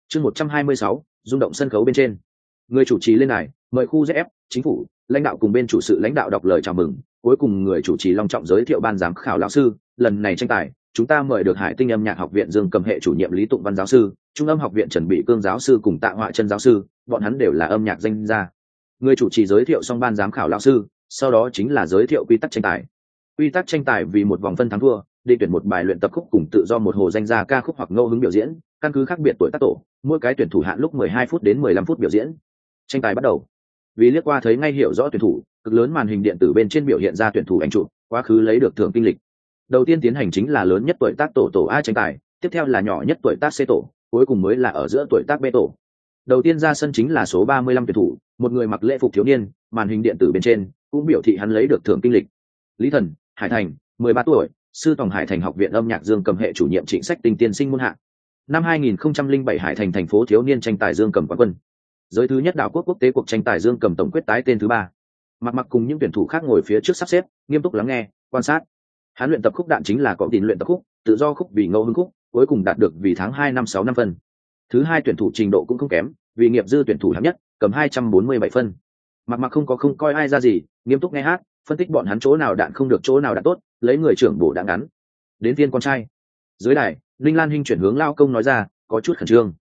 Chương 126, rung động sân khấu bên trên. Người chủ trì lên đài, mời khu ZF, chính phủ, lãnh đạo cùng bên chủ sự lãnh đạo đọc lời chào mừng, cuối cùng người chủ trì long trọng giới thiệu ban giám khảo lão sư, lần này tranh tài, chúng ta mời được Hải Tinh âm nhạc học viện Dương Cầm hệ chủ nhiệm Lý Tụng Văn giáo sư, Trung âm học viện Trần Bị Cương giáo sư cùng Tạ Họa Chân giáo sư, bọn hắn đều là âm nhạc danh gia. Người chủ trì giới thiệu xong ban giám khảo lão sư, sau đó chính là giới thiệu quy tắc tranh tài. Quy tắc tranh tài vì một vòng phân thắng thua, định tuyển một bài luyện tập khúc cùng tự do một hồ danh gia ca khúc hoặc ngẫu hứng biểu diễn, căn cứ khác biệt tuổi tác tổ, mỗi cái tuyển thủ hạn lúc 12 phút đến 15 phút biểu diễn. Tranh tài bắt đầu. Vì liếc qua thấy ngay hiểu rõ tuyển thủ, cực lớn màn hình điện tử bên trên biểu hiện ra tuyển thủ ảnh chụp, quá khứ lấy được thưởng kinh lịch. Đầu tiên tiến hành chính là lớn nhất tuổi tác tổ A tranh tài, tiếp theo là nhỏ nhất tuổi tác C tổ, cuối cùng mới là ở giữa tuổi tác B tổ. Đầu tiên ra sân chính là số 35 tuyển thủ, một người mặc lễ phục thiếu niên, màn hình điện tử bên trên cũng biểu thị hắn lấy được thưởng kinh lịch. Lý Thần, Hải Thành, 13 tuổi, sư tòng Hải Thành học viện âm nhạc Dương Cầm hệ chủ nhiệm Trịnh Sách Tinh tiên sinh môn hạng. Năm 2007 Hải Thành thành phố thiếu niên tranh tài Dương Cầm quán quân. Giới thứ nhất đảo quốc quốc tế cuộc tranh tài Dương Cầm tổng quyết tái tên thứ 3. Mặc cùng những tuyển thủ khác ngồi phía trước sắp xếp, nghiêm túc lắng nghe, quan sát. Hắn luyện tập khúc đạn chính là có tiền luyện tập khúc, tự do khúc vì ngẫu hứng khúc, cuối cùng đạt được vì tháng 2 năm 6 năm phân. Thứ hai tuyển thủ trình độ cũng không kém, vì nghiệp dư tuyển thủ hạng nhất, cầm 247 phân. Mặc không coi ai ra gì, nghiêm túc nghe hát, phân tích bọn hắn chỗ nào đạn không được chỗ nào đạn tốt, lấy người trưởng bổ đạn ngắn. Đến phiên con trai. Dưới đài, Linh Lan Hinh chuyển hướng lao công nói ra, có chút khẩn trương.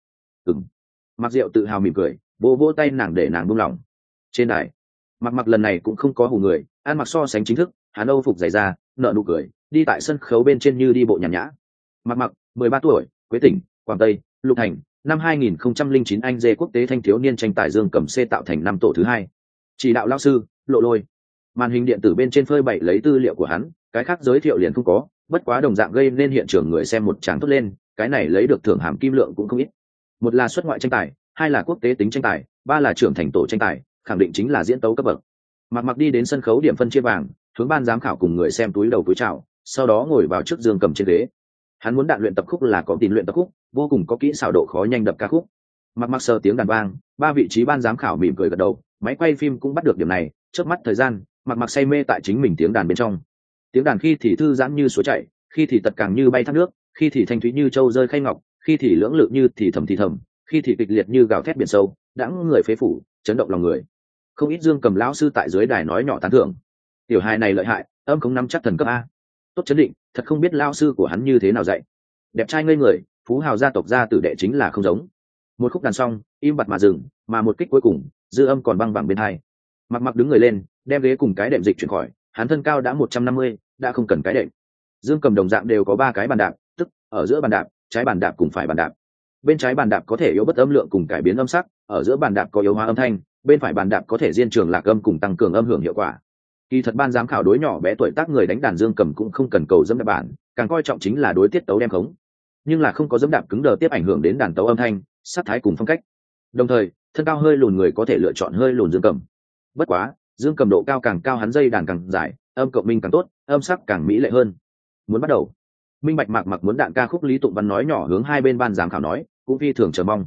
Mặc Diệu tự hào mỉm cười, vỗ tay nàng để nàng buông lỏng. Trên đài, Mặc lần này cũng không có hù người, ăn mặc so sánh chính thức, hắn âu phục dày da, nở nụ cười, đi tại sân khấu bên trên như đi bộ nhàn nhã. Mặc 13 tuổi, Quế Tỉnh, Quảng Tây, Lục Thành, năm 2009 Anh dê quốc tế thanh thiếu niên tranh tài Dương Cầm C tạo thành năm tổ thứ 2. Chỉ đạo lão sư, Lộ Lôi. Màn hình điện tử bên trên phơi bày lấy tư liệu của hắn, cái khác giới thiệu liền không có, bất quá đồng dạng gây nên hiện trường người xem một tràng tốt lên, cái này lấy được thưởng hàm kim lượng cũng không ít. Một là xuất ngoại tranh tài, hai là quốc tế tính tranh tài, ba là trưởng thành tổ tranh tài, khẳng định chính là diễn tấu cấp bậc. Mặc đi đến sân khấu điểm phân chia vàng, hướng ban giám khảo cùng người xem túi đầu túi chào, sau đó ngồi vào trước Dương Cầm trên ghế. Hắn muốn đạn luyện tập khúc là có tiền luyện tập khúc, vô cùng có kỹ xảo độ khó nhanh đập ca khúc. Mặc sờ tiếng đàn vang, ba vị trí ban giám khảo mỉm cười gật đầu, máy quay phim cũng bắt được điểm này, chớp mắt thời gian, Mặc say mê tại chính mình tiếng đàn bên trong. Tiếng đàn khi thì thư giãn như suối chảy, khi thì tật càng như bay thác nước, khi thì thanh thúy như châu rơi khay ngọc, khi thì lưỡng lự như thì thầm, khi thì kịch liệt như gào thét biển sâu, đãng người phế phủ, chấn động lòng người. Không ít Dương Cầm lão sư tại dưới đài nói nhỏ tán thưởng. Tiểu hài này lợi hại, âm không nắm chắc thần cấp a. Tốt chấn định, thật không biết lão sư của hắn như thế nào dạy. Đẹp trai ngây người, phú hào gia tộc gia tử đệ chính là không giống. Một khúc đàn xong, im bặt mà dừng, mà một kích cuối cùng, dư âm còn vang vẳng bên tai. Mặc đứng người lên, đem ghế cùng cái đệm dịch chuyển khỏi, hắn thân cao đã 150, đã không cần cái đệm. Dương Cầm đồng dạng đều có 3 cái bàn đạp, tức ở giữa bàn đạp, trái bàn đạp cùng phải bàn đạp. Bên trái bàn đạp có thể yếu bất âm lượng cùng cải biến âm sắc, ở giữa bàn đạp có yếu hóa âm thanh, bên phải bàn đạp có thể diên trường lạc âm cùng tăng cường âm hưởng hiệu quả. Kỳ thật ban giám khảo đối nhỏ bé tuổi tác người đánh đàn Dương Cầm cũng không cần cầu dẫm đạp bản, càng coi trọng chính là đối tiết tấu đem khống. Nhưng là không có dẫm đạp cứng đờ tiếp ảnh hưởng đến đàn tấu âm thanh, sát thái cùng phong cách. Đồng thời, thân cao hơi lùn người có thể lựa chọn hơi lùn Dương Cầm. Bất quá, Dương Cầm độ cao càng cao hắn dây đàn càng dài, âm cộng minh càng tốt, âm sắc càng mỹ lệ hơn. Muốn bắt đầu. Minh Bạch Mặc muốn đạn ca khúc Lý Tụng Văn nói nhỏ hướng hai bên ban giám khảo nói, cũng phi thường chờ mong.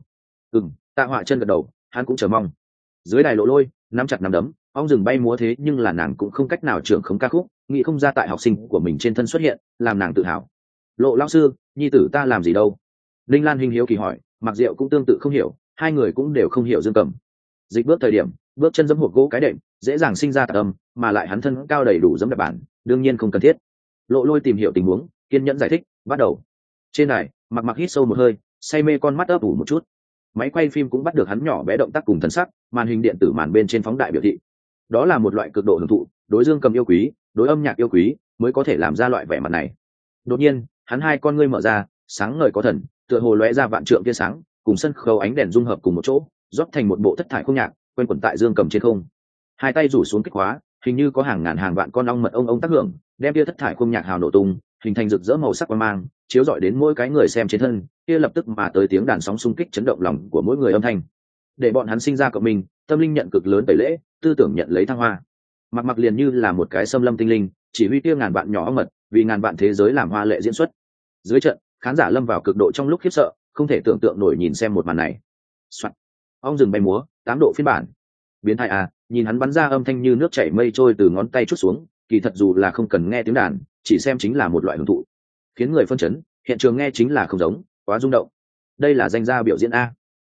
Tạ Họa Chân gật đầu, hắn cũng chờ mong. Dưới đài Lộ Lôi nắm chặt nắm đấm, ong rừng bay múa thế nhưng là nàng cũng không cách nào trưởng khống ca khúc, nghĩ không ra tại học sinh của mình trên thân xuất hiện, làm nàng tự hào. Lộ lão sư, nhi tử ta làm gì đâu? Linh Lan Hinh hiếu kỳ hỏi, Mặc Diệu cũng tương tự không hiểu, hai người cũng đều không hiểu Dương Cầm. Dịch bước thời điểm, bước chân giẫm hộp gỗ cái đệm, dễ dàng sinh ra tạc âm, mà lại hắn thân cao đầy đủ giẫm đạp bản, đương nhiên không cần thiết. Lộ Lôi tìm hiểu tình huống, kiên nhẫn giải thích, bắt đầu. Trên đài, Mặc hít sâu một hơi, say mê con mắt ấp ủ một chút. Máy quay phim cũng bắt được hắn nhỏ bé động tác cùng thần sắc, màn hình điện tử màn bên trên phóng đại biểu thị. Đó là một loại cực độ hưởng thụ, đối Dương Cầm yêu quý, đối âm nhạc yêu quý, mới có thể làm ra loại vẻ mặt này. Đột nhiên, hắn hai con ngươi mở ra, sáng ngời có thần, tựa hồ lóe ra vạn trượng tia sáng, cùng sân khấu ánh đèn dung hợp cùng một chỗ, rót thành một bộ thất thải khung nhạc, quanh quẩn tại Dương Cầm trên không. Hai tay rủ xuống kích hóa, hình như có hàng ngàn hàng vạn con ong mật ông tác hưởng, đem tia thất thải khung nhạc hào nổ tung, hình thành rực rỡ màu sắc quang mang, chiếu rọi đến mỗi cái người xem trên thân, kia lập tức mà tới tiếng đàn sóng xung kích chấn động lòng của mỗi người âm thanh. Để bọn hắn sinh ra cộng mình, tâm linh nhận cực lớn tẩy lễ, tư tưởng nhận lấy thăng hoa. Mặc liền như là một cái xâm lâm tinh linh, chỉ huy kia ngàn vạn nhỏ ong mật, vì ngàn vạn thế giới làm hoa lệ diễn xuất. Dưới trận, khán giả lâm vào cực độ trong lúc khiếp sợ, không thể tưởng tượng nổi nhìn xem một màn này. Soạn. Ong rừng bay múa, 8 độ phiên bản. Biến thái à, nhìn hắn bắn ra âm thanh như nước chảy mây trôi từ ngón tay chút xuống, kỳ thật dù là không cần nghe tiếng đàn, chỉ xem chính là một loại hưởng thụ, khiến người phân chấn. Hiện trường nghe chính là không giống, quá rung động. Đây là danh gia biểu diễn a.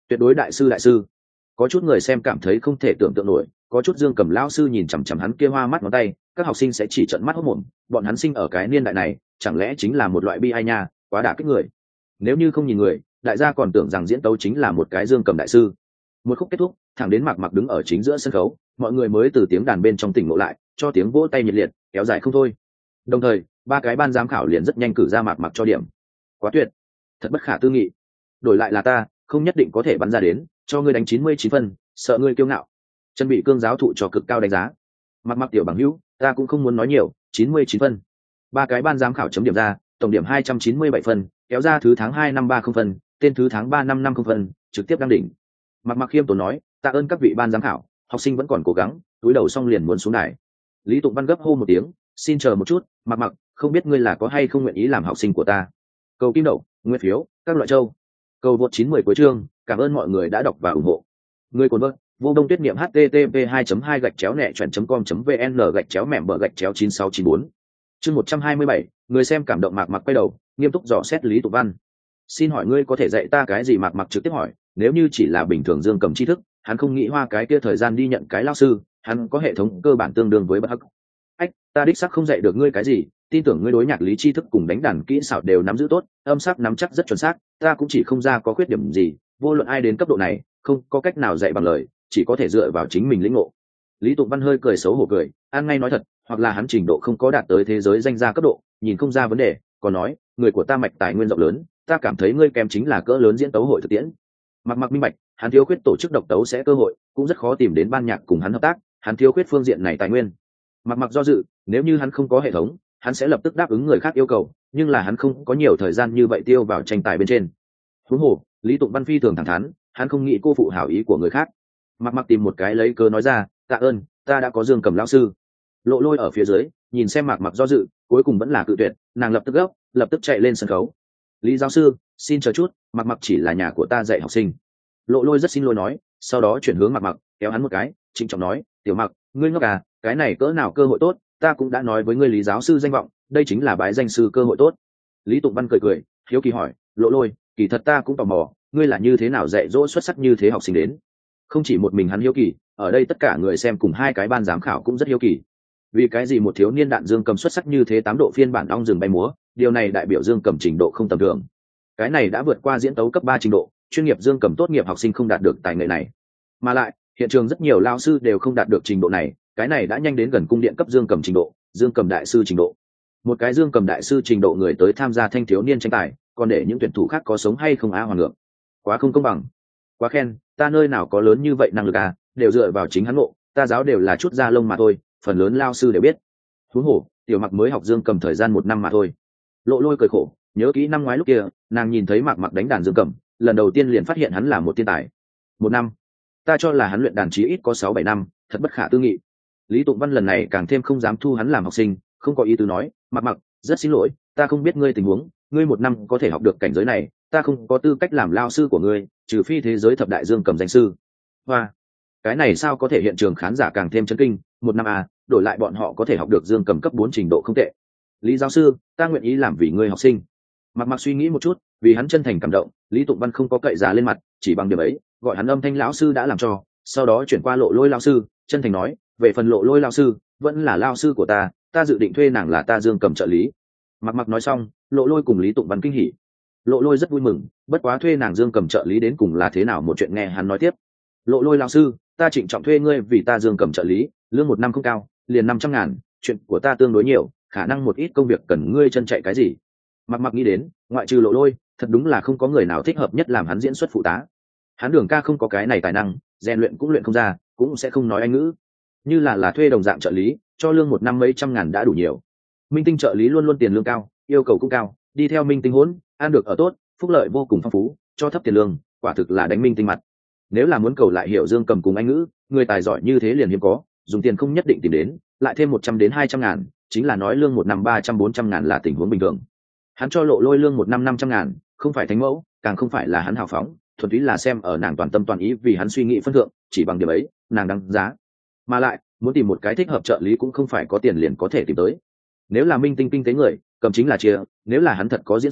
tuyệt đối đại sư đại sư. Có chút người xem cảm thấy không thể tưởng tượng nổi, có chút dương cầm lão sư nhìn chằm chằm hắn kia hoa mắt ngón tay, các học sinh sẽ chỉ trợn mắt hốt mồm, bọn hắn sinh ở cái niên đại này chẳng lẽ chính là một loại bi ai nha, quá đả kích người. Nếu như không nhìn người, đại gia còn tưởng rằng diễn tấu chính là một cái dương cầm đại sư. Một khúc kết thúc, thẳng đến Mạc Mặc đứng ở chính giữa sân khấu, mọi người mới từ tiếng đàn bên trong tỉnh ngộ lại, cho tiếng vỗ tay nhiệt liệt kéo dài không thôi. Đồng thời ba cái ban giám khảo liền rất nhanh cử ra Mạc Mặc cho điểm. Quá tuyệt, thật bất khả tư nghị, đổi lại là ta không nhất định có thể bắn ra đến, cho ngươi đánh 99 phân, sợ ngươi kiêu ngạo. Chân bị cương giáo thụ cho cực cao đánh giá. Mạc Mặc tiểu bằng hữu, ta cũng không muốn nói nhiều, 99 phân. Ba cái ban giám khảo chấm điểm ra, tổng điểm 297 phân, kéo ra thứ tháng 2 năm 30 phân, tên thứ tháng 3 năm 50 phân, trực tiếp đăng đỉnh. Mạc Mặc khiêm tốn nói, tạ ơn các vị ban giám khảo, học sinh vẫn còn cố gắng. Túi đầu xong liền muốn xuống đài. Lý Tụng Văn gấp hô một tiếng, xin chờ một chút, Mạc Mặc, không biết ngươi là có hay không nguyện ý làm học sinh của ta. Cầu kim đậu, nguyên phiếu, các loại châu. Cầu vượt 910 cuối chương, cảm ơn mọi người đã đọc và ủng hộ. Người cuốn vợt, vô đông tuyết niệm http 2 gạch chéo nẹ chuyện com vn gạch chéo mẻm bờ gạch chéo 9694. Chương 127, người xem cảm động. Mạc Mặc quay đầu, nghiêm túc dò xét Lý Tụng Văn. Xin hỏi ngươi có thể dạy ta cái gì? Mạc Mặc trực tiếp hỏi, nếu như chỉ là bình thường dương cầm tri thức, hắn không nghĩ hoa cái kia thời gian đi nhận cái lao sư, hắn có hệ thống cơ bản tương đương với bất hắc. Ách, ta đích xác không dạy được ngươi cái gì, tin tưởng ngươi đối nhạc lý tri thức cùng đánh đàn kỹ xảo đều nắm giữ tốt, âm sắc nắm chắc rất chuẩn xác, ta cũng chỉ không ra có khuyết điểm gì, vô luận ai đến cấp độ này, không có cách nào dạy bằng lời, chỉ có thể dựa vào chính mình lĩnh ngộ. Lý Tụng Văn hơi cười xấu hổ cười, ăn ngay nói thật, hoặc là hắn trình độ không có đạt tới thế giới danh gia cấp độ, nhìn không ra vấn đề, còn nói, người của ta mạch tài nguyên rộng lớn, ta cảm thấy ngươi kém chính là cỡ lớn diễn tấu hội thực tiễn. Mạc Mặc minh bạch, hắn thiếu khuyết tổ chức độc tấu sẽ cơ hội, cũng rất khó tìm đến ban nhạc cùng hắn hợp tác, hắn thiếu khuyết phương diện này tài nguyên. Mạc Mặc do dự, nếu như hắn không có hệ thống, hắn sẽ lập tức đáp ứng người khác yêu cầu, nhưng là hắn không có nhiều thời gian như vậy tiêu vào tranh tài bên trên. Huống hồ, Lý Tụng Văn phi thường thẳng thắn, hắn không nghĩ cô phụ hảo ý của người khác. Mạc Mặc tìm một cái lấy cớ nói ra, tạ ơn, ta đã có dương cầm lão sư. Lộ Lôi ở phía dưới nhìn xem Mạc Mặc do dự, cuối cùng vẫn là cự tuyệt, nàng lập tức gấp, lập tức chạy lên sân khấu. Lý giáo sư, xin chờ chút, Mạc Mặc chỉ là nhà của ta dạy học sinh. Lộ Lôi rất xin lỗi nói, sau đó chuyển hướng Mạc Mặc, kéo hắn một cái, trịnh trọng nói, tiểu Mặc, ngươi ngốc à, cái này cỡ nào cơ hội tốt, ta cũng đã nói với ngươi Lý giáo sư danh vọng, đây chính là bái danh sư cơ hội tốt. Lý Tụng Văn cười cười, hiếu kỳ hỏi, Lộ Lôi, kỳ thật ta cũng tò mò, ngươi là như thế nào dạy dỗ xuất sắc như thế học sinh đến? Không chỉ một mình hắn hiếu kỳ, ở đây tất cả người xem cùng hai cái ban giám khảo cũng rất hiếu kỳ. Vì cái gì một thiếu niên đạn dương cầm xuất sắc như thế 8 độ phiên bản ong rừng bay múa, điều này đại biểu dương cầm trình độ không tầm thường. Cái này đã vượt qua diễn tấu cấp 3 trình độ, chuyên nghiệp dương cầm tốt nghiệp học sinh không đạt được tài nghệ này. Mà lại, hiện trường rất nhiều lao sư đều không đạt được trình độ này, cái này đã nhanh đến gần cung điện cấp dương cầm trình độ, dương cầm đại sư trình độ. Một cái dương cầm đại sư trình độ người tới tham gia thanh thiếu niên tranh tài, còn để những tuyển thủ khác có sống hay không hoàn ngược. Quá không công bằng. Quá khen, ta nơi nào có lớn như vậy năng lực à, đều dựa vào chính hắn ngộ, ta giáo đều là chút da lông mà thôi, phần lớn lao sư đều biết. Huống hồ, tiểu Mặc mới học dương cầm thời gian 1 năm mà thôi. Lộ Lôi cười khổ, nhớ kỹ năm ngoái lúc kia, nàng nhìn thấy Mạc Mặc đánh đàn dương cầm, lần đầu tiên liền phát hiện hắn là một thiên tài. 1 năm, ta cho là hắn luyện đàn chí ít có 6-7 năm, thật bất khả tư nghị. Lý Tụng Văn lần này càng thêm không dám thu hắn làm học sinh, không có ý tứ nói, Mạc Mặc, rất xin lỗi, ta không biết ngươi tình huống, ngươi 1 năm có thể học được cảnh giới này, ta không có tư cách làm lao sư của ngươi, trừ phi thế giới thập đại dương cầm danh sư. Hoa, cái này sao có thể? Hiện trường khán giả càng thêm chấn kinh, 1 năm à, đổi lại bọn họ có thể học được dương cầm cấp 4 trình độ không tệ. Lý giáo sư, ta nguyện ý làm vì ngươi học sinh. Mạc Mặc suy nghĩ một chút, vì hắn chân thành cảm động, Lý Tụng Văn không có cậy giá lên mặt, chỉ bằng điểm ấy, gọi hắn âm thanh lão sư đã làm cho, sau đó chuyển qua Lộ Lôi lão sư, chân thành nói, về phần Lộ Lôi lão sư, vẫn là lão sư của ta dự định thuê nàng là ta dương cầm trợ lý. Mạc Mặc nói xong, Lộ Lôi cùng Lý Tụng Văn kinh hỉ. Lộ Lôi rất vui mừng, bất quá thuê nàng dương cầm trợ lý đến cùng là thế nào một chuyện, nghe hắn nói tiếp. Lộ Lôi lão sư, ta trịnh trọng thuê ngươi vì ta dương cầm trợ lý, lương 1 năm không cao, liền 500.000, chuyện của ta tương đối nhiều, khả năng một ít công việc cần ngươi chân chạy cái gì. Mạc Mặc nghĩ đến, ngoại trừ Lộ Lôi, thật đúng là không có người nào thích hợp nhất làm hắn diễn xuất phụ tá. Hắn Đường ca không có cái này tài năng, rèn luyện cũng luyện không ra, cũng sẽ không nói Anh ngữ. Như là thuê đồng dạng trợ lý, cho lương 1 năm mấy trăm ngàn đã đủ nhiều. Minh tinh trợ lý luôn luôn tiền lương cao, yêu cầu cũng cao, đi theo minh tinh hỗn, ăn được ở tốt, phúc lợi vô cùng phong phú, cho thấp tiền lương, quả thực là đánh minh tinh mặt. Nếu là muốn cầu lại hiểu dương cầm cùng Anh ngữ, người tài giỏi như thế liền hiếm có, dùng tiền không nhất định tìm đến, lại thêm 100 đến 200 ngàn, chính là nói lương 1 năm 300-400 ngàn là tình huống bình thường. Hắn cho Lộ Lôi lương 1 năm 500 ngàn, không phải thánh mẫu, càng không phải là hắn hào phóng, thuần túy là xem ở nàng toàn tâm toàn ý vì hắn suy nghĩ phân thượng, chỉ bằng điểm ấy, nàng đáng giá. Mà lại, muốn tìm một cái thích hợp trợ lý cũng không phải có tiền liền có thể tìm tới. Nếu là minh tinh kinh tế người, cầm chính là chia, nếu là hắn thật có diễn xuất,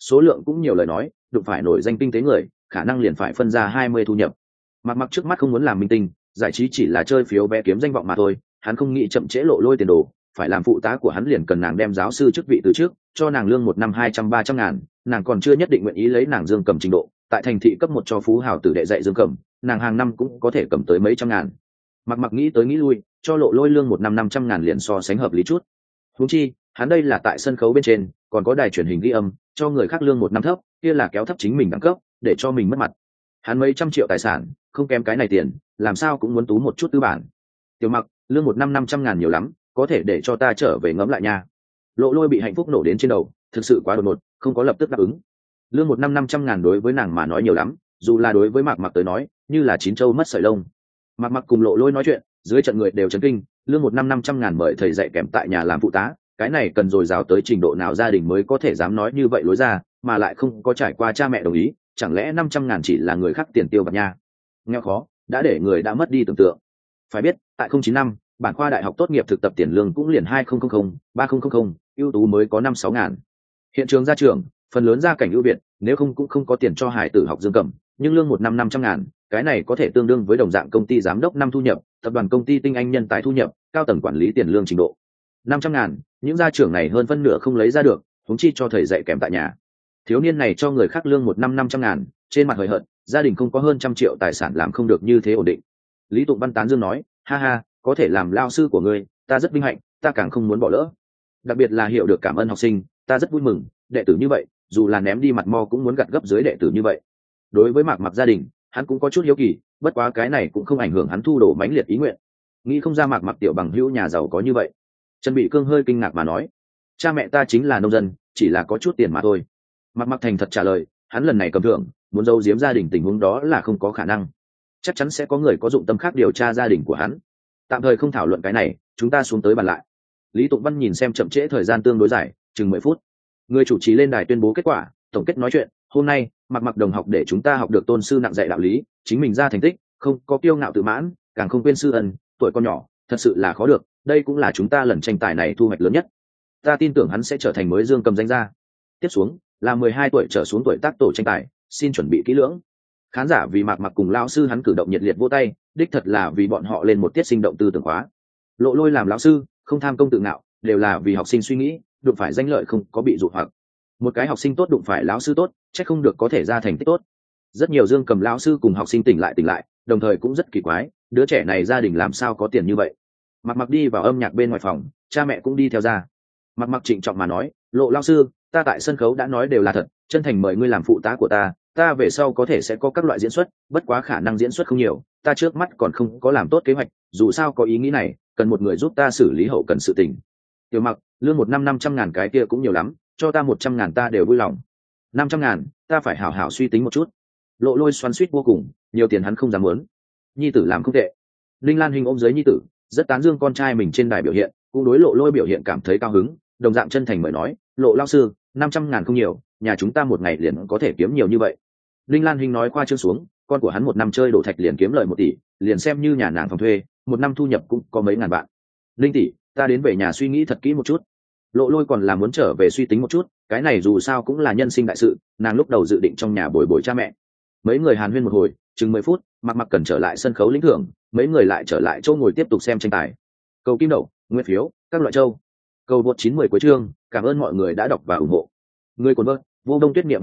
số lượng cũng nhiều lời nói, đụng phải nổi danh kinh tế người khả năng liền phải phân ra 20 thu nhập. Mặc trước mắt không muốn làm minh tinh, giải trí chỉ là chơi phiếu vé kiếm danh vọng mà thôi, hắn không nghĩ chậm trễ Lộ Lôi tiền đồ, phải làm phụ tá của hắn liền cần nàng đem giáo sư chức vị từ trước, cho nàng lương một năm 200-300 ngàn, nàng còn chưa nhất định nguyện ý lấy nàng Dương Cầm trình độ, tại thành thị cấp một cho phú hào tử đệ dạy Dương Cầm, nàng hàng năm cũng có thể cầm tới mấy trăm ngàn. Mặc nghĩ tới nghĩ lui, cho Lộ Lôi lương một năm 500 ngàn liền so sánh hợp lý chút. Huống chi, hắn đây là tại sân khấu bên trên, còn có đài truyền hình ghi âm, cho người khác lương một năm thấp, kia là kéo thấp chính mình đẳng cấp, để cho mình mất mặt. Hắn mấy trăm triệu tài sản, không kém cái này tiền, làm sao cũng muốn tú một chút tư bản. Tiểu Mặc, lương một năm 500 ngàn nhiều lắm, có thể để cho ta trở về ngẫm lại nha. Lộ Lôi bị hạnh phúc nổ đến trên đầu, thực sự quá đột ngột, không có lập tức đáp ứng. Lương một năm 500 ngàn đối với nàng mà nói nhiều lắm, dù là đối với Mặc tới nói, như là chín châu mất sợi lông. Mặc cùng Lộ Lôi nói chuyện, dưới trận người đều chấn kinh, lương một năm 500 ngàn mời thầy dạy kèm tại nhà làm phụ tá, cái này cần dồi dào tới trình độ nào gia đình mới có thể dám nói như vậy lối ra, mà lại không có trải qua cha mẹ đồng ý, chẳng lẽ 500 ngàn chỉ là người khác tiền tiêu vặt nha. Nghe khó, đã để người đã mất đi tưởng tượng. Phải biết, tại 095, bản khoa đại học tốt nghiệp thực tập tiền lương cũng liền 2000, 3000, ưu tú mới có 5-6 ngàn. Hiện trường ra trường, phần lớn gia cảnh ưu việt, nếu không cũng không có tiền cho hải tử học Dương Cầm, nhưng lương một năm 500 ngàn, cái này có thể tương đương với đồng dạng công ty giám đốc năm thu nhập, tập đoàn công ty tinh anh nhân tài thu nhập, cao tầng quản lý tiền lương trình độ. 500 ngàn, những gia trưởng này hơn phân nửa không lấy ra được, huống chi cho thầy dạy kèm tại nhà. Thiếu niên này cho người khác lương một năm 500 ngàn, trên mặt hời hợt, gia đình không có hơn 100 triệu tài sản làm không được như thế ổn định. Lý Tụng Văn tán dương nói, ha ha, có thể làm lao sư của ngươi, ta rất vinh hạnh, ta càng không muốn bỏ lỡ. Đặc biệt là hiểu được cảm ơn học sinh, ta rất vui mừng, đệ tử như vậy, dù là ném đi mặt mo cũng muốn gặt gấp dưới đệ tử như vậy. Đối với Mặc gia đình, hắn cũng có chút hiếu kỳ, bất quá cái này cũng không ảnh hưởng hắn thu đổ mãnh liệt ý nguyện. Nghĩ không ra Mặc tiểu bằng hữu nhà giàu có như vậy. Trần Bị Cương hơi kinh ngạc mà nói, cha mẹ ta chính là nông dân, chỉ là có chút tiền mà thôi. Mặc thành thật trả lời, hắn lần này cầm thưởng, muốn giấu giếm gia đình tình huống đó là không có khả năng. Chắc chắn sẽ có người có dụng tâm khác điều tra gia đình của hắn. Tạm thời không thảo luận cái này, chúng ta xuống tới bàn lại. Lý Tụng Văn nhìn xem chậm trễ thời gian tương đối dài, chừng 10 phút. Người chủ trì lên đài tuyên bố kết quả, tổng kết nói chuyện, hôm nay, Mặc đồng học để chúng ta học được tôn sư nặng dạy đạo lý, chính mình ra thành tích, không có kiêu ngạo tự mãn, càng không quên sư ân, tuổi con nhỏ, thật sự là khó được, đây cũng là chúng ta lần tranh tài này thu hoạch lớn nhất. Ta tin tưởng hắn sẽ trở thành mới Dương Cầm danh gia. Tiếp xuống, là 12 tuổi trở xuống tuổi tác tổ tranh tài, xin chuẩn bị kỹ lưỡng. Khán giả vì Mặc cùng lão sư hắn cử động nhiệt liệt vỗ tay, đích thật là vì bọn họ lên một tiết sinh động tư tưởng khóa. Lộ Lôi làm lão sư, không tham công tự ngạo, đều là vì học sinh suy nghĩ, đụng phải danh lợi không có bị dụ hoặc. Một cái học sinh tốt đụng phải lão sư tốt, chắc không được có thể ra thành tích tốt. Rất nhiều Dương Cầm lão sư cùng học sinh tỉnh lại, đồng thời cũng rất kỳ quái, đứa trẻ này gia đình làm sao có tiền như vậy. Mặc đi vào âm nhạc bên ngoài phòng, cha mẹ cũng đi theo ra. Mặc trịnh trọng mà nói, Lộ lão sư, ta tại sân khấu đã nói đều là thật, chân thành mời ngươi làm phụ tá của ta về sau có thể sẽ có các loại diễn xuất, bất quá khả năng diễn xuất không nhiều, ta trước mắt còn không có làm tốt kế hoạch, dù sao có ý nghĩ này, cần một người giúp ta xử lý hậu cần sự tình. Tiểu Mặc, lương một năm 500 ngàn cái kia cũng nhiều lắm, cho ta 100 ngàn ta đều vui lòng. 500 ngàn, ta phải hảo hảo suy tính một chút. Lộ Lôi xoắn xuýt vô cùng, nhiều tiền hắn không dám muốn. Nhi tử làm không tệ. Linh Lan Hình ôm dưới nhi tử, rất tán dương con trai mình trên đài biểu hiện, cũng đối Lộ Lôi biểu hiện cảm thấy cao hứng, đồng dạng chân thành mời nói, Lộ lão sư, 500 ngàn không nhiều, nhà chúng ta một ngày liền có thể kiếm nhiều như vậy. Linh Lan Hình nói khoa trương xuống, con của hắn một năm chơi đổ thạch liền kiếm lời 1 tỷ, liền xem như nhà nàng phòng thuê, một năm thu nhập cũng có mấy ngàn vạn. Linh tỷ, ta đến về nhà suy nghĩ thật kỹ một chút. Lộ Lôi còn là muốn trở về suy tính một chút, cái này dù sao cũng là nhân sinh đại sự, nàng lúc đầu dự định trong nhà bồi cha mẹ. Mấy người hàn huyên một hồi, chừng 10 phút, Mặc cần trở lại sân khấu lĩnh thưởng, mấy người lại trở lại chỗ ngồi tiếp tục xem tranh tài. Cầu kim đậu, nguyên phiếu, các loại châu. Cầu vượt 910 cuối chương, cảm ơn mọi người đã đọc và ủng hộ. Người cuốn vợt, Vô Đông Tuyết Niệm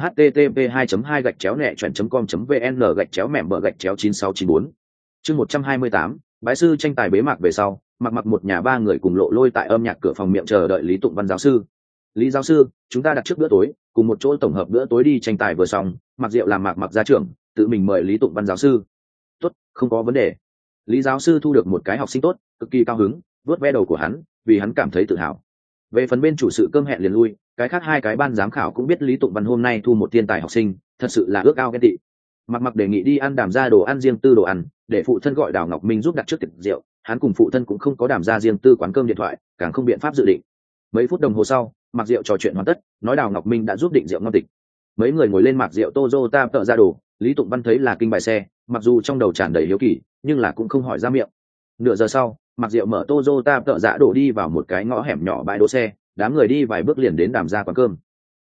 http://2.2-nẹ.com.vn/9694. Chương 128, bái sư tranh tài bế mạc về sau, Mặc một nhà 3 người cùng Lộ Lôi tại âm nhạc cửa phòng miệng chờ đợi Lý Tụng Văn giáo sư. Lý giáo sư, chúng ta đặt trước bữa tối, cùng một chỗ tổng hợp bữa tối đi tranh tài vừa xong, Mặc Diệu làm Mặc gia trưởng, tự mình mời Lý Tụng Văn giáo sư. Tốt, không có vấn đề. Lý giáo sư thu được một cái học sinh tốt, cực kỳ cao hứng, vuốt ve đầu của hắn, vì hắn cảm thấy tự hào. Về phần bên chủ sự cơm hẹn liền lui, cái khác 2 cái ban giám khảo cũng biết Lý Tụng Văn hôm nay thu một thiên tài học sinh, thật sự là ước ao ghen tị. Mặc đề nghị đi ăn Đàm gia đồ ăn riêng tư đồ ăn, để phụ thân gọi Đào Ngọc Minh giúp đặt trước tiệc rượu, hắn cùng phụ thân cũng không có Đàm gia riêng tư quán cơm điện thoại, càng không biện pháp dự định. Mấy phút đồng hồ sau, Mặc Diệu trò chuyện hoàn tất, nói Đào Ngọc Minh đã giúp định rượu ngon tịch. Mấy người ngồi lên Mặc Diệu Toyota tợ ra đồ, Lý Tụng Văn thấy là kinh bài xe, mặc dù trong đầu tràn đầy hiếu kỳ, nhưng là cũng không hỏi ra miệng. Nửa giờ sau, Mặc Diệu mở Toyota tợ dạ đổ đi vào một cái ngõ hẻm nhỏ bãi đỗ xe, đám người đi vài bước liền đến Đàm gia quán cơm.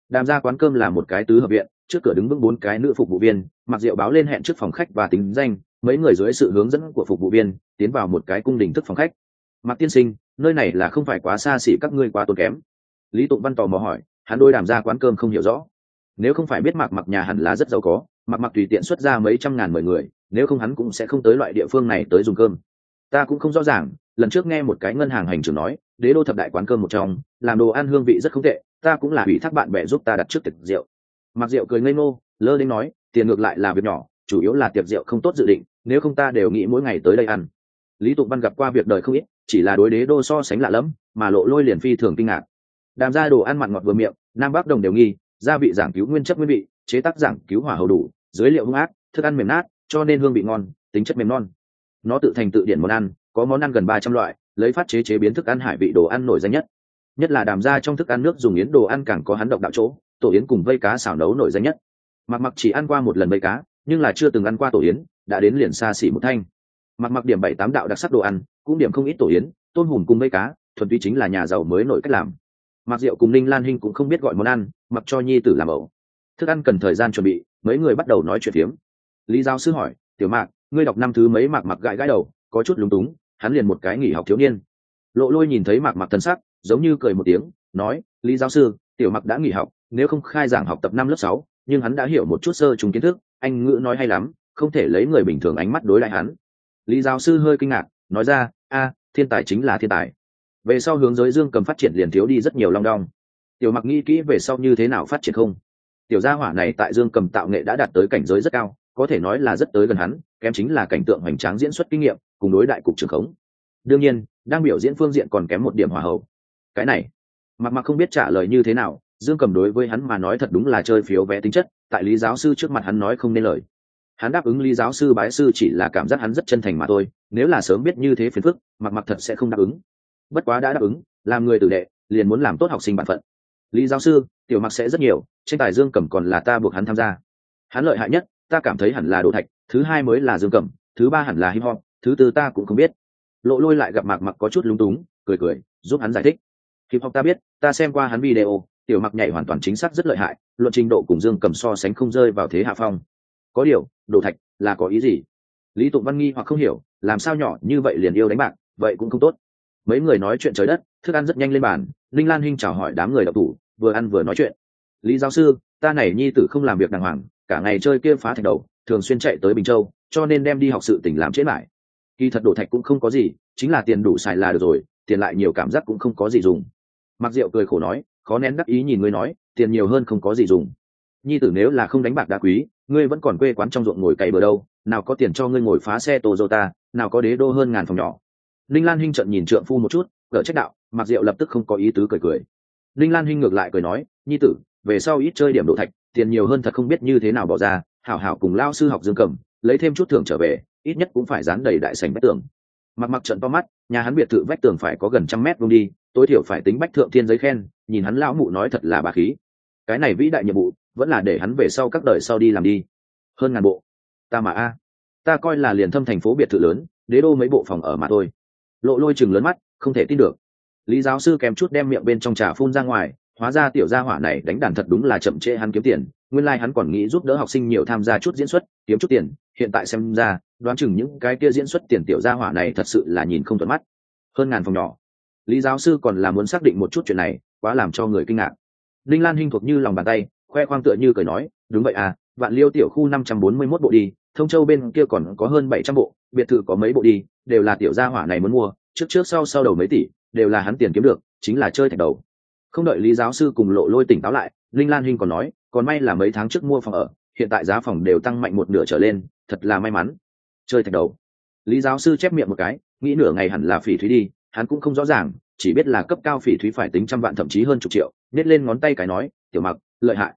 Đàm ra quán cơm là một cái tứ hợp viện, trước cửa đứng vững 4 cái nữ phục vụ viên, Mặc Diệu báo lên hẹn trước phòng khách và tính danh, mấy người dưới sự hướng dẫn của phục vụ viên tiến vào một cái cung đình thức phòng khách. Mặc tiên sinh, nơi này là không phải quá xa xỉ các ngươi quá tốn kém? Lý Tụng Văn tò mò hỏi, hắn đôi Đàm ra quán cơm không hiểu rõ. Nếu không phải biết Mặc nhà hẳn là rất giàu có, Mặc tùy tiện xuất ra mấy trăm ngàn mời người, nếu không hắn cũng sẽ không tới loại địa phương này tới dùng cơm. Ta cũng không rõ ràng, lần trước nghe một cái ngân hàng hành trưởng nói, Đế đô thập đại quán cơm một trong, làm đồ ăn hương vị rất không tệ, ta cũng là ủy thác bạn bè giúp ta đặt trước tiệc rượu. Mặc Diệu cười ngây ngô, lơ đến nói, tiền ngược lại là việc nhỏ, chủ yếu là tiệc rượu không tốt dự định, nếu không ta đều nghĩ mỗi ngày tới đây ăn. Lý Tụng Văn gặp qua việc đời không ít, chỉ là đối Đế đô so sánh lạ lẫm, mà Lộ Lôi liền phi thường kinh ngạc. Đàm ra đồ ăn mặn ngọt vừa miệng, nam bắc đồng đều nghi, gia vị giảng cứu nguyên chất nguyên vị, chế tác giảng cứu hỏa hầu đủ, dưới liệu hung ác, thức ăn mềm nát, cho nên hương vị ngon, tính chất mềm non. Nó tự thành tự điển món ăn, có món ăn gần 300 loại, lấy phát chế biến thức ăn hải vị đồ ăn nổi danh nhất là Đàm ra trong thức ăn nước dùng yến đồ ăn càng có hắn độc đạo chỗ, tổ yến cùng vây cá xào nấu nổi danh nhất. Mặc chỉ ăn qua một lần vây cá, nhưng là chưa từng ăn qua tổ yến, đã đến liền xa xỉ một thanh. Mặc điểm 7-8 đạo đặc sắc đồ ăn, cũng điểm không ít tổ yến, tôm hùm cùng vây cá, thuần túy chính là nhà giàu mới nổi cách làm. Mặc Diệu cùng Ninh Lan Hinh cũng không biết gọi món ăn, mặc cho nhi tử làm ẩu. Thức ăn cần thời gian chuẩn bị, mấy người bắt đầu nói chuyện phiếm. Lý giáo sư hỏi, tiểu Mạc, ngươi đọc năm thứ mấy? Mạc gãi đầu, có chút lúng túng, hắn liền một cái nghỉ học thiếu niên. Lộ Lôi nhìn thấy Mạc thân sắc, giống như cười một tiếng, nói, Lý giáo sư, tiểu Mạc đã nghỉ học, nếu không khai giảng học tập năm lớp 6, nhưng hắn đã hiểu một chút sơ trùng kiến thức, anh ngữ nói hay lắm, không thể lấy người bình thường ánh mắt đối lại hắn. Lý giáo sư hơi kinh ngạc, nói ra, thiên tài chính là thiên tài. Về sau hướng giới Dương Cầm phát triển liền thiếu đi rất nhiều long đong. Tiểu Mặc nghĩ kỹ về sau như thế nào phát triển không? Tiểu gia hỏa này tại Dương Cầm tạo nghệ đã đạt tới cảnh giới rất cao, có thể nói là rất tới gần hắn, kém chính là cảnh tượng hoành tráng diễn xuất kinh nghiệm, cùng đối đại cục trưởng khống. Đương nhiên, đang biểu diễn phương diện còn kém một điểm hỏa hậu. Cái này, Mặc không biết trả lời như thế nào, Dương Cầm đối với hắn mà nói thật đúng là chơi phiếu vé tính chất, tại Lý giáo sư trước mặt hắn nói không nên lời. Hắn đáp ứng Lý giáo sư bái sư chỉ là cảm giác hắn rất chân thành mà thôi, nếu là sớm biết như thế phiền phức, Mặc thật sẽ không đáp ứng. Bất quá đã đáp ứng, làm người tử đệ, liền muốn làm tốt học sinh bản phận. Lý giáo sư, tiểu Mặc sẽ rất nhiều, tranh tài Dương Cầm còn là ta buộc hắn tham gia. Hắn lợi hại nhất, ta cảm thấy hẳn là Đồ Thạch, thứ hai mới là Dương Cầm, thứ ba hẳn là Hip Hop, thứ tư ta cũng không biết. Lộ Lôi lại gặp Mặc có chút lúng túng, cười giúp hắn giải thích. Hip Hop ta biết, ta xem qua hắn video, tiểu Mặc nhảy hoàn toàn chính xác rất lợi hại, luận trình độ cùng Dương Cầm so sánh không rơi vào thế hạ phong. Có điều, Đồ Thạch là có ý gì? Lý Tụng Văn nghi hoặc không hiểu, làm sao nhỏ như vậy liền yêu đánh bạc, vậy cũng không tốt. Mấy người nói chuyện trời đất, thức ăn rất nhanh lên bàn. Linh Lan Hinh chào hỏi đám người đậu thủ, vừa ăn vừa nói chuyện. Lý giáo sư, ta này nhi tử không làm việc đàng hoàng, cả ngày chơi kia phá thạch đầu, thường xuyên chạy tới Bình Châu, cho nên đem đi học sự tình làm trễ lại. Kỳ thật Đồ Thạch cũng không có gì, chính là tiền đủ xài là được rồi, tiền lại nhiều cảm giác cũng không có gì dùng. Mặc Diệu cười khổ nói, khó nén đắc ý nhìn ngươi nói, tiền nhiều hơn không có gì dùng. Nhi tử nếu là không đánh bạc đá quý, ngươi vẫn còn quê quán trong ruộng ngồi cày bừa đâu, nào có tiền cho ngươi ngồi phá xe Toyota, nào có đế đô hơn ngàn phòng nhỏ. Linh Lan Hinh trợn nhìn trượng phu một chút, gỡ trách đạo. Mặc Diệu lập tức không có ý tứ cười. Linh Lan Hinh ngược lại cười nói, nhi tử, về sau ít chơi điểm Đồ Thạch, tiền nhiều hơn thật không biết như thế nào bỏ ra, hảo cùng lao sư học Dương Cầm, lấy thêm chút thưởng trở về, ít nhất cũng phải dán đầy đại sảnh vách tường. Mặc trợn to mắt, nhà hắn biệt thự vách tường phải có gần 100 mét vuông đi, tối thiểu phải tính bách thượng thiên giấy khen, nhìn hắn lão mụ nói thật là bá khí. Cái này vĩ đại nhiệm vụ, vẫn là để hắn về sau các đời sau đi làm đi. Hơn ngàn bộ, ta mà ta coi là liền thâm thành phố biệt thự lớn, đế đô mấy bộ phòng ở mà thôi. Lộ Lôi chừng lớn mắt, không thể tin được. Lý giáo sư kèm chút đem miệng bên trong trà phun ra ngoài, hóa ra tiểu gia hỏa này đánh đàn thật đúng là chậm trễ hắn kiếm tiền, nguyên lai hắn còn nghĩ giúp đỡ học sinh nhiều tham gia chút diễn xuất, kiếm chút tiền, hiện tại xem ra, đoán chừng những cái kia diễn xuất tiền tiểu gia hỏa này thật sự là nhìn không thuận mắt. Hơn ngàn phòng nhỏ. Lý giáo sư còn là muốn xác định một chút chuyện này, quá làm cho người kinh ngạc. Linh Lan Hinh thuộc như lòng bàn tay, khoe khoang tựa như cười nói, đúng vậy Vạn Liêu tiểu khu 541 bộ đi, Thông Châu bên kia còn có hơn 700 bộ, biệt thự có mấy bộ đi, đều là tiểu gia hỏa này muốn mua, trước sau đầu mấy tỷ, đều là hắn tiền kiếm được, chính là chơi thạch đầu. Không đợi Lý giáo sư cùng Lộ Lôi tỉnh táo lại, Linh Lan Hinh còn nói, còn may là mấy tháng trước mua phòng ở, hiện tại giá phòng đều tăng mạnh một nửa trở lên, thật là may mắn. Chơi thạch đầu. Lý giáo sư chép miệng một cái, nghĩ nửa ngày hẳn là phỉ thúy đi, hắn cũng không rõ ràng, chỉ biết là cấp cao phỉ thúy phải tính trăm vạn thậm chí hơn chục triệu, nhét lên ngón tay cái nói, tiểu Mặc, lợi hại.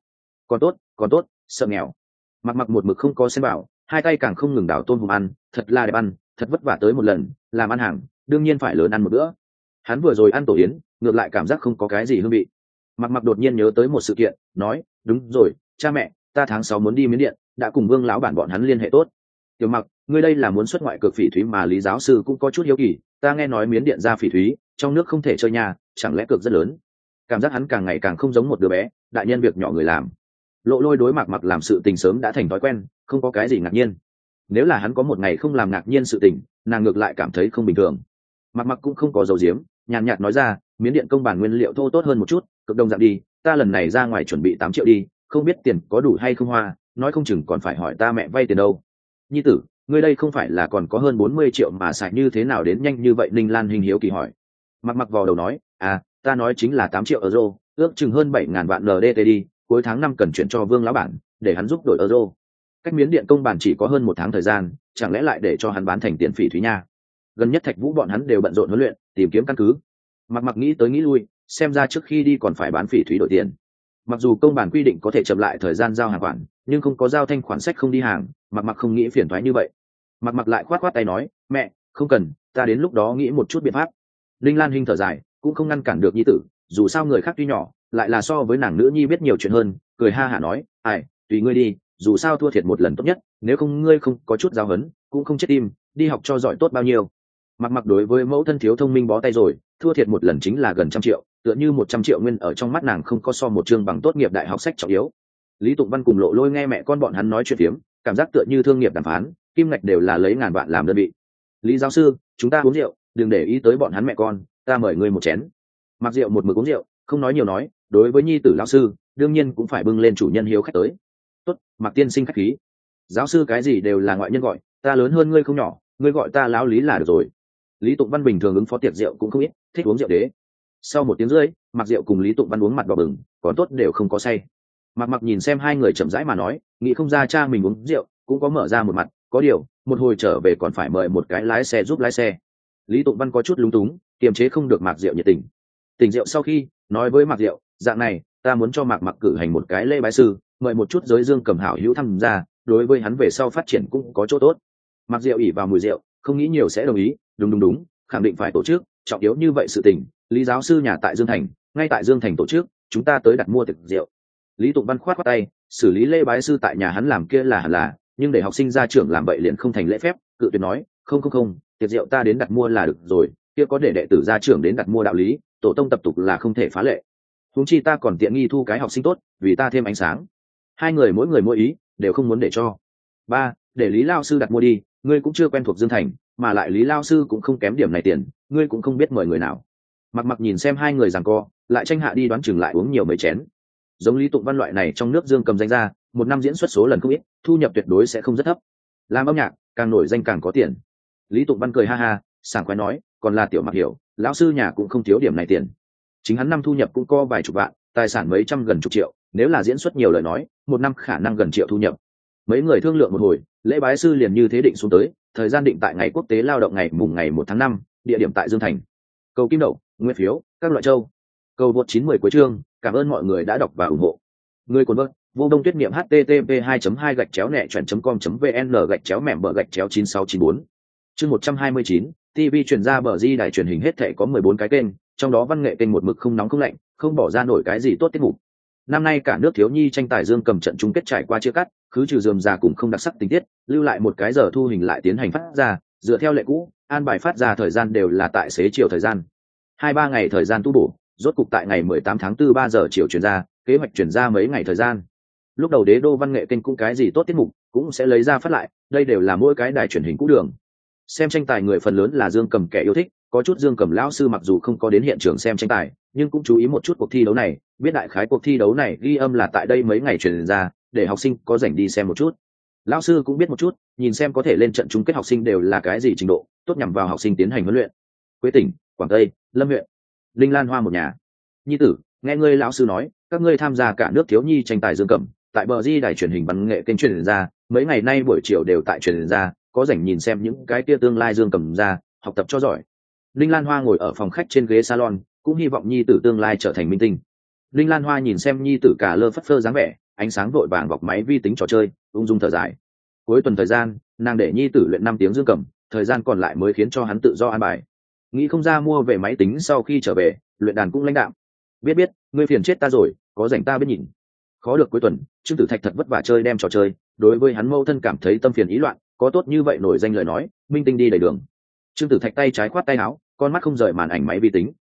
Còn tốt, sợ nghèo. Mặc một mực không có xem bảo, hai tay càng không ngừng đảo tôm hùm ăn, thật là đẹp ăn, thật vất vả tới một lần, làm ăn hàng, đương nhiên phải lớn ăn một bữa. Hắn vừa rồi ăn tổ yến, ngược lại cảm giác không có cái gì hương vị. Mặc đột nhiên nhớ tới một sự kiện, nói, đúng rồi, cha mẹ, ta tháng 6 muốn đi Miến Điện, đã cùng Vương lão bản bọn hắn liên hệ tốt. Tiểu Mặc, ngươi đây là muốn xuất ngoại cược phỉ thúy mà Lý giáo sư cũng có chút hiếu kỳ, ta nghe nói Miến Điện ra phỉ thúy, trong nước không thể chơi nhà, chẳng lẽ cược rất lớn. cảm giác hắn càng ngày càng không giống một đứa bé, đại nhân việc nhỏ người làm. Lộ Lôi đối Mạc Mặc làm sự tình sớm đã thành thói quen, không có cái gì ngạc nhiên. Nếu là hắn có một ngày không làm ngạc nhiên sự tình, nàng ngược lại cảm thấy không bình thường. Mạc Mặc cũng không có dầu diếm, nhàn nhạt nói ra, miến điện công bản nguyên liệu thô tốt hơn một chút, cực đông dạng đi, ta lần này ra ngoài chuẩn bị 8 triệu đi, không biết tiền có đủ hay không hoa, nói không chừng còn phải hỏi ta mẹ vay tiền đâu. Nhi tử, ngươi đây không phải là còn có hơn 40 triệu mà xài như thế nào đến nhanh như vậy? Ninh Lan Hình hiếu kỳ hỏi. Mạc Mặc vào đầu nói, ta nói chính là 8 triệu euro, ước chừng hơn 7.000 vạn NDT đi, cuối tháng 5 cần chuyển cho Vương lão bản, để hắn giúp đổi euro. Cách miến điện công bản chỉ có hơn 1 tháng thời gian, chẳng lẽ lại để cho hắn bán thành tiền phỉ thúy nha? Gần nhất Thạch Vũ bọn hắn đều bận rộn huấn luyện, tìm kiếm căn cứ. Mạc Mặc nghĩ tới nghĩ lui, xem ra trước khi đi còn phải bán phỉ thúy đổi tiền. Mặc dù công bản quy định có thể chậm lại thời gian giao hàng khoản, nhưng không có giao thanh khoản sách không đi hàng, Mạc Mặc không nghĩ phiền toái như vậy. Mạc Mặc lại khoát tay nói, mẹ, không cần, ta đến lúc đó nghĩ một chút biện pháp. Linh Lan Hinh thở dài, cũng không ngăn cản được nhi tử, dù sao người khác tuy nhỏ, lại là so với nàng nữ nhi biết nhiều chuyện hơn, cười ha hả nói, ai, tùy ngươi đi, dù sao thua thiệt một lần tốt nhất, nếu không ngươi không có chút giáo huấn, cũng không chết tim, đi học cho giỏi tốt bao nhiêu. Mạc Mặc đối với mẫu thân thiếu thông minh bó tay rồi, thua thiệt một lần chính là gần 100 triệu, tựa như 100 triệu nguyên ở trong mắt nàng không có so một chương bằng tốt nghiệp đại học sách trọng yếu. Lý Tụng Văn cùng Lộ Lôi nghe mẹ con bọn hắn nói chuyện phiếm, cảm giác tựa như thương nghiệp đàm phán, kim ngạch đều là lấy ngàn vạn làm đơn vị. Lý giáo sư, chúng ta uống rượu, đừng để ý tới bọn hắn mẹ con, ta mời ngươi một chén. Mặc Diệu một mực uống rượu, không nói nhiều nói, đối với nhi tử lão sư, đương nhiên cũng phải bưng lên chủ nhân hiếu khách tới. Tốt, Mạc tiên sinh khách khí. Giáo sư cái gì đều là ngoại nhân gọi, ta lớn hơn ngươi không nhỏ, ngươi gọi ta lão Lý là được rồi. Lý Tụng Văn bình thường ứng phó tiệc rượu cũng không ít, thích uống rượu đế. Sau 1 tiếng rưỡi, Mạc Diệu cùng Lý Tụng Văn uống mặt đỏ bừng, còn tốt đều không có say. Mạc Mặc nhìn xem hai người chậm rãi mà nói, nghĩ không ra cha mình uống rượu, cũng có mở ra một mặt, có điều, một hồi trở về còn phải mời một cái lái xe giúp lái xe. Lý Tụng Văn có chút lúng túng, kiềm chế không được Mạc Diệu nhiệt tình. Tỉnh rượu sau khi, nói với Mạc Diệu, dạng này, ta muốn cho Mạc Mặc cử hành một cái lễ bái sư, mời một chút giới dương cầm hảo hữu tham gia, đối với hắn về sau phát triển cũng có chỗ tốt. Mạc Diệu ỉ vào mùi rượu, không nghĩ nhiều sẽ đồng ý, đúng, khẳng định phải tổ chức, trọng yếu như vậy sự tình, Lý giáo sư nhà tại Dương Thành, ngay tại Dương Thành tổ chức, chúng ta tới đặt mua tiệc rượu. Lý Tụng Văn khoát tay, xử lý lễ bái sư tại nhà hắn làm kia là hẳn là, nhưng để học sinh ra trưởng làm vậy liền không thành lễ phép, cự tuyệt nói, không, tiệc rượu ta đến đặt mua là được rồi, kia có để đệ tử ra trưởng đến đặt mua đạo lý, tổ tông tập tục là không thể phá lệ. Huống chi ta còn tiện nghi thu cái học sinh tốt, vì ta thêm ánh sáng. Hai người mỗi ý, đều không muốn để cho. Ba, để Lý lao sư đặt mua đi, ngươi cũng chưa quen thuộc Dương Thành, mà lại Lý lao sư cũng không kém điểm này tiền, ngươi cũng không biết mời người nào. Mặc nhìn xem hai người giằng co, lại tranh hạ đi đoán chừng lại uống nhiều mấy chén. Giống Lý Tụng Văn loại này trong nước Dương cầm danh ra, một năm diễn xuất số lần không ít, thu nhập tuyệt đối sẽ không rất thấp. Làm âm nhạc, càng nổi danh càng có tiền. Lý Tụng Văn cười ha ha, sảng khoái nói, còn là Tiểu Mặc hiểu, lão sư nhà cũng không thiếu điểm này tiền. Chính hắn năm thu nhập cũng có vài chục vạn, tài sản mấy trăm gần chục triệu, nếu là diễn xuất nhiều lời nói, một năm khả năng gần triệu thu nhập. Mấy người thương lượng một hồi, lễ bái sư liền như thế định xuống tới, thời gian định tại ngày quốc tế lao động ngày mùng ngày 1 tháng 5, địa điểm tại Dương Thành. Cầu kim đậu, nguyên phiếu, các loại châu. Cầu vượt 910 cuối chương, cảm ơn mọi người đã đọc và ủng hộ. Người cuốn vợt, vô đông tuyết niệm http://2.2/nẹ-com.vn/9694. Chương 129, TV truyền ra bờ di đài truyền hình hết thảy có 14 cái kênh, trong đó văn nghệ kênh một mực không nóng không lạnh, không bỏ ra nổi cái gì tốt tiết mục. Năm nay cả nước thiếu nhi tranh tài Dương cầm trận chung kết trải qua chia cắt, khứ trừ rườm rà cùng không đặc sắc tình tiết, lưu lại một cái giờ thu hình lại tiến hành phát ra, dựa theo lệ cũ, an bài phát ra thời gian đều là tại xế chiều thời gian. 2-3 ngày thời gian tu bổ, rốt cục tại ngày 18 tháng 4 3 giờ chiều truyền ra, kế hoạch chuyển ra mấy ngày thời gian. Lúc đầu Đế Đô văn nghệ kênh cũng cái gì tốt tiết mục, cũng sẽ lấy ra phát lại, đây đều là mỗi cái đài truyền hình cũ đường. Xem tranh tài người phần lớn là Dương cầm kẻ yêu thích, có chút Dương cầm lão sư mặc dù không có đến hiện trường xem tranh tài, nhưng cũng chú ý một chút cuộc thi đấu này, biết đại khái cuộc thi đấu này ghi âm là tại đây mấy ngày truyền ra, để học sinh có rảnh đi xem một chút. Lão sư cũng biết một chút, nhìn xem có thể lên trận chung kết học sinh đều là cái gì trình độ, tốt nhằm vào học sinh tiến hành huấn luyện. Quế tỉnh, Quảng Tây, Lâm huyện, Linh Lan Hoa một nhà. Nhi tử, nghe ngươi lão sư nói, các ngươi tham gia cả nước thiếu nhi tranh tài Dương cầm, tại bờ di đài truyền hình văn nghệ kênh truyền ra, mấy ngày nay buổi chiều đều tại truyền ra, có rảnh nhìn xem những cái kia tương lai Dương cầm ra, học tập cho giỏi. Linh Lan Hoa ngồi ở phòng khách trên ghế salon, cũng hy vọng nhi tử tương lai trở thành minh tinh. Linh Lan Hoa nhìn xem nhi tử cả lơ phất phơ dáng vẻ, ánh sáng vội vàng bọc máy vi tính trò chơi, ung dung thở dài. Cuối tuần thời gian, nàng để nhi tử luyện 5 tiếng Dương cầm, thời gian còn lại mới khiến cho hắn tự do an bài. Nghĩ không ra mua về máy tính sau khi trở về, luyện đàn cũng lãnh đạm. Biết, ngươi phiền chết ta rồi, có rảnh ta biết nhìn. Khó được cuối tuần, Trương Tử Thạch thật vất vả chơi đem trò chơi, đối với hắn mâu thân cảm thấy tâm phiền ý loạn, có tốt như vậy nổi danh lời nói, minh tinh đi đầy đường. Trương Tử Thạch tay trái khoát tay áo, con mắt không rời màn ảnh máy vi tính,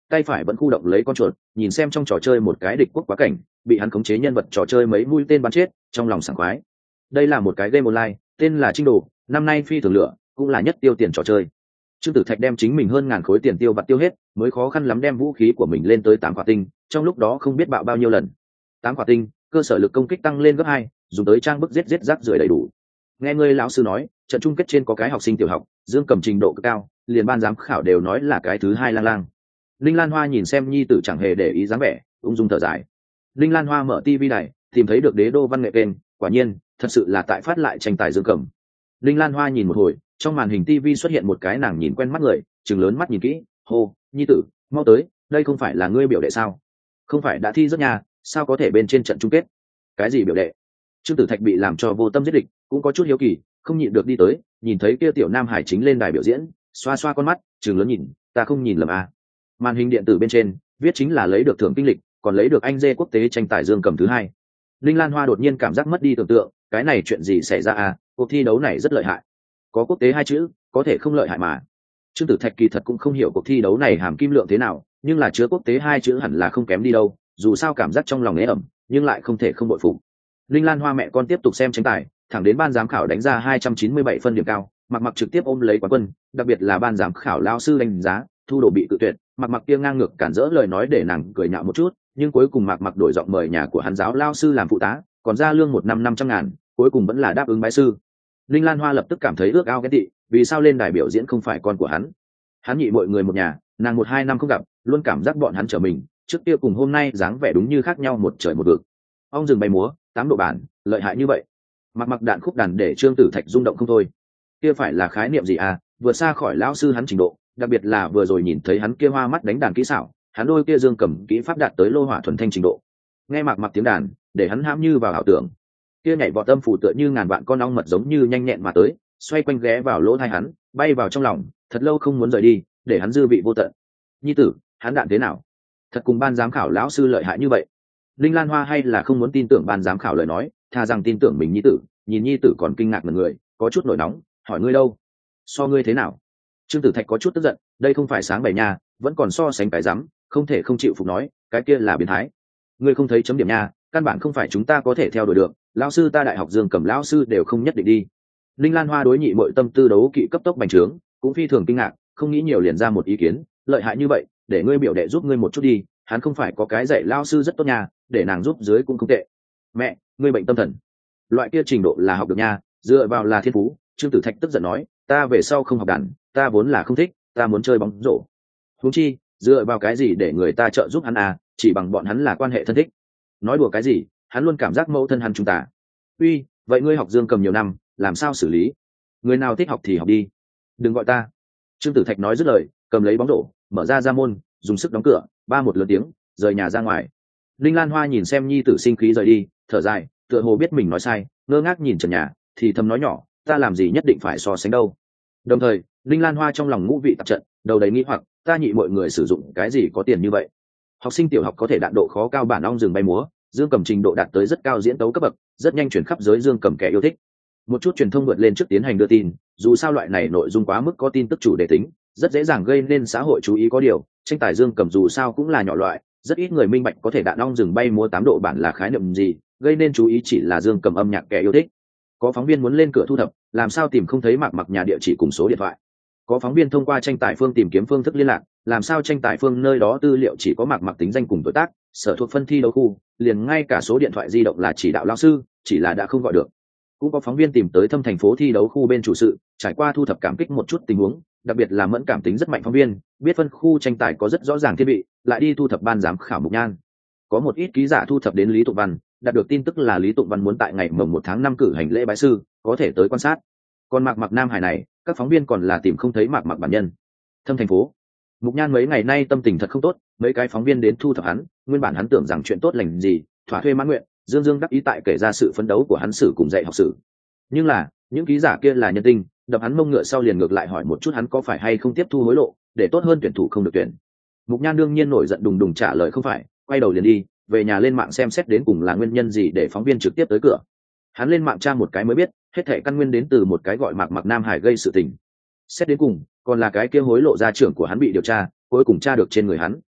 tay phải vẫn khu động lấy con chuột, nhìn xem trong trò chơi một cái địch quốc quá cảnh, bị hắn khống chế nhân vật trò chơi mấy mũi tên bắn chết, trong lòng sảng khoái. Đây là một cái game online, tên là Trinh Đồ, năm nay phi thường lựa, cũng là nhất tiêu tiền trò chơi. Trương Tử Thạch đem chính mình hơn ngàn khối tiền tiêu vặt tiêu hết, mới khó khăn lắm đem vũ khí của mình lên tới 8 quả tinh, trong lúc đó không biết bạo bao nhiêu lần. 8 quả tinh, cơ sở lực công kích tăng lên gấp 2, dùng tới trang bức giết rác rưởi đầy đủ. Nghe ngươi lão sư nói, trận chung kết trên có cái học sinh tiểu học, Dương Cầm trình độ cực cao, liền ban giám khảo đều nói là cái thứ hai lang lang. Linh Lan Hoa nhìn xem nhi tử chẳng hề để ý dáng vẻ, ung dung thở dài. Linh Lan Hoa mở TV này, tìm thấy được Đế Đô văn nghệ kênh, quả nhiên, thật sự là tại phát lại tranh tài Dương Cầm. Linh Lan Hoa nhìn một hồi, trong màn hình TV xuất hiện một cái nàng nhìn quen mắt người, trừng lớn mắt nhìn kỹ, hô, nhi tử, mau tới, đây không phải là ngươi biểu đệ sao? Không phải đã thi rất nhà, sao có thể bên trên trận chung kết? Cái gì biểu đệ? Trương Tử Thạch bị làm cho vô tâm giết địch, cũng có chút hiếu kỳ, không nhịn được đi tới, nhìn thấy kia tiểu nam hải chính lên đài biểu diễn, xoa xoa con mắt, trừng lớn nhìn, ta không nhìn lầm à. Màn hình điện tử bên trên viết chính là lấy được thưởng kinh lịch, còn lấy được anh dê quốc tế tranh tài Dương Cầm thứ hai. Linh Lan Hoa đột nhiên cảm giác mất đi tưởng tượng, cái này chuyện gì xảy ra à? Cuộc thi đấu này rất lợi hại, có quốc tế hai chữ có thể không lợi hại mà. Trương Tử Thạch kỳ thật cũng không hiểu cuộc thi đấu này hàm kim lượng thế nào, nhưng là chứa quốc tế hai chữ hẳn là không kém đi đâu, dù sao cảm giác trong lòng ế ẩm, nhưng lại không thể không bội phục. Linh Lan Hoa mẹ con tiếp tục xem tranh tài, thẳng đến ban giám khảo đánh ra 297 phân điểm cao, Mặc trực tiếp ôm lấy quán quân, đặc biệt là ban giám khảo lao sư đánh giá, Thu Đồ bị tự tuyệt, Mặc kia ngang ngược cản rỡ lời nói để nàng cười nhạo một chút, nhưng cuối cùng Mặc đổi giọng mời nhà của hắn giáo lao sư làm phụ tá, còn ra lương 1 năm 500 ngàn, cuối cùng vẫn là đáp ứng bái sư. Linh Lan Hoa lập tức cảm thấy ước ao ghen tị, vì sao lên đài biểu diễn không phải con của hắn? Hắn nhị mọi người một nhà, nàng 1-2 năm không gặp, luôn cảm giác bọn hắn trở mình, trước kia cùng hôm nay dáng vẻ đúng như khác nhau một trời một vực. Ong rừng bay múa, 8 độ bản, lợi hại như vậy. Mặc đạn khúc đàn để Trương Tử Thạch rung động không thôi. Kia phải là khái niệm gì à, vượt xa khỏi lão sư hắn trình độ, đặc biệt là vừa rồi nhìn thấy hắn kia hoa mắt đánh đàn kỹ xảo, hắn đôi kia Dương Cầm kỹ pháp đạt tới lô hỏa thuần thanh trình độ. Nghe Mặc tiếng đàn, để hắn hãm như vào ảo tưởng. Kia nhảy vọt âm phủ tựa như ngàn vạn con ong mật giống như nhanh nhẹn mà tới, xoay quanh ghé vào lỗ tai hắn, bay vào trong lòng, thật lâu không muốn rời đi, để hắn dư vị vô tận. Nhi tử, hắn đạn thế nào? Thật cùng ban giám khảo lão sư lợi hại như vậy? Linh Lan Hoa hay là không muốn tin tưởng ban giám khảo lời nói, thà rằng tin tưởng mình nhi tử, nhìn nhi tử còn kinh ngạc ngẩn người, có chút nổi nóng, hỏi ngươi đâu? So ngươi thế nào? Trương Tử Thạch có chút tức giận, đây không phải sáng bày nha, vẫn còn so sánh cái dám, không thể không chịu phục nói, cái kia là biến thái. Ngươi không thấy chấm điểm nha, căn bản không phải chúng ta có thể theo đuổi được, lão sư ta đại học Dương Cầm lão sư đều không nhất định đi. Linh Lan Hoa đối nhị mọi tâm tư đấu kỵ cấp tốc bành trướng, cũng phi thường kinh ngạc, không nghĩ nhiều liền ra một ý kiến, lợi hại như vậy, để ngươi biểu đệ giúp ngươi một chút đi, hắn không phải có cái dạy lão sư rất tốt nha, để nàng giúp dưới cũng không tệ. Mẹ, ngươi bệnh tâm thần, loại kia trình độ là học được nha, dựa vào là thiên phú. Trương Tử Thạch tức giận nói, ta về sau không học đàn, ta vốn là không thích, ta muốn chơi bóng rổ. Huống chi, dựa vào cái gì để người ta trợ giúp hắn à, chỉ bằng bọn hắn là quan hệ thân thích. Nói đùa cái gì, hắn luôn cảm giác mẫu thân hắn chúng ta. Uy, vậy ngươi học Dương Cầm nhiều năm, làm sao xử lý? Người nào thích học thì học đi, đừng gọi ta. Trương Tử Thạch nói dứt lời, cầm lấy bóng rổ, mở ra môn, dùng sức đóng cửa, ba một lớn tiếng, rời nhà ra ngoài. Linh Lan Hoa nhìn xem nhi tử sinh khí rời đi, thở dài, tựa hồ biết mình nói sai, ngơ ngác nhìn trần nhà, thì thầm nói nhỏ, ta làm gì nhất định phải so sánh đâu. Đồng thời, Linh Lan Hoa trong lòng ngũ vị tạp trận, đầu đầy nghi hoặc, ta nhị mọi người sử dụng cái gì có tiền như vậy? Học sinh tiểu học có thể đạn độ khó cao bản ong rừng bay múa, Dương Cầm trình độ đạt tới rất cao diễn tấu cấp bậc, rất nhanh chuyển khắp giới Dương Cầm kẻ yêu thích. Một chút truyền thông vượt lên trước tiến hành đưa tin, dù sao loại này nội dung quá mức có tin tức chủ đề tính, rất dễ dàng gây nên xã hội chú ý. Có điều, tranh tài Dương Cầm dù sao cũng là nhỏ loại, rất ít người minh bạch có thể đạn ong rừng bay múa 8 độ bản là khái niệm gì, gây nên chú ý chỉ là Dương Cầm âm nhạc kẻ yêu thích. Có phóng viên muốn lên cửa thu thập, làm sao tìm không thấy Mặc nhà địa chỉ cùng số điện thoại. Có phóng viên thông qua tranh tài phương tìm kiếm phương thức liên lạc, làm sao tranh tài phương nơi đó tư liệu chỉ có Mặc tính danh cùng tuổi tác, sở thuộc phân thi đấu khu, liền ngay cả số điện thoại di động là chỉ đạo lao sư, chỉ là đã không gọi được. Cũng có phóng viên tìm tới Thâm thành phố thi đấu khu bên chủ sự, trải qua thu thập cảm kích một chút tình huống, đặc biệt là mẫn cảm tính rất mạnh phóng viên, biết phân khu tranh tài có rất rõ ràng thiết bị, lại đi thu thập ban giám khảo Mục Nhan. Có một ít ký giả thu thập đến Lý Tụng Văn, đạt được tin tức là Lý Tụng Văn muốn tại ngày mồng 1 tháng 5 cử hành lễ bái sư, có thể tới quan sát. Còn Mặc Nam Hải này, các phóng viên còn là tìm không thấy Mặc bản nhân. Thâm thành phố, Mục Nhan mấy ngày nay tâm tình thật không tốt, mấy cái phóng viên đến thu thập hắn, nguyên bản hắn tưởng rằng chuyện tốt lành gì, thỏa thuê mãn nguyện, dương dương đắc ý tại kể ra sự phấn đấu của hắn sử cùng dạy học sử. Nhưng là, những ký giả kia là nhân tinh, đập hắn mông ngựa sau liền ngược lại hỏi một chút hắn có phải hay không tiếp thu hối lộ, để tốt hơn tuyển thủ không được tuyển. Mục Nhan đương nhiên nổi giận đùng đùng trả lời không phải, quay đầu liền đi, về nhà lên mạng xem xét đến cùng là nguyên nhân gì để phóng viên trực tiếp tới cửa. Hắn lên mạng tra một cái mới biết, hết thảy căn nguyên đến từ một cái gọi Mặc Nam Hải gây sự tình. Xét đến cùng, còn là cái kia hối lộ gia trưởng của hắn bị điều tra, cuối cùng tra được trên người hắn.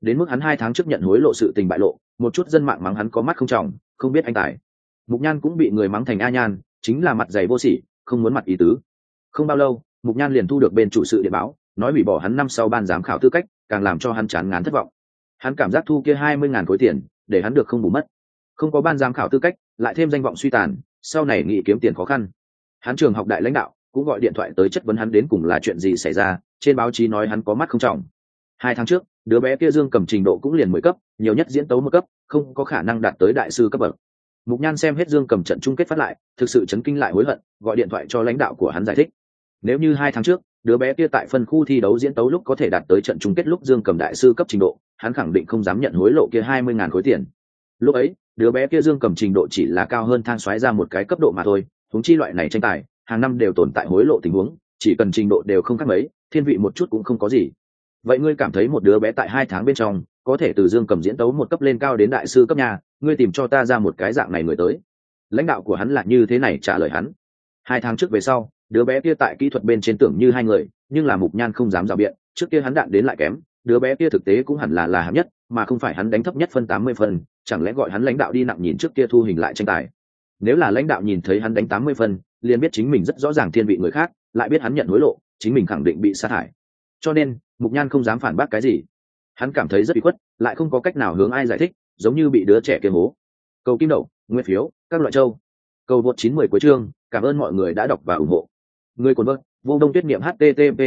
đến mức hắn 2 tháng trước nhận hối lộ sự tình bại lộ, một chút dân mạng mắng hắn có mắt không tròng, không biết anh tài. Mục Nhan cũng bị người mắng thành A Nhan, chính là mặt dày vô sỉ, không muốn mặt ý tứ. Không bao lâu, Mục Nhan liền thu được bên chủ sự điện báo, nói hủy bỏ hắn năm sau ban giám khảo tư cách, càng làm cho hắn chán ngán thất vọng. Hắn cảm giác thu kia 20.000 khối tiền, để hắn được không bù mất. Không có ban giám khảo tư cách, lại thêm danh vọng suy tàn, sau này nghĩ kiếm tiền khó khăn. Hắn trường học đại lãnh đạo cũng gọi điện thoại tới chất vấn hắn đến cùng là chuyện gì xảy ra, trên báo chí nói hắn có mắt không trọng. 2 tháng trước, đứa bé kia Dương Cầm trình độ cũng liền 10 cấp, nhiều nhất diễn tấu 1 cấp, không có khả năng đạt tới đại sư cấp bậc. Mục Nhan xem hết Dương Cầm trận chung kết phát lại, thực sự chấn kinh lại hối hận, gọi điện thoại cho lãnh đạo của hắn giải thích. Nếu như 2 tháng trước, đứa bé kia tại phân khu thi đấu diễn tấu lúc có thể đạt tới trận chung kết lúc Dương Cầm đại sư cấp trình độ, hắn khẳng định không dám nhận hối lộ kia 20.000 khối tiền. Lúc ấy, đứa bé kia Dương Cầm trình độ chỉ là cao hơn thang xoáy ra một cái cấp độ mà thôi, huống chi loại này tranh tài, hàng năm đều tồn tại hối lộ tình huống, chỉ cần trình độ đều không khác mấy, thiên vị một chút cũng không có gì. Vậy ngươi cảm thấy một đứa bé tại 2 tháng bên trong có thể từ Dương Cầm diễn tấu 1 cấp lên cao đến đại sư cấp nhà, ngươi tìm cho ta ra một cái dạng này người tới. Lãnh đạo của hắn là như thế này trả lời hắn. 2 tháng trước về sau, đứa bé kia tại kỹ thuật bên trên tưởng như 2 người, nhưng là Mục Nhan không dám rào biện, trước kia hắn đạn đến lại kém, đứa bé kia thực tế cũng hẳn là hạng nhất, mà không phải hắn đánh thấp nhất phân 80 phân, chẳng lẽ gọi hắn lãnh đạo đi nặng nhìn trước kia thu hình lại tranh tài. Nếu là lãnh đạo nhìn thấy hắn đánh 80 phân, liền biết chính mình rất rõ ràng thiên vị người khác, lại biết hắn nhận hối lộ, chính mình khẳng định bị sa thải. Cho nên, Mục Nhan không dám phản bác cái gì. Hắn cảm thấy rất bị khuất, lại không có cách nào hướng ai giải thích, giống như bị đứa trẻ kia hố. Cầu kim đậu, nguyên phiếu, các loại châu. Cầu vượt 910 cuối chương, cảm ơn mọi người đã đọc và ủng hộ. Người cuốn vợt, vô đông tuyết niệm http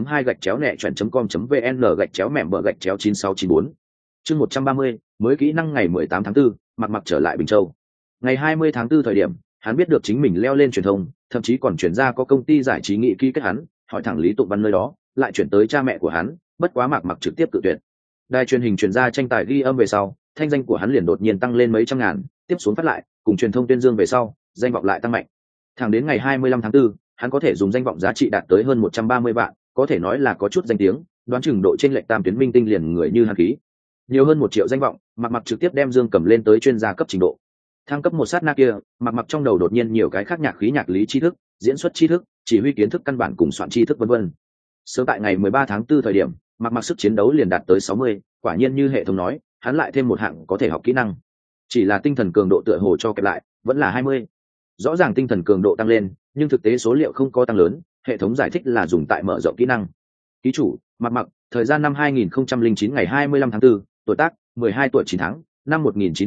2.2-nẹ.com.vn/gạch chéo9694. Chương 130, mới kỹ năng ngày 18 tháng 4, mặc trở lại Bình Châu. Ngày 20 tháng 4 thời điểm, hắn biết được chính mình leo lên truyền thông, thậm chí còn chuyển ra có công ty giải trí nghị ký kết hắn, hỏi thẳng Lý Tụng Văn nơi đó, lại chuyển tới cha mẹ của hắn, bất quá mặc trực tiếp cự tuyệt. Đài truyền hình chuyển ra tranh tài ghi âm về sau, thanh danh của hắn liền đột nhiên tăng lên mấy trăm ngàn, tiếp xuống phát lại, cùng truyền thông tuyên dương về sau, danh vọng lại tăng mạnh. Thẳng đến ngày 25 tháng 4, hắn có thể dùng danh vọng giá trị đạt tới hơn 130 vạn, có thể nói là có chút danh tiếng, đoán chừng độ trên lệch tam tuyến minh tinh liền người như hàn khí. Nhiều hơn 1 triệu danh vọng, mặc trực tiếp đem Dương Cầm lên tới chuyên gia cấp trình độ. Thăng cấp một sát na kia, mặc trong đầu đột nhiên nhiều cái khác nhạc khí nhạc lý tri thức, diễn xuất tri thức, chỉ huy kiến thức căn bản cùng soạn tri thức vân vân. Sớm tại ngày 13 tháng 4 thời điểm, mặc sức chiến đấu liền đạt tới 60, quả nhiên như hệ thống nói, hắn lại thêm một hạng có thể học kỹ năng. Chỉ là tinh thần cường độ tựa hồ cho kẹp lại, vẫn là 20. Rõ ràng tinh thần cường độ tăng lên, nhưng thực tế số liệu không có tăng lớn, hệ thống giải thích là dùng tại mở rộng kỹ năng. Ký chủ, mặc, thời gian năm 2009 ngày 25 tháng 4, tuổi tác, 12 tuổi 9 tháng, năm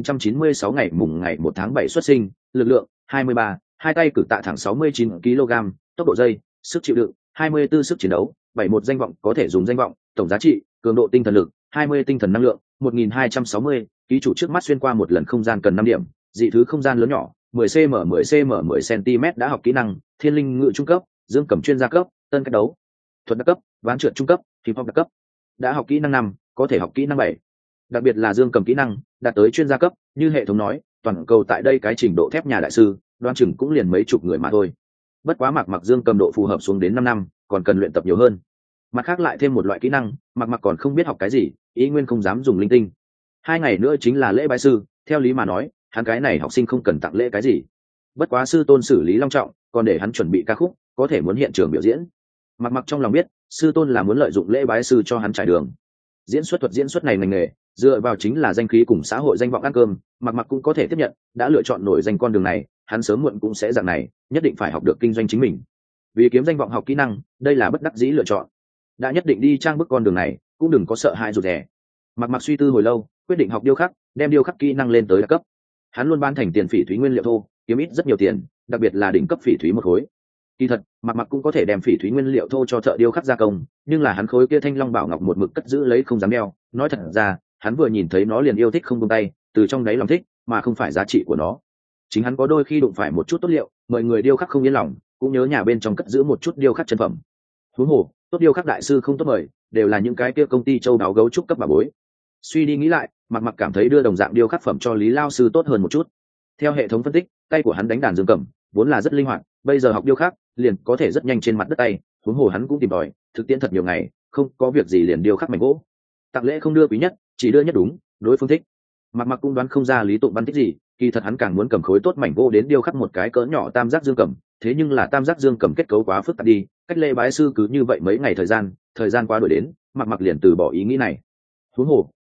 1996 ngày mùng ngày 1 tháng 7 xuất sinh, lực lượng, 23, hai tay cử tạ thẳng 69 kg, tốc độ giây, sức chịu đựng, 24 sức chiến đấu, 71 danh vọng có thể dùng danh vọng, tổng giá trị, cường độ tinh thần lực, 20 tinh thần năng lượng, 1260, ký chủ trước mắt xuyên qua một lần không gian cần 5 điểm, dị thứ không gian lớn nhỏ, 10cm 10cm 10 cm đã học kỹ năng, thiên linh ngự trung cấp, Dương Cầm chuyên gia cấp, tân cách đấu, thuật đặc cấp, ván trượt trung cấp, hip hop đặc cấp. Đã học kỹ năng 5, có thể học kỹ năng 7. Đặc biệt là Dương Cầm kỹ năng đạt tới chuyên gia cấp, như hệ thống nói, toàn cầu tại đây cái trình độ thép nhà đại sư, đoán chừng cũng liền mấy chục người mà thôi. Bất quá mặc Dương Cầm độ phù hợp xuống đến 5 năm, còn cần luyện tập nhiều hơn. Mặt khác lại thêm một loại kỹ năng, mặc còn không biết học cái gì, ý nguyên không dám dùng linh tinh. 2 ngày nữa chính là lễ bái sư, theo lý mà nói, hắn cái này học sinh không cần tặng lễ cái gì. Bất quá sư tôn xử lý long trọng, còn để hắn chuẩn bị ca khúc, có thể muốn hiện trường biểu diễn. Mặc trong lòng biết, sư tôn là muốn lợi dụng lễ bái sư cho hắn trải đường. Diễn xuất này ngành nghề, dựa vào chính là danh khí cùng xã hội danh vọng ăn cơm, mặc cũng có thể tiếp nhận, đã lựa chọn nổi danh con đường này, hắn sớm muộn cũng sẽ dạng này, nhất định phải học được kinh doanh chính mình. Vì kiếm danh vọng học kỹ năng, đây là bất đắc dĩ lựa chọn. Đã nhất định đi trang bước con đường này, cũng đừng có sợ hãi rụt rè. Mặc suy tư hồi lâu, quyết định học điêu khắc, đem điêu khắc kỹ năng lên tới đặc cấp. Hắn luôn ban thành tiền phỉ thúy nguyên liệu thô, kiếm ít rất nhiều tiền, đặc biệt là đỉnh cấp phỉ thúy một khối. Kỳ thật, mặc cũng có thể đem phỉ thúy nguyên liệu thô cho thợ điêu khắc gia công, nhưng là hắn khối kia thanh long bảo ngọc một mực cất giữ lấy không dám đeo. Nói thật ra, hắn vừa nhìn thấy nó liền yêu thích không buông tay, từ trong đáy lòng thích, mà không phải giá trị của nó. Chính hắn có đôi khi đụng phải một chút tốt liệu, mọi người điêu khắc không yên lòng, cũng nhớ nhà bên trong cất giữ một chút điêu khắc chân phẩm. Huống hồ, tốt điêu khắc đại sư không tốt mời, đều là những cái kia công ty châu đáo gấu trúc cấp bà bối. Suy đi nghĩ lại, mặc cảm thấy đưa đồng dạng điêu khắc phẩm cho Lý Lao sư tốt hơn một chút. Theo hệ thống phân tích, tay của hắn đánh đàn dương cầm vốn là rất linh hoạt, bây giờ học điêu khắc liền có thể rất nhanh trên mặt đất tay. Huống hồ hắn cũng tìm tòi thực tiễn thật nhiều ngày, không có việc gì liền điêu khắc mảnh gỗ. Tặng lễ không đưa quý nhất, chỉ đưa nhất đúng, đối phương thích. Mặc cũng đoán không ra Lý Tụng Văn thích gì, kỳ thật hắn càng muốn cầm khối tốt mảnh gỗ đến điêu khắc một cái cỡ nhỏ tam giác dương cầm, thế nhưng là tam giác dương cầm kết cấu quá phức tạp đi, cách lễ bái sư cứ như vậy mấy ngày thời gian quá đuổi đến, mặc liền từ bỏ ý nghĩ này. Huống hồ,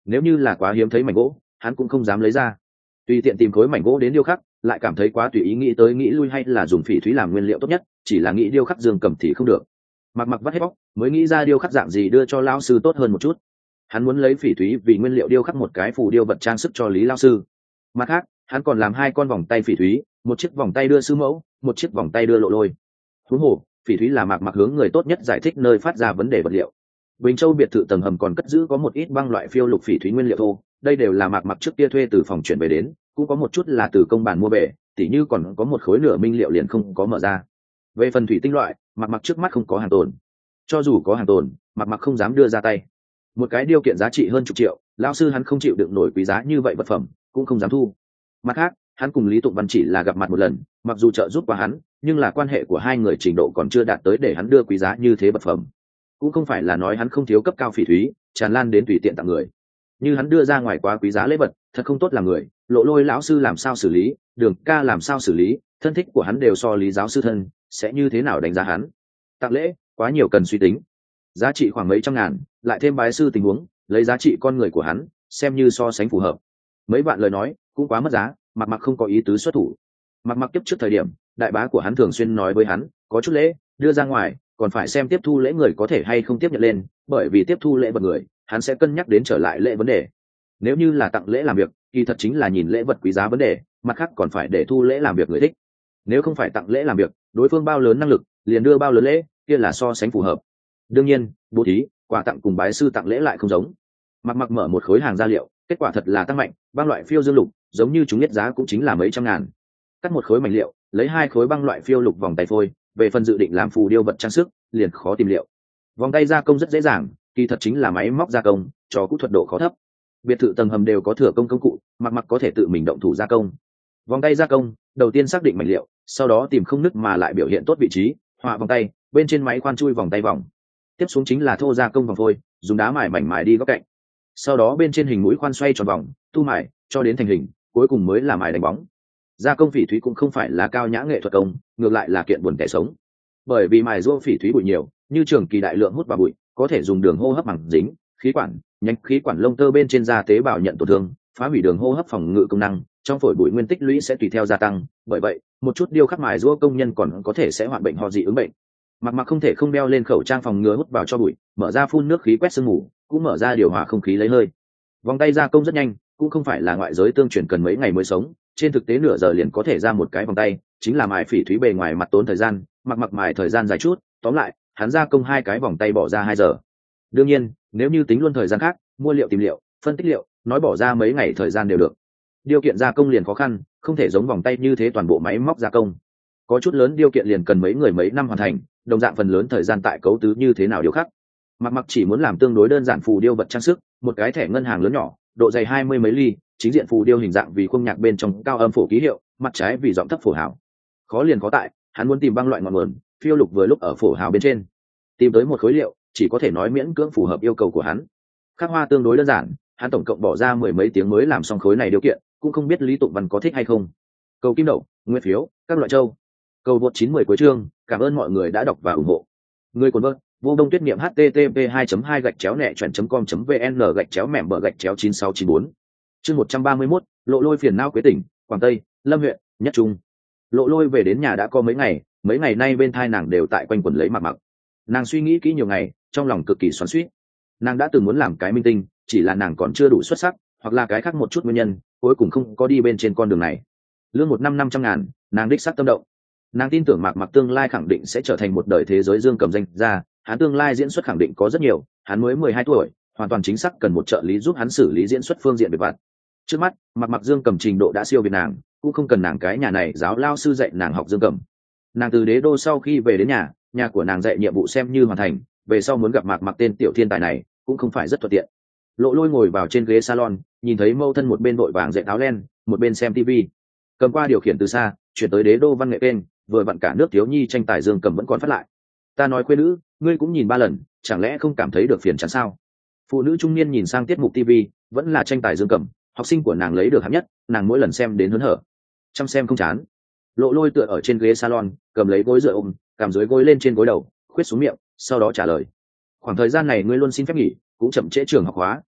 nếu như là quá hiếm thấy mảnh gỗ hắn cũng không dám lấy ra, tùy tiện tìm khối mảnh gỗ đến điêu khắc lại cảm thấy quá tùy ý, nghĩ tới nghĩ lui hay là dùng phỉ thúy làm nguyên liệu tốt nhất, chỉ là nghĩ điêu khắc dương cầm thì không được. Mặc mặc vắt hết bóc mới nghĩ ra điêu khắc dạng gì đưa cho lao sư tốt hơn một chút. Hắn muốn lấy phỉ thúy vì nguyên liệu điêu khắc một cái phù điêu vật trang sức cho Lý lao sư. Mặt khác hắn còn làm 2 con vòng tay phỉ thúy, một chiếc vòng tay đưa sư mẫu, một chiếc vòng tay đưa Lộ Lôi. Huống hồ phỉ thúy là Mạc Mặc hướng người tốt nhất giải thích nơi phát ra vấn đề vật liệu. Bình Châu biệt thự tầng hầm còn cất giữ có một ít băng loại phiêu lục phỉ thúy nguyên liệu thô, đây đều là Mạc Mặc trước kia thuê từ phòng chuyển về đến, cũng có một chút là từ công bản mua về, tỉ như còn có một khối nửa minh liệu liền không có mở ra. Về phần thủy tinh loại, Mạc Mặc trước mắt không có hàng tồn, cho dù có hàng tồn Mạc Mặc không dám đưa ra tay. Một cái điều kiện giá trị hơn chục triệu, lão sư hắn không chịu đựng nổi quý giá như vậy vật phẩm, cũng không dám thu. Mặt khác hắn cùng Lý Tụng Văn chỉ là gặp mặt một lần, mặc dù trợ giúp qua hắn nhưng là quan hệ của hai người trình độ còn chưa đạt tới để hắn đưa quý giá như thế vật phẩm. Cũng không phải là nói hắn không thiếu cấp cao phỉ thúy tràn lan đến tùy tiện tặng người, như hắn đưa ra ngoài quá quý giá lễ vật thật không tốt làm người. Lộ Lôi lão sư làm sao xử lý, Đường ca làm sao xử lý, thân thích của hắn đều so Lý giáo sư thân, sẽ như thế nào đánh giá hắn. Tặng lễ quá nhiều cần suy tính, giá trị khoảng mấy trăm ngàn, lại thêm bái sư tình huống, lấy giá trị con người của hắn xem như so sánh phù hợp. Mấy bạn lời nói cũng quá mất giá, Mặc Mặc không có ý tứ xuất thủ. Mặc Mặc kiếp trước thời điểm đại bá của hắn thường xuyên nói với hắn, có chút lễ đưa ra ngoài còn phải xem tiếp thu lễ người có thể hay không tiếp nhận lên, bởi vì tiếp thu lễ vật người hắn sẽ cân nhắc đến trở lại lễ vấn đề. Nếu như là tặng lễ làm việc kỳ thật chính là nhìn lễ vật quý giá vấn đề, mặt khác còn phải để thu lễ làm việc người thích. Nếu không phải tặng lễ làm việc, đối phương bao lớn năng lực liền đưa bao lớn lễ, kia là so sánh phù hợp. Đương nhiên bố thí quà tặng cùng bái sư tặng lễ lại không giống. Mặc Mặc mở một khối hàng gia liệu, kết quả thật là tăng mạnh, băng loại phiêu dương lục giống như chúng biết giá cũng chính là mấy trăm ngàn. Cắt một khối mảnh liệu lấy 2 khối băng loại phiêu lục vòng tay phôi, về phần dự định làm phù điêu vật trang sức liền khó tìm liệu. Vòng tay gia công rất dễ dàng, kỳ thật chính là máy móc gia công, cho kỹ thuật độ khó thấp. Biệt thự tầng hầm đều có thừa công cụ, Mặc Mặc có thể tự mình động thủ gia công. Vòng tay gia công đầu tiên xác định mảnh liệu, sau đó tìm không nứt mà lại biểu hiện tốt vị trí, họa vòng tay bên trên máy khoan chui vòng tay vòng. Tiếp xuống chính là thô gia công vòng phôi, dùng đá mài mảnh mài đi góc cạnh, sau đó bên trên hình mũi khoan xoay tròn vòng, tu mài cho đến thành hình, cuối cùng mới là mài đánh bóng. Gia công phỉ thúy cũng không phải là cao nhã nghệ thuật công, ngược lại là kiện buồn tẻ sống. Bởi vì mài rũa phỉ thúy bụi nhiều, như trường kỳ đại lượng hút vào bụi, có thể dùng đường hô hấp bằng dính, khí quản, nhánh khí quản lông tơ bên trên da tế bào nhận tổn thương, phá hủy đường hô hấp phòng ngự công năng, trong phổi bụi nguyên tích lũy sẽ tùy theo gia tăng, bởi vậy, một chút điêu khắc mài rũa công nhân còn có thể sẽ hoạn bệnh ho dị ứng bệnh. Mặc Mặc không thể không đeo lên khẩu trang phòng ngừa hút vào cho bụi, mở ra phun nước khí quét sương mù, cũng mở ra điều hòa không khí lấy hơi. Vòng tay gia công rất nhanh, cũng không phải là ngoại giới tương truyền cần mấy ngày mới sống, trên thực tế nửa giờ liền có thể ra một cái vòng tay, chính là mài phỉ thúy bề ngoài mặt tốn thời gian, Mặc Mặc mài thời gian dài chút, tóm lại hắn gia công 2 cái vòng tay bỏ ra 2 giờ. Đương nhiên nếu như tính luôn thời gian khác, mua liệu tìm liệu phân tích liệu, nói bỏ ra mấy ngày thời gian đều được. Điều kiện gia công liền khó khăn, không thể giống vòng tay như thế toàn bộ máy móc gia công, có chút lớn điều kiện liền cần mấy người mấy năm hoàn thành, đồng dạng phần lớn thời gian tại cấu tứ như thế nào điều khắc. Mặc Mặc chỉ muốn làm tương đối đơn giản phù điêu vật trang sức, một cái thẻ ngân hàng lớn nhỏ, độ dày 20 mấy ly, chính diện phù điêu hình dạng vì khung nhạc bên trong cao âm phổ ký hiệu, mặt trái vì giọng thấp phổ hào. Khó liền khó tại hắn muốn tìm băng loại ngọn nguồn, phiêu lục vừa lúc ở phổ hào bên trên, tìm tới một khối liệu chỉ có thể nói miễn cưỡng phù hợp yêu cầu của hắn. Khắc hoa tương đối đơn giản, hắn tổng cộng bỏ ra 10 mấy tiếng mới làm xong khối này điều kiện, cũng không biết Lý Tụng Văn có thích hay không. Cầu kim đậu, nguyên phiếu, các loại châu. Cầu vượt 910 cuối chương, cảm ơn mọi người đã đọc và ủng hộ. Người cuốn vợt, vô đông tuyết niệm http 2.2-nẹ.com.vn/gạch chéo mẻm bờ gạch chéo 9694. Chương 131, Lộ Lôi phiền não quế tỉnh, Quảng Tây, Lâm huyện, Nhất Trung. Lộ Lôi về đến nhà đã có mấy ngày nay bên thai nàng đều tại quanh quẩn lấy Mặc Mặc. Nàng suy nghĩ kỹ nhiều ngày, trong lòng cực kỳ xoắn xuýt. Nàng đã từng muốn làm cái minh tinh, chỉ là nàng còn chưa đủ xuất sắc, hoặc là cái khác một chút nguyên nhân, cuối cùng không có đi bên trên con đường này. Lương 1 năm 500 ngàn, nàng đích xác tâm động. Nàng tin tưởng Mặc Mặc tương lai khẳng định sẽ trở thành một đời thế giới dương cầm danh ra, hắn tương lai diễn xuất khẳng định có rất nhiều, hắn mới 12 tuổi, hoàn toàn chính xác cần một trợ lý giúp hắn xử lý diễn xuất phương diện việc vặt. Trước mắt, Mặc Mặc dương cầm trình độ đã siêu việt nàng, cũng không cần nàng cái nhà này giáo lao sư dạy nàng học dương cầm. Nàng từ Đế Đô sau khi về đến nhà của nàng dạy nhiệm vụ xem như hoàn thành, về sau muốn gặp Mặc Mặc tên tiểu thiên tài này cũng không phải rất thuận tiện. Lộ Lôi ngồi vào trên ghế salon, nhìn thấy mâu thân một bên vội vàng dạy áo len, một bên xem TV, cầm qua điều khiển từ xa chuyển tới Đế Đô văn nghệ kênh, vừa vặn cả nước thiếu nhi tranh tài dương cầm vẫn còn phát lại. Ta nói quê nữ, ngươi cũng nhìn 3 lần, chẳng lẽ không cảm thấy được phiền chán sao? Phụ nữ trung niên nhìn sang tiết mục TV, vẫn là tranh tài dương cầm, học sinh của nàng lấy được hạng nhất, nàng mỗi lần xem đến hớn hở. Chăm xem không chán. Lộ Lôi tựa ở trên ghế salon, cầm lấy gối dựa ôm, cằm dưới gối lên trên gối đầu, khuyết xuống miệng, sau đó trả lời. Khoảng thời gian này ngươi luôn xin phép nghỉ, cũng chậm trễ trường học hóa,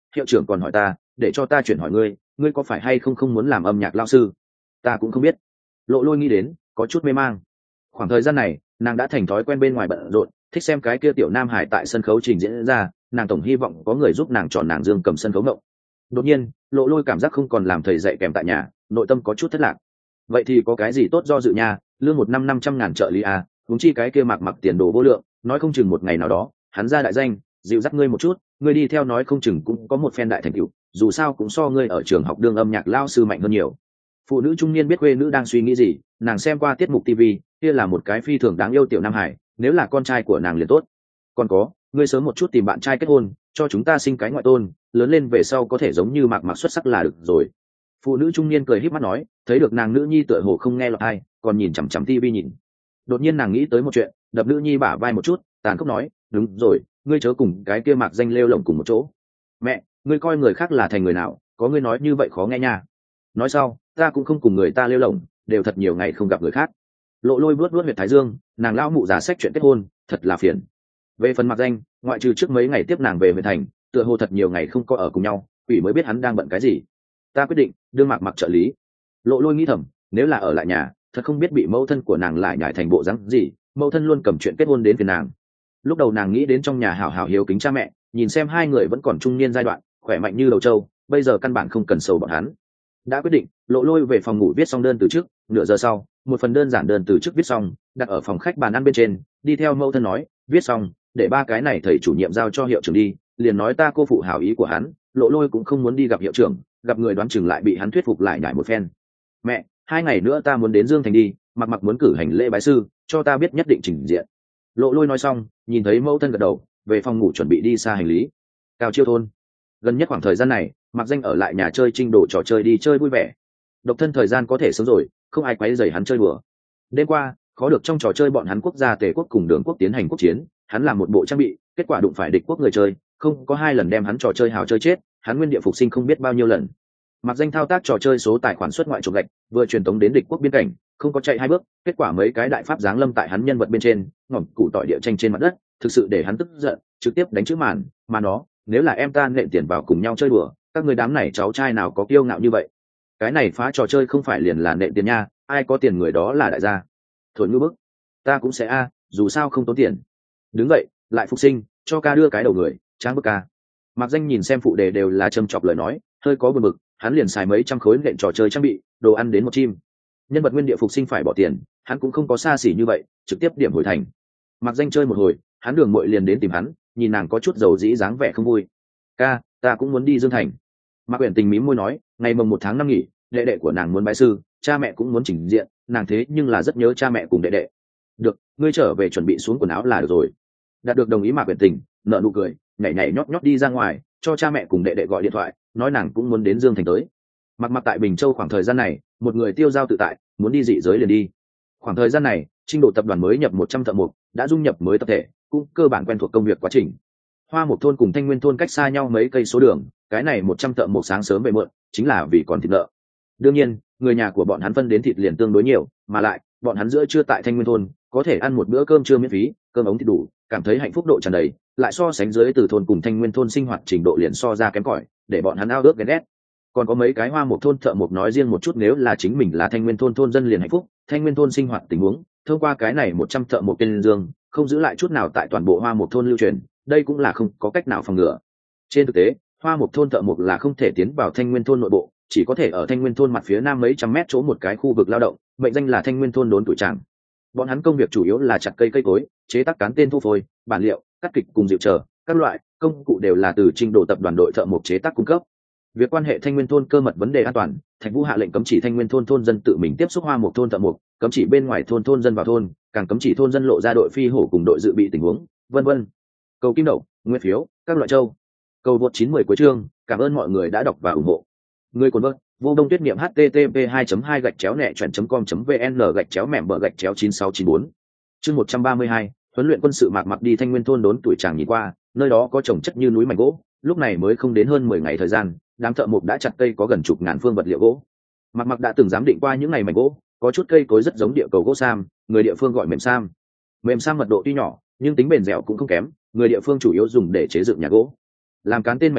hiệu trưởng còn hỏi ta để cho ta chuyển hỏi ngươi, ngươi có phải hay không muốn làm âm nhạc lao sư? Ta cũng không biết. Lộ Lôi nghĩ đến có chút mê mang. Khoảng thời gian này nàng đã thành thói quen bên ngoài bận rộn, thích xem cái kia tiểu nam hải tại sân khấu trình diễn ra, nàng tổng hy vọng có người giúp nàng chọn nàng dương cầm sân khấu ngộng. Đột nhiên Lộ Lôi cảm giác không còn làm thầy dạy kèm tại nhà, nội tâm có chút thất lạc. Vậy thì có cái gì tốt do dự nha, lương một năm 500.000 trợ lý à, huống chi cái kia mặc tiền đồ vô lượng, nói không chừng một ngày nào đó hắn ra đại danh, dịu dắt ngươi một chút, ngươi đi theo nói không chừng cũng có một phen đại thành tựu, dù sao cũng so ngươi ở trường học đương âm nhạc lao sư mạnh hơn nhiều. Phụ nữ trung niên biết khuê nữ đang suy nghĩ gì, nàng xem qua tiết mục TV, kia là một cái phi thường đáng yêu tiểu nam hải, nếu là con trai của nàng liền tốt. Còn có, ngươi sớm một chút tìm bạn trai kết hôn, cho chúng ta sinh cái ngoại tôn, lớn lên về sau có thể giống như Mạc xuất sắc là được rồi. Phụ nữ trung niên cười híp mắt nói, thấy được nàng nữ nhi tựa hồ không nghe lọt tai, còn nhìn chằm chằm TV nhìn. Đột nhiên nàng nghĩ tới một chuyện, đập nữ nhi bả vai một chút, tàn khốc nói, đúng rồi, ngươi chớ cùng cái kia Mạc Danh lêu lổng cùng một chỗ. Mẹ, ngươi coi người khác là thành người nào, có ngươi nói như vậy khó nghe nha. Nói sau, ta cũng không cùng người ta lêu lổng, đều thật nhiều ngày không gặp người khác. Lộ Lôi vuốt huyệt thái dương, nàng lão mụ già sách chuyện kết hôn, thật là phiền. Về phần Mạc Danh, ngoại trừ trước mấy ngày tiếp nàng về huyện thành, tựa hồ thật nhiều ngày không có ở cùng nhau, ủy mới biết hắn đang bận cái gì. Ta quyết định đưa Mạc trợ lý. Lộ Lôi nghĩ thầm, nếu là ở lại nhà, thật không biết bị mẫu thân của nàng lại nhảy thành bộ dáng gì, mẫu thân luôn cầm chuyện kết hôn đến phiền nàng. Lúc đầu nàng nghĩ đến trong nhà hảo hảo hiếu kính cha mẹ, nhìn xem hai người vẫn còn trung niên giai đoạn, khỏe mạnh như đầu trâu, bây giờ căn bản không cần sầu bọn hắn. Đã quyết định, Lộ Lôi về phòng ngủ viết xong đơn từ chức, nửa giờ sau, một phần đơn giản đơn từ chức viết xong, đặt ở phòng khách bàn ăn bên trên, đi theo mẫu thân nói, viết xong, để ba cái này thầy chủ nhiệm giao cho hiệu trưởng đi, liền nói ta cô phụ hảo ý của hắn, Lộ Lôi cũng không muốn đi gặp hiệu trưởng, gặp người đoán chừng lại bị hắn thuyết phục lại nhảy một phen. Mẹ, 2 ngày nữa ta muốn đến Dương Thành đi, Mặc muốn cử hành lễ bái sư, cho ta biết nhất định trình diện. Lộ Lôi nói xong, nhìn thấy mẫu thân gật đầu, về phòng ngủ chuẩn bị đi xa hành lý. Cao Chiêu thôn. Gần nhất khoảng thời gian này, Mạc Danh ở lại nhà chơi trinh đồ trò chơi đi chơi vui vẻ. Độc thân thời gian có thể sớm rồi, không ai quấy rầy hắn chơi đùa. Đêm qua, khó được trong trò chơi bọn hắn quốc gia Tề quốc cùng Đường quốc tiến hành quốc chiến, hắn làm một bộ trang bị, kết quả đụng phải địch quốc người chơi, không có 2 lần đem hắn trò chơi hào chơi chết, hắn nguyên địa phục sinh không biết bao nhiêu lần. Mạc Danh thao tác trò chơi số tài khoản xuất ngoại trộm gạch, vừa truyền tống đến địch quốc biên cảnh, không có chạy 2 bước, kết quả mấy cái đại pháp giáng lâm tại hắn nhân vật bên trên, ngỏm củ tỏi địa tranh trên mặt đất, thực sự để hắn tức giận, trực tiếp đánh chữ màn, mà nó, nếu là em ta nện tiền vào cùng nhau chơi đùa, các người đám này cháu trai nào có kiêu ngạo như vậy. Cái này phá trò chơi không phải liền là nện tiền nha, ai có tiền người đó là đại gia. Thổi ngư bức, ta cũng sẽ dù sao không tốn tiền. Đứng vậy, lại phục sinh, cho ca đưa cái đầu người, tráng bức ca. Mạc Danh nhìn xem phụ đề đều là châm chọc lời nói, hơi có bực bực, hắn liền xài mấy trăm khối nện trò chơi trang bị, đồ ăn đến một chim. Nhân vật nguyên địa phục sinh phải bỏ tiền, hắn cũng không có xa xỉ như vậy, trực tiếp điểm hồi thành. Mạc Danh chơi một hồi, hắn đường muội liền đến tìm hắn, nhìn nàng có chút dầu dĩ dáng vẻ không vui. Ca, ta cũng muốn đi Dương Thành. Mạc Uyển Tình mím môi nói, ngày mồng 1 tháng 5 nghỉ, đệ đệ của nàng muốn bái sư, cha mẹ cũng muốn trình diện, nàng thế nhưng là rất nhớ cha mẹ cùng đệ đệ. Được, ngươi trở về chuẩn bị xuống quần áo là được rồi. Đạt được đồng ý Mạc Uyển Tình, nở nụ cười, nhảy nhót nhót đi ra ngoài, cho cha mẹ cùng đệ đệ gọi điện thoại, nói nàng cũng muốn đến Dương Thành tới. Mặc tại Bình Châu khoảng thời gian này, một người tiêu dao tự tại, muốn đi dị giới liền đi. Khoảng thời gian này, Trinh Độ tập đoàn mới nhập 100 thợ mộc, đã dung nhập mới tập thể, cũng cơ bản quen thuộc công việc quá trình. Hoa Mộc thôn cùng Thanh Nguyên thôn cách xa nhau mấy cây số đường, cái này 100 thợ mộc sáng sớm về muộn, chính là vì còn thịt nợ. Đương nhiên, người nhà của bọn hắn phân đến thịt liền tương đối nhiều, mà lại, bọn hắn giữa trưa tại Thanh Nguyên thôn, có thể ăn một bữa cơm trưa miễn phí, cơm ống thịt đủ, cảm thấy hạnh phúc độ tràn đầy, lại so sánh dưới từ thôn cùng Thanh Nguyên thôn sinh hoạt trình độ liền so ra kém cỏi, để bọn hắn ao ước ghen ghét. Còn có mấy cái Hoa Mộc thôn thợ mộc nói riêng một chút, nếu là chính mình là Thanh Nguyên thôn thôn dân liền hạnh phúc, Thanh Nguyên thôn sinh hoạt tình huống, thông qua cái này 100 thợ mộc tên dương, không giữ lại chút nào tại toàn bộ Hoa Mộc thôn lưu truyền, đây cũng là không có cách nào phòng ngừa. Trên thực tế, Hoa Mộc thôn thợ mộc là không thể tiến vào Thanh Nguyên thôn nội bộ, chỉ có thể ở Thanh Nguyên thôn mặt phía nam mấy trăm mét chỗ một cái khu vực lao động, mệnh danh là Thanh Nguyên thôn đốn tuổi tràng. Bọn hắn công việc chủ yếu là chặt cây cối, chế tác cán tên thu phôi, bản liệu, cắt kịch cùng rượu chờ, các loại công cụ đều là từ Trình Độ tập đoàn đội thợ mộc chế tác cung cấp. Việc quan hệ Thanh Nguyên thôn cơ mật vấn đề an toàn, Thạch Vũ hạ lệnh cấm chỉ Thanh Nguyên thôn thôn dân tự mình tiếp xúc Hoa Mộc thôn thợ mộc, cấm chỉ bên ngoài thôn dân vào thôn, càng cấm chỉ thôn dân lộ ra đội phi hổ cùng đội dự bị tình huống, vân vân. Cầu kim đậu, nguyên phiếu, các loại châu. Cầu vượt 910 cuối chương, cảm ơn mọi người đã đọc và ủng hộ. Người cuốn vợt, Vô Đông Tuyết Niệm http 2.2-nẹt-chẽo-mẻm-9694. Chương 132, huấn luyện quân sự Mạc đi Thanh Nguyên thôn đốn tuổi chàng nhìn qua, nơi đó có trồng chất như núi mảnh gỗ, lúc này mới không đến hơn 10 ngày thời gian, đám thợ mộc đã chặt cây có gần chục ngàn phương vật liệu gỗ. Mạc đã từng giám định qua những ngày mảnh gỗ, có chút cây cối rất giống địa cầu gỗ sam, người địa phương gọi mềm sam. Mềm sam mật độ tuy nhỏ, nhưng tính bền dẻo cũng không kém, người địa phương chủ yếu dùng để chế dựng nhà gỗ. Làm cán tên mảnh gỗ,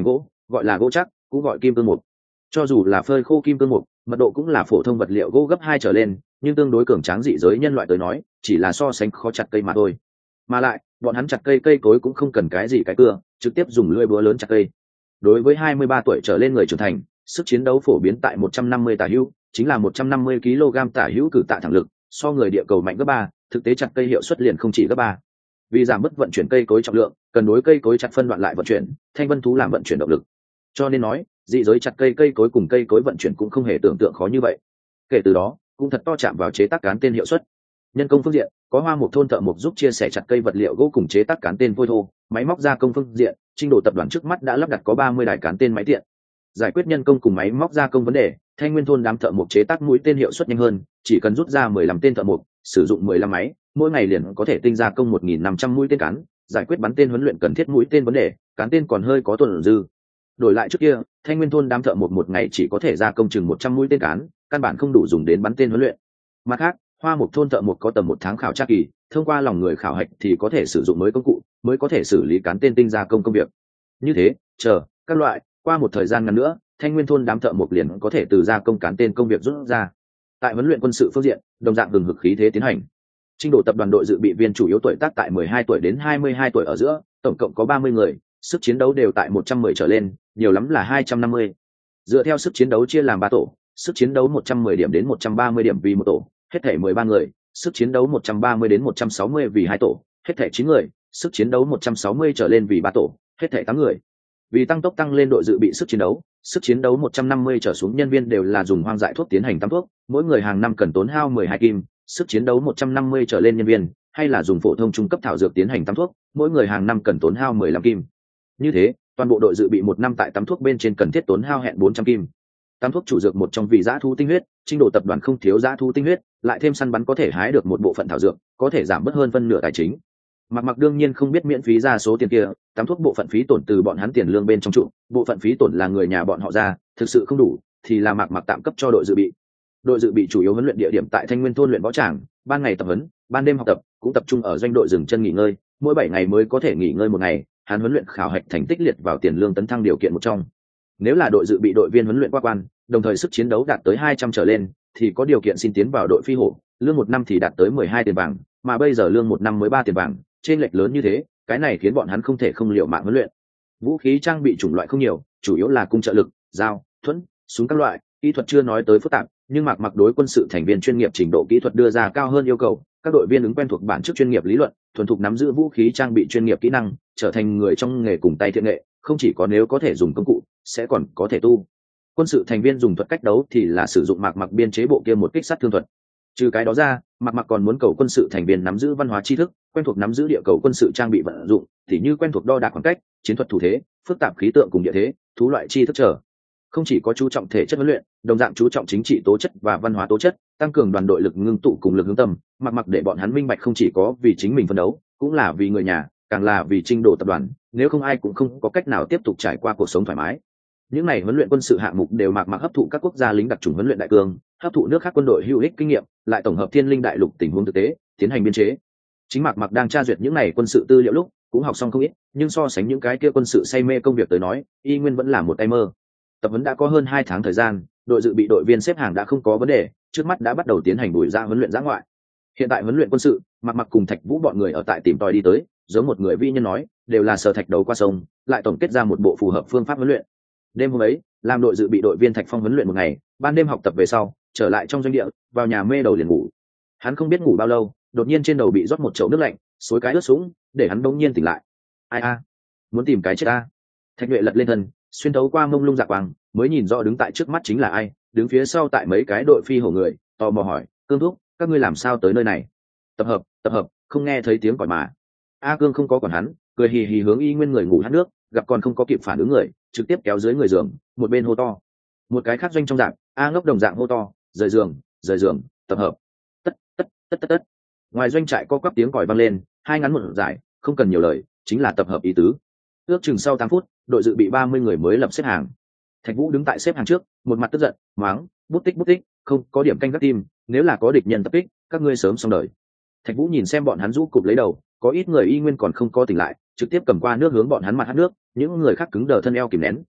gọi là gỗ chắc, cũng gọi kim cương mục. Cho dù là phơi khô kim cương mục, mật độ cũng là phổ thông vật liệu gỗ gấp 2 trở lên, nhưng tương đối cường tráng dị giới nhân loại tới nói, chỉ là so sánh khó chặt cây mà thôi. Mà lại, bọn hắn chặt cây cối cũng không cần cái gì cái cưa, trực tiếp dùng lưỡi búa lớn chặt cây. Đối với 23 tuổi trở lên người trưởng thành, sức chiến đấu phổ biến tại 150 tả hữu, chính là 150 kg tả hữu cử tạ thẳng lực, so người địa cầu mạnh gấp 3, thực tế chặt cây hiệu suất liền không chỉ gấp 3. Vì giảm bớt vận chuyển cây cối trọng lượng, cần đối cây cối chặt phân đoạn lại vận chuyển, thanh vân thú làm vận chuyển động lực. Cho nên nói, dị giới chặt cây cối cùng cây cối vận chuyển cũng không hề tưởng tượng khó như vậy. Kể từ đó, cũng thật to chạm vào chế tác cán tên hiệu suất. Nhân công phương diện, có Hoa Mục thôn thợ mục giúp chia sẻ chặt cây vật liệu gỗ cùng chế tác cán tên vôi thô, máy móc gia công phương diện, Trinh Đồ tập đoàn trước mắt đã lắp đặt có 30 đài cán tên máy tiện. Giải quyết nhân công cùng máy móc gia công vấn đề, Thanh Nguyên thôn đám thợ mục chế tác mũi tên hiệu suất nhanh hơn, chỉ cần rút ra 15 tên thợ mục, sử dụng 15 máy, mỗi ngày liền có thể tinh gia công 1.500 mũi tên cán, giải quyết bắn tên huấn luyện cần thiết mũi tên vấn đề, cán tên còn hơi có tổn dư. Đổi lại trước kia, Thanh Nguyên thôn đám thợ một ngày chỉ có thể gia công chừng 100 mũi tên cán, căn bản không đủ dùng đến bắn tên huấn luyện. Mặt khác, Hoa Mục thôn thợ có tầm 1 tháng khảo tra kỳ, thông qua lòng người khảo hạch thì có thể sử dụng mới công cụ, mới có thể xử lý cán tên tinh gia công công việc. Như thế, các loại, qua một thời gian ngắn nữa, Thanh Nguyên thôn đám thợ liền có thể từ gia công cán tên công việc rút ra. Tại huấn luyện quân sự phương diện, đồng dạng hừng hực khí thế tiến hành. Trinh Đồ tập đoàn đội dự bị viên chủ yếu tuổi tác tại 12 tuổi đến 22 tuổi ở giữa, tổng cộng có 30 người, sức chiến đấu đều tại 110 trở lên, nhiều lắm là 250. Dựa theo sức chiến đấu chia làm 3 tổ, sức chiến đấu 110 điểm đến 130 điểm vì một tổ, hết thảy 13 người, sức chiến đấu 130 đến 160 vì 2 tổ, hết thảy 9 người, sức chiến đấu 160 trở lên vì 3 tổ, hết thảy 8 người. Vì tăng tốc tăng lên đội dự bị sức chiến đấu 150 trở xuống nhân viên đều là dùng hoang dại thuốc tiến hành tắm thuốc, mỗi người hàng năm cần tốn hao 12 kim, sức chiến đấu 150 trở lên nhân viên, hay là dùng phổ thông trung cấp thảo dược tiến hành tắm thuốc, mỗi người hàng năm cần tốn hao 15 kim. Như thế, toàn bộ đội dự bị 1 năm tại tắm thuốc bên trên cần thiết tốn hao hẹn 400 kim. Tắm thuốc chủ dược một trong vì dã thú tinh huyết, Trinh Đồ tập đoàn không thiếu dã thú tinh huyết, lại thêm săn bắn có thể hái được một bộ phận thảo dược, có thể giảm bớt hơn phân nửa tài chính. Mặc đương nhiên không biết miễn phí ra số tiền kia, tắm thuốc bộ phận phí tổn từ bọn hắn tiền lương bên trong trụ, bộ phận phí tổn là người nhà bọn họ ra, thực sự không đủ thì là Mặc tạm cấp cho đội dự bị. Đội dự bị chủ yếu huấn luyện địa điểm tại Thanh Nguyên thôn luyện võ tràng, ban ngày tập huấn, ban đêm học tập, cũng tập trung ở doanh đội dừng chân nghỉ ngơi, mỗi 7 ngày mới có thể nghỉ ngơi một ngày, hắn huấn luyện khảo hạch thành tích liệt vào tiền lương tấn thăng điều kiện một trong. Nếu là đội dự bị đội viên huấn luyện qua quan, đồng thời sức chiến đấu đạt tới 200 trở lên, thì có điều kiện xin tiến vào đội phi hổ, lương 1 năm thì đạt tới 12 tiền vàng, mà bây giờ lương 1 năm mới 3 tiền vàng, trên lệch lớn như thế, cái này khiến bọn hắn không thể không liều mạng huấn luyện. Vũ khí trang bị chủng loại không nhiều, chủ yếu là cung trợ lực, dao, thuẫn, súng các loại, kỹ thuật chưa nói tới phức tạp, nhưng Mặc đối quân sự thành viên chuyên nghiệp trình độ kỹ thuật đưa ra cao hơn yêu cầu, các đội viên ứng quen thuộc bản chất chuyên nghiệp lý luận, thuần thục nắm giữ vũ khí trang bị chuyên nghiệp kỹ năng, trở thành người trong nghề cùng tay thiện nghệ, không chỉ có nếu có thể dùng công cụ, sẽ còn có thể tu. Quân sự thành viên dùng thuật cách đấu thì là sử dụng Mặc biên chế bộ kia một kích sát thương thuật. Trừ cái đó ra, Mặc còn muốn cầu quân sự thành viên nắm giữ văn hóa tri thức, quen thuộc nắm giữ địa cầu quân sự trang bị vận dụng, tỉ như quen thuộc đo đạc khoảng cách, chiến thuật thủ thế, phức tạp khí tượng cùng địa thế, thú loại tri thức trở. Không chỉ có chú trọng thể chất huấn luyện, đồng dạng chú trọng chính trị tố chất và văn hóa tố chất, tăng cường đoàn đội lực ngưng tụ cùng lực hướng tâm, Mặc để bọn hắn minh bạch không chỉ có vì chính mình phấn đấu, cũng là vì người nhà, càng là vì Trinh Đồ tập đoàn, nếu không ai cũng không có cách nào tiếp tục trải qua cuộc sống thoải mái. Những này huấn luyện quân sự hạng mục đều Mặc hấp thụ các quốc gia lính đặc chủng huấn luyện đại cương, hấp thụ nước khác quân đội hữu ích kinh nghiệm, lại tổng hợp thiên linh đại lục tình huống thực tế, tiến hành biên chế. Chính Mặc đang tra duyệt những này quân sự tư liệu lúc, cũng học xong không ít, nhưng so sánh những cái kia quân sự say mê công việc tới nói, y nguyên vẫn là một tay mơ. Tập huấn đã có hơn 2 tháng thời gian, đội dự bị đội viên xếp hàng đã không có vấn đề, trước mắt đã bắt đầu tiến hành đuổi ra huấn luyện dã ngoại. Hiện tại huấn luyện quân sự, Mặc cùng Thạch Vũ bọn người ở tại tìm tòi đi tới, giống một người vi nhân nói, đều là sở thạch đấu qua sông, lại tổng kết ra một bộ phù hợp phương pháp huấn luyện. Đêm hôm ấy, làm đội dự bị đội viên Thạch Phong huấn luyện một ngày, ban đêm học tập về sau, trở lại trong doanh địa, vào nhà mê đầu liền ngủ. Hắn không biết ngủ bao lâu, đột nhiên trên đầu bị rót một chậu nước lạnh, xối cái ướt sũng, để hắn bỗng nhiên tỉnh lại. Ai a, muốn tìm cái chết a. Thạch Nhuệ lật lên thân, xuyên thấu qua mông lung dạ quang, mới nhìn rõ đứng tại trước mắt chính là ai, đứng phía sau tại mấy cái đội phi hổ người, tò mò hỏi, Cương thúc, các ngươi làm sao tới nơi này? Tập hợp, không nghe thấy tiếng còi mà. A Cương không có quản hắn, cười hì hì hướng y nguyên người ngủ hát nước, gặp còn không có kịp phản ứng người, trực tiếp kéo dưới người giường, một bên hô to. Một cái khác doanh trong dạng, A Ngốc đồng dạng hô to, rời giường, tập hợp. Tất. Ngoài doanh trại có quắp tiếng còi vang lên, hai ngắn một dài, không cần nhiều lời, chính là tập hợp ý tứ. Ước chừng sau 8 phút, đội dự bị 30 người mới lập xếp hàng. Thạch Vũ đứng tại xếp hàng trước, một mặt tức giận, mắng, bút tích, không có điểm canh gác tim, nếu là có địch nhân tập kích, các ngươi sớm xong đời. Thạch Vũ nhìn xem bọn hắn rũ cụp lấy đầu, có ít người y nguyên còn không có tỉnh lại, trực tiếp cầm qua nước hướng bọn hắn mặt hát nước, những người khác cứng đờ thân eo kìm nén,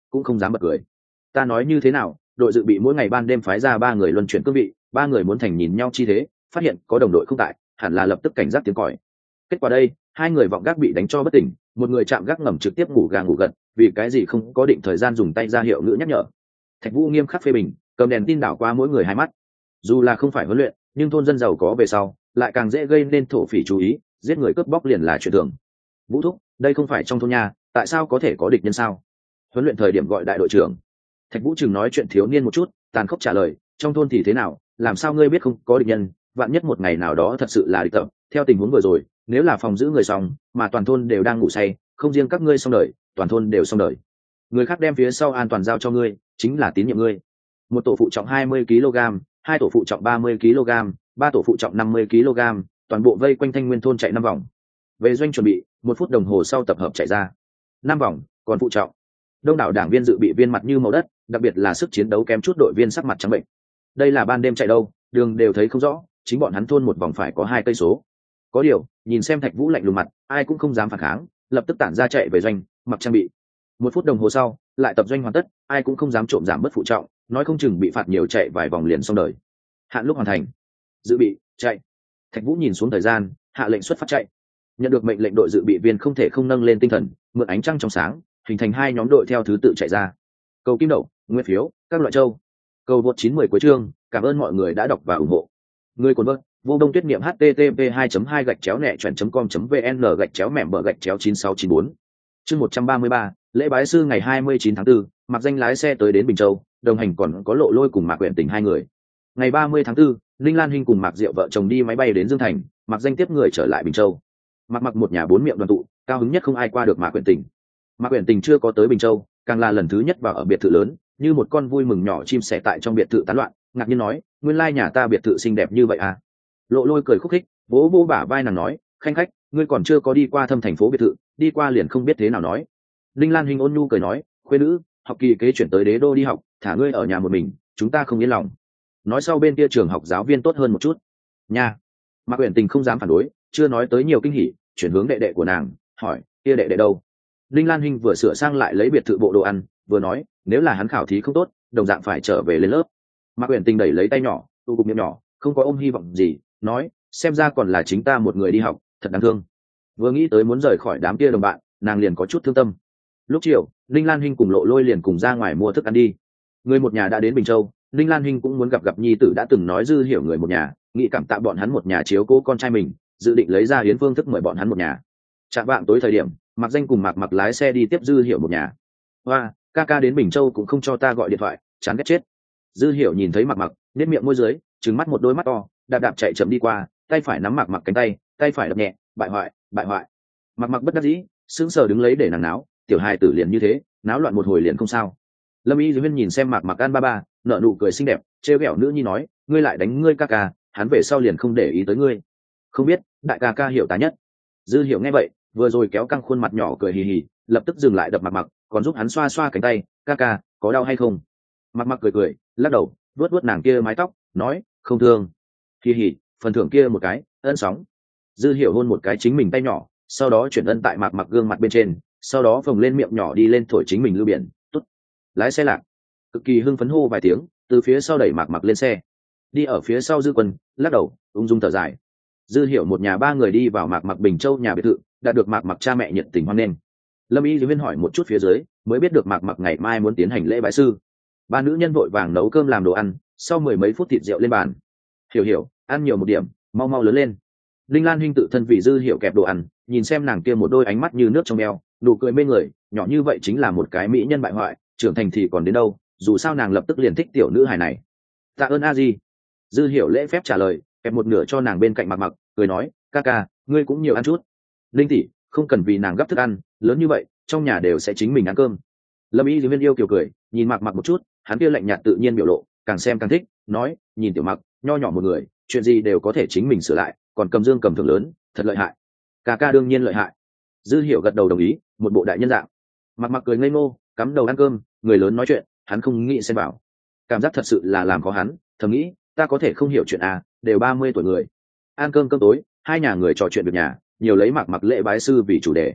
cũng không dám bật cười. Ta nói như thế nào, đội dự bị mỗi ngày ban đêm phái ra 3 người luân chuyển cương vị, 3 người muốn thành nhìn nhau chi thế, phát hiện có đồng đội không tại, hẳn là lập tức cảnh giác tiếng còi. Kết quả đây, 2 người vọng gác bị đánh cho bất tỉnh, một người chạm gác ngầm trực tiếp ngủ gà ngủ gật, vì cái gì không có định thời gian dùng tay ra hiệu ngữ nhắc nhở. Thạch Vũ nghiêm khắc phê bình, cầm đèn tin đảo qua mỗi người 2 mắt. Dù là không phải huấn luyện, nhưng thôn dân giàu có về sau, lại càng dễ gây nên thổ phỉ chú ý, giết người cướp bóc liền là chuyện thường. Vũ thúc, đây không phải trong thôn nhà, tại sao có thể có địch nhân sao? Huấn luyện thời điểm gọi đại đội trưởng. Thạch Vũ chừng nói chuyện thiếu niên một chút, tàn khốc trả lời, trong thôn thì thế nào, làm sao ngươi biết không có địch nhân? Vạn nhất một ngày nào đó thật sự là địch tập, theo tình huống vừa rồi, nếu là phòng giữ người xong, mà toàn thôn đều đang ngủ say, không riêng các ngươi xong đời, toàn thôn đều xong đời. Người khác đem phía sau an toàn giao cho ngươi, chính là tín nhiệm ngươi. Một tổ phụ trọng 20 kg, 2 tổ phụ trọng 30 kg, 3 tổ phụ trọng 50 kg, toàn bộ vây quanh Thanh Nguyên thôn chạy 5 vòng. Về doanh chuẩn bị, 1 phút đồng hồ sau tập hợp chạy ra. 5 vòng, còn phụ trọng. Đông đảo đảng viên dự bị viên mặt như màu đất, đặc biệt là sức chiến đấu kém chút đội viên sắc mặt trắng bệnh. Đây là ban đêm chạy đâu, đường đều thấy không rõ, chính bọn hắn thôn một vòng phải có 2 cây số. Có điều, nhìn xem Thạch Vũ lạnh lùng mặt, ai cũng không dám phản kháng, lập tức tản ra chạy về doanh, mặc trang bị. 1 phút đồng hồ sau, lại tập doanh hoàn tất, ai cũng không dám trộm giảm bớt phụ trọng, nói không chừng bị phạt nhiều chạy vài vòng liền xong đời. Hạn lúc hoàn thành. Dự bị, chạy. Thạch Vũ nhìn xuống thời gian, hạ lệnh xuất phát chạy. Nhận được mệnh lệnh, đội dự bị viên không thể không nâng lên tinh thần, mượn ánh trăng trong sáng, hình thành 2 nhóm đội theo thứ tự chạy ra. Cầu kim đậu, nguyên phiếu, các loại châu. Cầu vượt 910 cuối chương, cảm ơn mọi người đã đọc và ủng hộ. Người cuốn vợt, vô đông tuyết niệm http 2 gạch chéo nẹ chuyển com vn gạch chéo mẻm bờ gạch chéo 9694. Chương 133, lễ bái sư ngày 29 tháng 4, Mạc Danh lái xe tới đến Bình Châu, đồng hành còn có Lộ Lôi cùng Mạc Uyển Tình 2 người. Ngày 30 tháng 4, Linh Lan Hinh cùng Mạc Diệu vợ chồng đi máy bay đến Dương Thành, Mạc Danh tiếp người trở lại Bình Châu. Mặc một nhà 4 miệng đoàn tụ, cao hứng nhất không ai qua được Mạc Uyển Tình. Mạc Uyển Tình chưa có tới Bình Châu, càng là lần thứ nhất vào ở biệt thự lớn, như một con vui mừng nhỏ chim sẻ tại trong biệt thự tán loạn, ngạc nhiên nói, nguyên lai nhà ta biệt thự xinh đẹp như vậy à? Lộ Lôi cười khúc khích, vỗ vỗ bả vai nàng nói, khanh khách, ngươi còn chưa có đi qua Thâm thành phố biệt thự, đi qua liền không biết thế nào nói. Linh Lan Hinh ôn nhu cười nói, khuê nữ, học kỳ kế chuyển tới Đế Đô đi học, thả ngươi ở nhà một mình, chúng ta không yên lòng. Nói sau bên kia trường học giáo viên tốt hơn một chút. Nha. Mạc Uyển Tình không dám phản đối, chưa nói tới nhiều kinh hỉ, chuyển hướng đệ đệ của nàng, hỏi, kia đệ đệ đâu? Linh Lan Hinh vừa sửa sang lại lấy biệt thự bộ đồ ăn, vừa nói, nếu là hắn khảo thí không tốt, đồng dạng phải trở về lên lớp. Mạc Uyển Tình đẩy lấy tay nhỏ, tu cục miệng nhỏ, không có ôm hy vọng gì, nói, xem ra còn là chính ta một người đi học, thật đáng thương. Vừa nghĩ tới muốn rời khỏi đám kia đồng bạn, nàng liền có chút thương tâm. Lúc chiều, Linh Lan Hinh cùng Lộ Lôi liền cùng ra ngoài mua thức ăn đi. Người một nhà đã đến Bình Châu, Linh Lan Hinh cũng muốn gặp nhi tử đã từng nói dư hiểu người một nhà, nghĩ cảm tạ bọn hắn một nhà chiếu cố con trai mình, dự định lấy ra hiến phương thức mời bọn hắn một nhà. Chạng vạng tối thời điểm, Mạc Danh cùng Mạc Mặc lái xe đi tiếp dư hiểu một nhà. Hoa, ca ca đến Bình Châu cũng không cho ta gọi điện thoại, chán ghét chết. Dư hiểu nhìn thấy Mạc Mặc, nét miệng môi dưới, trừng mắt một đôi mắt to, đạp đạp chạy chậm đi qua, tay phải nắm Mạc Mặc cánh tay, tay phải đập nhẹ, bại hoại, bại hoại. Mạc Mặc bất đắc dĩ, sững sờ đứng lấy để nàng náo, tiểu hài tử liền như thế, náo loạn một hồi liền không sao. Lâm Y Duyên nhìn xem Mạc Mặc ăn ba ba, nở nụ cười xinh đẹp, trêu ghẹo nữ nhi nói, ngươi lại đánh ngươi ca ca, hắn về sau liền không để ý tới ngươi. Không biết, đại ca ca hiểu ta nhất. Dư hiểu nghe vậy, vừa rồi kéo căng khuôn mặt nhỏ cười hì hì, lập tức dừng lại đập Mạc Mặc, còn giúp hắn xoa xoa cánh tay, ca ca, có đau hay không? Mạc Mặc cười cười, lắc đầu, vuốt vuốt nàng kia mái tóc, nói, không thương. Hì hì, phần thưởng kia một cái, ân sóng. Dư hiểu hôn một cái chính mình tay nhỏ, sau đó chuyển ân tại Mạc Mặc gương mặt bên trên, sau đó phồng lên miệng nhỏ đi lên thổi chính mình lưu biển, tốt. Lái xe lạc, cực kỳ hưng phấn hô vài tiếng, từ phía sau đẩy Mạc Mặc lên xe. Đi ở phía sau Dư Quân, lắc đầu, ung dung thở dài. Dư hiểu một nhà 3 người đi vào Mạc Mặc Bình Châu nhà biệt thự, đã được Mạc Mặc cha mẹ nhiệt tình hoan nghênh. Lâm Y Duyên hỏi một chút phía dưới, mới biết được Mạc Mặc ngày mai muốn tiến hành lễ bái sư. 3 nữ nhân vội vàng nấu cơm làm đồ ăn, sau 10 mấy phút thịt rượu lên bàn. Hiểu, ăn nhiều một điểm, mau mau lớn lên. Linh Lan Hinh tự thân vì Dư hiểu kẹp đồ ăn, nhìn xem nàng kia một đôi ánh mắt như nước trong eo, nụ cười mê người, nhỏ như vậy chính là một cái mỹ nhân bại hoại, trưởng thành thì còn đến đâu, dù sao nàng lập tức liền thích tiểu nữ hài này. Tạ ơn a di. Dư hiểu lễ phép trả lời, kẹp một nửa cho nàng bên cạnh Mạc Mặc, cười nói, ca ca, ngươi cũng nhiều ăn chút. Linh tỷ, không cần vì nàng gấp thức ăn, lớn như vậy, trong nhà đều sẽ chính mình ăn cơm. Lâm Y Viên yêu kiều cười, nhìn Mạc Mặc một chút, hắn kia lạnh nhạt tự nhiên biểu lộ, càng xem càng thích, nói, nhìn tiểu Mặc, nho nhỏ một người, chuyện gì đều có thể chính mình sửa lại, còn cầm dương cầm thưởng lớn, thật lợi hại. Ca ca đương nhiên lợi hại. Dư hiểu gật đầu đồng ý, một bộ đại nhân dạng. Mạc Mặc cười ngây ngô, cắm đầu ăn cơm, người lớn nói chuyện, hắn không nghĩ xen vào. Cảm giác thật sự là làm khó hắn, thầm nghĩ, ta có thể không hiểu chuyện à, đều 30 tuổi người. Ăn cơm tối, 2 nhà người trò chuyện việc nhà, nhiều lấy Mạc Mặc lễ bái sư vì chủ đề.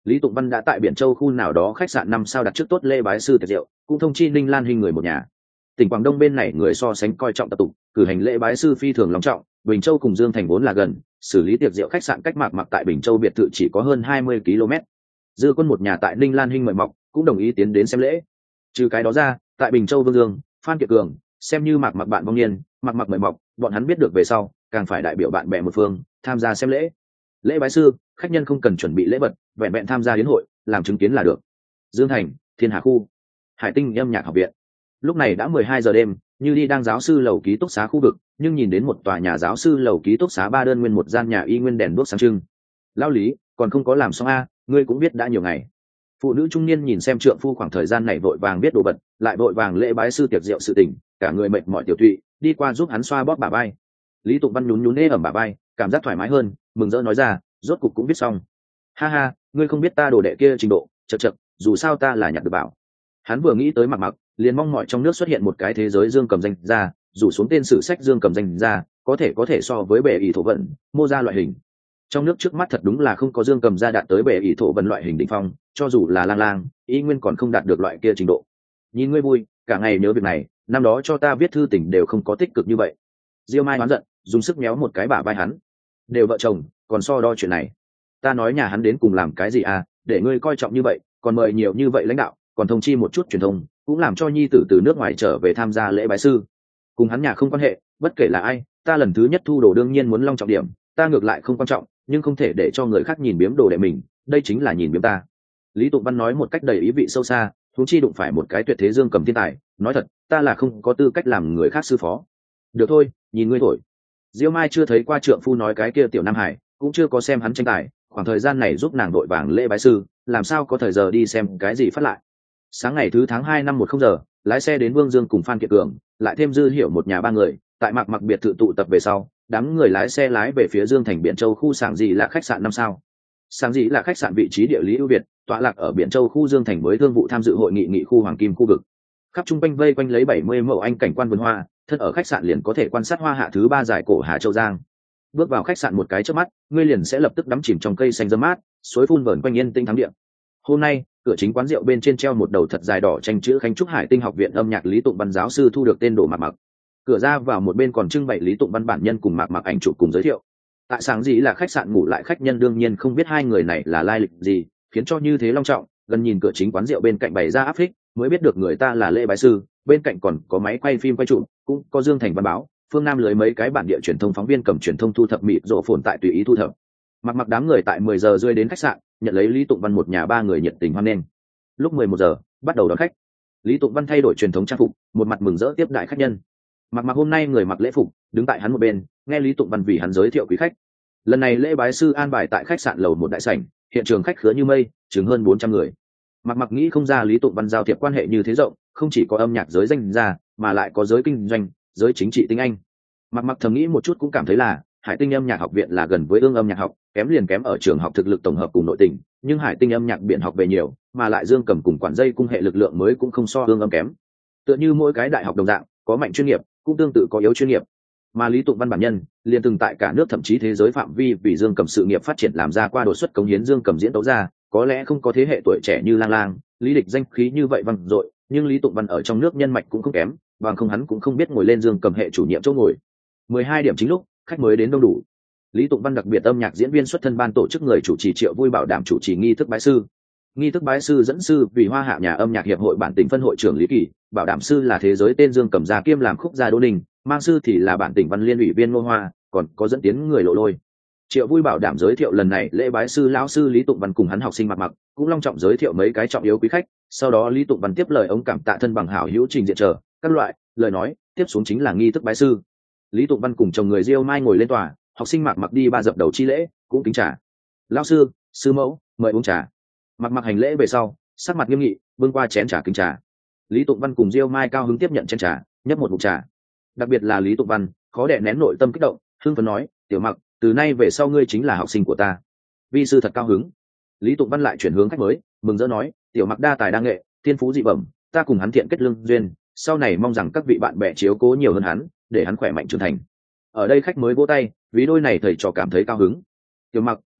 Lý Tụng Văn đã tại Biển Châu khu nào đó khách sạn 5 sao đặt trước tốt lễ bái sư tiệc rượu, cũng thông chi Ninh Lan Hinh người một nhà. Tỉnh Quảng Đông bên này người so sánh coi trọng tập tục, cử hành lễ bái sư phi thường long trọng. Bình Châu cùng Dương Thành vốn là gần, xử lý tiệc rượu khách sạn cách Mạc Mặc tại Bình Châu biệt thự chỉ có hơn 20 km. Dư Quân một nhà tại Ninh Lan Hinh mời mọc, cũng đồng ý tiến đến xem lễ. Trừ cái đó ra, tại Bình Châu Vương Dương, Phan Kiệt Cường, xem như Mạc Mặc bạn vong niên, Mạc Mặc mời mọc, bọn hắn biết được về sau, càng phải đại biểu bạn bè một phương, tham gia xem lễ. Lễ bái sư, khách nhân không cần chuẩn bị lễ vật, vẹn vẹn tham gia yến hội, làm chứng kiến là được. Dương Thành, Thiên Hà khu, Hải Tinh âm nhạc học viện. Lúc này đã 12 giờ đêm, Như Đi đang giáo sư lầu ký túc xá khu vực, nhưng nhìn đến một tòa nhà giáo sư lầu ký túc xá 3 đơn nguyên một gian nhà y nguyên đèn đuốc sáng trưng. Lão Lý, còn không có làm xong a, ngươi cũng biết đã nhiều ngày. Phụ nữ trung niên nhìn xem trượng phu khoảng thời gian này vội vàng biết đồ vật, lại vội vàng lễ bái sư tiệc rượu sự tình, cả người mệt mỏi tiểu tụy, đi qua giúp hắn xoa bóp bả vai. Lý Tụng Văn nhún nhún ê ẩm bả vai, cảm giác thoải mái hơn, mừng rỡ nói ra, rốt cục cũng biết xong. Ha ha, ngươi không biết ta đồ đệ kia trình độ, chậc chậc, dù sao ta là nhặt được bảo. Hắn vừa nghĩ tới Mạc Mặc, liền mong mỏi trong nước xuất hiện một cái thế giới dương cầm danh ra, rủ xuống tên sử sách dương cầm danh ra, có thể so với bệ ỷ thổ vận, mô ra loại hình. Trong nước trước mắt thật đúng là không có dương cầm ra đạt tới bệ ỷ thổ vận loại hình đỉnh phong, cho dù là lang lang, y nguyên còn không đạt được loại kia trình độ. Nhìn ngươi vui, cả ngày nhớ việc này, năm đó cho ta viết thư tình đều không có tích cực như vậy. Diêu Mai oán giận, dùng sức méo một cái bả vai hắn. Đều vợ chồng, còn so đo chuyện này. Ta nói nhà hắn đến cùng làm cái gì à, để ngươi coi trọng như vậy, còn mời nhiều như vậy lãnh đạo, còn thông chi một chút truyền thông, cũng làm cho nhi tử từ nước ngoài trở về tham gia lễ bái sư. Cùng hắn nhà không quan hệ, bất kể là ai, ta lần thứ nhất thu đồ đương nhiên muốn long trọng điểm, ta ngược lại không quan trọng, nhưng không thể để cho người khác nhìn biếm đồ đệ mình, đây chính là nhìn biếm ta. Lý Tụng Văn nói một cách đầy ý vị sâu xa, huống chi đụng phải một cái tuyệt thế dương cầm thiên tài, nói thật, ta là không có tư cách làm người khác sư phó. Được thôi, nhìn ngươi thổi. Diêu Mai chưa thấy qua trượng phu nói cái kia tiểu Nam Hải, cũng chưa có xem hắn tranh tài, khoảng thời gian này giúp nàng đội vàng lễ bái sư, làm sao có thời giờ đi xem cái gì phát lại. Sáng ngày thứ tháng 2 năm 10 giờ, lái xe đến Vương Dương cùng Phan Kiệt Cường, lại thêm Dư Hiểu một nhà ba người, tại Mạc Mặc biệt thự tụ tập về sau, đám người lái xe lái về phía Dương Thành Biển Châu khu Sảng Dị là khách sạn 5 sao. Sảng Dị là khách sạn vị trí địa lý ưu việt, tọa lạc ở Biển Châu khu Dương Thành với thương vụ tham dự hội nghị khu Hoàng Kim khu vực. Khắp trung quanh vây quanh lấy 70 mẫu anh cảnh quan vườn hoa, thân ở khách sạn liền có thể quan sát hoa hạ thứ 3 giải cổ Hà Châu Giang. Bước vào khách sạn một cái chớp mắt, ngươi liền sẽ lập tức đắm chìm trong cây xanh râm mát, suối phun vờn quanh yên tinh thắng địa. Hôm nay, cửa chính quán rượu bên trên treo một đầu thật dài đỏ tranh chữ Khánh Trúc Hải Tinh học viện âm nhạc Lý Tụng Văn giáo sư thu được tên đồ Mạc Mặc. Cửa ra vào một bên còn trưng bày Lý Tụng Văn bản nhân cùng Mạc Mặc ảnh chụp cùng giới thiệu. Tại Sảng Dị là khách sạn ngủ lại khách nhân đương nhiên không biết hai người này là lai lịch gì, khiến cho như thế long trọng, gần nhìn cửa chính quán rượu bên cạnh bày ra áp phích, mới biết được người ta là lễ bái sư, bên cạnh còn có máy quay phim quay chụp, cũng có Dương Thành văn báo, phương Nam lưới mấy cái bản địa truyền thông phóng viên cầm truyền thông thu thập mịt rộ phồn tại tùy ý thu thập. Mặc mặc đám người tại 10 giờ rưỡi đến khách sạn, nhận lấy Lý Tụng Văn một nhà ba người nhiệt tình hoan nghênh. Lúc 11 giờ, bắt đầu đón khách. Lý Tụng Văn thay đổi truyền thống trang phục, một mặt mừng rỡ tiếp đại khách nhân. Mặc mặc hôm nay người mặc lễ phục, đứng tại hắn một bên, nghe Lý Tụng Văn vì hắn giới thiệu quý khách. Lần này lễ bái sư an bài tại khách sạn lầu một đại sảnh, hiện trường khách khứa như mây, chừng hơn 400 người. Mặc mặc nghĩ không ra Lý Tụng Văn giao thiệp quan hệ như thế rộng, không chỉ có âm nhạc giới danh ra, mà lại có giới kinh doanh, giới chính trị tiếng Anh. Mặc mặc thầm nghĩ một chút cũng cảm thấy là Hải Tinh âm nhạc học viện là gần với Ương âm nhạc học, kém liền kém ở trường học thực lực tổng hợp cùng nội tình, nhưng Hải Tinh âm nhạc biện học về nhiều, mà lại Dương Cầm cùng quản dây cung hệ lực lượng mới cũng không so Ương âm kém. Tựa như mỗi cái đại học đồng dạng, có mạnh chuyên nghiệp, cũng tương tự có yếu chuyên nghiệp. Mà Lý Tụng Văn bản nhân, liền từng tại cả nước thậm chí thế giới phạm vi vì Dương Cầm sự nghiệp phát triển làm ra qua đột xuất cống hiến Dương Cầm diễn tấu ra, có lẽ không có thế hệ tuổi trẻ như Lang Lang, Lý Địch danh khí như vậy vang dội, nhưng Lý Tụng Văn ở trong nước nhân mạch cũng không kém, bằng không hắn cũng không biết ngồi lên Dương Cầm hệ chủ nhiệm chỗ ngồi. 12 điểm chính lúc, khách mới đến đông đủ. Lý Tụng Văn đặc biệt âm nhạc diễn viên xuất thân ban tổ chức người chủ trì Triệu Vui bảo đảm chủ trì nghi thức bái sư. Nghi thức bái sư dẫn sư vì Hoa Hạ nhà âm nhạc hiệp hội bản tỉnh phân hội trưởng Lý Kỳ, bảo đảm sư là thế giới tên Dương Cầm gia kiêm làm khúc gia Đỗ Ninh, mang sư thì là bản tỉnh văn liên ủy viên Ngô Hoa, còn có dẫn tiến người Lộ Lôi. Triệu Vui bảo đảm giới thiệu lần này lễ bái sư lão sư Lý Tụng Văn cùng hắn học sinh Mặc Mặc, cũng long trọng giới thiệu mấy cái trọng yếu quý khách, sau đó Lý Tụng Văn tiếp lời ống cảm tạ thân bằng hảo hữu trình diện chờ các loại lời nói, tiếp xuống chính là nghi thức bái sư. Lý Tụng Văn cùng chồng người Diêu Mai ngồi lên tòa, học sinh Mặc Mặc đi ba dập đầu chi lễ, cũng kính trà. Lão sư, sư mẫu, mời uống trà. Mặc Mặc hành lễ về sau, sắc mặt nghiêm nghị, bưng qua chén trà kính trà. Lý Tụng Văn cùng Diêu Mai cao hứng tiếp nhận chén trà, nhấp một ngụm trà. Đặc biệt là Lý Tụng Văn, khó đè nén nội tâm kích động, hưng phấn nói, "Tiểu Mặc, từ nay về sau ngươi chính là học sinh của ta." Vi sư thật cao hứng. Lý Tụng Văn lại chuyển hướng khách mới, mừng rỡ nói, "Tiểu Mặc đa tài đa nghệ, thiên phú dị bẩm, ta cùng hắn thiện kết lương duyên, sau này mong rằng các vị bạn bè chiếu cố nhiều hơn hắn, để hắn khỏe mạnh trưởng thành." Ở đây khách mới vỗ tay, vì đôi này thầy trò cảm thấy cao hứng. "Tiểu Mặc,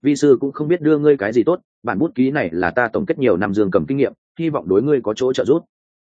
vi sư cũng không biết đưa ngươi cái gì tốt, bản bút ký này là ta tổng kết nhiều năm dương cầm kinh nghiệm, hy vọng đối ngươi có chỗ trợ giúp.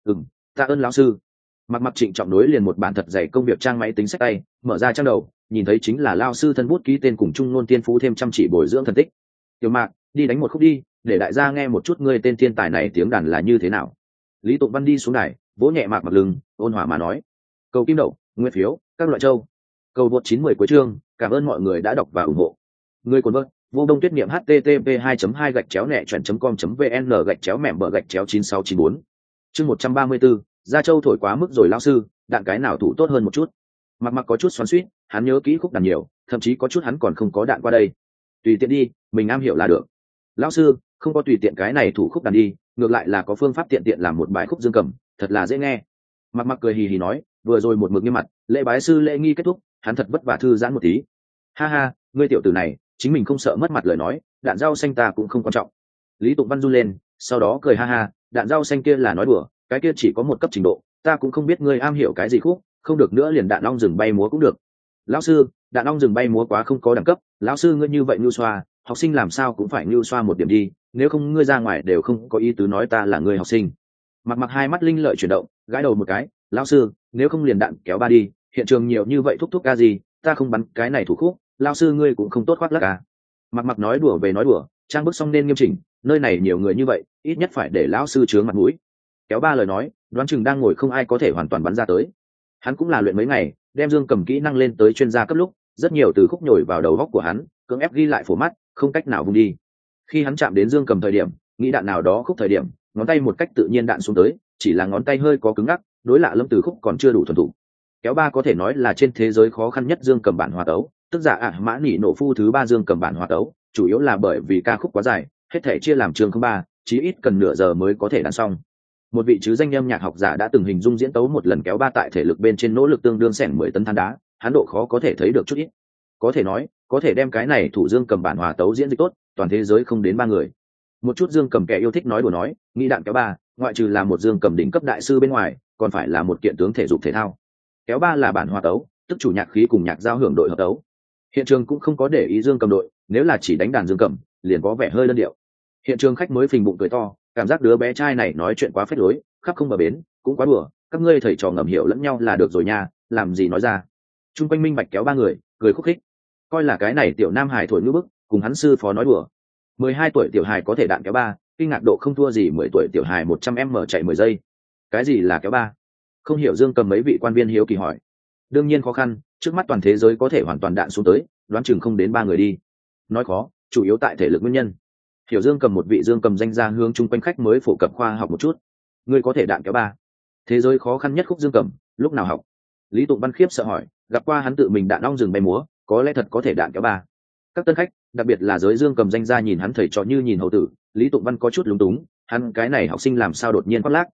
Tạ ơn lão sư. Mặc trịnh trọng đối liền một bản thật dày công việc trang máy tính sách tay, mở ra trang đầu, nhìn thấy chính là lao sư thân bút ký tên cùng trung ngôn tiên phú thêm chăm chỉ bồi dưỡng thần tích. Tiểu Mạc, đi đánh một khúc đi, để đại gia nghe một chút ngươi tên thiên tài này tiếng đàn là như thế nào. Lý Tụng Văn đi xuống đài, vỗ nhẹ Mạc lưng, ôn hòa mà nói: cầu kim đậu, nguyên phiếu, các loại châu. Cầu vượt 910 cuối chương, cảm ơn mọi người đã đọc và ủng hộ. Người cuốn vợt, vô đông tuyết niệm http 2 gạch chéo nẹ chuẩn com vn gạch chéo mẻm bờ gạch chéo 9694. Chương 134, Gia Châu thổi quá mức rồi lão sư, đạn cái nào thủ tốt hơn một chút. Mặc có chút xoắn xuýt, hắn nhớ kỹ khúc đàn nhiều, thậm chí có chút hắn còn không có đạn qua đây. Tùy tiện đi, mình am hiểu là được. Lão sư, không có tùy tiện cái này thủ khúc đàn đi, ngược lại là có phương pháp tiện tiện làm một bài khúc dương cầm, thật là dễ nghe. Mặc cười hì hì nói, vừa rồi một mực nghiêm mặt, lễ bái sư lễ nghi kết thúc, hắn thật vất vả thư giãn một tí. Ha ha, ngươi tiểu tử này, chính mình không sợ mất mặt lời nói, đạn rau xanh ta cũng không quan trọng. Lý Tụng Văn run lên, sau đó cười ha ha, đạn rau xanh kia là nói đùa, cái kia chỉ có một cấp trình độ, ta cũng không biết ngươi am hiểu cái gì khúc, không được nữa liền đạn long rừng bay múa cũng được. Lão sư, đạn long rừng bay múa quá không có đẳng cấp, lão sư ngươi như vậy nhu xoa, học sinh làm sao cũng phải nhu xoa một điểm đi, nếu không ngươi ra ngoài đều không có ý tứ nói ta là người học sinh. Mặc hai mắt linh lợi chuyển động, gãi đầu một cái, lão sư, nếu không liền đạn kéo ba đi, hiện trường nhiều như vậy thúc ca gì, ta không bắn cái này thủ khúc, lão sư ngươi cũng không tốt khoác lác à. Mặc nói đùa về nói đùa, trang bức xong nên nghiêm chỉnh, nơi này nhiều người như vậy, ít nhất phải để lão sư chướng mặt mũi. Kéo ba lời nói, đoán chừng đang ngồi không ai có thể hoàn toàn bắn ra tới. Hắn cũng là luyện mấy ngày, đem dương cầm kỹ năng lên tới chuyên gia cấp lúc, rất nhiều từ khúc nhồi vào đầu góc của hắn, cưỡng ép ghi lại phổ mắt, không cách nào vung đi. Khi hắn chạm đến dương cầm thời điểm, nghĩ đạn nào đó khúc thời điểm, ngón tay một cách tự nhiên đạn xuống tới, chỉ là ngón tay hơi có cứng ngắc, đối lạ lâm từ khúc còn chưa đủ thuần thục. Kéo ba có thể nói là trên thế giới khó khăn nhất dương cầm bản hòa tấu, tức giả mã nỉ nổ phu thứ 3 dương cầm bản hòa tấu, chủ yếu là bởi vì ca khúc quá dài, hết thể chia làm chương 03, chí ít cần nửa giờ mới có thể đàn xong. Một vị chứ danh âm nhạc học giả đã từng hình dung diễn tấu một lần kéo ba tại thể lực bên trên nỗ lực tương đương xẻn 10 tấn than đá, hắn độ khó có thể thấy được chút ít. Có thể nói, có thể đem cái này thủ dương cầm bản hòa tấu diễn dịch tốt, toàn thế giới không đến 3 người. Một chút dương cầm kẻ yêu thích nói đùa nói, nghĩ đạn kéo ba, ngoại trừ là một dương cầm đỉnh cấp đại sư bên ngoài, còn phải là một kiện tướng thể dục thể thao. Kéo ba là bản hòa tấu, tức chủ nhạc khí cùng nhạc giao hưởng đội hợp tấu. Hiện trường cũng không có để ý dương cầm đội, nếu là chỉ đánh đàn dương cầm, liền có vẻ hơi đơn điệu. Hiện trường khách mới phình bụng cười to, cảm giác đứa bé trai này nói chuyện quá phết lối, khắp không bờ bến, cũng quá đùa, các ngươi thầy trò ngầm hiểu lẫn nhau là được rồi nha, làm gì nói ra. Trung quanh minh bạch kéo ba người, cười khúc khích, coi là cái này tiểu nam hải thổi ngữ bức, cùng hắn sư phó nói đùa. 12 tuổi tiểu hài có thể đạn kéo ba, kinh ngạc độ không thua gì 10 tuổi tiểu hài 100m chạy 10 giây. Cái gì là kéo ba? Không hiểu dương cầm mấy vị quan viên hiếu kỳ hỏi. Đương nhiên khó khăn, trước mắt toàn thế giới có thể hoàn toàn đạn xuống tới, đoán chừng không đến 3 người đi. Nói khó, chủ yếu tại thể lực nguyên nhân. Hiểu dương cầm một vị dương cầm danh gia hướng chung quanh khách mới phổ cập khoa học một chút. Ngươi có thể đạn kéo ba. Thế giới khó khăn nhất khúc dương cầm, lúc nào học? Lý Tụng Văn khiếp sợ hỏi, gặp qua hắn tự mình đạn ong rừng bay múa, có lẽ thật có thể đạn kéo ba. Các tân khách, đặc biệt là giới dương cầm danh gia nhìn hắn thầy trò như nhìn hầu tử, Lý Tụng Văn có chút lúng túng, hắn cái này học sinh làm sao đột nhiên khoác lác.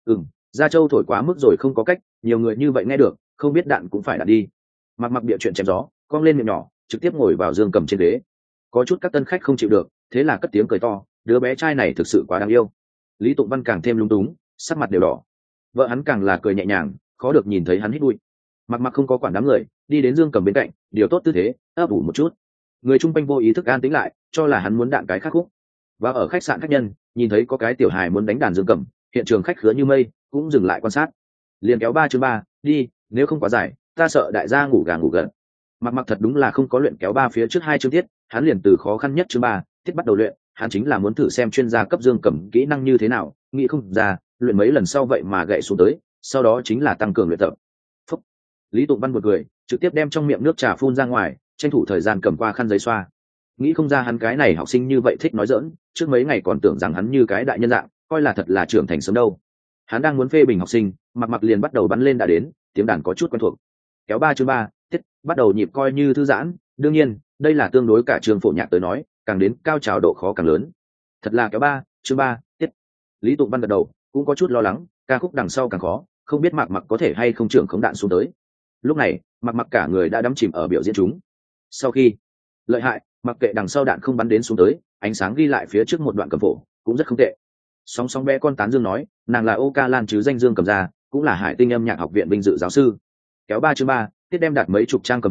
Gia Châu thổi quá mức rồi không có cách, nhiều người như vậy nghe được, không biết đạn cũng phải đạn đi. Mặc bịa chuyện chém gió, cong lên miệng nhỏ, trực tiếp ngồi vào dương cầm trên ghế. Có chút các tân khách không chịu được, thế là cất tiếng cười to, đứa bé trai này thực sự quá đáng yêu. Lý Tụng Văn càng thêm lúng túng, sắc mặt đều đỏ. Vợ hắn càng là cười nhẹ nhàng, khó được nhìn thấy hắn hít bụi. Mặc không có quản đám người, đi đến dương cầm bên cạnh, điều tốt tư thế, ấp ủ một chút. Người chung quanh vô ý thức an tĩnh lại, cho là hắn muốn đạn cái khác khúc. Và ở khách sạn khách nhân, nhìn thấy có cái tiểu hài muốn đánh đàn dương cầm, hiện trường khách khứa như mây, cũng dừng lại quan sát. Liền kéo 3 chương 3, đi, nếu không quá dài, ta sợ đại gia ngủ gà ngủ gật. Mặc thật đúng là không có luyện kéo 3 phía trước 2 chương tiết, hắn liền từ khó khăn nhất chương 3, tiết bắt đầu luyện, hắn chính là muốn thử xem chuyên gia cấp dương cầm kỹ năng như thế nào, nghĩ không ra, luyện mấy lần sau vậy mà gãy xuống tới, sau đó chính là tăng cường luyện tập. Phúc. Lý Tụng Văn một người, trực tiếp đem trong miệng nước trà phun ra ngoài, tranh thủ thời gian cầm qua khăn giấy xoa. Nghĩ không ra hắn cái này học sinh như vậy thích nói giỡn, trước mấy ngày còn tưởng rằng hắn như cái đại nhân dạng, coi là thật là trưởng thành sớm đâu. Hắn đang muốn phê bình học sinh, mặc liền bắt đầu bắn lên đã đến, tiếng đàn có chút quen thuộc. Kéo 3 chương 3, tiết bắt đầu nhịp coi như thư giãn, đương nhiên, đây là tương đối cả trường phổ nhạc tới nói, càng đến cao trào độ khó càng lớn. Thật là kéo 3 chương 3, tiết. Lý Tụng Văn gật đầu, cũng có chút lo lắng, ca khúc đằng sau càng khó, không biết mặc có thể hay không trưởng khống đạn xuống tới. Lúc này, mặc cả người đã đắm chìm ở biểu diễn chúng. Sau khi lợi hại, mặc kệ đằng sau đạn không bắn đến xuống tới, ánh sáng ghi lại phía trước một đoạn cầm phổ, cũng rất không tệ. Sóng bé con tán dương nói, nàng là Ô Ca Lan chứ danh dương cầm ra, cũng là Hải Tinh âm nhạc học viện vinh dự giáo sư. Kéo 3 chương 3, tiết đem đạt mấy chục trang cầm phổ,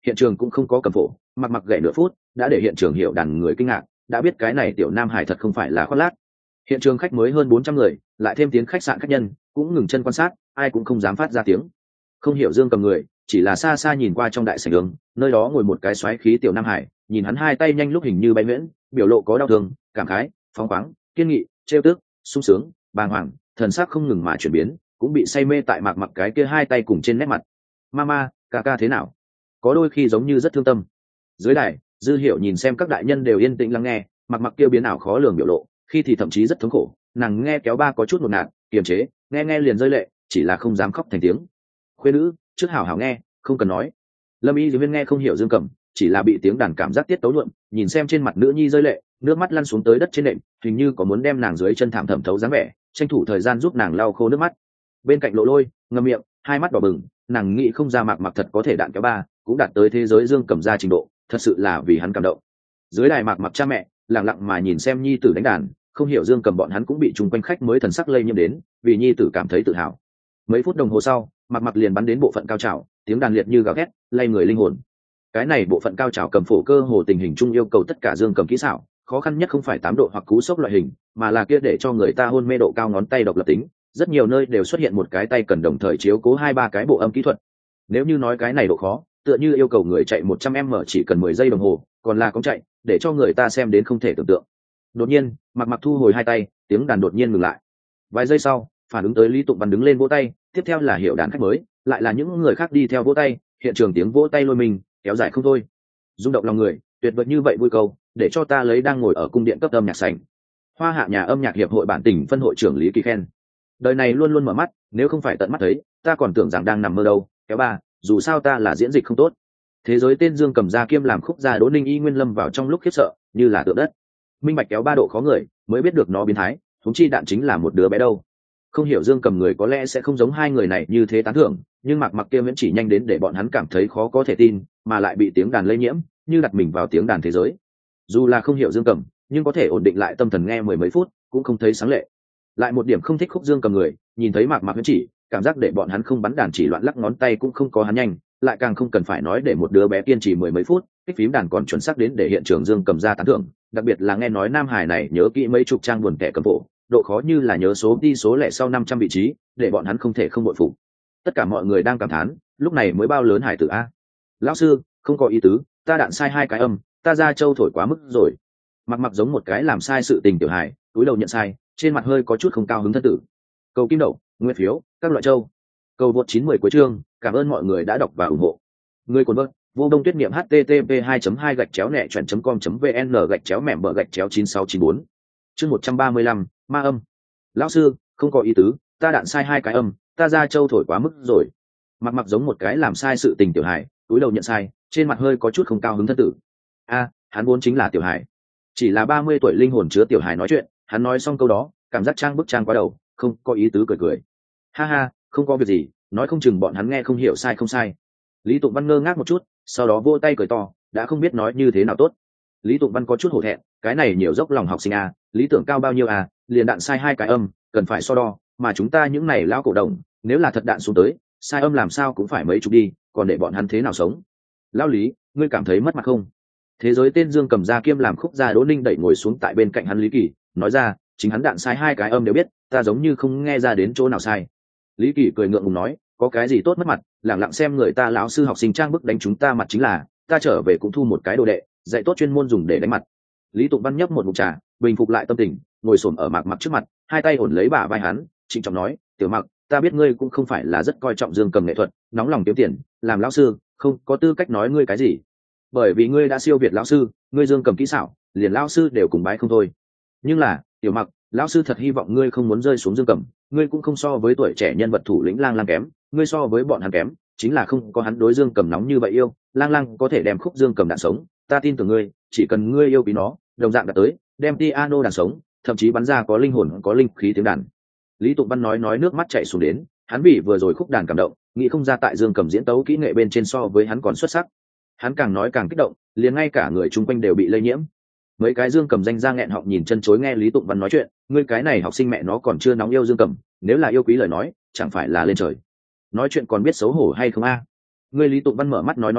hiện trường cũng không có cầm phổ, mặc mặc gậy nửa phút đã để hiện trường hiểu đàn người kinh ngạc, đã biết cái này tiểu nam hải thật không phải là khoác lác. Hiện trường khách mới hơn 400 người, lại thêm tiếng khách sạn khách nhân cũng ngừng chân quan sát, ai cũng không dám phát ra tiếng. Không hiểu Dương Cầm người, chỉ là xa xa nhìn qua trong đại sảnh đường, nơi đó ngồi một cái xoáy khí tiểu nam hải, nhìn hắn hai tay nhanh lúc hình như bay nguyễn, biểu lộ có đau thương, cảm khái, phóng khoáng, kiên nghị, trêu tức, sung sướng, bàng hoàng, thần sắc không ngừng mà chuyển biến, cũng bị say mê tại mặc mặc cái kia hai tay cùng trên nét mặt. Mama, ca ca thế nào? Có đôi khi giống như rất thương tâm. Dưới đài, Dư Hiểu nhìn xem các đại nhân đều yên tĩnh lắng nghe, mặc mặc kia biến ảo khó lường biểu lộ, khi thì thậm chí rất thống khổ, nàng nghe kéo ba có chút một ngạt, kiềm chế, nghe nghe liền rơi lệ, chỉ là không dám khóc thành tiếng. Khuê nữ, trước hảo hảo nghe, không cần nói. Lâm Y Diên nghe không hiểu Dương Cầm, chỉ là bị tiếng đàn cảm giác tiết tấu nhuộm, nhìn xem trên mặt nữ nhi rơi lệ, nước mắt lăn xuống tới đất trên nệm, hình như có muốn đem nàng dưới chân thảm thẩm thấu dáng vẻ, tranh thủ thời gian giúp nàng lau khô nước mắt. Bên cạnh Lộ Lôi ngậm miệng, hai mắt đỏ bừng, nàng nghĩ không ra Mạc Mặc thật có thể đạn kéo ba, cũng đạt tới thế giới Dương Cầm ra trình độ, thật sự là vì hắn cảm động. Dưới đài Mạc Mặc cha mẹ lặng lặng mà nhìn xem nhi tử đánh đàn, không hiểu Dương Cầm bọn hắn cũng bị chung quanh khách mới thần sắc lây nhiễm đến, vì nhi tử cảm thấy tự hào. Mấy phút đồng hồ sau, Mạc Mặc liền bắn đến bộ phận cao trào, tiếng đàn liệt như gào thét, lay người linh hồn. Cái này bộ phận cao trào cầm phổ cơ hồ tình hình chung yêu cầu tất cả Dương Cầm kỹ xảo, khó khăn nhất không phải 8 độ hoặc cú sốc loại hình, mà là kia để cho người ta hôn mê độ cao ngón tay độc lập tính, rất nhiều nơi đều xuất hiện một cái tay cần đồng thời chiếu cố 2-3 cái bộ âm kỹ thuật. Nếu như nói cái này độ khó, tựa như yêu cầu người chạy 100m chỉ cần 10 giây đồng hồ, còn là cóng chạy, để cho người ta xem đến không thể tưởng tượng. Đột nhiên, Mạc Mặc thu hồi hai tay, tiếng đàn đột nhiên ngừng lại. Vài giây sau, phản ứng tới Lý Tụng Văn đứng lên vỗ tay, tiếp theo là hiệu đàn khách mới, lại là những người khác đi theo vỗ tay, hiện trường tiếng vỗ tay lôi mình kéo dài không thôi. Rung động lòng người, tuyệt vời như vậy vui câu, để cho ta lấy đang ngồi ở cung điện cấp âm nhạc sảnh. Hoa Hạ nhà âm nhạc hiệp hội bản tỉnh phân hội trưởng Lý Kỳ khen. Đời này luôn luôn mở mắt, nếu không phải tận mắt thấy, ta còn tưởng rằng đang nằm mơ đâu. Kéo ba, dù sao ta là diễn dịch không tốt. Thế giới tên Dương Cầm ra kiêm làm khúc gia Đỗ Ninh Y Nguyên lâm vào trong lúc khiếp sợ, như là tượng đất. Minh bạch kéo 3 độ khó người, mới biết được nó biến thái, huống chi đạn chính là một đứa bé đâu. Không hiểu Dương Cầm người có lẽ sẽ không giống hai người này như thế tán thưởng, nhưng Mạc Mặc kia vẫn chỉ nhanh đến để bọn hắn cảm thấy khó có thể tin, mà lại bị tiếng đàn lây nhiễm, như đặt mình vào tiếng đàn thế giới. Dù là không hiểu Dương Cầm, nhưng có thể ổn định lại tâm thần nghe 10 mấy phút, cũng không thấy sáng lệ. Lại một điểm không thích khúc Dương Cầm người, nhìn thấy Mạc Mặc vẫn chỉ, cảm giác để bọn hắn không bắn đàn chỉ loạn lắc ngón tay cũng không có hắn nhanh, lại càng không cần phải nói để một đứa bé kiên trì 10 mấy phút, kích phím đàn còn chuẩn xác đến để hiện trường Dương Cầm ra tán thưởng, đặc biệt là nghe nói Nam Hải này nhớ kỹ mấy chục trang buồn kẻ cầm bộ, độ khó như là nhớ số đi số lẻ sau 500 vị trí, để bọn hắn không thể không bội phục. Tất cả mọi người đang cảm thán, lúc này mới bao lớn hải tử a. Lão sư, không có ý tứ, ta đạn sai 2 cái âm, ta ra châu thổi quá mức rồi. Mặc mặc giống một cái làm sai sự tình tiểu hài, túi đầu nhận sai, trên mặt hơi có chút không cao hứng thân tử. Cầu kim đậu, nguyên phiếu, các loại châu. Cầu vượt 910 cuối chương, cảm ơn mọi người đã đọc và ủng hộ. Người cuốn bớt, vô đông tuyết niệm http 2 gạch chéo nẹ chuẩn com vn gạch chéo mẻm bờ gạch chéo 9694. Chương 135, ma âm. Lão sư, không có ý tứ, ta đạn sai 2 cái âm, ta ra châu thổi quá mức rồi. Mặc mặc giống một cái làm sai sự tình tiểu hài, túi đầu nhận sai, trên mặt hơi có chút không cao hứng thân tử. A, hắn vốn chính là tiểu hài, chỉ là 30 tuổi linh hồn chứa tiểu hài nói chuyện. Hắn nói xong câu đó, cảm giác trang bức trang quá đầu, không có ý tứ cười cười. Ha ha, không có việc gì, nói không chừng bọn hắn nghe không hiểu sai không sai. Lý Tụng Văn ngơ ngác một chút, sau đó vỗ tay cười to, đã không biết nói như thế nào tốt. Lý Tụng Văn có chút hổ thẹn, cái này nhiều dốc lòng học sinh à, lý tưởng cao bao nhiêu à, liền đạn sai 2 cái âm, cần phải so đo, mà chúng ta những này lão cổ đồng, nếu là thật đạn xuống tới, sai âm làm sao cũng phải mấy chục đi, còn để bọn hắn thế nào sống. Lão Lý, ngươi cảm thấy mất mặt không? Thế giới tên Dương Cầm ra kiêm làm khúc gia Đỗ Ninh đẩy ngồi xuống tại bên cạnh hắn Lý Kỳ, nói ra, chính hắn đạn sai 2 cái âm đều biết, ta giống như không nghe ra đến chỗ nào sai. Lý Kỳ cười ngượng ngùng nói, có cái gì tốt mất mặt, lẳng lặng xem người ta lão sư học sinh trang bức đánh chúng ta mặt chính là, ta trở về cũng thu một cái đồ đệ, dạy tốt chuyên môn dùng để đánh mặt. Lý Tụng Văn nhấp một ngụm trà, bình phục lại tâm tình, ngồi xổm ở Mạc Mặc trước mặt, hai tay ổn lấy bả vai hắn, trịnh trọng nói, tiểu Mặc, ta biết ngươi cũng không phải là rất coi trọng Dương Cầm nghệ thuật, nóng lòng kiếm tiền, làm lão sư không có tư cách nói ngươi cái gì, bởi vì ngươi đã siêu việt lão sư, ngươi Dương Cầm kỹ xảo liền lão sư đều cùng bái không thôi. Nhưng là tiểu Mặc, lão sư thật hy vọng ngươi không muốn rơi xuống Dương Cầm, ngươi cũng không so với tuổi trẻ nhân vật thủ lĩnh Lang Lang kém, ngươi so với bọn hắn kém chính là không có hắn đối Dương Cầm nóng như vậy yêu. Lang Lang có thể đem khúc Dương Cầm đạn sống, ta tin tưởng ngươi, chỉ cần ngươi yêu quý nó, đồng dạng đã tới đem piano đàn sống, thậm chí bắn ra có linh hồn có linh khí tiếng đàn. Lý Tụng Văn nói nước mắt chảy xuống đến, hắn bị vừa rồi khúc đàn cảm động, nghĩ không ra tại Dương Cầm diễn tấu kỹ nghệ bên trên so với hắn còn xuất sắc. Hắn càng nói càng kích động, liền ngay cả người chung quanh đều bị lây nhiễm. Mấy cái Dương Cầm danh ra nghẹn họng nhìn chân chối nghe Lý Tụng Văn nói chuyện, ngươi cái này học sinh mẹ nó còn chưa nóng yêu Dương Cầm, nếu là yêu quý lời nói chẳng phải là lên trời. Nói chuyện còn biết xấu hổ hay không a? Ngươi Lý Tụng Văn mở mắt nói mỏ,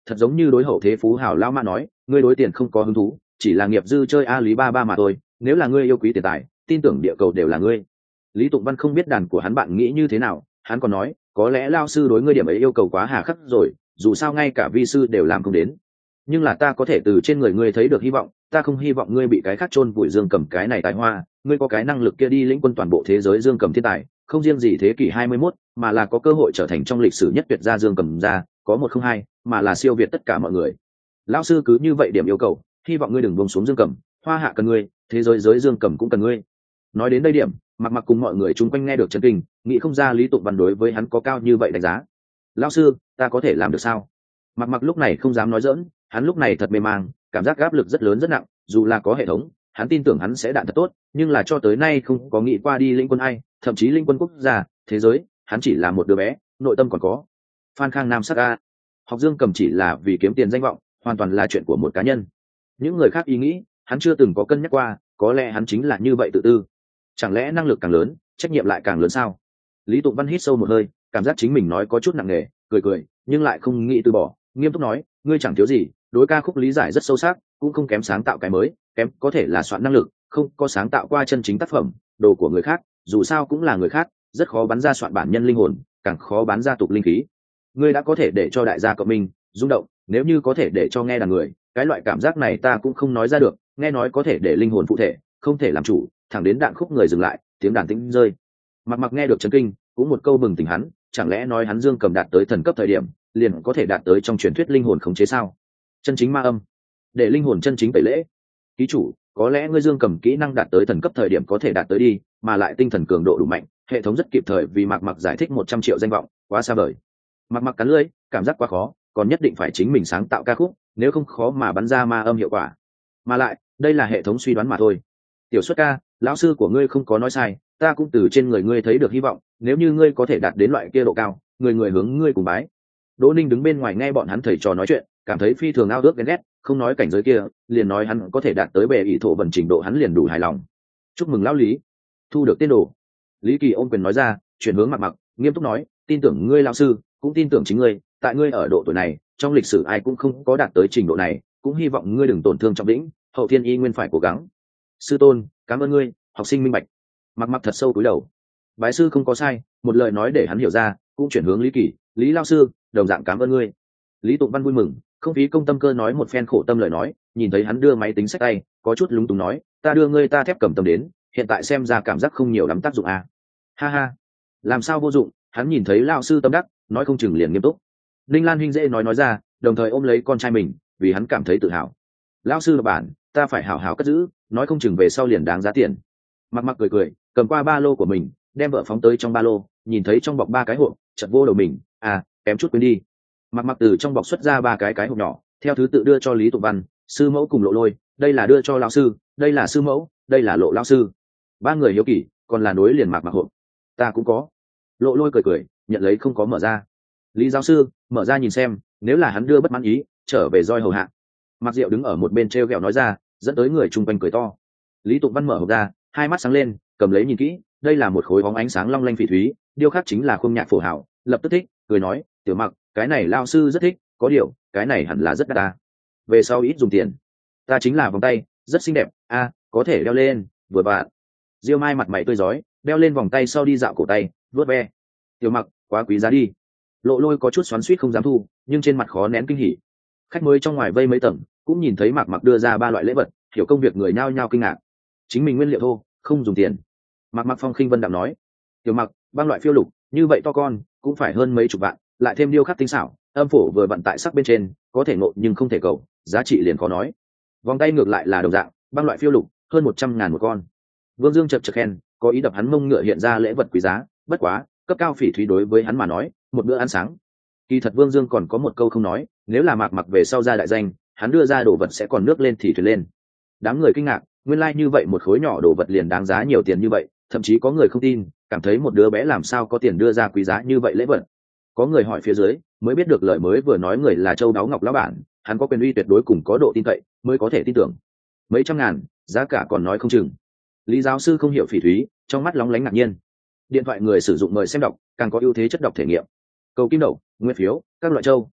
thật giống như đối hậu thế phú hào lao mã nói, ngươi đối tiền không có hứng thú, chỉ là nghiệp dư chơi lý ba ba mà thôi, nếu là ngươi yêu quý tiền tài, tin tưởng địa cầu đều là ngươi. Lý Tụng Văn không biết đàn của hắn bạn nghĩ như thế nào, hắn còn nói, có lẽ lao sư đối ngươi điểm ấy yêu cầu quá hà khắc rồi, dù sao ngay cả vi sư đều làm không đến, nhưng là ta có thể từ trên người ngươi thấy được hy vọng, ta không hy vọng ngươi bị cái khác chôn vùi Dương Cầm cái này tài hoa, ngươi có cái năng lực kia đi lĩnh quân toàn bộ thế giới Dương Cầm thiên tài, không riêng gì thế kỷ 21, mà là có cơ hội trở thành trong lịch sử nhất tuyệt gia Dương Cầm gia, có 102, mà là siêu việt tất cả mọi người. Lão sư cứ như vậy điểm yêu cầu, hy vọng ngươi đừng buông xuống Dương Cầm, Hoa Hạ cần ngươi, thế giới giới Dương Cầm cũng cần ngươi. Nói đến đây điểm, Mặc cùng mọi người chung quanh nghe được chấn kinh, nghĩ không ra Lý Tụng Văn đối với hắn có cao như vậy đánh giá. Lão sư, ta có thể làm được sao? Mặc lúc này không dám nói giỡn, hắn lúc này thật mê mang, cảm giác áp lực rất lớn rất nặng, dù là có hệ thống, hắn tin tưởng hắn sẽ đạn thật tốt, nhưng là cho tới nay không có nghĩ qua đi lĩnh quân ai, thậm chí lĩnh quân quốc gia, thế giới, hắn chỉ là một đứa bé, nội tâm còn có. Phan Khang Nam sắc a, học Dương Cầm chỉ là vì kiếm tiền danh vọng, hoàn toàn là chuyện của một cá nhân. Những người khác ý nghĩ, hắn chưa từng có cân nhắc qua, có lẽ hắn chính là như vậy tự tư. Chẳng lẽ năng lực càng lớn, trách nhiệm lại càng lớn sao? Lý Tụng Văn hít sâu một hơi, cảm giác chính mình nói có chút nặng nề, cười, nhưng lại không nghĩ từ bỏ, nghiêm túc nói, ngươi chẳng thiếu gì, đối ca khúc lý giải rất sâu sắc, cũng không kém sáng tạo cái mới, kém có thể là soạn năng lực, không có sáng tạo qua chân chính tác phẩm, đồ của người khác, dù sao cũng là người khác, rất khó bắn ra soạn bản nhân linh hồn, càng khó bán ra tục linh khí. Ngươi đã có thể để cho đại gia cộng minh rung động, nếu như có thể để cho nghe đàn người, cái loại cảm giác này ta cũng không nói ra được, nghe nói có thể để linh hồn phụ thể, không thể làm chủ, thẳng đến đạn khúc người dừng lại, tiếng đàn tĩnh rơi. Mặc nghe được chấn kinh, cũng một câu bừng tỉnh hắn, chẳng lẽ nói hắn Dương Cầm đạt tới thần cấp thời điểm, liền có thể đạt tới trong truyền thuyết linh hồn khống chế sao? Chân chính ma âm, để linh hồn chân chính tẩy lễ. Ký chủ, có lẽ ngươi Dương Cầm kỹ năng đạt tới thần cấp thời điểm có thể đạt tới đi, mà lại tinh thần cường độ đủ mạnh, hệ thống rất kịp thời vì Mặc giải thích 100 triệu danh vọng, quá xa vời. Mặc cắn lưỡi, cảm giác quá khó, còn nhất định phải chính mình sáng tạo ca khúc, nếu không khó mà bắn ra ma âm hiệu quả. Mà lại, đây là hệ thống suy đoán mà thôi. Tiểu Xuất ca, lão sư của ngươi không có nói sai, ta cũng từ trên người ngươi thấy được hy vọng, nếu như ngươi có thể đạt đến loại kia độ cao, người hướng ngươi cùng bái. Đỗ Ninh đứng bên ngoài nghe bọn hắn thầy trò nói chuyện, cảm thấy phi thường ao ước ghen ghét, không nói cảnh giới kia, liền nói hắn có thể đạt tới bề ỷ thổ vận trình độ hắn liền đủ hài lòng. Chúc mừng lão Lý, thu được tiên đồ. Lý Kỳ ôm quyền nói ra, chuyển hướng Mặc, nghiêm túc nói, tin tưởng ngươi lão sư, cũng tin tưởng chính ngươi, tại ngươi ở độ tuổi này, trong lịch sử ai cũng không có đạt tới trình độ này, cũng hy vọng ngươi đừng tổn thương trọng lĩnh, hậu thiên y nguyên phải cố gắng. Sư tôn, cảm ơn ngươi, học sinh minh bạch. Mặc thật sâu cúi đầu. Bái sư không có sai, một lời nói để hắn hiểu ra, cũng chuyển hướng Lý Kỳ, Lý lão sư, đồng dạng cảm ơn ngươi. Lý Tụng Văn vui mừng, không phí công tâm cơ nói một phen khổ tâm lời nói, nhìn thấy hắn đưa máy tính sách tay, có chút lúng túng nói, ta đưa ngươi ta thép cầm tâm đến, hiện tại xem ra cảm giác không nhiều lắm tác dụng à. Ha ha, làm sao vô dụng, hắn nhìn thấy lão sư tâm đắc, nói không chừng liền nghiêm túc. Linh Lan huynh dễ nói ra, đồng thời ôm lấy con trai mình, vì hắn cảm thấy tự hào. Lão sư đọc bản, ta phải hảo hảo cất giữ, nói không chừng về sau liền đáng giá tiền. Mặc cười, cầm qua ba lô của mình, đem vợ phóng tới trong ba lô, nhìn thấy trong bọc 3 cái hộp, chợt vô đầu mình, kém chút quên đi. Mặc từ trong bọc xuất ra 3 cái hộp nhỏ, theo thứ tự đưa cho Lý Tụng Văn, sư mẫu cùng Lộ Lôi, đây là đưa cho lão sư, đây là sư mẫu, đây là Lộ lão sư. 3 người hiếu kỳ, còn là nối liền Mặc hộp. Ta cũng có. Lộ Lôi cười, nhận lấy không có mở ra. Lý giáo sư, mở ra nhìn xem, nếu là hắn đưa bất mãn ý, trở về roi hầu hạ. Mặc Diệu đứng ở một bên treo gẹo nói ra, dẫn tới người chung quanh cười to. Lý Tụng Văn mở hộp ra, hai mắt sáng lên, cầm lấy nhìn kỹ, đây là một khối bóng ánh sáng long lanh phỉ thúy, điêu khắc chính là khung nhạc phổ hảo, lập tức thích, cười nói, Tiểu Mặc, cái này lao sư rất thích, có điều, cái này hẳn là rất đắt ta. Về sau ít dùng tiền. Ta chính là vòng tay, rất xinh đẹp, có thể đeo lên, vừa vặn. Diêu Mai mặt mày tươi rói, đeo lên vòng tay sau đi dạo cổ tay, vuốt ve. Tiểu Mặc, quá quý giá đi. Lộ Lôi có chút xoắn xuýt không dám thu, nhưng trên mặt khó nén kinh hỉ. Khách mới trong ngoài vây mấy tầng, cũng nhìn thấy Mặc đưa ra 3 loại lễ vật, hiểu công việc người nhao nhao kinh ngạc. Chính mình nguyên liệu thô, không dùng tiền. Mặc phong khinh vân đạm nói, Tiểu Mặc, băng loại phiêu lục, như vậy to con, cũng phải hơn mấy chục vạn, lại thêm điêu khắc tinh xảo, âm phổ vừa vặn tại sắc bên trên, có thể ngộ nhưng không thể cầu, giá trị liền khó nói. Vòng tay ngược lại là đồng dạng, băng loại phiêu lục, hơn 100.000 một con. Vương Dương chật khen, có ý đập hắn mông ngựa hiện ra lễ vật quý giá, bất quá, cấp cao phỉ thúy đối với hắn mà nói, một bữa ăn sáng. Kỳ thật Vương Dương còn có một câu không nói, nếu là Mặc về sau ra đại danh, hắn đưa ra đồ vật sẽ còn nước lên thì thuyền lên. Đám người kinh ngạc, nguyên lai như vậy một khối nhỏ đồ vật liền đáng giá nhiều tiền như vậy, thậm chí có người không tin, cảm thấy một đứa bé làm sao có tiền đưa ra quý giá như vậy lễ vật. Có người hỏi phía dưới, mới biết được lời mới vừa nói người là Châu Đáo Ngọc lão bản, hắn có quyền uy tuyệt đối cùng có độ tin cậy, mới có thể tin tưởng. Mấy trăm ngàn, giá cả còn nói không chừng. Lý giáo sư không hiểu phỉ thúy, trong mắt lóng lánh ngạc nhiên. Điện thoại người sử dụng mời xem đọc, càng có ưu thế chất đọc thể nghiệm. Cầu kim đậu, nguyên phiếu, các loại châu.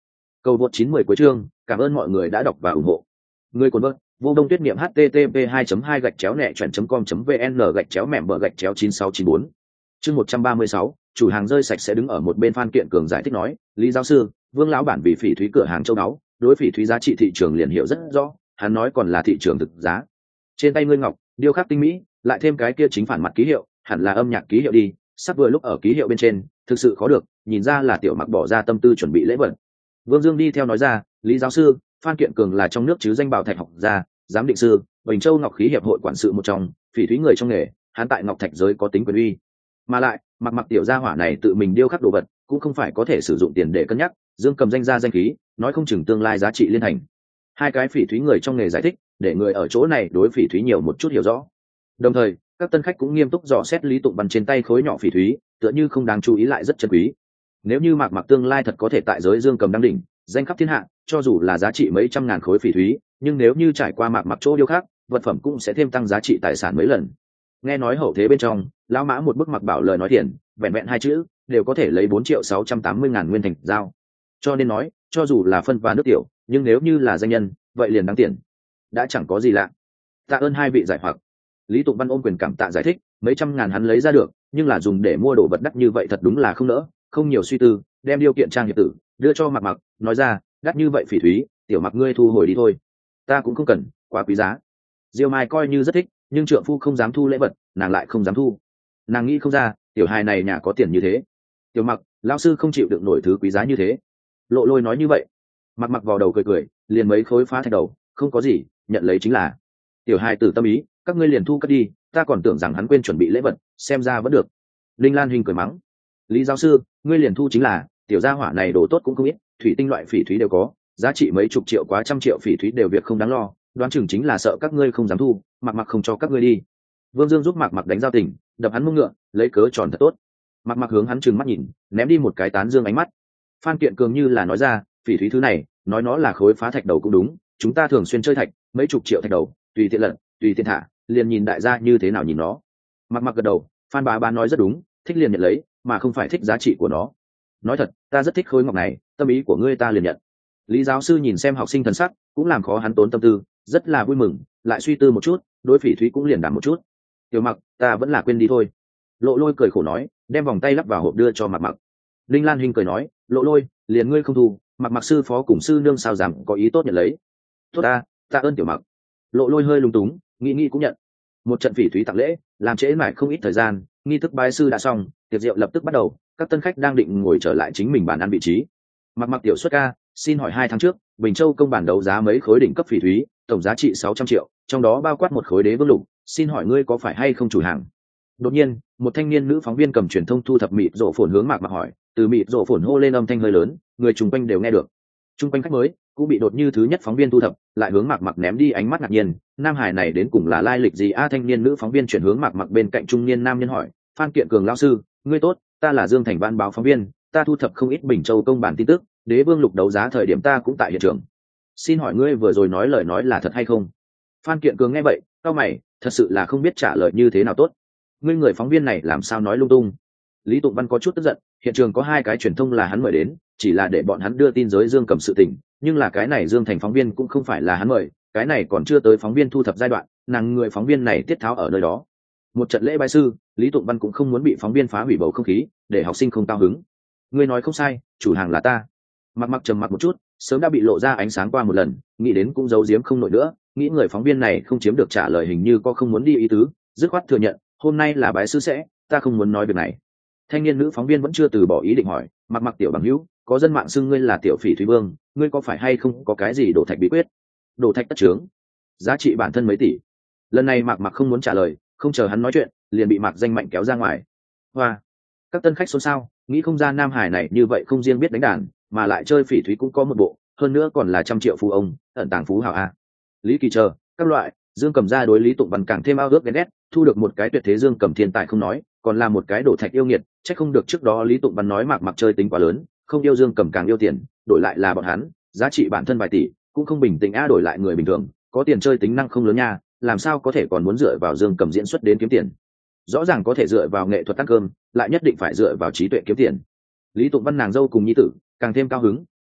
Cầu vượt 910 cuối chương, cảm ơn mọi người đã đọc và ủng hộ. Người cuốn vợt, vô đông tuyết niệm http 2 gạch chéo nẹ chuẩn com vn gạch chéo mẻm bờ gạch chéo 9694. Chương 136, chủ hàng rơi sạch sẽ đứng ở một bên. Phan Kiện Cường giải thích nói, Lý giáo sư, Vương lão bản vì phỉ thúy cửa hàng châu đáo, đối phỉ thúy giá trị thị trường liền hiểu rất rõ, hắn nói còn là thị trường thực giá. Trên tay ngươi ngọc, điêu khắc tinh mỹ, lại thêm cái kia chính phản mặt ký hiệu, hẳn là âm nhạc ký hiệu đi, sắp vừa lúc ở ký hiệu bên trên, thực sự khó được, nhìn ra là Tiểu Mặc bỏ ra tâm tư chuẩn bị lễ vật. Vương Dương đi theo nói ra, Lý giáo sư, Phan Kiện Cường là trong nước chứ danh bảo thạch học gia, giám định sư, Bình Châu Ngọc khí hiệp hội quản sự một trong, phỉ thúy người trong nghề, hắn tại ngọc thạch giới có tính quyền uy. Mà lại, mặc tiểu gia hỏa này tự mình điêu khắc đồ vật, cũng không phải có thể sử dụng tiền để cân nhắc, Dương cầm danh ra danh khí, nói không chừng tương lai giá trị liên thành. Hai cái phỉ thúy người trong nghề giải thích, để người ở chỗ này đối phỉ thúy nhiều một chút hiểu rõ. Đồng thời, các tân khách cũng nghiêm túc dò xét Lý Tụng Văn trên tay khối nhỏ phỉ thúy, tựa như không đáng chú ý lại rất chân quý. Nếu như Mạc tương lai thật có thể tại giới Dương cầm đăng đỉnh, danh khắp thiên hạ, cho dù là giá trị mấy trăm ngàn khối phỉ thúy, nhưng nếu như trải qua Mạc chỗ điêu khắc, vật phẩm cũng sẽ thêm tăng giá trị tài sản mấy lần. Nghe nói hậu thế bên trong, lão mã một bức Mạc Bảo lời nói tiền, vẹn vẹn hai chữ, đều có thể lấy 4.680.000 nguyên thành giao. Cho nên nói, cho dù là phân và nước tiểu, nhưng nếu như là danh nhân, vậy liền đáng tiền. Đã chẳng có gì lạ. Tạ ơn hai vị giải hoặc. Lý Tụng Văn ôm quyền cảm tạ giải thích, mấy trăm ngàn hắn lấy ra được, nhưng là dùng để mua đồ vật đắt như vậy thật đúng là không nỡ, không nhiều suy tư, đem điều kiện trang hiệp tử đưa cho Mạc, nói ra, đắt như vậy phỉ thúy, tiểu Mạc ngươi thu hồi đi thôi, ta cũng không cần, quá quý giá. Diêu Mai coi như rất thích, nhưng trượng phu không dám thu lễ vật, nàng lại không dám thu. Nàng nghĩ không ra, tiểu hài này nhà có tiền như thế. Tiểu Mạc, lão sư không chịu đựng nổi thứ quý giá như thế. Lộ Lôi nói như vậy. Mạc vào đầu cười, liền mấy khối phá thạch đầu, không có gì, nhận lấy chính là. Tiểu hài tử tâm ý, các ngươi liền thu cất đi, ta còn tưởng rằng hắn quên chuẩn bị lễ vật, xem ra vẫn được. Linh Lan Hình cười mắng, Lý giáo sư, ngươi liền thu chính là, tiểu gia hỏa này đồ tốt cũng không ít, thủy tinh loại phỉ thúy đều có, giá trị mấy chục triệu quá trăm triệu phỉ thúy đều việc không đáng lo, đoán chừng chính là sợ các ngươi không dám thu, Mạc không cho các ngươi đi. Vương Dương giúp Mạc đánh giao tình, đập hắn mông ngựa, lấy cớ tròn thật tốt. Mạc hướng hắn trừng mắt nhìn, ném đi một cái tán dương ánh mắt. Phan Kiện Cường như là nói ra, phỉ thúy thứ này, nói nó là khối phá thạch đầu cũng đúng, chúng ta thường xuyên chơi thạch, mấy chục triệu thạch đầu, tùy tiện lận, tùy tiện thả, liền nhìn đại gia như thế nào nhìn nó. Mạc gật đầu, Phan bá nói rất đúng, thích liền nhận lấy, mà không phải thích giá trị của nó. Nói thật, ta rất thích khối ngọc này, tâm ý của ngươi ta liền nhận. Lý giáo sư nhìn xem học sinh thần sắc, cũng làm khó hắn tốn tâm tư, rất là vui mừng, lại suy tư một chút, đối phỉ thúy cũng liền đảm một chút. Tiểu Mạc, ta vẫn là quên đi thôi. Lộ Lôi cười khổ nói, đem vòng tay lắp vào hộp đưa cho Mạc. Linh Lan Hình cười nói, Lộ Lôi, liền ngươi không thu, Mạc sư phó cùng sư nương sao dám có ý tốt nhận lấy. Tốt ta ơn Tiểu Mạc. Lộ Lôi hơi lung túng, nghĩ cũng nhận. Một trận phỉ thúy tặng lễ, làm trễ mãi không ít thời gian, nghi thức bái sư đã xong, tiệc rượu lập tức bắt đầu, các tân khách đang định ngồi trở lại chính mình bàn ăn vị trí. Mạc tiểu xuất ca, xin hỏi 2 tháng trước, Bình Châu công bản đấu giá mấy khối đỉnh cấp phỉ thúy, tổng giá trị 600 triệu, trong đó bao quát một khối đế vương lục, xin hỏi ngươi có phải hay không chủ hàng? Đột nhiên, một thanh niên nữ phóng viên cầm truyền thông thu thập mịt rộ phồn hướng Mạc hỏi, từ mịt rộ phồn hô lên âm thanh hơi lớn, người chung quanh đều nghe được. Chung quanh khách mới cũng bị đột như thứ nhất phóng viên thu thập, lại hướng Mạc ném đi ánh mắt ngạc nhiên, nam hải này đến cùng là lai lịch gì a? Thanh niên nữ phóng viên chuyển hướng Mạc bên cạnh trung niên nam nhân hỏi, Phan Kiện Cường lão sư, ngươi tốt, ta là Dương Thành Văn báo phóng viên, ta thu thập không ít Bình Châu công bản tin tức, đế vương lục đấu giá thời điểm ta cũng tại hiện trường. Xin hỏi ngươi vừa rồi nói lời nói là thật hay không? Phan Kiện Cường nghe vậy, cau mày, thật sự là không biết trả lời như thế nào tốt. Ngươi người phóng viên này làm sao nói lung tung? Lý Tụng Văn có chút tức giận, hiện trường có 2 cái truyền thông là hắn mời đến, chỉ là để bọn hắn đưa tin giới Dương cầm sự tình, nhưng là cái này Dương Thành phóng viên cũng không phải là hắn mời, cái này còn chưa tới phóng viên thu thập giai đoạn, nàng người phóng viên này tiết tháo ở nơi đó. Một trận lễ bái sư, Lý Tụng Văn cũng không muốn bị phóng viên phá hủy bầu không khí, để học sinh không cao hứng. Ngươi nói không sai, chủ hàng là ta. Mạc trầm mặc một chút, sớm đã bị lộ ra ánh sáng qua một lần, nghĩ đến cũng giấu giếm không nổi nữa, nghĩ người phóng viên này không chiếm được trả lời hình như có không muốn đi ý tứ, dứt khoát thừa nhận, hôm nay là bái sư sẽ, ta không muốn nói việc này. Thanh niên nữ phóng viên vẫn chưa từ bỏ ý định hỏi, Mạc tiểu bằng hữu, có dân mạng xưng ngươi là tiểu phỉ thúy vương, ngươi có phải hay không có cái gì đổ thạch bí quyết? Đổ thạch tất trướng, giá trị bản thân mấy tỷ. Lần này Mạc không muốn trả lời, không chờ hắn nói chuyện, liền bị Mạc danh mạnh kéo ra ngoài. Hoa, các tân khách xôn xao, nghĩ không ra nam hải này như vậy không riêng biết đánh đàn, mà lại chơi phỉ thúy cũng có một bộ, hơn nữa còn là trăm triệu phú ông, ẩn tàng phú hào a. Lý Kỳ chờ, các loại, Dương cầm ra đối Lý Tụng Văn càng thêm ao ước ghen ghét, thu được một cái tuyệt thế Dương cầm thiên tài không nói, còn là một cái đổ thạch yêu nghiệt, chắc không được trước đó Lý Tụng Văn nói Mạc chơi tính quá lớn, không yêu Dương cầm càng yêu tiền, đổi lại là bọn hắn, giá trị bản thân vài tỷ, cũng không bình tĩnh đổi lại người bình thường, có tiền chơi tính năng không lớn nha, làm sao có thể còn muốn dựa vào Dương cầm diễn xuất đến kiếm tiền? Rõ ràng có thể dựa vào nghệ thuật ăn cơm, lại nhất định phải dựa vào trí tuệ kiếm tiền. Lý Tụng Văn nàng dâu cùng nhi tử càng thêm cao hứng,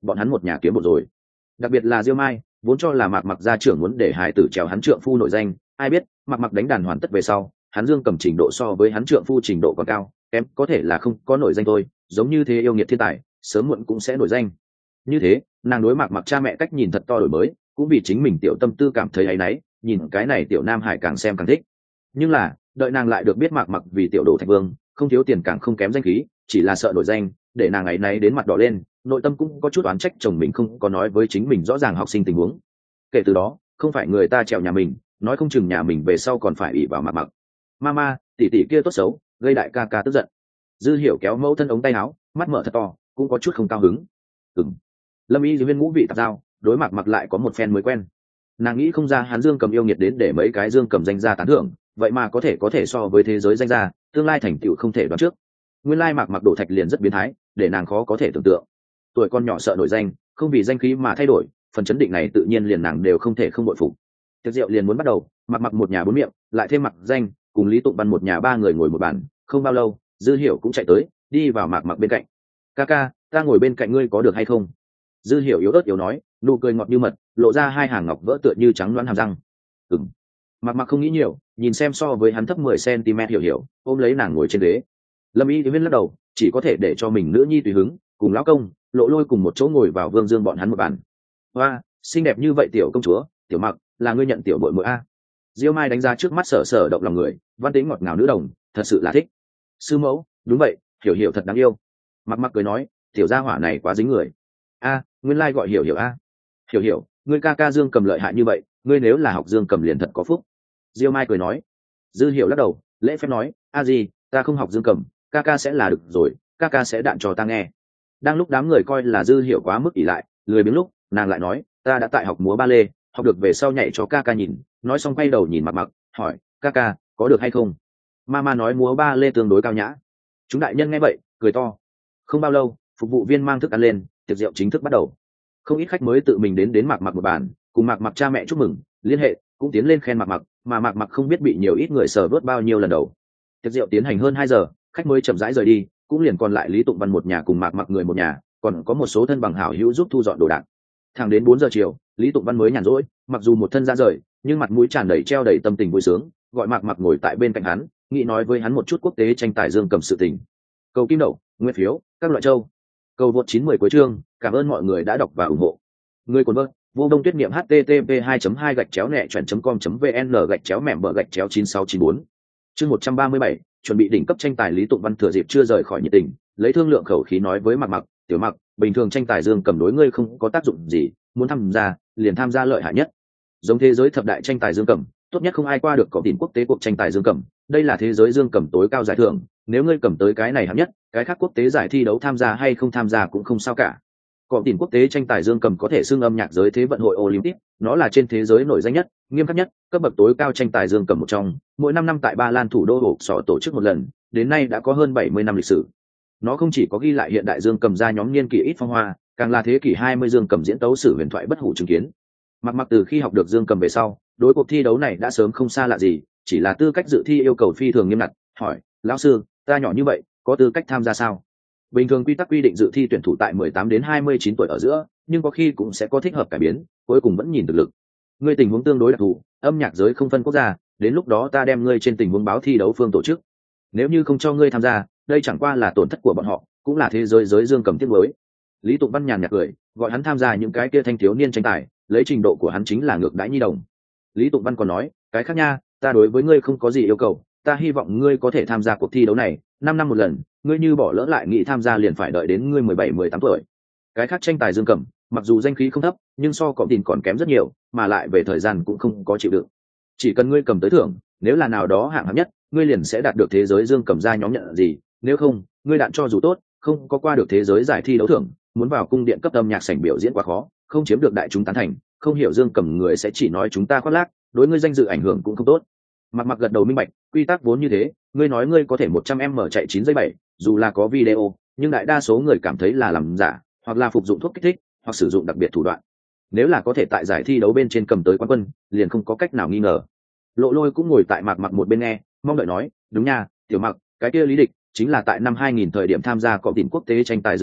bọn hắn một nhà kiếm một rồi. Đặc biệt là Diêu Mai, vốn cho là Mạc Mặc gia trưởng muốn để hài tử trèo hắn trượng phu nổi danh, ai biết Mạc Mặc đánh đàn hoàn tất về sau, hắn Dương Cầm trình độ so với hắn trượng phu trình độ còn cao, kém có thể là không có nổi danh thôi, giống như thế yêu nghiệt thiên tài, sớm muộn cũng sẽ nổi danh. Như thế, nàng đối Mạc Mặc cha mẹ cách nhìn thật to đổi mới, cũng vì chính mình tiểu tâm tư cảm thấy áy náy, nhìn cái này tiểu Nam Hải càng xem càng thích. Nhưng là, đợi nàng lại được biết Mạc Mặc vì tiểu đồ Thạch Vương, không thiếu tiền càng không kém danh khí, chỉ là sợ nổi danh, để nàng áy náy đến mặt đỏ lên, nội tâm cũng có chút oán trách chồng mình không có nói với chính mình rõ ràng học sinh tình huống. Kể từ đó, không phải người ta trèo nhà mình, nói không chừng nhà mình về sau còn phải ỷ vào Mạc Mặc. Mama, tỷ tỷ kia tốt xấu, gây đại ca ca tức giận. Dư Hiểu kéo mẫu thân ống tay áo, mắt mở thật to, cũng có chút không cao hứng. Lâm Y Viên ngũ vị tạp giao, đối Mạc Mặc lại có một phen mới quen. Nàng nghĩ không ra hắn Dương Cầm yêu nghiệt đến để mấy cái Dương Cầm danh gia tán thưởng, vậy mà có thể so với thế giới danh gia, tương lai thành tựu không thể đoán trước. Nguyên lai Mạc Mặc đổ thạch liền rất biến thái, để nàng khó có thể tưởng tượng. Tuổi con nhỏ sợ nổi danh, không vì danh khí mà thay đổi, phần chấn định này tự nhiên liền nàng đều không thể không bội phục. Tiệc rượu liền muốn bắt đầu, Mạc Mặc một nhà bốn miệng, lại thêm Mặc Danh, cùng Lý Tụng Văn một nhà ba người ngồi một bàn, không bao lâu, Dư Hiểu cũng chạy tới, đi vào Mạc Mặc bên cạnh. "Ca ca, ta ngồi bên cạnh ngươi có được hay không?" Dư Hiểu yếu ớt yếu nói, nụ cười ngọt như mật, lộ ra hai hàng ngọc vỡ tựa như trắng loãng hàm răng. Mạc Mặc không nghĩ nhiều, nhìn xem so với hắn thấp 10 cm Hiểu, ôm lấy nàng ngồi trên ghế. Lâm Y Viên lắc đầu, chỉ có thể để cho mình nữ nhi tùy hứng, cùng lão công, Lộ Lôi cùng một chỗ ngồi vào Vương Dương bọn hắn một bàn. "Hoa, xinh đẹp như vậy tiểu công chúa, Tiểu Mặc, là ngươi nhận tiểu muội muội a?" Diêu Mai đánh giá trước mắt sở động lòng người, văn tính ngọt ngào nữ đồng, thật sự là thích. "Sư mẫu, đúng vậy, Hiểu thật đáng yêu." Mạc Mặc cười nói, "Tiểu gia hỏa này quá dính người." Nguyên lai gọi Hiểu a. Hiểu, ngươi ca ca Dương Cầm lợi hại như vậy, ngươi nếu là học Dương Cầm liền thật có phúc." Diêu Mai cười nói. Dư Hiểu lắc đầu, lễ phép nói, gì, ta không học Dương Cầm, ca ca sẽ là được rồi, ca ca sẽ đạn cho ta nghe. Đang lúc đám người coi là Dư Hiểu quá mức ỷ lại, lười biếng lúc, nàng lại nói, ta đã tại học múa ba lê, học được về sau nhảy cho ca ca nhìn. Nói xong quay đầu nhìn Mạc Mặc, hỏi, ca ca, có được hay không? Mama nói múa ba lê tương đối cao nhã. Chúng đại nhân nghe vậy, cười to. Không bao lâu, phục vụ viên mang thức ăn lên, tiệc rượu chính thức bắt đầu. Không ít khách mới tự mình đến Mạc Mặc một bàn, cùng Mạc Mặc cha mẹ chúc mừng, liên hệ, cũng tiến lên khen Mạc Mặc, mà Mạc Mặc không biết bị nhiều ít người sờ vớt bao nhiêu lần đầu. Tiệc rượu tiến hành hơn 2 giờ, khách mới chậm rãi rời đi, cũng liền còn lại Lý Tụng Văn một nhà cùng Mạc Mặc người một nhà, còn có một số thân bằng hảo hữu giúp thu dọn đồ đạc. Thẳng đến 4 giờ chiều, Lý Tụng Văn mới nhàn rỗi, mặc dù một thân da rời, nhưng mặt mũi tràn đầy treo đầy tâm tình vui sướng, gọi Mạc Mặc ngồi tại bên cạnh hắn, nghĩ nói với hắn một chút quốc tế tranh tài Dương Cầm sự tình. Cầu kim đậu, nguyên phiếu, các loại châu. Cầu vượt 910 cuối chương, cảm ơn mọi người đã đọc và ủng hộ. Người cuốn vợt, Vô Đông Tuyết Niệm http 2 gạch chéo nẹ chuẩn com vn gạch chéo mẻm bờ gạch chéo 9694. Chương 137, chuẩn bị đỉnh cấp tranh tài. Lý Tụng Văn thừa dịp chưa rời khỏi nhiệt tình, lấy thương lượng khẩu khí nói với Mạc Mặc, tiểu Mặc, bình thường tranh tài Dương Cầm đối ngươi không có tác dụng gì, muốn tham gia, liền tham gia lợi hại nhất. Giống thế giới thập đại tranh tài Dương Cầm, tốt nhất không ai qua được có tiền quốc tế cuộc tranh tài Dương Cầm, đây là thế giới Dương Cầm tối cao giải thưởng, nếu ngươi cầm tới cái này hạng nhất, cái khác quốc tế giải thi đấu tham gia hay không tham gia cũng không sao cả. Có tiền quốc tế tranh tài Dương Cầm có thể xưng âm nhạc giới thế vận hội Olympic, nó là trên thế giới nổi danh nhất, nghiêm khắc nhất, cấp bậc tối cao tranh tài Dương Cầm một trong, mỗi 5 năm tại Ba Lan thủ đô hộp sọ tổ chức một lần, đến nay đã có hơn 70 năm lịch sử. Nó không chỉ có ghi lại hiện đại Dương Cầm ra nhóm niên kỷ ít phong hoa, càng là thế kỷ 20 Dương Cầm diễn tấu sử huyền thoại bất hủ chứng kiến. Mặc từ khi học được Dương Cầm về sau, đối cuộc thi đấu này đã sớm không xa lạ gì, chỉ là tư cách dự thi yêu cầu phi thường nghiêm ngặt, hỏi, lão sư, ta nhỏ như vậy, có tư cách tham gia sao? Bình thường quy tắc quy định dự thi tuyển thủ tại 18 đến 29 tuổi ở giữa, nhưng có khi cũng sẽ có thích hợp cải biến, cuối cùng vẫn nhìn thực lực. Ngươi tình huống tương đối đặc thù, âm nhạc giới không phân quốc gia, đến lúc đó ta đem ngươi trên tình huống báo thi đấu phương tổ chức. Nếu như không cho ngươi tham gia, đây chẳng qua là tổn thất của bọn họ, cũng là thế giới giới Dương Cầm tiếc nuối. Lý Tụng Văn nhàn nhạt cười, gọi hắn tham gia những cái kia thanh thiếu niên tranh tài, lấy trình độ của hắn chính là ngược đãi nhi đồng. Lý Tụng Văn còn nói, cái khác nha, ta đối với ngươi không có gì yêu cầu, ta hy vọng ngươi có thể tham gia cuộc thi đấu này, 5 năm một lần, ngươi như bỏ lỡ lại nghĩ tham gia liền phải đợi đến ngươi 17-18 tuổi. Cái khác tranh tài Dương Cầm, mặc dù danh khí không thấp, nhưng so cọp tin còn kém rất nhiều, mà lại về thời gian cũng không có chịu đựng. Chỉ cần ngươi cầm tới thưởng, nếu là nào đó hạng nhất, ngươi liền sẽ đạt được thế giới Dương Cầm ra nhóm nhận gì, nếu không, ngươi đạn cho dù tốt, không có qua được thế giới giải thi đấu thưởng, muốn vào cung điện cấp âm nhạc sảnh biểu diễn quá khó, không chiếm được đại chúng tán thành, không hiểu Dương Cầm người sẽ chỉ nói chúng ta khoác lác, đối ngươi danh dự ảnh hưởng cũng không tốt. Mặc gật đầu minh bạch, quy tắc vốn như thế, ngươi nói ngươi có thể 100m chạy 9 giây 7, dù là có video, nhưng đại đa số người cảm thấy là làm giả, hoặc là phục dụng thuốc kích thích, hoặc sử dụng đặc biệt thủ đoạn. Nếu là có thể tại giải thi đấu bên trên cầm tới quán quân, liền không có cách nào nghi ngờ. Lộ Lôi cũng ngồi tại Mặc một bên nghe, mong đợi nói, đúng nha, tiểu Mặc, cái kia Lý Địch chính là tại năm 2000 thời điểm tham gia cọp tỉnh quốc tế tranh tài Dương Cầm,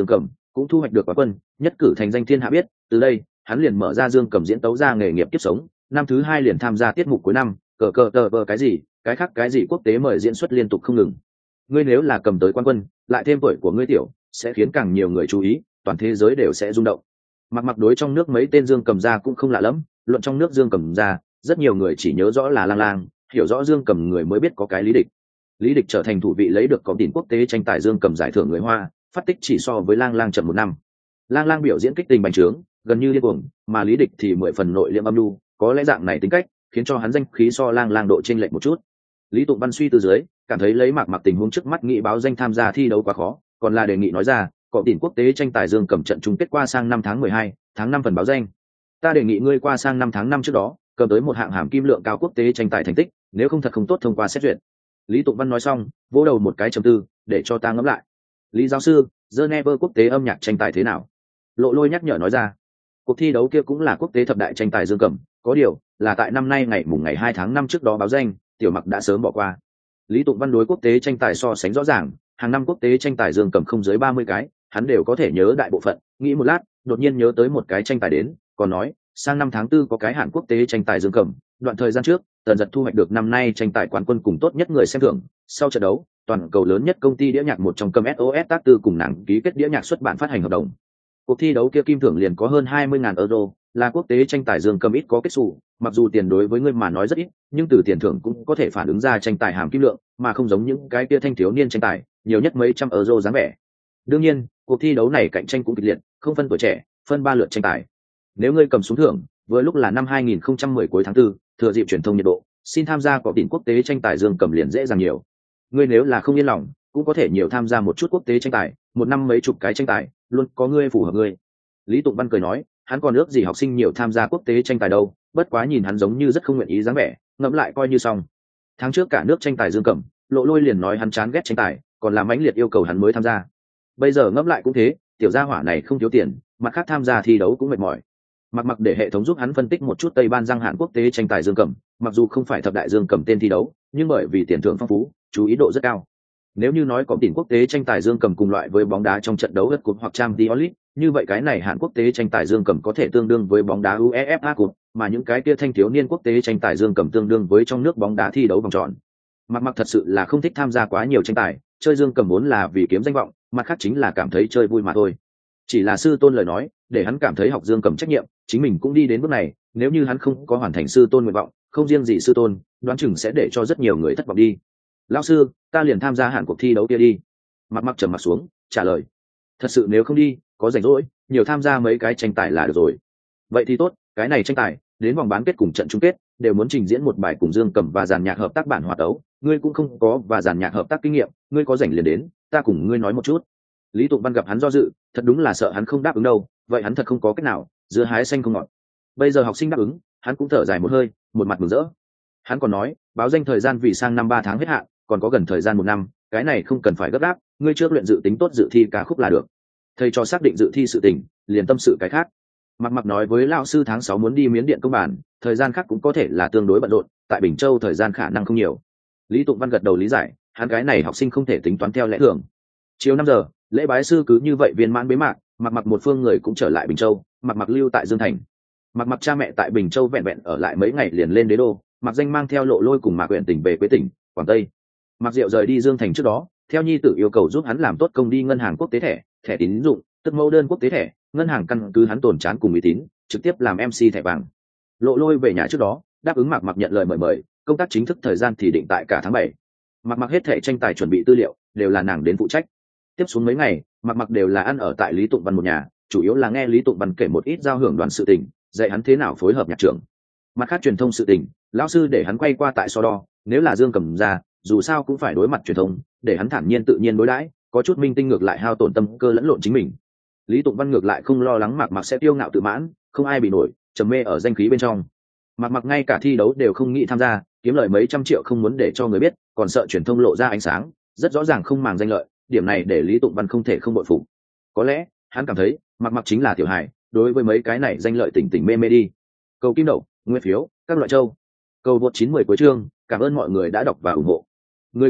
cũng thu hoạch được quán quân, nhất cử thành danh thiên hạ biết. Từ đây hắn liền mở ra dương cầm diễn tấu ra nghề nghiệp kiếp sống. Năm thứ hai liền tham gia tiết mục cuối năm, cờ cờ tờ vờ cái gì quốc tế mời diễn xuất liên tục không ngừng. Ngươi nếu là cầm tới quán quân, lại thêm tuổi của ngươi tiểu, sẽ khiến càng nhiều người chú ý, toàn thế giới đều sẽ rung động. Mặc đối trong nước mấy tên dương cầm gia cũng không lạ lắm, luận trong nước dương cầm gia, rất nhiều người chỉ nhớ rõ là Lang Lang, hiểu rõ dương cầm người mới biết có cái Lý Địch. Lý Địch trở thành thủ vị lấy được cổng tiền quốc tế tranh tài dương cầm giải thưởng người Hoa, phát tích chỉ so với Lang Lang chậm một năm. Lang Lang biểu diễn kích tình bành trướng, gần như điên cuồng, mà Lý Địch thì mười phần nội liệm âm nhu, có lẽ dạng này tính cách khiến cho hắn danh khí so Lang Lang độ chênh lệch một chút. Lý Tụng Văn suy tư dưới, cảm thấy lấy Mạc tình huống trước mắt nghị báo danh tham gia thi đấu quá khó, còn là đề nghị nói ra, cổng tiền quốc tế tranh tài dương cầm trận chung kết qua sang năm tháng 12, tháng 5 phần báo danh. Ta đề nghị ngươi qua sang năm tháng 5 trước đó, cầm tới một hạng hàm kim lượng cao quốc tế tranh tài thành tích, nếu không thật không tốt thông qua xét duyệt. Lý Tụng Văn nói xong, vỗ đầu một cái trầm tư, để cho ta ngẫm lại. Lý giáo sư, Geneva quốc tế âm nhạc tranh tài thế nào? Lộ Lôi nhắc nhở nói ra. Cuộc thi đấu kia cũng là quốc tế thập đại tranh tài dương cầm, có điều là tại năm nay ngày 2 tháng 5 trước đó báo danh, Tiểu Mặc đã sớm bỏ qua. Lý Tụng Văn đối quốc tế tranh tài so sánh rõ ràng, hàng năm quốc tế tranh tài dương cầm không dưới 30 cái, hắn đều có thể nhớ đại bộ phận. Nghĩ một lát, đột nhiên nhớ tới một cái tranh tài đến, còn nói, sang năm tháng 4 có cái Hàn Quốc tế tranh tài dương cầm. Đoạn thời gian trước, Tần Dật thu hoạch được năm nay tranh tài quán quân cùng tốt nhất người xem thưởng. Sau trận đấu, toàn cầu lớn nhất công ty đĩa nhạc một trong cầm SOS tác tư cùng nàng ký kết đĩa nhạc xuất bản phát hành hợp đồng. Cuộc thi đấu kia kim thưởng liền có hơn 20.000 euro, là quốc tế tranh tài dương cầm ít có kết xù, mặc dù tiền đối với ngươi mà nói rất ít, nhưng từ tiền thưởng cũng có thể phản ứng ra tranh tài hàm kim lượng, mà không giống những cái kia thanh thiếu niên tranh tài, nhiều nhất mấy trăm euro dáng vẻ. Đương nhiên, cuộc thi đấu này cạnh tranh cũng kịch liệt, không phân tuổi trẻ, phân 3 lượt tranh tài. Nếu ngươi cầm xuống thưởng, vừa lúc là năm 2010 cuối tháng 4, thừa dịp truyền thông nhiệt độ, xin tham gia có tiền quốc tế tranh tài dương cầm liền dễ dàng nhiều. Ngươi nếu là không yên lòng, cũng có thể nhiều tham gia một chút quốc tế tranh tài, một năm mấy chục cái tranh tài, luôn có ngươi phù hợp ngươi. Lý Tụng Văn cười nói, hắn còn ước gì học sinh nhiều tham gia quốc tế tranh tài đâu, bất quá nhìn hắn giống như rất không nguyện ý dáng vẻ, ngẫm lại coi như xong. Tháng trước cả nước tranh tài dương cầm, Lộ Lôi liền nói hắn chán ghét tranh tài, còn làm mãnh liệt yêu cầu hắn mới tham gia. Bây giờ ngẫm lại cũng thế, tiểu gia hỏa này không thiếu tiền, mặt khác tham gia thi đấu cũng mệt mỏi. Mặc để hệ thống giúp hắn phân tích một chút Tây Ban Giang Hàn quốc tế tranh tài dương cầm, mặc dù không phải thập đại dương cầm tên thi đấu, nhưng bởi vì tiền thưởng phong phú, chú ý độ rất cao. Nếu như nói có tiền quốc tế tranh tài dương cầm cùng loại với bóng đá trong trận đấu lượt cột hoặc Champions League, như vậy cái này Hàn quốc tế tranh tài dương cầm có thể tương đương với bóng đá UEFA Cup, mà những cái kia thanh thiếu niên quốc tế tranh tài dương cầm tương đương với trong nước bóng đá thi đấu vòng tròn. Mặc thật sự là không thích tham gia quá nhiều tranh tài, chơi dương cầm vốn là vì kiếm danh vọng, mặt khác chính là cảm thấy chơi vui mà thôi. Chỉ là sư tôn lời nói, để hắn cảm thấy học dương cầm trách nhiệm, chính mình cũng đi đến bước này, nếu như hắn không có hoàn thành sư tôn nguyện vọng, không riêng gì sư tôn, đoán chừng sẽ để cho rất nhiều người thất vọng đi. Lão sư, ta liền tham gia hẳn cuộc thi đấu kia đi. Mặc trầm mặt xuống, trả lời. Thật sự nếu không đi, có rảnh rỗi, nhiều tham gia mấy cái tranh tài là được rồi. Vậy thì tốt, cái này tranh tài, đến vòng bán kết cùng trận chung kết, đều muốn trình diễn một bài cùng dương cầm và dàn nhạc hợp tác bản hòa tấu, ngươi cũng không có và dàn nhạc hợp tác kinh nghiệm, ngươi có rảnh liền đến, ta cùng ngươi nói một chút. Lý Tụng Văn gặp hắn do dự, thật đúng là sợ hắn không đáp ứng đâu, vậy hắn thật không có cách nào, dưa hái xanh không ngọt. Bây giờ học sinh đáp ứng, hắn cũng thở dài một hơi, một mặt mừng rỡ. Hắn còn nói, báo danh thời gian vì sang năm 3 tháng hết hạn, còn có gần thời gian 1 năm, cái này không cần phải gấp gáp, ngươi trước luyện dự tính tốt dự thi ca khúc là được. Thầy cho xác định dự thi sự tình, liền tâm sự cái khác. Mặc nói với lão sư tháng 6 muốn đi Miến Điện công bản, thời gian khác cũng có thể là tương đối bận rộn, tại Bình Châu thời gian khả năng không nhiều. Lý Tụng Văn gật đầu lý giải, hắn cái này học sinh không thể tính toán theo lẽ thường. Chiều 5 giờ, lễ bái sư cứ như vậy viên mãn bế mạc, Mặc một phương người cũng trở lại Bình Châu, Mặc lưu tại Dương Thành. Mặc cha mẹ tại Bình Châu vẹn vẹn ở lại mấy ngày liền lên đế đô, Mặc Danh mang theo Lộ Lôi cùng Mạc huyện tỉnh về Quế tỉnh, Quảng Tây. Mặc Diệu rời đi Dương Thành trước đó, theo nhi tử yêu cầu giúp hắn làm tốt công đi ngân hàng quốc tế thẻ tín dụng, tức mẫu đơn quốc tế thẻ, ngân hàng căn cứ hắn tồn chán cùng uy tín, trực tiếp làm MC thẻ vàng. Lộ Lôi về nhà trước đó, đáp ứng Mặc nhận lời mời, công tác chính thức thời gian thì định tại cả tháng 7. Mặc hết thẻ tranh tài chuẩn bị tư liệu, đều là nàng đến phụ trách. Tiếp xuống mấy ngày, Mặc đều là ăn ở tại Lý Tụng Văn một nhà, chủ yếu là nghe Lý Tụng Văn kể một ít giao hưởng đoàn sự tình, dạy hắn thế nào phối hợp nhạc trưởng. Mặt khác truyền thông sự tình, lão sư để hắn quay qua tại so đo, nếu là Dương cầm ra, dù sao cũng phải đối mặt truyền thông, để hắn thản nhiên tự nhiên đối đãi, có chút minh tinh ngược lại hao tổn tâm cơ lẫn lộn chính mình. Lý Tụng Văn ngược lại không lo lắng Mặc sẽ tiêu ngạo tự mãn, không ai bị nổi, trầm mê ở danh khí bên trong. Mặc ngay cả thi đấu đều không nghĩ tham gia, kiếm lời mấy trăm triệu không muốn để cho người biết, còn sợ truyền thông lộ ra ánh sáng, rất rõ ràng không màng danh lợi, điểm này để Lý Tụng Văn không thể không bội phục. Có lẽ hắn cảm thấy Mặc chính là tiểu hài, đối với mấy cái này danh lợi tỉnh mê đi. Cầu kim đậu, nguyên phiếu, các loại châu. Cầu vượt 910 cuối chương, cảm ơn mọi người đã đọc và ủng hộ. Người cuốn vợt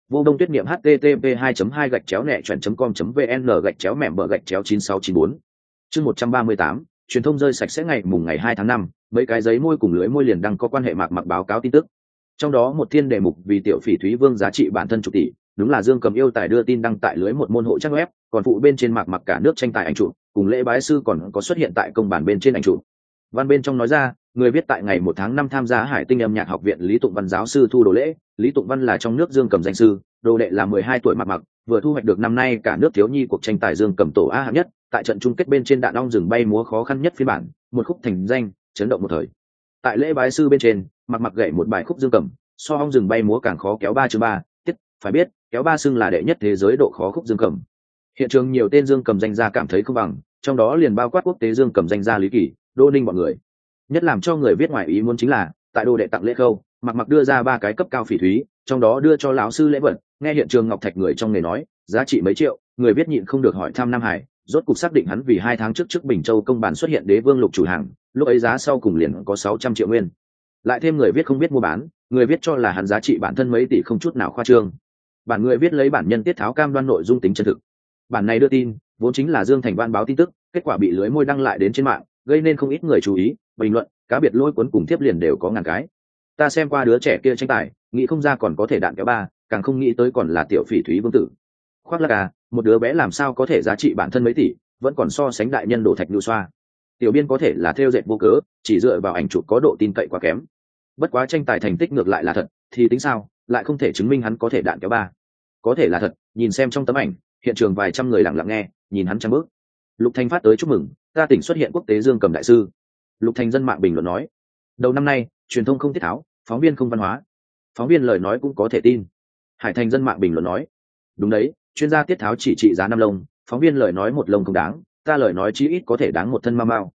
Vô Đông Tuyết Niệm http 2 gạch chéo nẹ chuẩn com vn gạch chéo mẻm bờ gạch chéo 9694. Chương 138, truyền thông rơi sạch sẽ ngày 2 tháng 5, mấy cái giấy môi cùng lưỡi môi liền đăng có quan hệ mạc báo cáo tin tức. Trong đó một thiên đề mục vì tiểu phỉ Thúy Vương giá trị bản thân chục tỷ, đúng là Dương Cầm yêu tài đưa tin đăng tại lưới một môn hộ trang web, còn phụ bên trên mạc cả nước tranh tài ảnh chụp, cùng lễ bái sư còn có xuất hiện tại công bản bên trên ảnh chụp. Văn bên trong nói ra, người viết tại ngày 1 tháng 5 tham gia Hải Tinh âm nhạc học viện Lý Tụng Văn giáo sư thu đồ lễ, Lý Tụng Văn là trong nước Dương Cầm danh sư, đồ đệ là 12 tuổi mạc vừa thu hoạch được năm nay cả nước thiếu nhi cuộc tranh tài Dương Cầm tổ A hạng nhất, tại trận chung kết bên trên đạn ong rừng bay múa khó khăn nhất phiên bản, một khúc thành danh, chấn động một thời. Tại lễ bái sư bên trên, mạc gảy một bài khúc Dương Cầm, so ong rừng bay múa càng khó kéo 3/3 tiết, phải biết, kéo 3 xưng là đệ nhất thế giới độ khó khúc Dương Cầm. Hiện trường nhiều tên Dương Cầm danh gia cảm thấy không bằng, trong đó liền bao quát quốc tế Dương Cầm danh gia Lý Kỳ, Đô Ninh bọn người. Nhất làm cho người viết ngoài ý muốn chính là, tại đồ đệ tặng lễ khâu, mạc đưa ra 3 cái cấp cao phỉ thúy, trong đó đưa cho lão sư lễ vật, nghe hiện trường Ngọc Thạch người trong nghề nói, giá trị mấy triệu, người viết nhịn không được hỏi thăm Nam Hải, rốt cục xác định hắn vì 2 tháng trước Bình Châu công bản xuất hiện Đế Vương Lục chủ hàng, lúc ấy giá sau cùng liền có 600 triệu nguyên. Lại thêm người viết không biết mua bán, người viết cho là hắn giá trị bản thân mấy tỷ không chút nào khoa trương. Bản người viết lấy bản nhân tiết tháo cam đoan nội dung tính chân thực. Bản này đưa tin, vốn chính là Dương Thành Văn báo tin tức, kết quả bị lưới môi đăng lại đến trên mạng, gây nên không ít người chú ý, bình luận, cá biệt lôi cuốn cùng tiếp liền đều có ngàn cái. Ta xem qua đứa trẻ kia tranh tài, nghĩ không ra còn có thể đạn kéo 3, càng không nghĩ tới còn là tiểu phỉ Thúy Vương tử. Khoác lác à, một đứa bé làm sao có thể giá trị bản thân mấy tỷ, vẫn còn so sánh đại nhân đổ thạch lưu xoa. Tiểu biên có thể là theo dệt vô cớ, chỉ dựa vào ảnh chụp có độ tin cậy quá kém. Bất quá tranh tài thành tích ngược lại là thật, thì tính sao, lại không thể chứng minh hắn có thể đạn kéo 3. Có thể là thật, nhìn xem trong tấm ảnh, hiện trường vài trăm người lặng lặng nghe, nhìn hắn trăm bước. Lục Thành phát tới chúc mừng, ta tỉnh xuất hiện quốc tế Dương Cầm đại sư. Lục Thành dân mạng bình luận nói, đầu năm nay, truyền thông không tiết tháo, phóng viên không văn hóa. Phóng viên lời nói cũng có thể tin. Hải Thành dân mạng bình luận nói, đúng đấy, chuyên gia tiết tháo chỉ trị giá 5 lông, phóng viên lời nói 1 lông không đáng, ta lời nói chí ít có thể đáng 1 thân ma mao.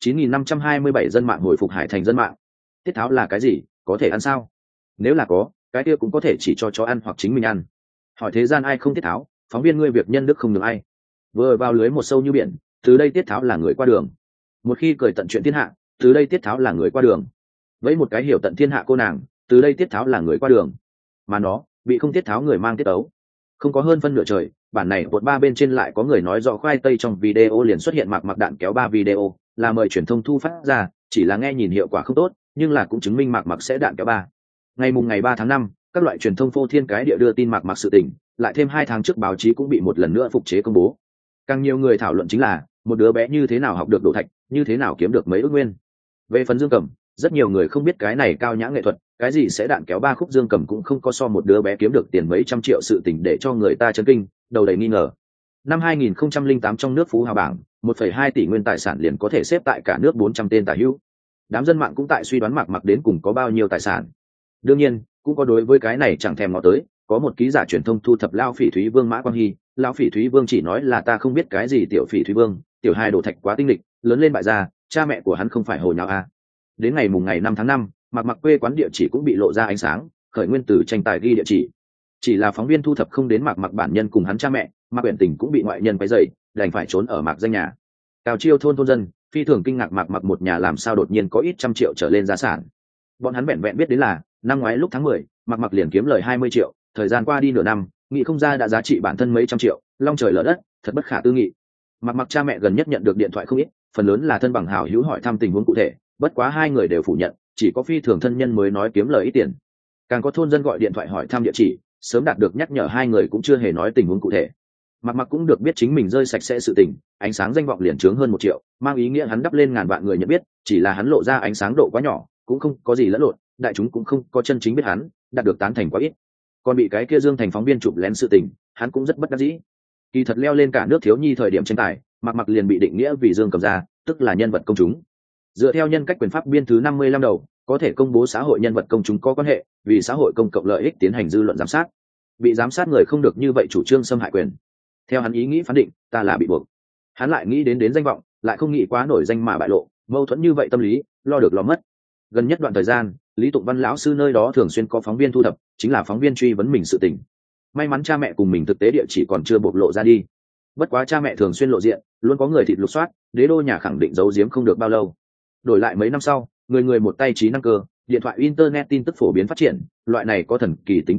9.527 dân mạng hồi phục Hải Thành dân mạng. Tiết tháo là cái gì, có thể ăn sao? Nếu là có, cái kia cũng có thể chỉ cho chó ăn hoặc chính mình ăn. Hỏi thế gian ai không tiết tháo, phóng viên ngươi việc nhân đức không được ai. Vừa vào lưới một sâu như biển, từ đây tiết tháo là người qua đường. Một khi cười tận chuyện thiên hạ, từ đây tiết tháo là người qua đường. Với một cái hiểu tận thiên hạ cô nàng, từ đây tiết tháo là người qua đường. Mà nó bị không tiết tháo người mang tiết ấu. Không có hơn phân nửa trời, bản này bột 3 bên trên lại có người nói rõ khoai tây trong video liền xuất hiện mạc đạn kéo 3 video, là mời truyền thông thu phát ra, chỉ là nghe nhìn hiệu quả không tốt, nhưng là cũng chứng minh mạc sẽ đạn kéo 3. Ngày 3 tháng 5, các loại truyền thông phô thiên cái địa đưa tin mạc sự tình, lại thêm 2 tháng trước báo chí cũng bị một lần nữa phục chế công bố. Càng nhiều người thảo luận chính là, một đứa bé như thế nào học được đổ thạch, như thế nào kiếm được mấy ước nguyên. Về phần Dương Cầm, rất nhiều người không biết cái này cao nhã nghệ thuật, cái gì sẽ đạn kéo 3 khúc Dương Cầm cũng không có so một đứa bé kiếm được tiền mấy trăm triệu sự tình để cho người ta chấn kinh, đầu đầy nghi ngờ. Năm 2008 trong nước Phú Hào bảng, 1,2 tỷ nguyên tài sản liền có thể xếp tại cả nước 400 tên tài hữu. Đám dân mạng cũng tại suy đoán mạc đến cùng có bao nhiêu tài sản. Đương nhiên, cũng có đối với cái này chẳng thèm ngó tới, có một ký giả truyền thông thu thập lao phỉ Thúy Vương Mã Quang Hy, lao phỉ Thúy Vương chỉ nói là ta không biết cái gì tiểu phỉ Thúy Vương, tiểu hai đổ thạch quá tinh lịch, lớn lên bại gia, cha mẹ của hắn không phải hồi nào a. Đến ngày 5 tháng 5, mạc quê quán địa chỉ cũng bị lộ ra ánh sáng, khởi nguyên từ tranh tài ghi địa chỉ là phóng viên thu thập không đến mạc bản nhân cùng hắn cha mẹ, mạc quyển tình cũng bị ngoại nhân quấy rầy, đành phải trốn ở mạc danh nhà. Cao chiêu thôn dân phi thường kinh ngạc mạc một nhà làm sao đột nhiên có ít trăm triệu trở lên giá sản. Bọn hắn vẹn biết đến là năm ngoái lúc tháng 10, mạc liền kiếm lời 20 triệu, thời gian qua đi nửa năm, nghĩ không ra đã giá trị bản thân mấy trăm triệu, long trời lở đất, thật bất khả tư nghị. Mạc cha mẹ gần nhất nhận được điện thoại không ít, phần lớn là thân bằng hảo hữu hỏi thăm tình huống cụ thể, bất quá hai người đều phủ nhận, chỉ có phi thường thân nhân mới nói kiếm lời ít tiền. Càng có thôn dân gọi điện thoại hỏi thăm địa chỉ, sớm đạt được nhắc nhở hai người cũng chưa hề nói tình huống cụ thể. Mạc cũng được biết chính mình rơi sạch sẽ sự tình, ánh sáng danh vọng liền trướng hơn 1 triệu, mang ý nghĩa hắn đắp lên ngàn vạn người nhận biết, chỉ là hắn lộ ra ánh sáng độ quá nhỏ, cũng không có gì lẫn lộn, đại chúng cũng không có chân chính biết hắn, đạt được tán thành quá ít. Còn bị cái kia Dương Thành phóng viên chụp lén sự tình, hắn cũng rất bất đắc dĩ. Kỳ thật leo lên cả nước thiếu nhi thời điểm tranh tài, Mạc liền bị định nghĩa vì Dương Cầm gia, tức là nhân vật công chúng. Dựa theo nhân cách quyền pháp biên thứ 55 đầu, có thể công bố xã hội nhân vật công chúng có quan hệ, vì xã hội công cộng lợi ích tiến hành dư luận giám sát. Bị giám sát người không được như vậy chủ trương xâm hại quyền. Theo hắn ý nghĩ phán định, ta là bị buộc. Hắn lại nghĩ đến danh vọng, lại không nghĩ quá nổi danh mà bại lộ, mâu thuẫn như vậy tâm lý, lo được lo mất. Gần nhất đoạn thời gian, Lý Tụng Văn lão sư nơi đó thường xuyên có phóng viên thu thập, chính là phóng viên truy vấn mình sự tình. May mắn cha mẹ cùng mình thực tế địa chỉ còn chưa bộc lộ ra đi. Bất quá cha mẹ thường xuyên lộ diện, luôn có người thịt lục soát, đế đô nhà khẳng định giấu giếm không được bao lâu. Đổi lại mấy năm sau, người một tay trí năng cơ, điện thoại internet tin tức phổ biến phát triển, loại này có thần kỳ tính tin tức,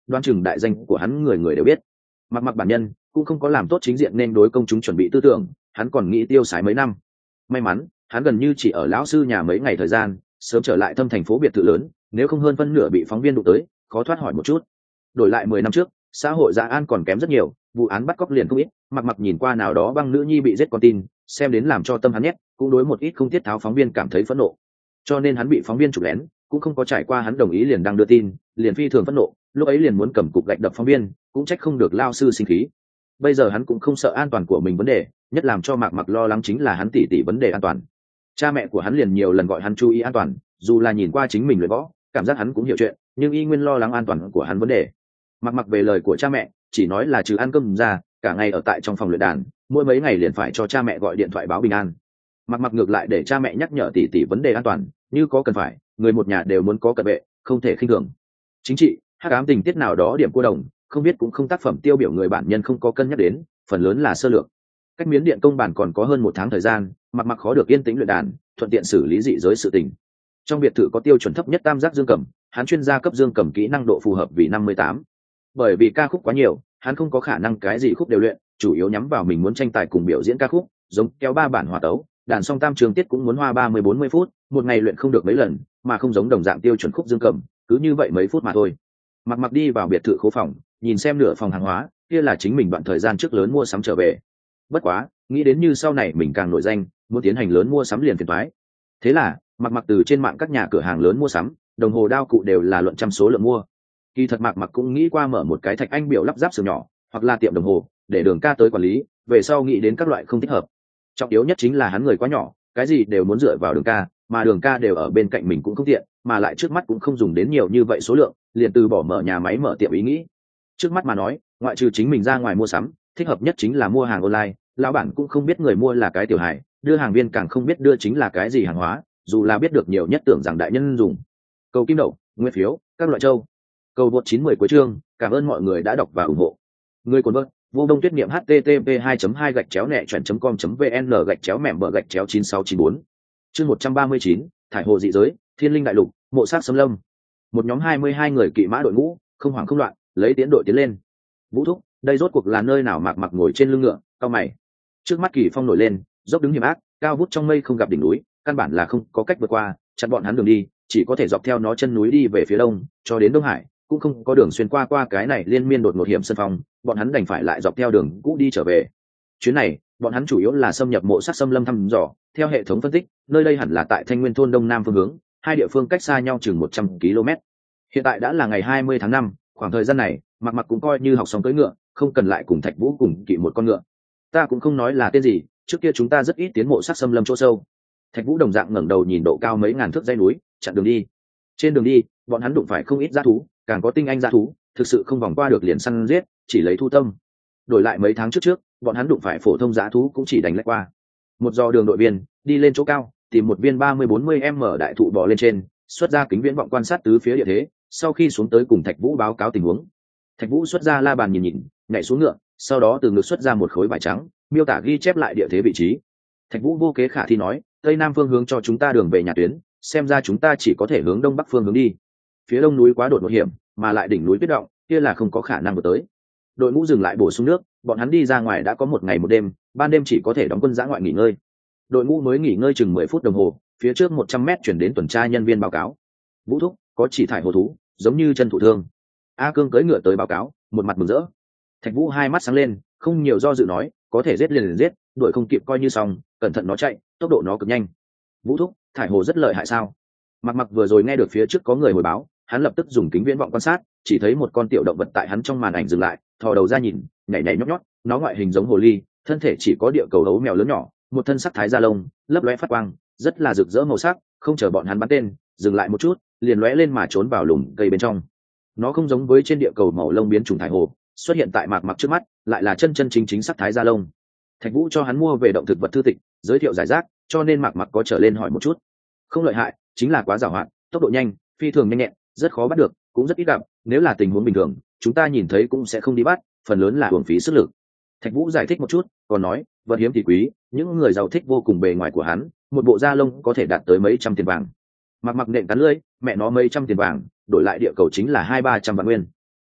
đoán chừng đại danh của hắn người người đều biết. Mặc Mặc bản nhân cũng không có làm tốt chính diện nên đối công chúng chuẩn bị tư tưởng, hắn còn nghĩ tiêu xài mấy năm. May mắn hắn gần như chỉ ở lão sư nhà mấy ngày thời gian, sớm trở lại thâm thành phố biệt thự lớn, nếu không hơn phân nửa bị phóng viên đụng tới, khó thoát hỏi một chút. Đổi lại 10 năm trước, xã hội dạ an còn kém rất nhiều, vụ án bắt cóc liền không ít. Mặc Mặc nhìn qua nào đó băng nữ nhi bị giết con tin, xem đến làm cho tâm hắn nhét, cũng đối một ít không tiết tháo phóng viên cảm thấy phẫn nộ. Cho nên hắn bị phóng viên chụp lén, cũng không có trải qua hắn đồng ý liền đăng đưa tin, liền phi thường phẫn nộ, lúc ấy liền muốn cầm cục gạch đập phóng viên, cũng trách không được lao sư sinh khí. Bây giờ hắn cũng không sợ an toàn của mình vấn đề, nhất làm cho Mạc Mặc lo lắng chính là hắn tỉ vấn đề an toàn. Cha mẹ của hắn liền nhiều lần gọi hắn chú ý an toàn, dù là nhìn qua chính mình luyện võ, cảm giác hắn cũng hiểu chuyện, nhưng y nguyên lo lắng an toàn của hắn vấn đề. Mạc Mặc về lời của cha mẹ, chỉ nói là trừ ăn cơm ra, cả ngày ở tại trong phòng luyện đàn, mỗi mấy ngày liền phải cho cha mẹ gọi điện thoại báo bình an. Mạc Mặc ngược lại để cha mẹ nhắc nhở tỉ vấn đề an toàn, như có cần phải, người một nhà đều muốn có cận vệ, không thể khinh thường. Chính trị, hắc ám tình tiết nào đó điểm cô đồng, không biết cũng không tác phẩm tiêu biểu người bản nhân không có cân nhắc đến, phần lớn là sơ lược. Cách Miến Điện công bản còn có hơn 1 tháng thời gian, Mạc Mặc khó được yên tĩnh luyện đàn, thuận tiện xử lý dị giới sự tình. Trong biệt thự có tiêu chuẩn thấp nhất tam giác dương cầm, hắn chuyên gia cấp dương cầm kỹ năng độ phù hợp vì 58. Bởi vì ca khúc quá nhiều, hắn không có khả năng cái gì khúc đều luyện, chủ yếu nhắm vào mình muốn tranh tài cùng biểu diễn ca khúc, giống kéo 3 bản hòa tấu, đàn song tam trường tiết cũng muốn hoa 30-40 phút, một ngày luyện không được mấy lần, mà không giống đồng dạng tiêu chuẩn khúc dương cầm, cứ như vậy mấy phút mà thôi. Mạc Mặc đi vào biệt thự khố phòng, nhìn xem nửa phòng hàng hóa, kia là chính mình đoạn thời gian trước lớn mua sắm trở về. Bất quá, nghĩ đến như sau này mình càng nổi danh, muốn tiến hành lớn mua sắm liền phiền toái. Thế là, Mạc Mặc từ trên mạng các nhà cửa hàng lớn mua sắm, đồng hồ đao cụ đều là luận trăm số lượng mua. Kỳ thật Mạc Mặc cũng nghĩ qua mở một cái Thạch Anh biểu lắp ráp xưởng nhỏ, hoặc là tiệm đồng hồ, để Đường Ca tới quản lý, về sau nghĩ đến các loại không thích hợp. Trọng yếu nhất chính là hắn người quá nhỏ, cái gì đều muốn dựa vào Đường Ca, mà Đường Ca đều ở bên cạnh mình cũng không tiện, mà lại trước mắt cũng không dùng đến nhiều như vậy số lượng, liền từ bỏ mở nhà máy mở tiệm ý nghĩ. Trước mắt mà nói, ngoại trừ chính mình ra ngoài mua sắm, thích hợp nhất chính là mua hàng online, lão bản cũng không biết người mua là cái tiểu hài, đưa hàng viên càng không biết đưa chính là cái gì hàng hóa, dù là biết được nhiều nhất tưởng rằng đại nhân dùng. Cầu kim đậu, nguyên phiếu, các loại châu. Cầu vượt 910 cuối chương, cảm ơn mọi người đã đọc và ủng hộ. Người cuốn vợt, vô đông tuyết niệm http 2 gạch chéo nẹ chuyển com vn gạch chéo mẻm bờ gạch chéo 9694. Chương 139, thải hồ dị giới, thiên linh đại lục, mộ sát xâm lâm. Một nhóm 22 người kỵ mã đội ngũ, không hoảng không loạn, lấy tiến đội tiến lên. Vũ thúc, đây rốt cuộc là nơi nào? Mạc Mặc ngồi trên lưng ngựa, cau mày. Trước mắt kỳ phong nổi lên, dốc đứng hiểm ác, cao vút trong mây không gặp đỉnh núi, căn bản là không có cách vượt qua, chặn bọn hắn đường đi, chỉ có thể dọc theo nó chân núi đi về phía đông, cho đến Đông Hải, cũng không có đường xuyên qua cái này liên miên đột ngột hiểm sân phong, bọn hắn đành phải lại dọc theo đường cũ đi trở về. Chuyến này, bọn hắn chủ yếu là xâm nhập mộ sát xâm lâm thăm dò, theo hệ thống phân tích, nơi đây hẳn là tại Thanh Nguyên thôn đông nam phương hướng, hai địa phương cách xa nhau chừng 100 km. Hiện tại đã là ngày 20 tháng 5, khoảng thời gian này, Mạc Mặc cũng coi như học xong cưỡi ngựa, không cần lại cùng Thạch Vũ cùng kỵ một con ngựa. Ta cũng không nói là tên gì, trước kia chúng ta rất ít tiến mộ sát xâm lâm chỗ sâu. Thạch Vũ đồng dạng ngẩng đầu nhìn độ cao mấy ngàn thước dãy núi, chặn đường đi. Trên đường đi, bọn hắn đụng phải không ít dã thú, càng có tinh anh dã thú, thực sự không vòng qua được liền săn giết, chỉ lấy thu tâm. Đổi lại mấy tháng trước, bọn hắn đụng phải phổ thông dã thú cũng chỉ đánh lách qua. Một do đường đội viên đi lên chỗ cao, tìm một viên 30-40m đại thụ bò lên trên, xuất ra kính viễn vọng quan sát tứ phía địa thế, sau khi xuống tới cùng Thạch Vũ báo cáo tình huống. Thạch Vũ xuất ra la bàn nhìn, nhảy xuống ngựa, sau đó từ ngực xuất ra một khối vải trắng, miêu tả ghi chép lại địa thế vị trí. Thạch Vũ vô kế khả thi nói, tây nam phương hướng cho chúng ta đường về nhà tuyến, xem ra chúng ta chỉ có thể hướng đông bắc phương hướng đi. Phía đông núi quá đột ngột hiểm, mà lại đỉnh núi tuyết động, kia là không có khả năng vượt tới. Đội ngũ dừng lại bổ sung nước, bọn hắn đi ra ngoài đã có 1 ngày 1 đêm, ban đêm chỉ có thể đóng quân dã ngoại nghỉ ngơi. Đội ngũ mới nghỉ ngơi chừng 10 phút đồng hồ, phía trước 100m chuyển đến tuần tra nhân viên báo cáo. Vũ thúc, có chỉ thải hồ thú, giống như chân thụ thương. A Cương cưỡi ngựa tới báo cáo, một mặt mừng rỡ. Thạch Vũ hai mắt sáng lên, không nhiều do dự nói, có thể giết liền giết, đuổi không kịp coi như xong, cẩn thận nó chạy, tốc độ nó cực nhanh. Vũ thúc, thải hồ rất lợi hại sao? Mặc Mặc vừa rồi nghe được phía trước có người hồi báo, hắn lập tức dùng kính viễn vọng quan sát, chỉ thấy một con tiểu động vật tại hắn trong màn ảnh dừng lại, thò đầu ra nhìn, nhảy nhảy nhót nhót, nó ngoại hình giống hồ ly, thân thể chỉ có địa cầu gấu mèo lớn nhỏ, một thân sắc thái da lông, lấp lóe phát quang, rất là rực rỡ màu sắc, không chờ bọn hắn bắn tên, dừng lại một chút, liền lóe lên mà trốn vào lùm cây bên trong. Nó không giống với trên địa cầu màu lông biến chủng thải hồ, xuất hiện tại Mạc Mặc trước mắt, lại là chân chân chính chính sắc thái da lông. Thạch Vũ cho hắn mua về động thực vật thư tịch, giới thiệu giải rác, cho nên Mạc Mặc có trở lên hỏi một chút. Không lợi hại, chính là quá giàu hạn, tốc độ nhanh, phi thường nhanh nhẹn, rất khó bắt được, cũng rất ít gặp, nếu là tình huống bình thường, chúng ta nhìn thấy cũng sẽ không đi bắt, phần lớn là uổng phí sức lực. Thạch Vũ giải thích một chút, còn nói, vật hiếm thì quý, những người giàu thích vô cùng bề ngoài của hắn, một bộ da lông có thể đạt tới mấy trăm tiền vàng. Mạc Mặc nện cắn lưỡi, mẹ nó mấy trăm tiền vàng, đổi lại địa cầu chính là 200-300 vạn nguyên.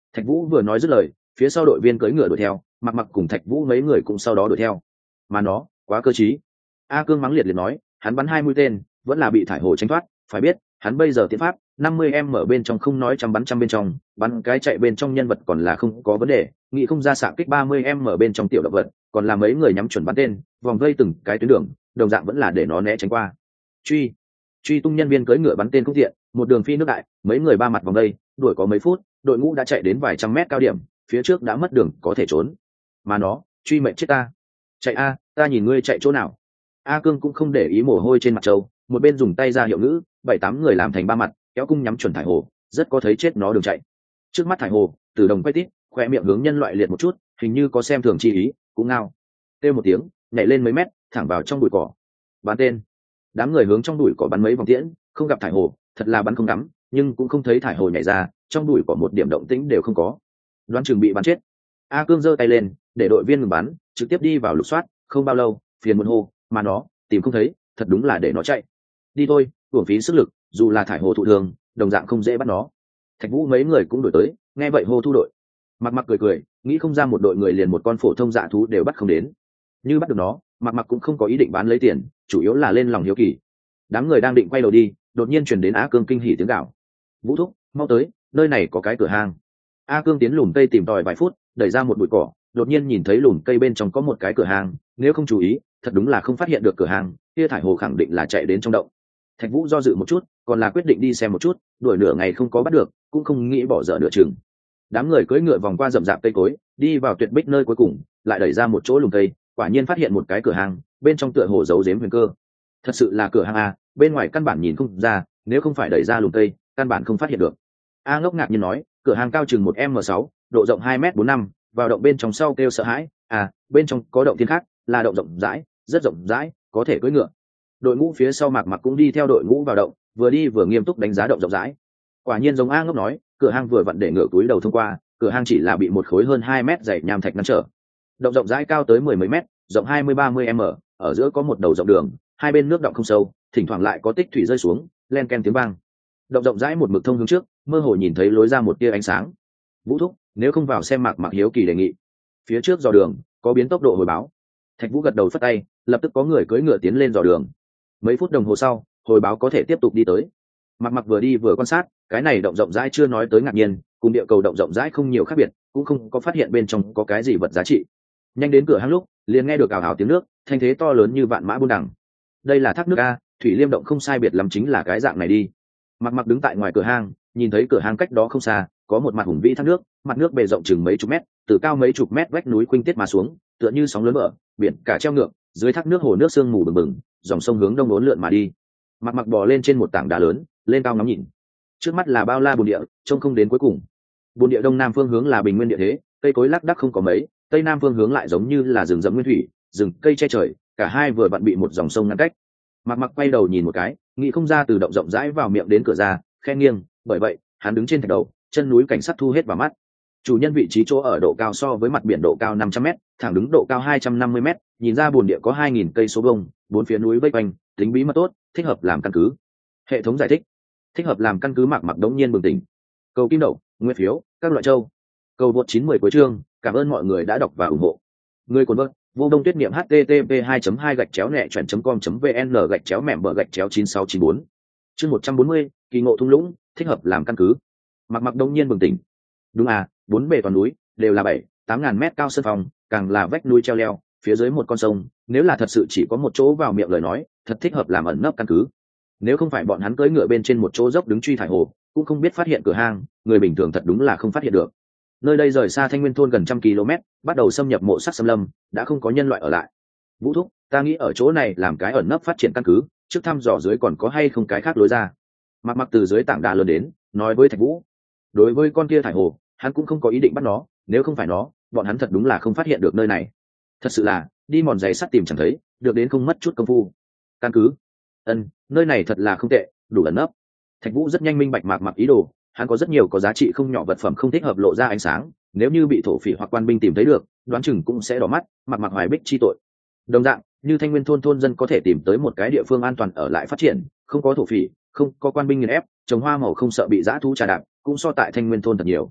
Thạch Vũ vừa nói dứt lời, phía sau đội viên cưỡi ngựa đuổi theo, mặc mặc cùng Thạch Vũ mấy người cũng sau đó đuổi theo. Mà nó quá cơ trí. A Cương mắng liệt liệt nói, hắn bắn 2 mũi tên vẫn là bị thải hồ tránh thoát. Phải biết hắn bây giờ tiến pháp 50 ở bên trong, không nói trăm bắn trăm bên trong, bắn cái chạy bên trong nhân vật còn là không có vấn đề, nghĩ không ra xạ kích 30 ở bên trong tiểu động vật, còn là mấy người nhắm chuẩn bắn tên vòng vây từng cái tuyến đường, đồng dạng vẫn là để nó né tránh qua. Truy tung nhân viên cưỡi ngựa bắn tên không tiện, một đường phi nước đại, mấy người ba mặt vòng vây đuổi có mấy phút, đội ngũ đã chạy đến vài trăm mét cao điểm, phía trước đã mất đường có thể trốn. Mà nó truy mệnh chết ta. Chạy a, ta nhìn ngươi chạy chỗ nào. A Cương cũng không để ý mồ hôi trên mặt trâu, một bên dùng tay ra hiệu ngữ, 7-8 người làm thành ba mặt kéo cung nhắm chuẩn thải hồ, rất có thấy chết nó đường chạy. Trước mắt thải hồ từ đồng quay tít, khoe miệng hướng nhân loại liệt một chút, hình như có xem thường chi ý, cũng ngao kêu một tiếng, nhảy lên mấy mét thẳng vào trong bụi cỏ. Bắn tên. Đám người hướng trong bụi cỏ bắn mấy vòng tiễn, không gặp thải hồ, thật là bắn không ngắm, nhưng cũng không thấy thải hồ nhảy ra, trong bụi cỏ một điểm động tĩnh đều không có. Đoán chừng bị bắn chết. A Cương giơ tay lên để đội viên ngừng bắn, trực tiếp đi vào lục soát. Không bao lâu phiền muộn hô, mà nó tìm không thấy, thật đúng là để nó chạy. Đi thôi, uổng phí sức lực, dù là thải hồ thụ thường đồng dạng không dễ bắt nó. Thạch Vũ mấy người cũng đổi tới, nghe vậy hô thu đội. Mặc mặc cười cười, nghĩ không ra một đội người liền một con phổ thông dạ thú đều bắt không đến. Như bắt được nó, mặc mặc cũng không có ý định bán lấy tiền, chủ yếu là lên lòng hiếu kỳ. Đám người đang định quay đầu đi, đột nhiên truyền đến A Cương kinh hỉ tiếng gào. Vũ thúc, mau tới, nơi này có cái cửa hang. A Cương tiến lùm cây tìm tòi vài phút, đẩy ra một bụi cỏ, đột nhiên nhìn thấy lùm cây bên trong có một cái cửa hang, nếu không chú ý thật đúng là không phát hiện được cửa hang, kia thải hồ khẳng định là chạy đến trong động. Thạch Vũ do dự một chút, còn là quyết định đi xem một chút, đuổi nửa ngày không có bắt được, cũng không nghĩ bỏ dở nửa chừng. Đám người cưỡi ngựa vòng qua rậm rạp cây cối, đi vào tuyệt bích nơi cuối cùng, lại đẩy ra một chỗ lùm cây, quả nhiên phát hiện một cái cửa hang, bên trong tựa hồ giấu giếm huyền cơ. Thật sự là cửa hang a, bên ngoài căn bản nhìn không ra, nếu không phải đẩy ra lùm cây, căn bản không phát hiện được. A Ngốc ngạc nhiên nói, cửa hang cao chừng 1m6, độ rộng 2m45, vào động bên trong sau kêu sợ hãi, à, bên trong có động thiên khác, là động rộng rãi, rất rộng rãi, có thể cưỡi ngựa. Đội ngũ phía sau Mạc Mặc cũng đi theo đội ngũ vào động, vừa đi vừa nghiêm túc đánh giá động rộng rãi. Quả nhiên giống A Ngốc nói, cửa hang vừa vặn để ngựa túi đầu thông qua, cửa hang chỉ là bị một khối hơn 2 mét dày nham thạch ngăn trở. Động rộng rãi cao tới 10 mấy mét, rộng 20-30 m, ở giữa có một đầu rộng đường, hai bên nước động không sâu, thỉnh thoảng lại có tích thủy rơi xuống, len ken tiếng vang. Động rộng rãi một mực thông hướng trước, mơ hồ nhìn thấy lối ra một tia ánh sáng. Vũ thúc, nếu không vào xem. Mạc Mặc hiếu kỳ đề nghị. Phía trước dò đường có biến tốc độ hồi báo. Thạch Vũ gật đầu phất tay, lập tức có người cưỡi ngựa tiến lên dò đường. Mấy phút đồng hồ sau, hồi báo có thể tiếp tục đi tới. Mạc Mặc vừa đi vừa quan sát, cái này động rộng rãi chưa nói tới ngạc nhiên, cùng địa cầu động rộng rãi không nhiều khác biệt, cũng không có phát hiện bên trong có cái gì vật giá trị. Nhanh đến cửa hang lúc, liền nghe được ào ào tiếng nước, thanh thế to lớn như vạn mã buôn đằng. Đây là thác nước a, thủy liêm động không sai biệt lắm chính là cái dạng này đi. Mạc Mặc đứng tại ngoài cửa hang, nhìn thấy cửa hang cách đó không xa có một mặt hùng vĩ thác nước, mặt nước bề rộng chừng mấy chục mét, từ cao mấy chục mét vách núi khuynh tiết mà xuống, tựa như sóng lớn vỡ biển cả treo ngược, dưới thác nước hồ nước sương mù bừng bừng, dòng sông hướng đông uốn lượn mà đi. Mạc Mặc bò lên trên một tảng đá lớn, lên cao ngắm nhìn. Trước mắt là bao la bồn địa, trông không đến cuối cùng. Bồn địa đông nam phương hướng là bình nguyên địa thế, cây cối lác đác không có mấy, tây nam phương hướng lại giống như là rừng rậm nguyên thủy, rừng cây che trời, cả hai vừa vặn bị một dòng sông ngăn cách. Mạc Mặc quay đầu nhìn một cái, nghĩ không ra từ động rộng rãi vào miệng đến cửa ra, khe nghiêng, bởi vậy hắn đứng trên thạch đầu, chân núi cảnh sắc thu hết vào mắt. Chủ nhân vị trí chỗ ở độ cao so với mặt biển độ cao 500 m, thẳng đứng độ cao 250 m, nhìn ra bồn địa có 2000 cây số vuông, bốn phía núi vây quanh, tính bí mật tốt, thích hợp làm căn cứ. Hệ thống giải thích, thích hợp làm căn cứ. Mạc Mặc đống nhiên bừng tỉnh. Cầu kim đậu, nguyên phiếu, các loại châu. Cầu vượt 910 cuối chương, cảm ơn mọi người đã đọc và ủng hộ. Người cuốn vợt, vô đông tuyết niệm http 2.2-nẹ-chọn.com.vn/gạch chéo mẻm bờ gạch chéo 9694. Chương 140, kỳ ngộ thung lũng, thích hợp làm căn cứ. Mạc Mặc đông nhiên bừng tỉnh. Đúng à, bốn bề toàn núi, đều là 7-8 ngàn mét cao sơn phòng, càng là vách núi treo leo, phía dưới một con sông, nếu là thật sự chỉ có một chỗ vào miệng lời nói, thật thích hợp làm ẩn nấp căn cứ. Nếu không phải bọn hắn cưỡi ngựa bên trên một chỗ dốc đứng truy thải hồ, cũng không biết phát hiện cửa hang, người bình thường thật đúng là không phát hiện được. Nơi đây rời xa Thanh Nguyên thôn gần 100 km, bắt đầu xâm nhập mộ sắc xâm lâm, đã không có nhân loại ở lại. Vũ thúc, ta nghĩ ở chỗ này làm cái ẩn nấp phát triển căn cứ, trước thăm dò dưới còn có hay không cái khác lối ra. Mạc Mặc từ dưới tảng đá lớn đến, nói với Thạch Vũ. Đối với con kia thải hồ, hắn cũng không có ý định bắt nó, nếu không phải nó, bọn hắn thật đúng là không phát hiện được nơi này. Thật sự là đi mòn giày sắt tìm chẳng thấy, được đến không mất chút công phu. Căn cứ? Nơi này thật là không tệ, đủ ẩn nấp. Thạch Vũ rất nhanh minh bạch Mạc Mặc ý đồ, hắn có rất nhiều có giá trị không nhỏ vật phẩm không thích hợp lộ ra ánh sáng, nếu như bị thổ phỉ hoặc quan binh tìm thấy được, đoán chừng cũng sẽ đỏ mắt, Mạc Mặc hoài bích chi tội. Đồng dạng, như Thanh Nguyên thôn thôn dân có thể tìm tới một cái địa phương an toàn ở lại phát triển, không có thổ phỉ, không có quan binh nghiền ép, trồng hoa màu không sợ bị dã thú trà đạp, cũng so tại Thanh Nguyên thôn thật nhiều.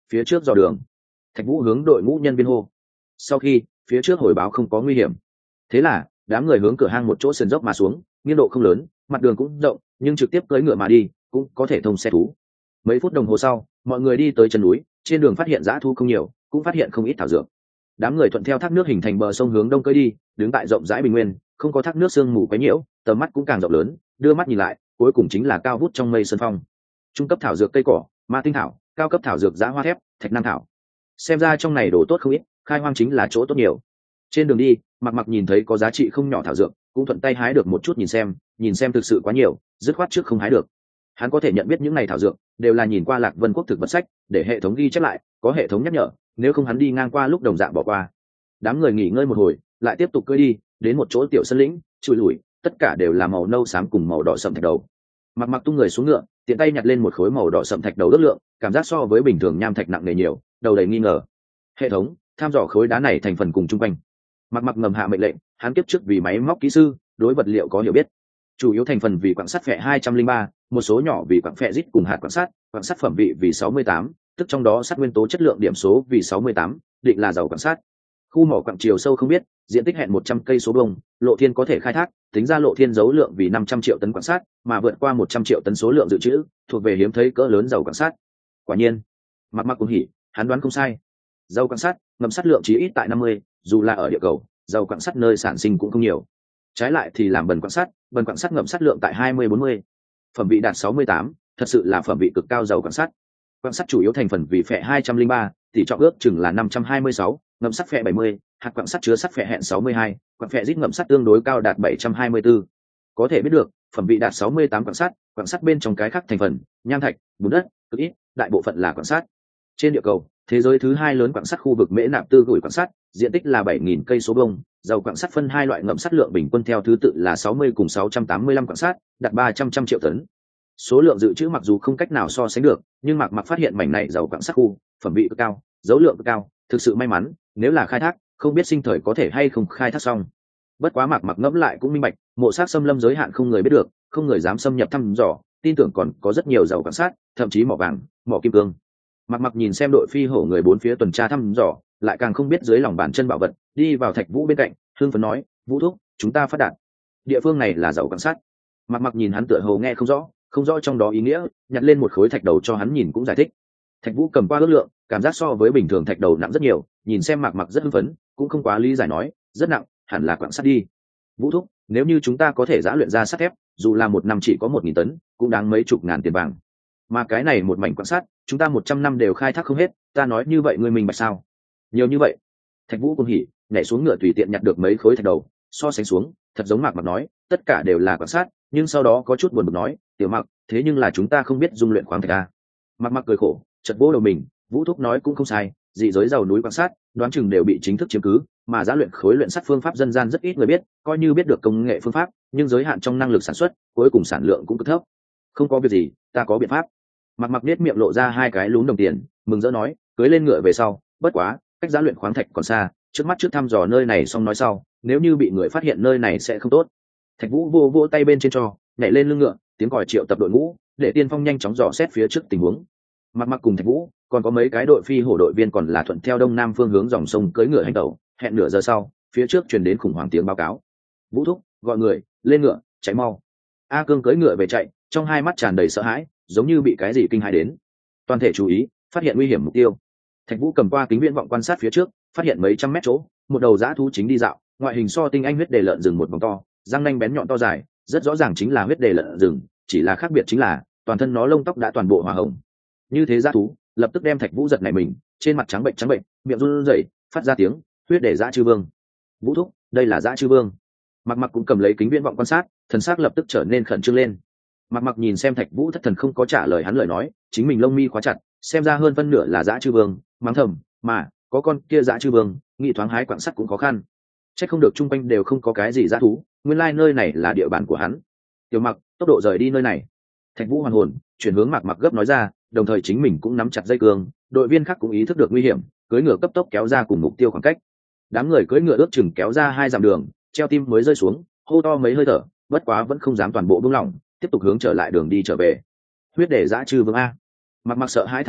phía trước dò đường. Thạch Vũ hướng đội ngũ nhân viên hô. Sau khi phía trước hồi báo không có nguy hiểm, thế là đám người hướng cửa hang một chỗ sườn dốc mà xuống, nghiêng độ không lớn, mặt đường cũng rộng, nhưng trực tiếp cưỡi ngựa mà đi cũng có thể thông xe thú. Mấy phút đồng hồ sau, mọi người đi tới chân núi, trên đường phát hiện dã thú không nhiều, cũng phát hiện không ít thảo dược. Đám người thuận theo thác nước hình thành bờ sông hướng đông cưỡi đi, đứng tại rộng rãi bình nguyên, không có thác nước sương mù quấy nhiễu, tầm mắt cũng càng rộng lớn, đưa mắt nhìn lại, cuối cùng chính là cao vút trong mây sơn phong. Trung cấp thảo dược cây cỏ, ma tinh thảo, cao cấp thảo dược dã hoa thép, thạch nam thảo. Xem ra trong này đồ tốt không ít, khai hoang chính là chỗ tốt nhiều. Trên đường đi, mặc nhìn thấy có giá trị không nhỏ thảo dược, cũng thuận tay hái được một chút nhìn xem thực sự quá nhiều, dứt khoát trước không hái được. Hắn có thể nhận biết những này thảo dược đều là nhìn qua Lạc Vân Quốc thực vật sách, để hệ thống ghi chép lại, có hệ thống nhắc nhở, nếu không hắn đi ngang qua lúc đồng dạng bỏ qua. Đám người nghỉ ngơi một hồi, lại tiếp tục cưỡi đi, đến một chỗ tiểu sân lĩnh, chui lủi, tất cả đều là màu nâu xám cùng màu đỏ sậm thạch đầu. Mặc tung người xuống ngựa, tiện tay nhặt lên một khối màu đỏ sậm thạch đầu ước lượng, cảm giác so với bình thường nham thạch nặng nề nhiều, đầu đầy nghi ngờ. Hệ thống tham dò khối đá này thành phần cùng chung quanh. Mặc ngầm hạ mệnh lệnh, hắn kiếp trước vì máy móc kỹ sư, đối vật liệu có hiểu biết. Chủ yếu thành phần vì quặng sắt phẹ 203, một số nhỏ vì quặng phẹ rít cùng hạt quặng sắt phẩm vị vì 68, tức trong đó sắt nguyên tố chất lượng điểm số vì 68, định là giàu quặng sắt. Khu mỏ quặng chiều sâu không biết, diện tích hẹn 100 cây số vuông, lộ thiên có thể khai thác, tính ra lộ thiên dấu lượng vì 500 triệu tấn quặng sắt, mà vượt qua 100 triệu tấn số lượng dự trữ, thuộc về hiếm thấy cỡ lớn giàu quặng sắt. Quả nhiên, Mặc cũng hỉ, hắn đoán không sai. Giàu quặng sắt, ngầm sắt lượng chí ít tại 50, dù là ở địa cầu, giàu quặng sắt nơi sản sinh cũng không nhiều. Trái lại thì làm bần quặng sắt ngậm sắt lượng tại 20-40, phẩm vị đạt 68, thật sự là phẩm vị cực cao giàu quặng sắt. Quặng sắt chủ yếu thành phần vì phẹ 203, tỷ trọng ước chừng là 526, ngậm sắt phẹ 70, hạt quặng sắt chứa sắt phẹ hẹn 62, quặng phẹ rít ngậm sắt tương đối cao đạt 724. Có thể biết được, phẩm vị đạt 68 quặng sắt bên trong cái khác thành phần, nham thạch, bùn đất, cực ít, đại bộ phận là quặng sắt. Trên địa cầu, thế giới thứ hai lớn quặng sắt khu vực Mễ Nạp Tư gửi quặng sắt, diện tích là 7.000 cây số vuông, giàu quặng sắt phân hai loại ngậm sắt lượng bình quân theo thứ tự là 60 cùng 685 quặng sắt, đạt 300 triệu tấn. Số lượng dự trữ mặc dù không cách nào so sánh được, nhưng Mạc phát hiện mảnh này giàu quặng sắt khu, phẩm vị cực cao, dấu lượng cực cao, thực sự may mắn, nếu là khai thác, không biết sinh thời có thể hay không khai thác xong. Bất quá Mạc ngẫm lại cũng minh bạch, mộ xác xâm lâm giới hạn không người biết được, không người dám xâm nhập thăm dò, tin tưởng còn có rất nhiều giàu quặng sắt, thậm chí mỏ vàng, mỏ kim cương. Mạc nhìn xem đội phi hổ người bốn phía tuần tra thăm dò, lại càng không biết dưới lòng bàn chân bảo vật, đi vào Thạch Vũ bên cạnh, hưng phấn nói, Vũ thúc, chúng ta phát đạt. Địa phương này là giàu quặng sắt. Mạc nhìn hắn tựa hồ nghe không rõ trong đó ý nghĩa, nhặt lên một khối thạch đầu cho hắn nhìn cũng giải thích. Thạch Vũ cầm qua ước lượng, cảm giác so với bình thường thạch đầu nặng rất nhiều, nhìn xem Mạc rất hưng phấn, cũng không quá lý giải nói, rất nặng, hẳn là quặng sắt đi. Vũ thúc, nếu như chúng ta có thể giã luyện ra sắt thép, dù là một năm chỉ có 1.000 tấn, cũng đáng mấy chục ngàn tiền vàng. Mà cái này một mảnh quặng sắt, chúng ta 100 năm đều khai thác không hết, ta nói như vậy ngươi minh bạch sao? Nhiều như vậy. Thạch Vũ cũng hỉ, nhảy xuống ngựa tùy tiện nhặt được mấy khối thạch đầu, so sánh xuống, thật giống Mạc nói, tất cả đều là quặng sắt, nhưng sau đó có chút buồn bực nói, tiểu Mạc, thế nhưng là chúng ta không biết dung luyện khoáng thạch a. Mạc cười khổ, chợt vỗ đầu mình, Vũ thúc nói cũng không sai, dị giới giàu núi quặng sắt, đoán chừng đều bị chính thức chiếm cứ, mà giá luyện khối luyện sắt phương pháp dân gian rất ít người biết, coi như biết được công nghệ phương pháp, nhưng giới hạn trong năng lực sản xuất, cuối cùng sản lượng cũng cực thấp. Không có việc gì, ta có biện pháp. Mạc nết miệng lộ ra hai cái lúm đồng tiền, mừng rỡ nói, cưới lên ngựa về sau, bất quá, cách giá luyện khoáng thạch còn xa, trước mắt trước thăm dò nơi này xong nói sau, nếu như bị người phát hiện nơi này sẽ không tốt. Thạch Vũ vô tay bên trên cho, nhảy lên lưng ngựa, tiếng còi triệu tập đội ngũ, để tiên phong nhanh chóng dò xét phía trước tình huống. Mạc cùng Thạch Vũ, còn có mấy cái đội phi hổ đội viên còn là thuận theo đông nam phương hướng dòng sông cưỡi ngựa hành tẩu, hẹn nửa giờ sau, phía trước truyền đến khủng hoảng tiếng báo cáo. Vũ thúc, gọi người, lên ngựa, chạy mau. A Cương cưỡi ngựa về chạy, trong hai mắt tràn đầy sợ hãi, giống như bị cái gì kinh hãi đến. Toàn thể chú ý, phát hiện nguy hiểm mục tiêu. Thạch Vũ cầm qua kính viễn vọng quan sát phía trước, phát hiện mấy trăm mét chỗ, một đầu dã thú chính đi dạo, ngoại hình so tinh anh huyết đề lợn rừng một vòng to, răng nanh bén nhọn to dài, rất rõ ràng chính là huyết đề lợn rừng, chỉ là khác biệt chính là toàn thân nó lông tóc đã toàn bộ hỏa hồng. Như thế dã thú, lập tức đem Thạch Vũ giật nảy mình, trên mặt trắng bệnh, miệng run rẩy, phát ra tiếng, huyết đề dã chư vương. Vũ thúc, đây là dã chư vương. Mạc cũng cầm lấy kính viễn vọng quan sát, thần sắc lập tức trở nên khẩn trương lên. Mạc nhìn xem Thạch Vũ thất thần không có trả lời hắn lời nói, chính mình lông mi khóa chặt, xem ra hơn phân nửa là dã chư vương, mắng thầm, mà có con kia dã chư vương, nghị thoáng hái quặng sắt cũng khó khăn. Chắc không được chung quanh đều không có cái gì dã thú, nguyên lai nơi này là địa bàn của hắn. Tiểu Mạc, tốc độ rời đi nơi này. Thạch Vũ hoàn hồn, chuyển hướng Mạc gấp nói ra, đồng thời chính mình cũng nắm chặt dây cương, đội viên khác cũng ý thức được nguy hiểm, cưỡi ngựa cấp tốc kéo ra cùng mục tiêu khoảng cách. Đám người cưỡi ngựa ước chừng kéo ra 2 dặm đường, treo tim mới rơi xuống, hô to mấy hơi thở, bất quá vẫn không dám toàn bộ buông lỏng, tiếp tục hướng trở lại đường đi trở về. Huyết để dã chư vương a. Mạc sợ hãi thán phục,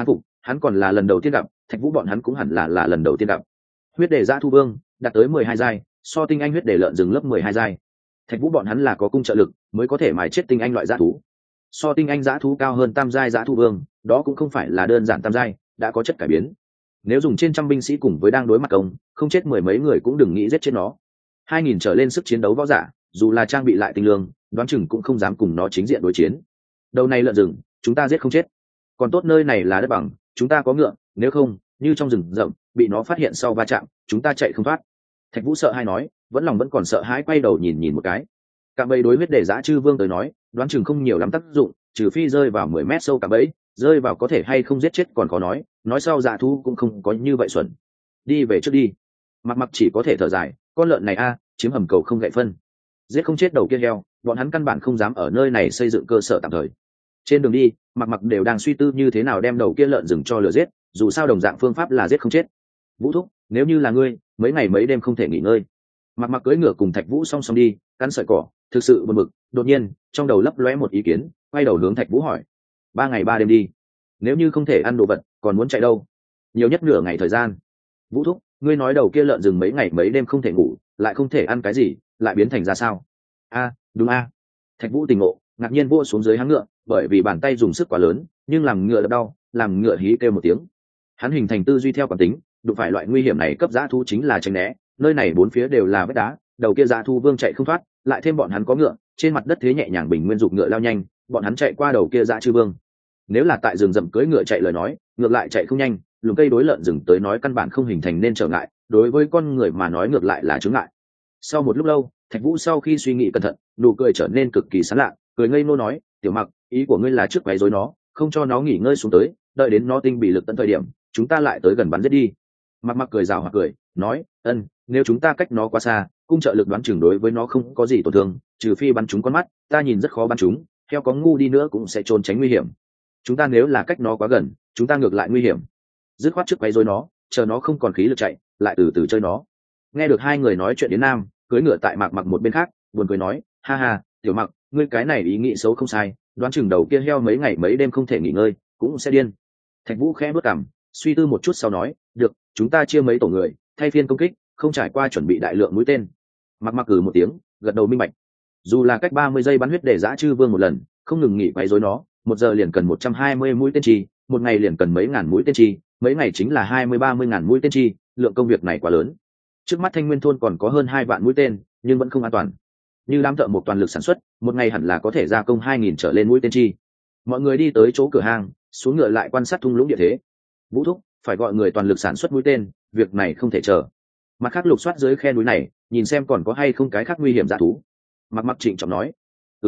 hắn còn là lần đầu tiên gặp, Thạch Vũ bọn hắn cũng hẳn là lần đầu tiên gặp. Huyết đề dã thu vương đạt tới 12 giai, so tinh anh huyết đề lợn rừng lớp 12 giai. Thạch Vũ bọn hắn là có cung trợ lực mới có thể mài chết tinh anh loại dã thú. So tinh anh dã thú cao hơn tam giai dã thu vương, đó cũng không phải là đơn giản tam giai, đã có chất cải biến. Nếu dùng trên trăm binh sĩ cùng với đang đối mặt công, không chết mười mấy người cũng đừng nghĩ giết chết nó. 2000 trở lên sức chiến đấu võ giả, dù là trang bị lại tinh lương, đoán chừng cũng không dám cùng nó chính diện đối chiến. Đầu này lợn rừng, chúng ta giết không chết. Còn tốt nơi này là đất bằng, chúng ta có ngựa, nếu không, như trong rừng rậm, bị nó phát hiện sau va chạm, chúng ta chạy không thoát. Thạch Vũ sợ hãi nói, vẫn còn sợ hãi quay đầu nhìn một cái. Cả bầy đối huyết để dã chư vương tới nói, đoán chừng không nhiều lắm tác dụng, trừ phi rơi vào 10 mét sâu cả bẫy, rơi vào có thể hay không giết chết còn khó nói sau dã thú cũng không có như vậy xuẩn. Đi về trước đi. Mặc chỉ có thể thở dài, con lợn này chiếm hầm cầu không gậy phân. Giết không chết đầu kia heo, bọn hắn căn bản không dám ở nơi này xây dựng cơ sở tạm thời. Trên đường đi, Mặc đều đang suy tư như thế nào đem đầu kia lợn rừng cho lửa giết, dù sao đồng dạng phương pháp là giết không chết. Vũ thúc, nếu như là ngươi, mấy ngày mấy đêm không thể nghỉ ngơi. Mặc cưỡi ngựa cùng Thạch Vũ song song đi, cắn sợi cỏ, thực sự buồn bực. Đột nhiên, trong đầu lấp lóe một ý kiến, quay đầu hướng Thạch Vũ hỏi: 3 ngày 3 đêm đi, nếu như không thể ăn đồ vật, còn muốn chạy đâu? Nhiều nhất nửa ngày thời gian. Vũ thúc, ngươi nói đầu kia lợn rừng mấy ngày mấy đêm không thể ngủ, lại không thể ăn cái gì, lại biến thành ra sao? Đúng Thạch Vũ tỉnh ngộ, ngạc nhiên vua xuống dưới háng ngựa, bởi vì bàn tay dùng sức quá lớn, nhưng làm ngựa đau, làm ngựa hí kêu một tiếng. Hắn hình thành tư duy theo cảm tính, đụng phải loại nguy hiểm này cấp dã thú chính là tránh né, nơi này bốn phía đều là vách đá, đầu kia dã thú vương chạy không thoát, lại thêm bọn hắn có ngựa, trên mặt đất thế nhẹ nhàng bình nguyên dục ngựa lao nhanh, bọn hắn chạy qua đầu kia dã chư vương. Nếu là tại rừng rậm cưỡi ngựa chạy lời nói, ngược lại chạy không nhanh, lùm cây đối lợn rừng tới nói căn bản không hình thành nên trở ngại, đối với con người mà nói ngược lại là chướng ngại. Sau một lúc lâu, Thạch Vũ sau khi suy nghĩ cẩn thận, nụ cười trở nên cực kỳ sán lạ, cười ngây ngô nói: "Tiểu Mặc, ý của ngươi là trước quấy rối nó, không cho nó nghỉ ngơi xuống tới, đợi đến nó tinh bị lực tận thời điểm, chúng ta lại tới gần bắn giết đi." Mặc cười rào hoặc cười, nói: Nếu chúng ta cách nó quá xa, cung trợ lực đoán chừng đối với nó không có gì tổn thương, trừ phi bắn chúng con mắt, ta nhìn rất khó bắn chúng, heo có ngu đi nữa cũng sẽ trốn tránh nguy hiểm. Chúng ta nếu là cách nó quá gần, chúng ta ngược lại nguy hiểm. Dứt khoát trước quấy rối nó, chờ nó không còn khí lực chạy, lại từ từ chơi nó." Nghe được hai người nói chuyện đến nam, cưỡi ngựa tại Mặc một bên khác, buồn cười nói: "Ha, Tiểu Mặc, ngươi cái này ý nghĩ xấu không sai, đoán chừng đầu kia heo mấy ngày mấy đêm không thể nghỉ ngơi, cũng sẽ điên." Thạch Vũ khẽ bước cằm, suy tư một chút sau nói: "Được, chúng ta chia mấy tổ người, thay phiên công kích, không trải qua chuẩn bị đại lượng mũi tên." Mặc cử một tiếng, gật đầu minh bạch. Dù là cách 30 giây bắn huyết để dã chư vương một lần, không ngừng nghỉ quấy rối nó, 1 giờ liền cần 120 mũi tên chi, một ngày liền cần mấy ngàn mũi tên chi, mấy ngày chính là 20-30 ngàn mũi tên chi, lượng công việc này quá lớn. Trước mắt Thanh Nguyên thôn còn có hơn 2 vạn mũi tên, nhưng vẫn không an toàn. Như đám thợ một toàn lực sản xuất, một ngày hẳn là có thể gia công 2000 trở lên mũi tên chi. Mọi người đi tới chỗ cửa hàng, xuống ngựa lại quan sát thung lũng địa thế. Vũ thúc, phải gọi người toàn lực sản xuất mũi tên, việc này không thể chờ. Mặt khác lục soát dưới khe núi này, nhìn xem còn có hay không cái khác nguy hiểm dã thú. Mặc trịnh trọng nói: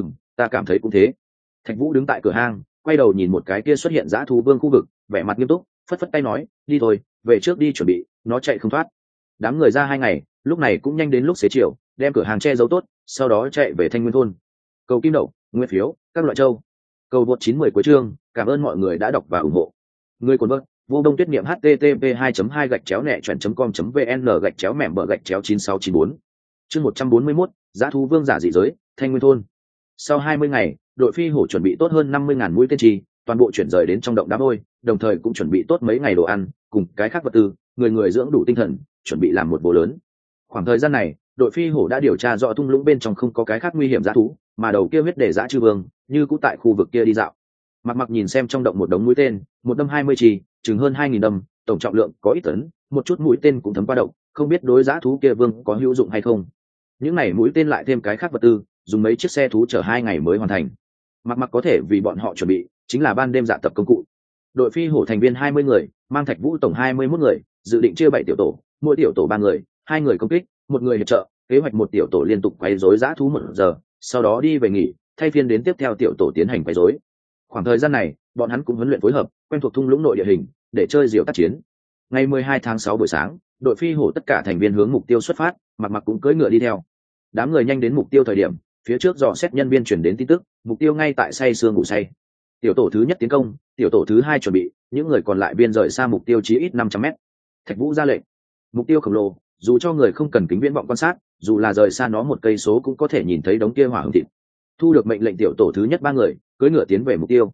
Ta cảm thấy cũng thế. Thạch Vũ đứng tại cửa hang, quay đầu nhìn một cái kia xuất hiện dã thú vương khu vực, vẻ mặt nghiêm túc, phất phất tay nói: "Đi thôi, về trước đi chuẩn bị, nó chạy không thoát." Đám người ra 2 ngày, lúc này cũng nhanh đến lúc xế chiều, đem cửa hàng che giấu tốt, sau đó chạy về Thanh Nguyên thôn. Cầu kim đậu, nguyên phiếu, các loại châu. Cầu vượt 910 cuối chương, cảm ơn mọi người đã đọc và ủng hộ. Người cuốn vợt, vô đông tuyết niệm http 2.2-nẹ.com.vn/gạch chéo mẻm bờ gạch chéo 9694. Chương 141, Dã thú vương giả dị giới, Thanh Nguyên thôn. Sau 20 ngày, đội phi hổ chuẩn bị tốt hơn 50.000 mũi tên trì, toàn bộ chuyển rời đến trong động đá vôi, đồng thời cũng chuẩn bị tốt mấy ngày đồ ăn, cùng cái khác vật tư, người dưỡng đủ tinh thần, chuẩn bị làm một bộ lớn. Khoảng thời gian này, đội phi hổ đã điều tra rõ thung lũng bên trong không có cái khác nguy hiểm dã thú, mà đầu kia huyết để dã chư vương, như cũ tại khu vực kia đi dạo. Mặc nhìn xem trong động một đống mũi tên, một đâm 20 trì, chừng hơn 2000 đâm, tổng trọng lượng có ít tấn, một chút mũi tên cũng thấm qua động, không biết đối dã thú kia vương có hữu dụng hay không. Những này mũi tên lại thêm cái khác vật tư, dùng mấy chiếc xe thú chở 2 ngày mới hoàn thành. Mặc có thể vì bọn họ chuẩn bị, chính là ban đêm dạ tập công cụ. Đội phi hổ thành viên 20 người, mang Thạch Vũ tổng 21 người, dự định chia 7 tiểu tổ, mỗi tiểu tổ 3 người, 2 người công kích, 1 người hiệp trợ, kế hoạch một tiểu tổ liên tục quấy rối dã thú 1 giờ, sau đó đi về nghỉ, thay phiên đến tiếp theo tiểu tổ tiến hành quấy rối. Khoảng thời gian này, bọn hắn cũng huấn luyện phối hợp, quen thuộc thung lũng nội địa hình, để chơi diều tác chiến. Ngày 12 tháng 6 buổi sáng, đội phi hổ tất cả thành viên hướng mục tiêu xuất phát, Mặc cũng cưỡi ngựa đi theo. Đám người nhanh đến mục tiêu thời điểm, phía trước dò xét nhân viên truyền đến tin tức, mục tiêu ngay tại say sương ngủ say. Tiểu tổ thứ nhất tiến công, tiểu tổ thứ hai chuẩn bị, những người còn lại biên rời xa mục tiêu chí ít 500 m. Thạch Vũ ra lệnh. Mục tiêu khổng lồ, dù cho người không cần kính viễn vọng quan sát, dù là rời xa nó 1 cây số cũng có thể nhìn thấy đống kia hỏa hừng thịt. Thu được mệnh lệnh tiểu tổ thứ nhất 3 người cưỡi ngựa tiến về mục tiêu.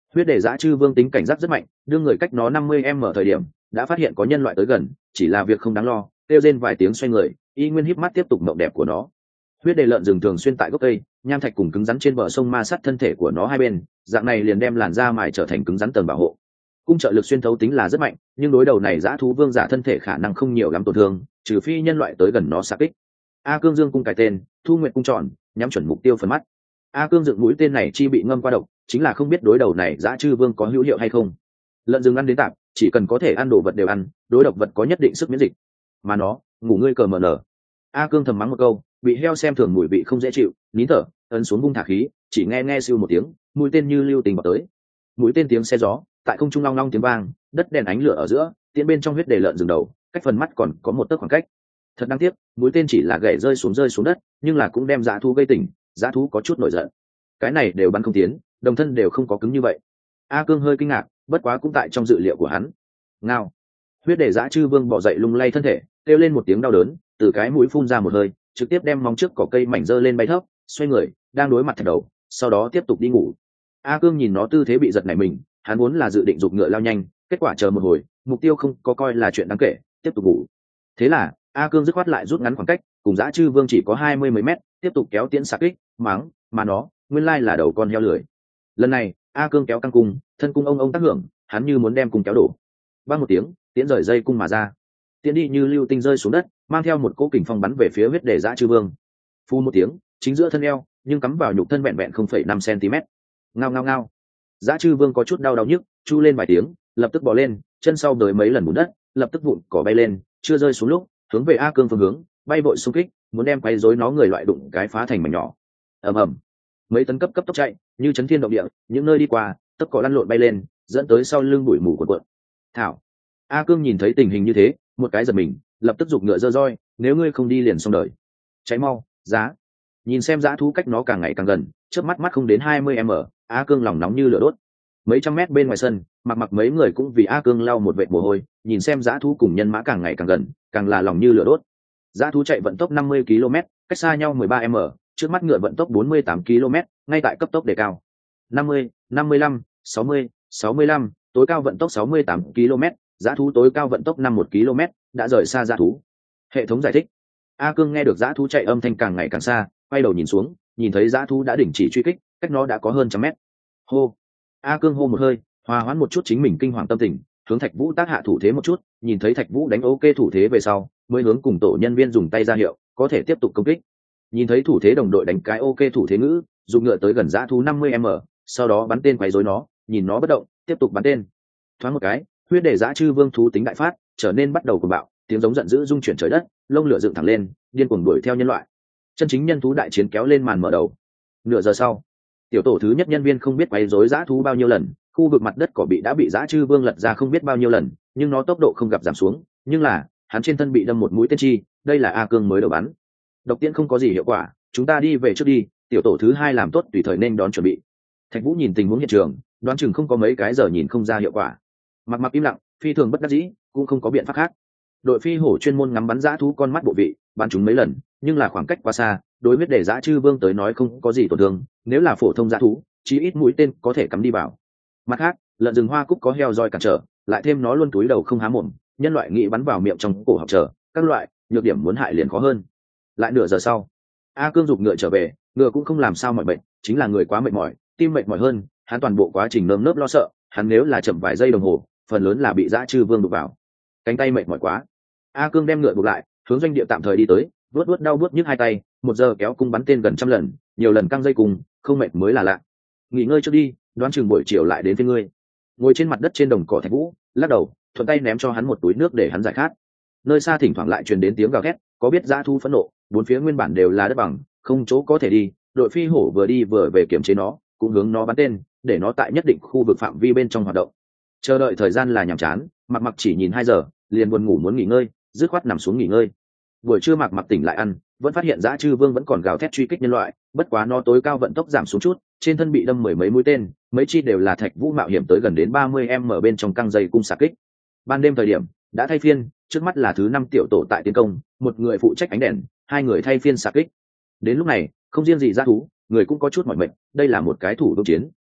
Huyết đề dã chư vương tính cảnh giác rất mạnh, đưa người cách nó 50 m thời điểm đã phát hiện có nhân loại tới gần, chỉ là việc không đáng lo, kêu rên vài tiếng xoay người, y nguyên híp mắt tiếp tục mộng đẹp của nó. Huyết đề lợn rừng thường xuyên tại gốc cây nham thạch cùng cứng rắn trên bờ sông ma sát thân thể của nó hai bên, dạng này liền đem làn da mài trở thành cứng rắn tầng bảo hộ. Cung trợ lực xuyên thấu tính là rất mạnh, nhưng đối đầu này dã thú vương giả thân thể khả năng không nhiều lắm tổn thương, trừ phi nhân loại tới gần nó xạ kích. A Cương Dương cung cài tên, Thu Nguyệt cung tròn, nhắm chuẩn mục tiêu phần mắt. A Cương dựng mũi tên này chi bị ngâm qua độc, chính là không biết đối đầu này dã chư vương có hữu hiệu hay không. Lợn rừng ăn đến tạp, chỉ cần có thể ăn đồ vật đều ăn, đối độc vật có nhất định sức miễn dịch. Mà nó, ngủ ngươi cờ mờ nở. A Cương thầm mắng một câu, bị heo xem thường mùi vị không dễ chịu, nín thở, ấn xuống vung thả khí, chỉ nghe nghe siêu một tiếng, mũi tên như lưu tình vào tới. Mũi tên tiếng xe gió, tại không trung long long tiếng vang, đất đèn ánh lửa ở giữa, tiễn bên trong huyết đề lợn rừng đầu, cách phần mắt còn có một tấc khoảng cách. Thật đáng tiếc, mũi tên chỉ là gãy rơi xuống đất, nhưng là cũng đem dã thú gây tỉnh, dã thú có chút nổi giận. Cái này đều bắn không tiến, đồng thân đều không có cứng như vậy. A Cương hơi kinh ngạc, bất quá cũng tại trong dự liệu của hắn. Ngao. Huyết đề dã chư vương bò dậy lung lay thân thể, kêu lên một tiếng đau đớn, từ cái mũi phun ra một hơi, trực tiếp đem móng trước cỏ cây mảnh dơ lên bay thấp, xoay người, đang đối mặt thạch đầu, sau đó tiếp tục đi ngủ. A Cương nhìn nó tư thế bị giật nảy mình, hắn vốn là dự định giục ngựa lao nhanh, kết quả chờ một hồi, mục tiêu không có coi là chuyện đáng kể, tiếp tục ngủ. Thế là A Cương dứt khoát lại rút ngắn khoảng cách, cùng dã chư vương chỉ có 20 mấy mét, tiếp tục kéo tiễn xạ kích, mắng, mà nó, nguyên lai là đầu con heo lười. Lần này, A Cương kéo căng cung, thân cung ông tác hưởng, hắn như muốn đem cung kéo đổ. Vang một tiếng, tiễn rời dây cung mà ra. Tiễn đi như lưu tinh rơi xuống đất, mang theo một cỗ kình phong bắn về phía huyết đề dã chư vương. Phu một tiếng, chính giữa thân eo, nhưng cắm vào nhục thân vẹn vẹn 0,5 cm. Ngao ngao ngao. Dã chư vương có chút đau nhức, chu lên vài tiếng, lập tức bò lên, chân sau đới mấy lần bùn đất, lập tức vụn cỏ bay lên, chưa rơi xuống lúc, hướng về A Cương phương hướng, bay vội xung kích, muốn đem quấy rối nó người loại đụng cái phá thành mảnh nhỏ. Ầm ầm. Mấy tấn cấp tốc chạy, như chấn thiên động địa, những nơi đi qua, tấp cỏ lăn lộn bay lên, dẫn tới sau lưng bụi mù cuộn cuộn. Thảo. A Cương nhìn thấy tình hình như thế, một cái giật mình, lập tức giục ngựa giơ roi, nếu ngươi không đi liền xong đời. Cháy mau, giá. Nhìn xem dã thú cách nó càng ngày càng gần, chớp mắt mắt không đến 20 m, A Cương lòng nóng như lửa đốt. Mấy trăm mét bên ngoài sân, mặc mấy người cũng vì A Cương lau một vệt mồ hôi, nhìn xem dã thú cùng nhân mã càng ngày càng gần, càng là lòng như lửa đốt. Dã thú chạy vận tốc 50 km, cách xa nhau 13 m, trước mắt ngựa vận tốc 48 km, ngay tại cấp tốc đề cao. 50, 55, 60, 65, tối cao vận tốc 68 km, dã thú tối cao vận tốc 51 km, đã rời xa dã thú. Hệ thống giải thích. A Cương nghe được dã thú chạy âm thanh càng ngày càng xa, quay đầu nhìn xuống, nhìn thấy dã thú đã đình chỉ truy kích, cách nó đã có hơn trăm mét. Hô. A Cương hô một hơi, hòa hoãn một chút chính mình kinh hoàng tâm tình, hướng Thạch Vũ tác hạ thủ thế một chút, nhìn thấy Thạch Vũ đánh ok thủ thế về sau, mới hướng cùng tổ nhân viên dùng tay ra hiệu, có thể tiếp tục công kích. Nhìn thấy thủ thế đồng đội đánh cái ok thủ thế ngữ, dùng ngựa tới gần dã thú 50 m, sau đó bắn tên quấy rối nó, nhìn nó bất động, tiếp tục bắn tên. Thoáng một cái, huyết đề dã chư vương thú tính đại phát, trở nên bắt đầu cuồng bạo, tiếng giống giận dữ rung chuyển trời đất, lông lửa dựng thẳng lên, điên cuồng đuổi theo nhân loại. Chân chính nhân thú đại chiến kéo lên màn mở đầu. Nửa giờ sau, tiểu tổ thứ nhất nhân viên không biết quấy rối dã thú bao nhiêu lần, khu vực mặt đất cỏ bị đã bị dã chư vương lật ra không biết bao nhiêu lần, nhưng nó tốc độ không gặp giảm xuống, nhưng là hắn trên thân bị đâm một mũi tên chi, đây là A Cương mới đầu bắn. Độc tiễn không có gì hiệu quả, chúng ta đi về trước đi, tiểu tổ thứ hai làm tốt tùy thời nên đón chuẩn bị. Thạch Vũ nhìn tình huống hiện trường, đoán chừng không có mấy cái giờ nhìn không ra hiệu quả. Mặc im lặng, phi thường bất đắc dĩ, cũng không có biện pháp khác. Đội phi hổ chuyên môn ngắm bắn dã thú con mắt bộ vị, bắn chúng mấy lần, nhưng là khoảng cách quá xa, đối huyết đề dã chư vương tới nói không có gì tổn thương, nếu là phổ thông dã thú, chí ít mũi tên có thể cắm đi vào. Mặt khác, lợn rừng hoa cúc có heo roi cản trở, lại thêm nó luôn túi đầu không há mồm, nhân loại nghĩ bắn vào miệng trong cổ học trở, các loại nhược điểm muốn hại liền khó hơn. Lại nửa giờ sau, A Cương giục ngựa trở về, ngựa cũng không làm sao mỏi bệnh, chính là người quá mệt mỏi, tim mệt mỏi hơn, hắn toàn bộ quá trình nơm nớp lo sợ, hắn nếu là chậm vài giây đồng hồ, phần lớn là bị dã chư vương đụng vào. Cánh tay mệt mỏi quá, A Cương đem ngựa buộc lại, hướng doanh địa tạm thời đi tới, vuốt đau buốt nhức hai tay, 1 giờ kéo cung bắn tên gần 100 lần, nhiều lần căng dây cùng, không mệt mới là lạ. Nghỉ ngơi trước đi, đoán chừng buổi chiều lại đến với ngươi. Ngồi trên mặt đất trên đồng cỏ Thạch Vũ lắc đầu, thuận tay ném cho hắn một túi nước để hắn giải khát. Nơi xa thỉnh thoảng lại truyền đến tiếng gào thét, có biết dã thu phẫn nộ, bốn phía nguyên bản đều là đất bằng, không chỗ có thể đi, đội phi hổ vừa đi vừa về kiểm chế nó, cũng hướng nó bắn tên, để nó tại nhất định khu vực phạm vi bên trong hoạt động. Chờ đợi thời gian là nhàm chán, Mặc chỉ nhìn 2 giờ, liền buồn ngủ muốn nghỉ ngơi, dứt khoát nằm xuống nghỉ ngơi. Buổi trưa Mặc tỉnh lại ăn, vẫn phát hiện dã chư vương vẫn còn gào thét truy kích nhân loại, bất quá nó tối cao vận tốc giảm xuống chút, trên thân bị đâm 10 mấy mũi tên, mấy chi đều là Thạch Vũ mạo hiểm tới gần đến 30m bên trong căng dây cung xạ kích. Ban đêm thời điểm đã thay phiên, trước mắt là thứ 5 tiểu tổ tại tiến công, một người phụ trách ánh đèn, 2 người thay phiên xạ kích. Đến lúc này, không riêng gì dã thú, người cũng có chút mỏi mệt, đây là một cái thủ đô chiến.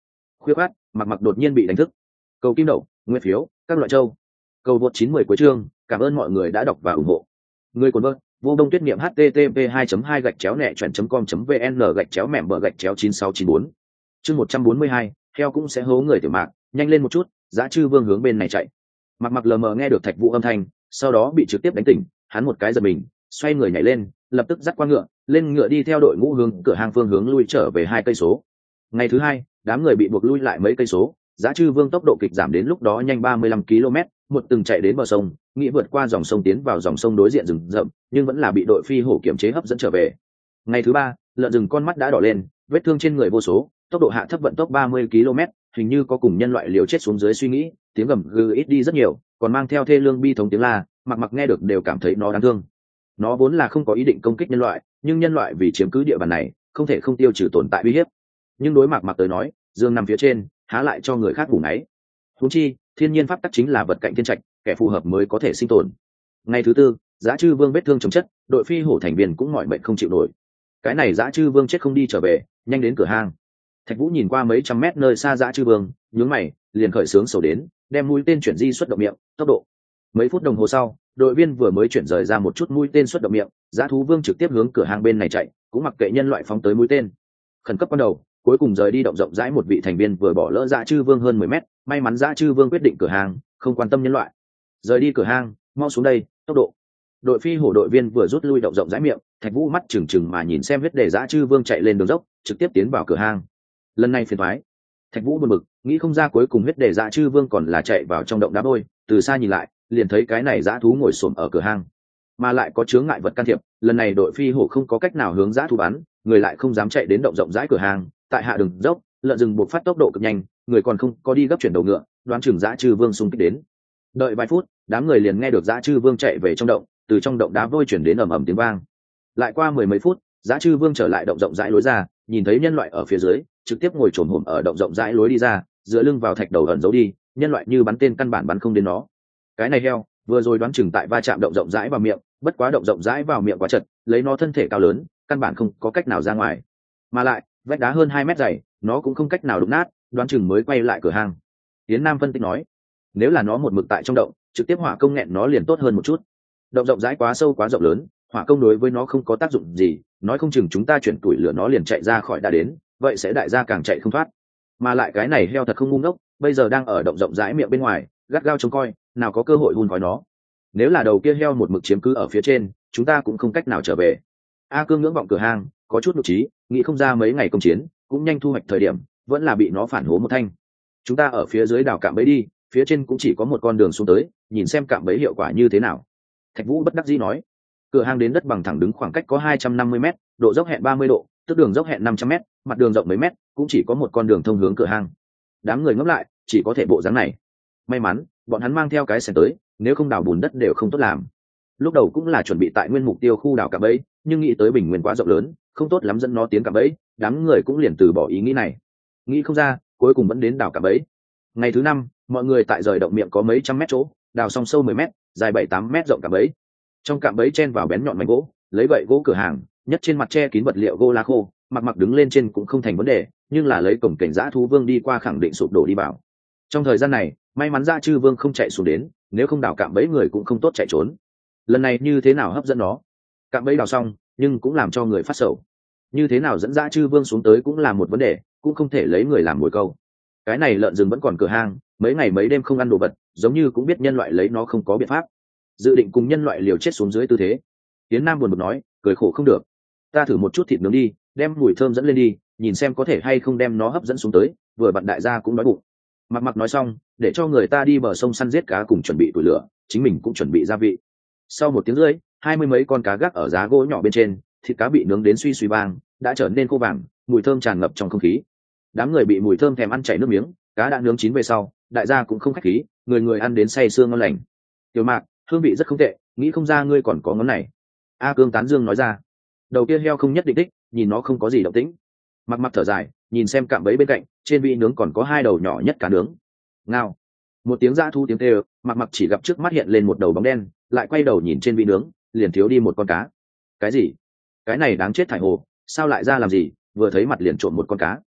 Khuya khoát, Mặc đột nhiên bị đánh thức. Cầu kim đậu, nguyên phiếu, các loại châu. Cầu vượt 910 cuối chương, cảm ơn mọi người đã đọc và ủng hộ. Người cuốn vợt, vô đông tuyết niệm http 2 gạch chéo nẹ chuyển com vn gạch chéo mẻm bờ gạch chéo 9694. Chương 142, heo cũng sẽ hố người tiểu Mạc, nhanh lên một chút, Dã Trư Vương hướng bên này chạy. Mặc lờ mờ nghe được Thạch Vũ âm thanh, sau đó bị trực tiếp đánh tỉnh, hắn một cái giật mình, xoay người nhảy lên, lập tức dắt qua ngựa, lên ngựa đi theo đội ngũ hướng cửa hàng phương hướng lui trở về 2 cây số. Ngày thứ 2, đám người bị buộc lui lại mấy cây số, Dã Trư Vương tốc độ kịch giảm đến lúc đó nhanh 35 km, một từng chạy đến bờ sông, nghĩ vượt qua dòng sông tiến vào dòng sông đối diện rừng rậm, nhưng vẫn là bị đội phi hổ kiểm chế hấp dẫn trở về. Ngày thứ 3, lợn rừng con mắt đã đỏ lên, vết thương trên người vô số, tốc độ hạ thấp vận tốc 30 km, hình như có cùng nhân loại liều chết xuống dưới suy nghĩ, tiếng gầm gừ ít đi rất nhiều, còn mang theo thê lương bi thống tiếng la, Mặc nghe được đều cảm thấy nó đáng thương. Nó vốn là không có ý định công kích nhân loại, nhưng nhân loại vì chiếm cứ địa bàn này, không thể không tiêu trừ tồn tại uy hiếp. Nhưng đối Mặc tới nói, dương nằm phía trên, há lại cho người khác ngủ ngáy. Huống chi, thiên nhiên pháp tắc chính là vật cạnh thiên trạch, kẻ phù hợp mới có thể sinh tồn. Ngày thứ 4, Dã Trư Vương vết thương chồng chất, đội phi hổ thành viên cũng mỏi mệt không chịu nổi. Cái này Dã Trư Vương chết không đi trở về, nhanh đến cửa hang. Thạch Vũ nhìn qua mấy trăm mét nơi xa Dã Trư Vương, nhướng mày, liền khởi sướng sầu đến, đem mũi tên chuyển di xuất động miệng, tốc độ. Mấy phút đồng hồ sau, đội viên vừa mới chuyển rời ra một chút mũi tên xuất động miệng, Dã Thú Vương trực tiếp hướng cửa hang bên này chạy, cũng mặc kệ nhân loại phóng tới mũi tên. Khẩn cấp ban đầu, cuối cùng rời đi động rộng rãi một vị thành viên vừa bỏ lỡ Dã Trư Vương hơn 10 mét, may mắn Dã Trư Vương quyết định cửa hang, không quan tâm nhân loại. Rời đi cửa hang, mau xuống đây, tốc độ. Đội phi hổ đội viên vừa rút lui động rộng rãi miệng, Thạch Vũ mắt trừng trừng mà nhìn xem huyết đề Dã Trư Vương chạy lên đường dốc, trực tiếp tiến vào cửa hang. Lần này phiền toái. Thạch Vũ buồn bực, nghĩ không ra cuối cùng huyết đề Dã Trư Vương còn là chạy vào trong động đá vôi, từ xa nhìn lại, liền thấy cái này dã thú ngồi xổm ở cửa hang, mà lại có chướng ngại vật can thiệp, lần này đội phi hổ không có cách nào hướng dã thú bắn, người lại không dám chạy đến động rộng rãi cửa hang, tại hạ đường dốc, lợn rừng buộc phát tốc độ cực nhanh, người còn không có đi gấp chuyển đầu ngựa, đoán chừng Dã Trư Vương xung kích đến. Đợi vài phút, đám người liền nghe được Dã Trư Vương chạy về trong động, từ trong động đá vôi chuyển đến ầm ầm tiếng vang. Lại qua 10 mấy phút, Dã Trư Vương trở lại động rộng rãi lối ra, nhìn thấy nhân loại ở phía dưới, trực tiếp ngồi chồm hổm ở động rộng rãi lối đi ra, dựa lưng vào thạch đầu ẩn giấu đi, nhân loại như bắn tên căn bản bắn không đến nó. Cái này heo, vừa rồi đoán chừng tại va chạm động rộng rãi vào miệng, bất quá động rộng rãi vào miệng quá chật, lấy nó thân thể cao lớn, căn bản không có cách nào ra ngoài. Mà lại, vách đá hơn 2 mét dày, nó cũng không cách nào đụng nát, đoán chừng mới quay lại cửa hang. Tiến Nam phân tích nói, nếu là nó một mực tại trong động, trực tiếp hỏa công nghẹn nó liền tốt hơn một chút. Động rộng rãi quá sâu quá rộng lớn, hỏa công đối với nó không có tác dụng gì, nói không chừng chúng ta chuyển tuổi lửa nó liền chạy ra khỏi đã đến, vậy sẽ đại gia càng chạy không thoát. Mà lại cái này heo thật không ngu ngốc, bây giờ đang ở động rộng rãi miệng bên ngoài, gắt gao trông coi, nào có cơ hội hun khói nó. Nếu là đầu kia heo một mực chiếm cứ ở phía trên, chúng ta cũng không cách nào trở về. A Cương ngưỡng vọng cửa hang, có chút nhục trí, nghĩ không ra mấy ngày công chiến, cũng nhanh thu hoạch thời điểm, vẫn là bị nó phản hố một thanh. Chúng ta ở phía dưới đào cạm bẫy đi, phía trên cũng chỉ có một con đường xuống tới, nhìn xem cạm bẫy hiệu quả như thế nào. Thạch Vũ bất đắc dĩ nói. Cửa hang đến đất bằng thẳng đứng khoảng cách có 250 mét, độ dốc hẹn 30 độ, tức đường dốc hẹn 500 mét, mặt đường rộng mấy mét, cũng chỉ có một con đường thông hướng cửa hang. Đám người ngấp lại, chỉ có thể bộ dáng này. May mắn, bọn hắn mang theo cái xẻng tới, nếu không đào bùn đất đều không tốt làm. Lúc đầu cũng là chuẩn bị tại nguyên mục tiêu khu đào cạm bẫy, nhưng nghĩ tới bình nguyên quá rộng lớn, không tốt lắm dẫn nó tiến cạm bẫy, đám người cũng liền từ bỏ ý nghĩ này. Nghĩ không ra, cuối cùng vẫn đến đào cạm bẫy. Ngày thứ 5, mọi người tại rời động miệng có mấy trăm mét chỗ, đào xong sâu 10 mét, dài 7-8 mét rộng cạm bẫy. Trong cạm bẫy chen vào bén nhọn mảnh gỗ, lấy gậy gỗ cửa hàng, nhất trên mặt che kín vật liệu gỗ lá khô, mặc đứng lên trên cũng không thành vấn đề, nhưng là lấy cổng cảnh Dã Thú Vương đi qua khẳng định sụp đổ đi vào. Trong thời gian này, may mắn Dã Trư Vương không chạy xuống đến, nếu không đào cạm bẫy người cũng không tốt chạy trốn. Lần này như thế nào hấp dẫn nó? Cạm bẫy đào xong, nhưng cũng làm cho người phát sầu. Như thế nào dẫn Dã Trư Vương xuống tới cũng là một vấn đề, cũng không thể lấy người làm mồi câu. Cái này lợn rừng vẫn còn cửa hang, mấy ngày mấy đêm không ăn đồ vật, giống như cũng biết nhân loại lấy nó không có biện pháp, dự định cùng nhân loại liều chết xuống dưới tư thế. Tiến Nam buồn bực nói, cười khổ không được, ta thử một chút thịt nướng đi, đem mùi thơm dẫn lên đi, nhìn xem có thể hay không đem nó hấp dẫn xuống tới, vừa bận đại gia cũng đói bụng. Mặc nói xong, để cho người ta đi bờ sông săn giết cá cùng chuẩn bị củi lửa, chính mình cũng chuẩn bị gia vị. Sau 1 tiếng rưỡi, 20 mấy con cá gác ở giá gỗ nhỏ bên trên, thịt cá bị nướng đến suy suy vang, đã trở nên khô vàng, mùi thơm tràn ngập trong không khí. Đám người bị mùi thơm thèm ăn chảy nước miếng, cá đã nướng chín về sau, đại gia cũng không khách khí, người người ăn đến say sương ngon lành. Tiểu Mạc, hương vị rất không tệ, nghĩ không ra ngươi còn có ngón này. A Cương tán dương nói ra. Đầu kia heo không nhất định thích, nhìn nó không có gì động tĩnh. Mặc thở dài, nhìn xem cạm bẫy bên cạnh, trên vị nướng còn có 2 đầu nhỏ nhất cá nướng. Ngao. Một tiếng dã thu tiếng kêu, mặc chỉ gặp trước mắt hiện lên một đầu bóng đen, lại quay đầu nhìn trên vị nướng, liền thiếu đi một con cá. Cái gì? Cái này đáng chết thải hồ, sao lại ra làm gì, vừa thấy mặt liền trộn một con cá.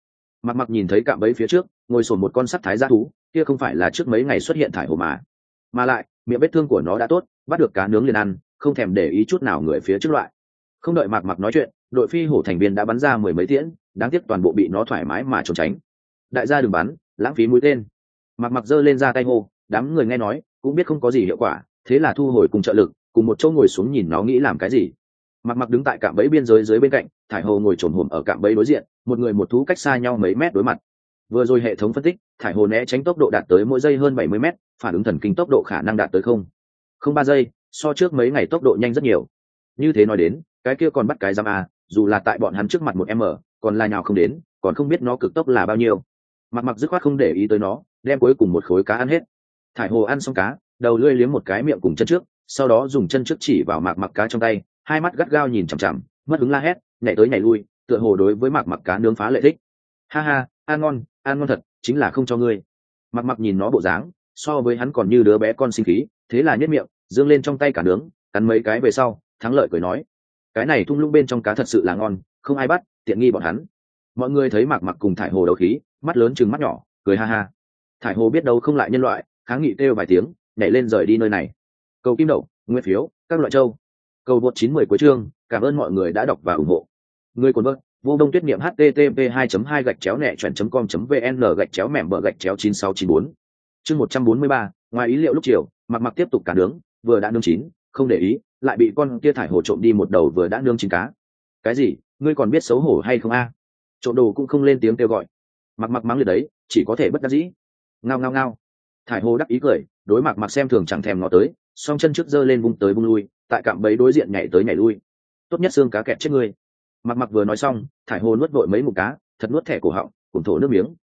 Mặc mặc nhìn thấy cạm bẫy phía trước ngồi sồn một con sắt thái giá thú, kia không phải là trước mấy ngày xuất hiện thải hồ mà lại miệng vết thương của nó đã tốt, bắt được cá nướng liền ăn, không thèm để ý chút nào người phía trước loại. Không đợi Mặc mặc nói chuyện, đội phi hổ thành viên đã bắn ra 10 mấy tiễn, đáng tiếc toàn bộ bị nó thoải mái mà trốn tránh. Đại gia đừng bắn, lãng phí mũi tên. Mặc mặc giơ lên ra tay hô, đám người nghe nói cũng biết không có gì hiệu quả, thế là thu hồi cùng trợ lực, cùng một chỗ ngồi xuống nhìn nó nghĩ làm cái gì. Mặc mặc đứng tại cạm bẫy biên giới dưới bên cạnh, thải hồ ngồi trồn hổm ở cạm bẫy đối diện, một người một thú cách xa nhau mấy mét đối mặt. Vừa rồi hệ thống phân tích, thải hồ né tránh tốc độ đạt tới mỗi giây hơn 70 mét, phản ứng thần kinh tốc độ khả năng đạt tới không ba giây, so trước mấy ngày tốc độ nhanh rất nhiều. Như thế nói đến, cái kia còn bắt cái giam à, dù là tại bọn hắn trước mặt một m, còn là nhào không đến, còn không biết nó cực tốc là bao nhiêu. Mặc mặc dứt khoát không để ý tới nó, đem cuối cùng một khối cá ăn hết. Thải hồ ăn xong cá, đầu lưỡi liếm một cái miệng cùng chân trước, sau đó dùng chân trước chỉ vào Mặc mặc cá trong tay, hai mắt gắt gao nhìn chằm chằm, mất hứng la hét, nhảy tới nhảy lui, tựa hồ đối với Mặc mặc cá nướng phá lệ thích. Ha ha, ăn ngon thật, chính là không cho ngươi. Mặc mặc nhìn nó bộ dáng, so với hắn còn như đứa bé con sinh khí, thế là nhếch miệng, dương lên trong tay cả nướng, cắn mấy cái về sau, thắng lợi cười nói, cái này thung lũng bên trong cá thật sự là ngon, không ai bắt, tiện nghi bọn hắn. Mọi người thấy Mặc mặc cùng thải hồ đấu khí, mắt lớn chừng mắt nhỏ, cười ha ha. Thải hồ biết đâu không lại nhân loại, kháng nghị kêu vài tiếng, nhảy lên rời đi nơi này. Cầu kim đậu, nguyên phiếu, các loại châu. Cầu vượt 910 cuối chương, cảm ơn mọi người đã đọc và ủng hộ. Người cuốn bớt, vô đông tuyết niệm http 2 2 nẹ com vn mẻm bờ 9694. Chương 143, ngoài ý liệu lúc chiều, Mặc mặc tiếp tục cá nướng, vừa đã nướng chín, không để ý, lại bị con kia thải hồ trộm đi một đầu vừa đã nướng chín cá. Cái gì, ngươi còn biết xấu hổ hay không a? Trộm đồ cũng không lên tiếng kêu gọi. Mặc mặc mắng liệt đấy, chỉ có thể bất đắc dĩ. Ngao ngao ngao. Thải hồ đắc ý cười, đối Mặc mặc xem thường chẳng thèm ngó tới, song chân trước giơ lên vung tới vung lui, tại cạm bẫy đối diện nhảy tới nhảy lui. Tốt nhất xương cá kẹp chết ngươi. Mặc mặc vừa nói xong, thải hồ nuốt vội mấy ngụm cá, thật nuốt thẻ cổ họng, cùng thổ nước miếng,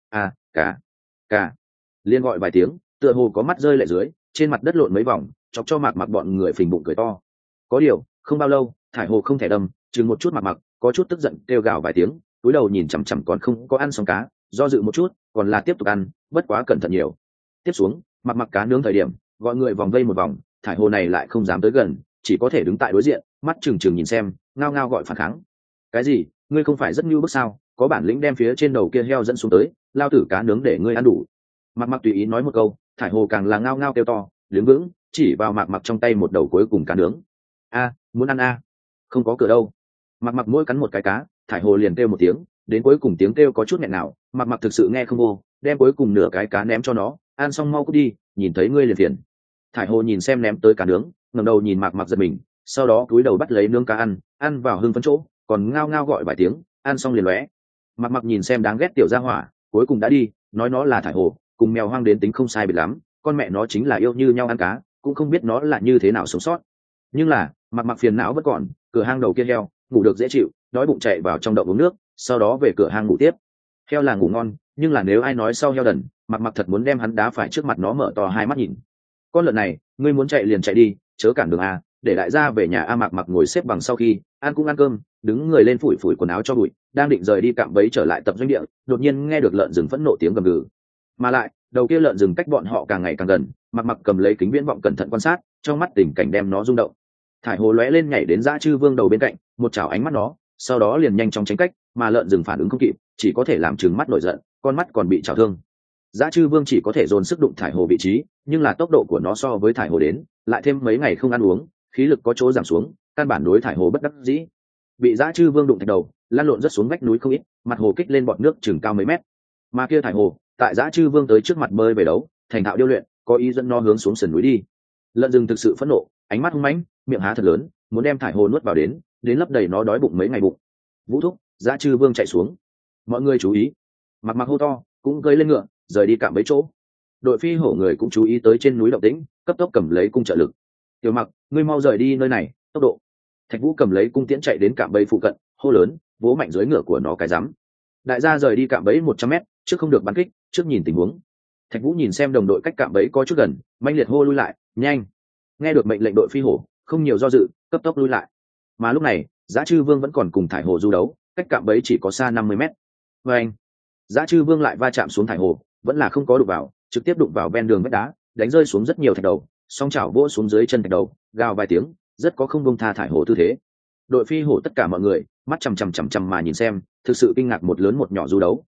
cả liên gọi vài tiếng, tựa hồ có mắt rơi lệ dưới, trên mặt đất lộn mấy vòng, chọc cho Mặc mặc bọn người phình bụng cười to. Có điều, không bao lâu, thải hồ không thể đâm, chừng một chút Mặc mặc, có chút tức giận kêu gào vài tiếng, cúi đầu nhìn chằm chằm còn không có ăn xong cá, do dự một chút, còn là tiếp tục ăn, bất quá cẩn thận nhiều. Tiếp xuống, Mặc mặc cá nướng thời điểm, gọi người vòng vây một vòng, thải hồ này lại không dám tới gần, chỉ có thể đứng tại đối diện, mắt trừng trừng nhìn xem, ngao ngao gọi phản kháng. Cái gì, ngươi không phải rất nhu bức sao, có bản lĩnh đem phía trên đầu kia heo dẫn xuống tới, lao tử cá nướng để ngươi ăn đủ. Mặc mặc tùy ý nói một câu, thải hồ càng là ngao ngao kêu to, đứng vững, chỉ vào Mặc mặc trong tay một đầu cuối cùng cá nướng. Muốn ăn không có cửa đâu. Mặc mặc mỗi cắn một cái cá, thải hồ liền kêu một tiếng, đến cuối cùng tiếng kêu có chút nghẹn nào, Mặc mặc thực sự nghe không vô, đem cuối cùng nửa cái cá ném cho nó, ăn xong mau cút đi, nhìn thấy ngươi liền phiền. Thải hồ nhìn xem ném tới cá nướng, ngẩng đầu nhìn Mặc mặc giật mình, sau đó cúi đầu bắt lấy nướng cá ăn vào hưng phấn chỗ, còn ngao ngao gọi vài tiếng, ăn xong liền lóe. Mặc mặc nhìn xem đáng ghét tiểu gia hỏa, cuối cùng đã đi, nói nó là thải hồ, cùng mèo hoang đến tính không sai biệt lắm, con mẹ nó chính là yêu như nhau ăn cá, cũng không biết nó là như thế nào sống sót. Nhưng là, Mặc mặc phiền não vẫn còn, cửa hang đầu kia heo, ngủ được dễ chịu, đói bụng chạy vào trong động uống nước, sau đó về cửa hang ngủ tiếp. Heo là ngủ ngon, nhưng là nếu ai nói sau heo đần, Mặc mặc thật muốn đem hắn đá phải trước mặt nó mở to hai mắt nhìn. Con lợn này, ngươi muốn chạy liền chạy đi, chớ cản đường để đại gia về nhà. Mặc mặc ngồi xếp bằng sau khi ăn cũng ăn cơm, đứng người lên phủi phủi quần áo cho bụi, đang định rời đi cạm bẫy trở lại tập doanh địa, đột nhiên nghe được lợn rừng phẫn nộ tiếng gầm gừ, mà lại đầu kia lợn rừng cách bọn họ càng ngày càng gần. Mặc mặc cầm lấy kính viễn vọng cẩn thận quan sát, trong mắt tình cảnh đem nó rung động. Thải hồ lóe lên nhảy đến dã chư vương đầu bên cạnh, một chảo ánh mắt nó, sau đó liền nhanh chóng tránh cách, mà lợn rừng phản ứng không kịp, chỉ có thể làm trừng mắt nổi giận, con mắt còn bị chảo thương. Dã chư vương chỉ có thể dồn sức đụng thải hồ vị trí, nhưng là tốc độ của nó so với thải hồ đến, lại thêm mấy ngày không ăn uống, khí lực có chỗ giảm xuống, căn bản đối thải hồ bất đắc dĩ. Bị dã chư vương đụng thạch đầu, lăn lộn rất xuống vách núi không ít, mặt hồ kích lên bọt nước chừng cao mấy mét. Mà kia thải hồ, tại dã chư vương tới trước mặt bơi về đấu, thành thạo điêu luyện, có ý dẫn nó hướng xuống sườn núi đi. Lợn rừng thực sự phẫn nộ, ánh mắt hung mãnh, miệng há thật lớn, muốn đem thải hồ nuốt vào đến lấp đầy nó đói bụng mấy ngày bụng. Vũ thúc, dã chư vương chạy xuống, mọi người chú ý. Mặc mặc hô to, cũng gây lên ngựa, rời đi cạm bẫy chỗ. Đội phi hổ người cũng chú ý tới trên núi động tĩnh, cấp tốc cầm lấy cung trợ lực. Tiểu Mặc, ngươi mau rời đi nơi này, tốc độ. Thạch Vũ cầm lấy cung tiễn chạy đến cạm bẫy phụ cận, hô lớn, vỗ mạnh dưới ngựa của nó cái rắm. Đại gia rời đi cạm bẫy 100 mét, trước không được bắn kích, trước nhìn tình huống. Thạch Vũ nhìn xem đồng đội cách cạm bẫy có chút gần, manh liệt hô lui lại, nhanh. Nghe được mệnh lệnh, đội phi hổ không nhiều do dự, cấp tốc lui lại. Mà lúc này, Dã Trư Vương vẫn còn cùng thải hồ du đấu, cách cạm bẫy chỉ có xa 50 mét. Và anh, Dã Trư Vương lại va chạm xuống thải hồ, vẫn là không có đụng vào, trực tiếp đụng vào ven đường vách đá, đánh rơi xuống rất nhiều thạch đầu, song chảo vỗ xuống dưới chân thạch đầu, gào vài tiếng, rất có không buông tha thải hồ tư thế. Đội phi hổ tất cả mọi người mắt chằm chằm mà nhìn xem, thực sự kinh ngạc một lớn một nhỏ du đấu,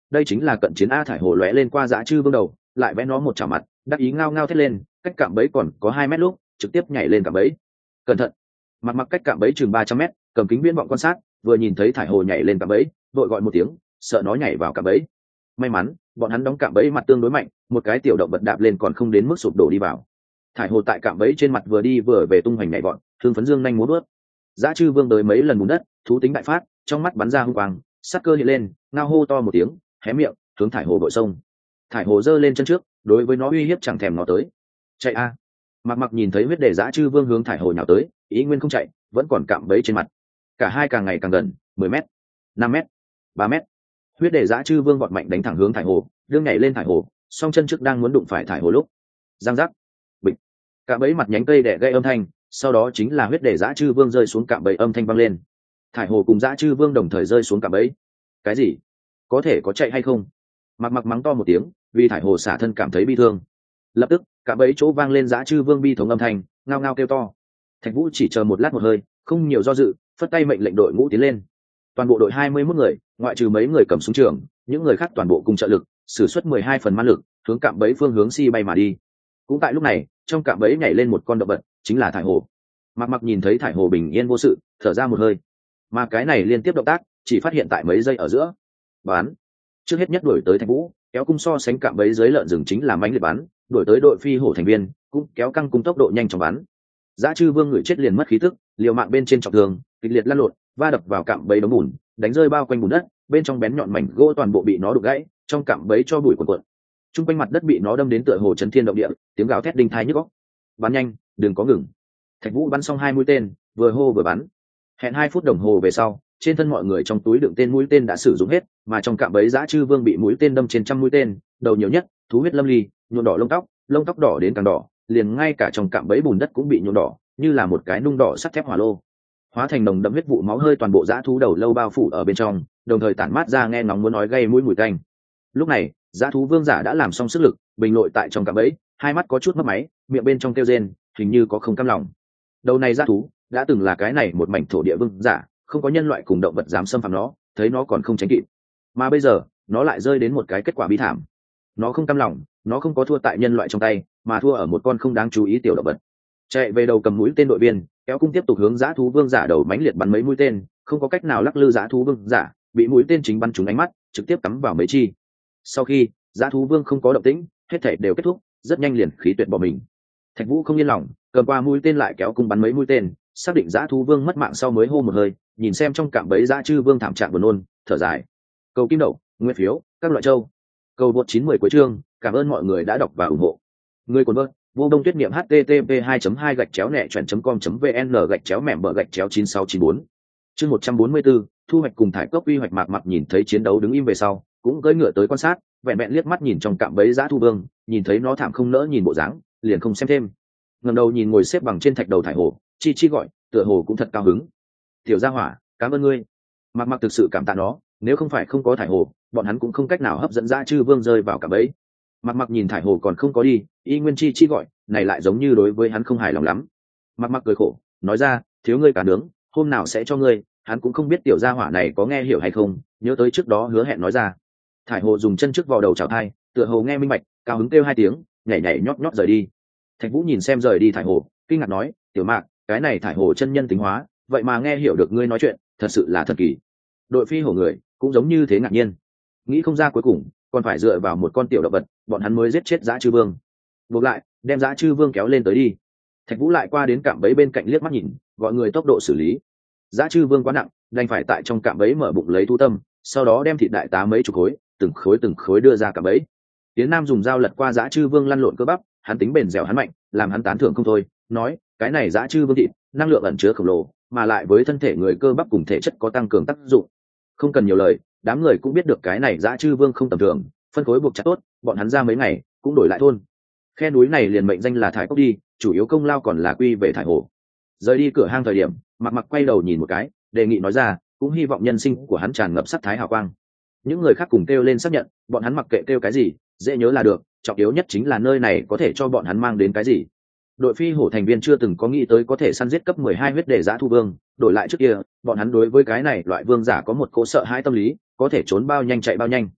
đây chính là cận chiến a. Thải hồ lóe lên qua dã chư vương đầu, lại vẽ nó một chảo mặt, đắc ý ngao ngao thét lên, cách cạm bẫy còn có 2 mét lúc trực tiếp nhảy lên cạm bẫy. Cẩn thận! Mặc cách cạm bẫy chừng 300 mét, cầm kính viễn vọng quan sát, vừa nhìn thấy thải hồ nhảy lên cạm bẫy, vội gọi một tiếng, sợ nó nhảy vào cạm bẫy. May mắn bọn hắn đóng cạm bẫy mặt tương đối mạnh, một cái tiểu động vật đạp lên còn không đến mức sụp đổ đi vào. Thải hồ tại cạm bẫy trên mặt vừa đi vừa về tung hoành nhảy vọt, thương phấn dương nhanh múa bước. Dã chư vương tới mấy lần bùn đất, thú tính đại phát, trong mắt bắn ra hung quang, sát cơ hiện lên, ngao hô to một tiếng, hé miệng hướng thải hồ bội sông. Thải hồ giơ lên chân trước, đối với nó uy hiếp chẳng thèm nó tới. Chạy a! Mặc nhìn thấy huyết để dã chư vương hướng thải hồ nhào tới, ý nguyên không chạy, vẫn còn cạm bẫy trên mặt. Cả hai càng ngày càng gần, 10 mét, 5 mét, 3 mét. Huyết để dã chư vương vọt mạnh đánh thẳng hướng thải hồ, đương nhảy lên thải hồ, song chân trước đang muốn đụng phải thải hồ lúc, giang giác, bịch, cạm bẫy mặt nhánh cây đẻ gây âm thanh, sau đó chính là huyết để dã chư vương rơi xuống cạm bẫy âm thanh vang lên. Thải hồ cùng dã chư vương đồng thời rơi xuống cạm bẫy. Cái gì? Có thể có chạy hay không? Mặc mắng to một tiếng, vì thải hồ xả thân cảm thấy bi thương. Lập tức cạm bẫy chỗ vang lên dã chư vương bi thống âm thanh, ngao ngao kêu to. Thạch Vũ chỉ chờ một lát một hơi, không nhiều do dự, phất tay mệnh lệnh đội ngũ tiến lên. Toàn bộ đội 21 người, ngoại trừ mấy người cầm súng trường, những người khác toàn bộ cùng trợ lực, sử xuất 12 phần man lực, hướng cạm bẫy phương hướng bay mà đi. Cũng tại lúc này, trong cạm bẫy nhảy lên một con động vật, chính là thải hồ. Mặc nhìn thấy thải hồ bình yên vô sự, thở ra một hơi. Mà cái này liên tiếp động tác, chỉ phát hiện tại mấy giây ở giữa. Bắn. Trước hết nhất đuổi tới Thạch Vũ, kéo cung so sánh cạm bẫy dưới lợn rừng chính là mãnh liệt bắn, đuổi tới đội phi hổ thành viên, cũng kéo căng cung tốc độ nhanh chóng bắn. Dã chư vương người chết liền mất khí tức, liều mạng bên trên trọng thương, kịch liệt lăn lộn, va đập vào cạm bẫy đống bùn, đánh rơi bao quanh bùn đất, bên trong bén nhọn mảnh gỗ toàn bộ bị nó đục gãy, trong cạm bẫy cho bụi cuộn cuộn. Trung quanh mặt đất bị nó đâm đến tựa hồ chấn thiên động địa, tiếng gào thét đinh tai nhức óc. Bắn nhanh, đừng có ngừng. Thạch Vũ bắn xong 2 mũi tên, vừa hô vừa bắn. Hẹn 2 phút đồng hồ về sau, trên thân mọi người trong túi đựng tên mũi tên đã sử dụng hết, mà trong cạm bẫy dã chư vương bị mũi tên đâm trên trăm mũi tên, đầu nhiều nhất, thú huyết lâm ly, nhuộm đỏ lông tóc đỏ đến càng đỏ, liền ngay cả trong cạm bẫy bùn đất cũng bị nhuộm đỏ, như là một cái nung đỏ sắt thép hỏa lô, hóa thành nồng đậm huyết vụ máu hơi toàn bộ dã thú đầu lâu bao phủ ở bên trong, đồng thời tản mát ra nghe ngóng muốn nói gây mũi mùi tanh. Lúc này, dã thú vương giả đã làm xong sức lực, bình lội tại trong cạm bẫy, hai mắt có chút mất máy, miệng bên trong kêu rên, hình như có không cam lòng. Đầu này dã thú đã từng là cái này một mảnh thổ địa vương giả, không có nhân loại cùng động vật dám xâm phạm nó, thấy nó còn không tránh kịp. Mà bây giờ, nó lại rơi đến một cái kết quả bi thảm. Nó không cam lòng, nó không có thua tại nhân loại trong tay, mà thua ở một con không đáng chú ý tiểu động vật. Chạy về đầu cầm mũi tên đội viên, kéo cung tiếp tục hướng dã thú vương giả đầu mãnh liệt bắn mấy mũi tên, không có cách nào lắc lư dã thú vương giả, bị mũi tên chính bắn trúng ánh mắt, trực tiếp cắm vào mấy chi. Sau khi dã thú vương không có động tĩnh, hết thảy đều kết thúc, rất nhanh liền khí tuyệt bỏ mình. Thạch Vũ không yên lòng, cầm qua mũi tên lại kéo cung bắn mấy mũi tên, xác định dã thú vương mất mạng sau mới hô một hơi, nhìn xem trong cạm bẫy dã chư vương thảm trạng buồn nôn, thở dài. Cầu kim đậu, nguyên phiếu, các loại châu. Cầu vượt 910 cuối chương, cảm ơn mọi người đã đọc và ủng hộ. Người cuốn bớt, vô đông tuyết niệm http 2 gạch chéo nẹ chuyển com vn gạch chéo mẻm bờ gạch chéo 9694. Chương 144, thu hoạch cùng thải cốc uy hoạch. Mạc nhìn thấy chiến đấu đứng im về sau, cũng cưỡi ngựa tới quan sát, vẹn vẹn liếc mắt nhìn trong cạm bẫy dã thu vương, nhìn thấy nó thảm không nỡ nhìn bộ dáng, liền không xem thêm. Ngẩng đầu nhìn ngồi xếp bằng trên thạch đầu thải hồ, chi gọi, tựa hồ cũng thật cao hứng. Tiểu gia hỏa, cảm ơn ngươi. Mạc thực sự cảm tạ nó, nếu không phải không có thải hồ, bọn hắn cũng không cách nào hấp dẫn dã chư vương rơi vào cạm bẫy. Mạc nhìn thải hồ còn không có đi, y nguyên chi gọi, này lại giống như đối với hắn không hài lòng lắm. Mạc cười khổ, nói ra, thiếu ngươi cả nướng, hôm nào sẽ cho ngươi. Hắn cũng không biết tiểu gia hỏa này có nghe hiểu hay không, nhớ tới trước đó hứa hẹn nói ra. Thải hồ dùng chân trước vào đầu chào thai, tựa hồ nghe minh bạch, cao hứng kêu 2 tiếng, nhảy nhót rời đi. Thạch Vũ nhìn xem rời đi thải hồ, kinh ngạc nói, tiểu Mạc, cái này thải hồ chân nhân tính hóa, vậy mà nghe hiểu được ngươi nói chuyện, thật sự là thần kỳ. Đội phi hổ người cũng giống như thế ngạc nhiên, nghĩ không ra cuối cùng còn phải dựa vào một con tiểu động vật, bọn hắn mới giết chết dã chư vương. Buộc lại, đem dã chư vương kéo lên tới đi. Thạch Vũ lại qua đến cạm bẫy bên cạnh liếc mắt nhìn, gọi người tốc độ xử lý. Dã chư vương quá nặng, đành phải tại trong cạm bẫy mở bụng lấy thu tâm, sau đó đem thịt đại tá mấy chục khối, từng khối đưa ra cạm bẫy. Tiến Nam dùng dao lật qua dã chư vương lăn lộn cơ bắp, hắn tính bền dẻo hắn mạnh, làm hắn tán thưởng không thôi, nói, cái này dã chư vương thịt, năng lượng ẩn chứa khổng lồ, mà lại với thân thể người cơ bắp cùng thể chất có tăng cường tác dụng. Không cần nhiều lời, đám người cũng biết được cái này dã chư vương không tầm thường, phân phối buộc chặt tốt, bọn hắn ra mấy ngày cũng đổi lại thôn. Khe núi này liền mệnh danh là thải cốc đi, chủ yếu công lao còn là quy về thải hồ. Rời đi cửa hang thời điểm, Mặc quay đầu nhìn một cái, đề nghị nói ra, cũng hy vọng nhân sinh của hắn tràn ngập sắc thái hào quang. Những người khác cùng kêu lên xác nhận, bọn hắn mặc kệ kêu cái gì, dễ nhớ là được, trọng yếu nhất chính là nơi này có thể cho bọn hắn mang đến cái gì. Đội phi hổ thành viên chưa từng có nghĩ tới có thể săn giết cấp 12 huyết để dã thu vương, đổi lại trước kia, bọn hắn đối với cái này loại vương giả có một cỗ sợ hãi tâm lý, có thể trốn bao nhanh chạy bao nhanh.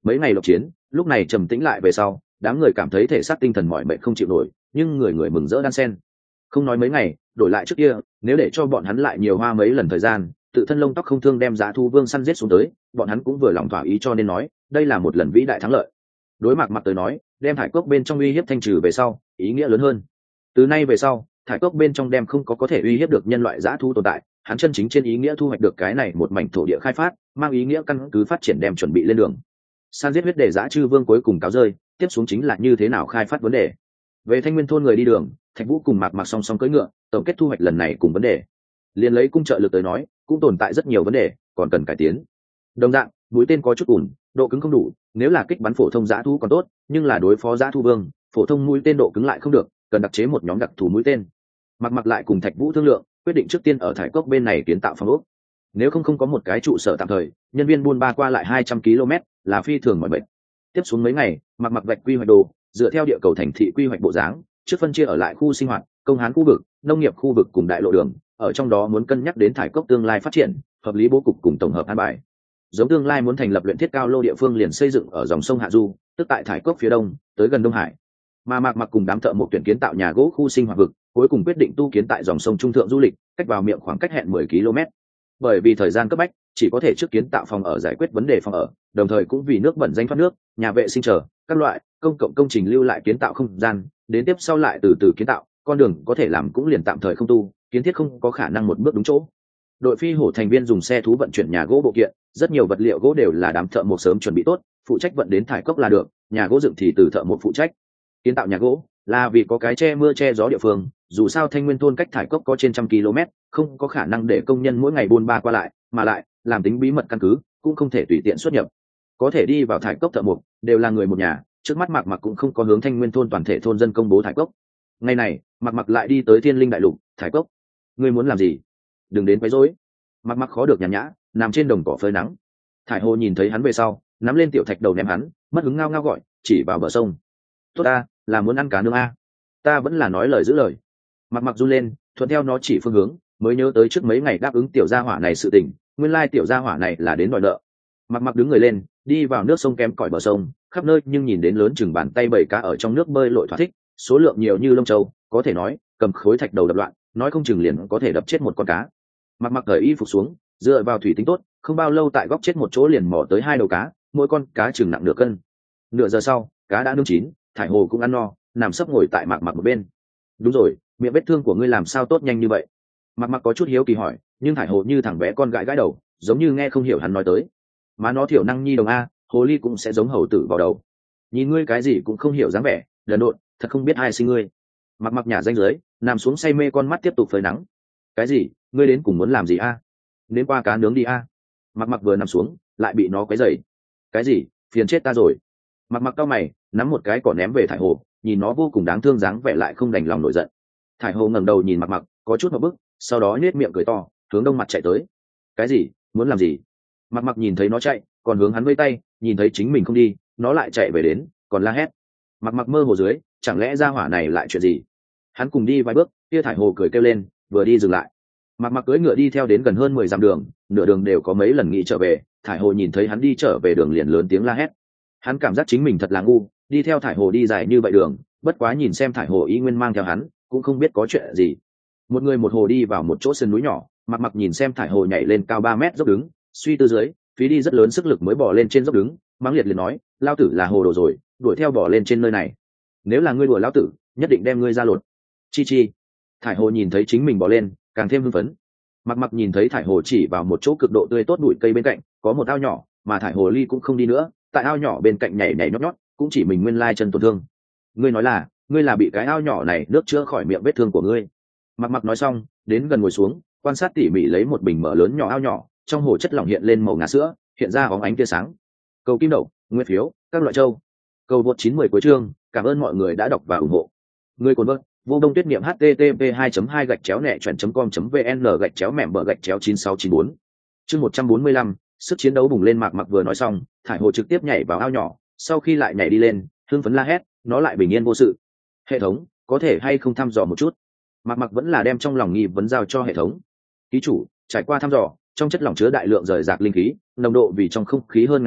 Mấy ngày lộc chiến lúc này trầm tĩnh lại về sau, đám người cảm thấy thể xác tinh thần mỏi mệt không chịu nổi, nhưng người người mừng rỡ đan sen. Không nói mấy ngày, đổi lại trước kia, nếu để cho bọn hắn lại nhiều hoa mấy lần thời gian, tự thân lông tóc không thương đem Dã Thu Vương săn giết xuống tới, bọn hắn cũng vừa lòng thỏa ý, cho nên nói đây là một lần vĩ đại thắng lợi. Đối mặt tới nói, đem thải cốc bên trong uy hiếp thanh trừ về sau, ý nghĩa lớn hơn. Từ nay về sau, thải cốc bên trong đem không có thể uy hiếp được nhân loại dã thu tồn tại, hắn chân chính trên ý nghĩa thu hoạch được cái này một mảnh thổ địa khai phát, mang ý nghĩa căn cứ phát triển đem chuẩn bị lên đường. San giết huyết để Dã Chư Vương cuối cùng cáo rơi, tiếp xuống chính là như thế nào khai phát vấn đề. Về Thanh Nguyên thôn người đi đường, Thạch Vũ cùng Mạc song song cưỡi ngựa, tổng kết thu hoạch lần này cùng vấn đề. Liên lấy cung trợ lực tới nói, cũng tồn tại rất nhiều vấn đề, còn cần cải tiến. Đồng dạng, mũi tên có chút ủn, độ cứng không đủ, nếu là kích bắn phổ thông dã thú còn tốt, nhưng là đối phó dã thu vương, phổ thông mũi tên độ cứng lại không được, cần đặc chế một nhóm đặc thù mũi tên. Mặc lại cùng Thạch Vũ thương lượng, quyết định trước tiên ở thải cốc bên này kiến tạo phòng ốc. Nếu không có một cái trụ sở tạm thời, nhân viên buôn ba qua lại 200 km là phi thường mỏi mệt. Tiếp xuống mấy ngày, Mặc vạch quy hoạch đồ, dựa theo địa cầu thành thị quy hoạch bộ dáng, trước phân chia ở lại khu sinh hoạt, công hán khu vực, nông nghiệp khu vực cùng đại lộ đường, ở trong đó muốn cân nhắc đến thải cốc tương lai phát triển, hợp lý bố cục cùng tổng hợp an bài. Giống tương lai muốn thành lập luyện thiết cao lô địa phương liền xây dựng ở dòng sông Hạ Du, tức tại thải cốc phía đông, tới gần Đông Hải. Mà Mạc cùng đám thợ một tuyển kiến tạo nhà gỗ khu sinh hoạt vực, cuối cùng quyết định tu kiến tại dòng sông Trung Thượng du lịch, cách vào miệng khoảng cách hẹn 10 km. Bởi vì thời gian cấp bách, chỉ có thể trước kiến tạo phòng ở giải quyết vấn đề phòng ở, đồng thời cũng vì nước bẩn danh thoát nước, nhà vệ sinh chờ các loại công cộng công trình lưu lại kiến tạo không gian, đến tiếp sau lại từ từ kiến tạo, con đường có thể làm cũng liền tạm thời không tu, kiến thiết không có khả năng một bước đúng chỗ. Đội phi hổ thành viên dùng xe thú vận chuyển nhà gỗ bộ kiện, rất nhiều vật liệu gỗ đều là đám thợ một sớm chuẩn bị tốt, phụ trách vận đến thải cốc là được, nhà gỗ dựng thì từ thợ một phụ trách. Kiến tạo nhà gỗ là vì có cái che mưa che gió địa phương, dù sao Thanh Nguyên thôn cách thải cốc có trên 100 km, không có khả năng để công nhân mỗi ngày buôn ba qua lại, mà lại làm tính bí mật căn cứ, cũng không thể tùy tiện xuất nhập. Có thể đi vào thải cốc thợ mộc đều là người một nhà, trước mắt Mạc cũng không có hướng Thanh Nguyên thôn toàn thể thôn dân công bố thải cốc. Ngày này, Mạc lại đi tới Thiên Linh đại lục, thải cốc. Ngươi muốn làm gì? Đừng đến quấy rối. Mạc khó được nhàn nhã, nằm trên đồng cỏ phơi nắng. Thải Hồ nhìn thấy hắn về sau, nắm lên tiểu thạch đầu ném hắn, mất hứng ngao ngao gọi, chỉ vào bờ sông. Tốt ta, là muốn ăn cá nướng a. Ta vẫn là nói lời giữ lời. Mạc run lên, thuận theo nó chỉ phương hướng, mới nhớ tới trước mấy ngày đáp ứng tiểu gia hỏa này sự tình, nguyên lai tiểu gia hỏa này là đến đòi nợ. Mạc đứng người lên, đi vào nước sông kém cỏi bờ sông, khắp nơi nhưng nhìn đến lớn chừng bàn tay bầy cá ở trong nước bơi lội thỏa thích, số lượng nhiều như lông châu, có thể nói cầm khối thạch đầu đập loạn, nói không chừng liền có thể đập chết một con cá. Mạc cởi y phục xuống, dựa vào thủy tính tốt, không bao lâu tại góc chết một chỗ liền mò tới 2 đầu cá, mỗi con cá chừng nặng nửa cân. Nửa giờ sau, cá đã nướng chín, Thải Hồ cũng ăn no, nằm sấp ngồi tại Mạc một bên. Đúng rồi, miệng vết thương của ngươi làm sao tốt nhanh như vậy? Mạc có chút hiếu kỳ hỏi, nhưng Thải Hồ như thằng bé con gãi gãi đầu, giống như nghe không hiểu hắn nói tới. Mà nó thiểu năng nhi đồng a, hồ ly cũng sẽ giống hầu tử vào đầu. Nhìn ngươi cái gì cũng không hiểu dáng vẻ, đần độn, thật không biết ai sinh ngươi. Mạc nhả danh dưới, nằm xuống say mê con mắt tiếp tục phơi nắng. Cái gì? Ngươi đến cùng muốn làm gì a? Đến qua cá nướng đi a. Mạc vừa nằm xuống, lại bị nó quấy rầy. Cái gì? Phiền chết ta rồi. Mạc cau mày, nắm một cái cỏ ném về Thải Hồ, nhìn nó vô cùng đáng thương dáng vẻ lại không đành lòng nổi giận. Thải Hồ ngẩng đầu nhìn Mạc, có chút ngượng bức, sau đó nhếch miệng cười to, hướng đông mặt chạy tới. Cái gì? Muốn làm gì? Mạc nhìn thấy nó chạy, còn hướng hắn vẫy tay, nhìn thấy chính mình không đi, nó lại chạy về đến, còn la hét. Mạc mơ hồ dưới, chẳng lẽ ra hỏa này lại chuyện gì? Hắn cùng đi vài bước, kia Thải Hồ cười kêu lên, vừa đi dừng lại. Mạc cưỡi ngựa đi theo đến gần hơn 10 dặm đường, nửa đường đều có mấy lần nghĩ trở về, Thải Hồ nhìn thấy hắn đi trở về đường liền lớn tiếng la hét. Hắn cảm giác chính mình thật là ngu, đi theo Thải Hồ đi dài như vậy đường, bất quá nhìn xem Thải Hồ ý nguyên mang theo hắn, cũng không biết có chuyện gì. Một người một hồ đi vào một chỗ sườn núi nhỏ, Mạc nhìn xem Thải Hồ nhảy lên cao 3 mét dốc đứng, suy tư dưới, phí đi rất lớn sức lực mới bỏ lên trên dốc đứng, mắng liệt liền nói, lao tử là hồ đồ rồi, đuổi theo bỏ lên trên nơi này. Nếu là ngươi đùa lão tử, nhất định đem ngươi ra lột. Chi. Thải Hồ nhìn thấy chính mình bỏ lên, càng thêm hưng phấn. Mạc nhìn thấy Thải Hồ chỉ vào một chỗ cực độ tươi tốt bụi cây bên cạnh, có một ao nhỏ, mà Thải Hồ ly cũng không đi nữa, tại ao nhỏ bên cạnh nhảy nhót nhót, cũng chỉ mình nguyên lai chân tổn thương. Ngươi nói là, ngươi là bị cái ao nhỏ này nước chữa khỏi miệng vết thương của ngươi. Mạc nói xong, đến gần ngồi xuống, quan sát tỉ mỉ lấy một bình mở lớn nhỏ ao nhỏ, trong hồ chất lỏng hiện lên màu ngà sữa, hiện ra óng ánh tia sáng. Cầu kim đậu, nguyên phiếu, các loại châu. Cầu vượt 910 cuối chương, cảm ơn mọi người đã đọc và ủng hộ. Người cuốn vợt, vô đông tuyết niệm http 2 gạch chéo nẹ chuẩn com vn gạch chéo mẻm bờ gạch chéo 9694. Chương 145, sức chiến đấu bùng lên. Mạc vừa nói xong, Thải Hồ trực tiếp nhảy vào ao nhỏ, sau khi lại nhảy đi lên, hưng phấn la hét, nó lại bình yên vô sự. Hệ thống, có thể hay không thăm dò một chút? Mạc vẫn là đem trong lòng nghi vấn giao cho hệ thống. Ký chủ, trải qua thăm dò, trong chất lỏng chứa đại lượng rời rạc linh khí, nồng độ vì trong không khí hơn ngàn lần,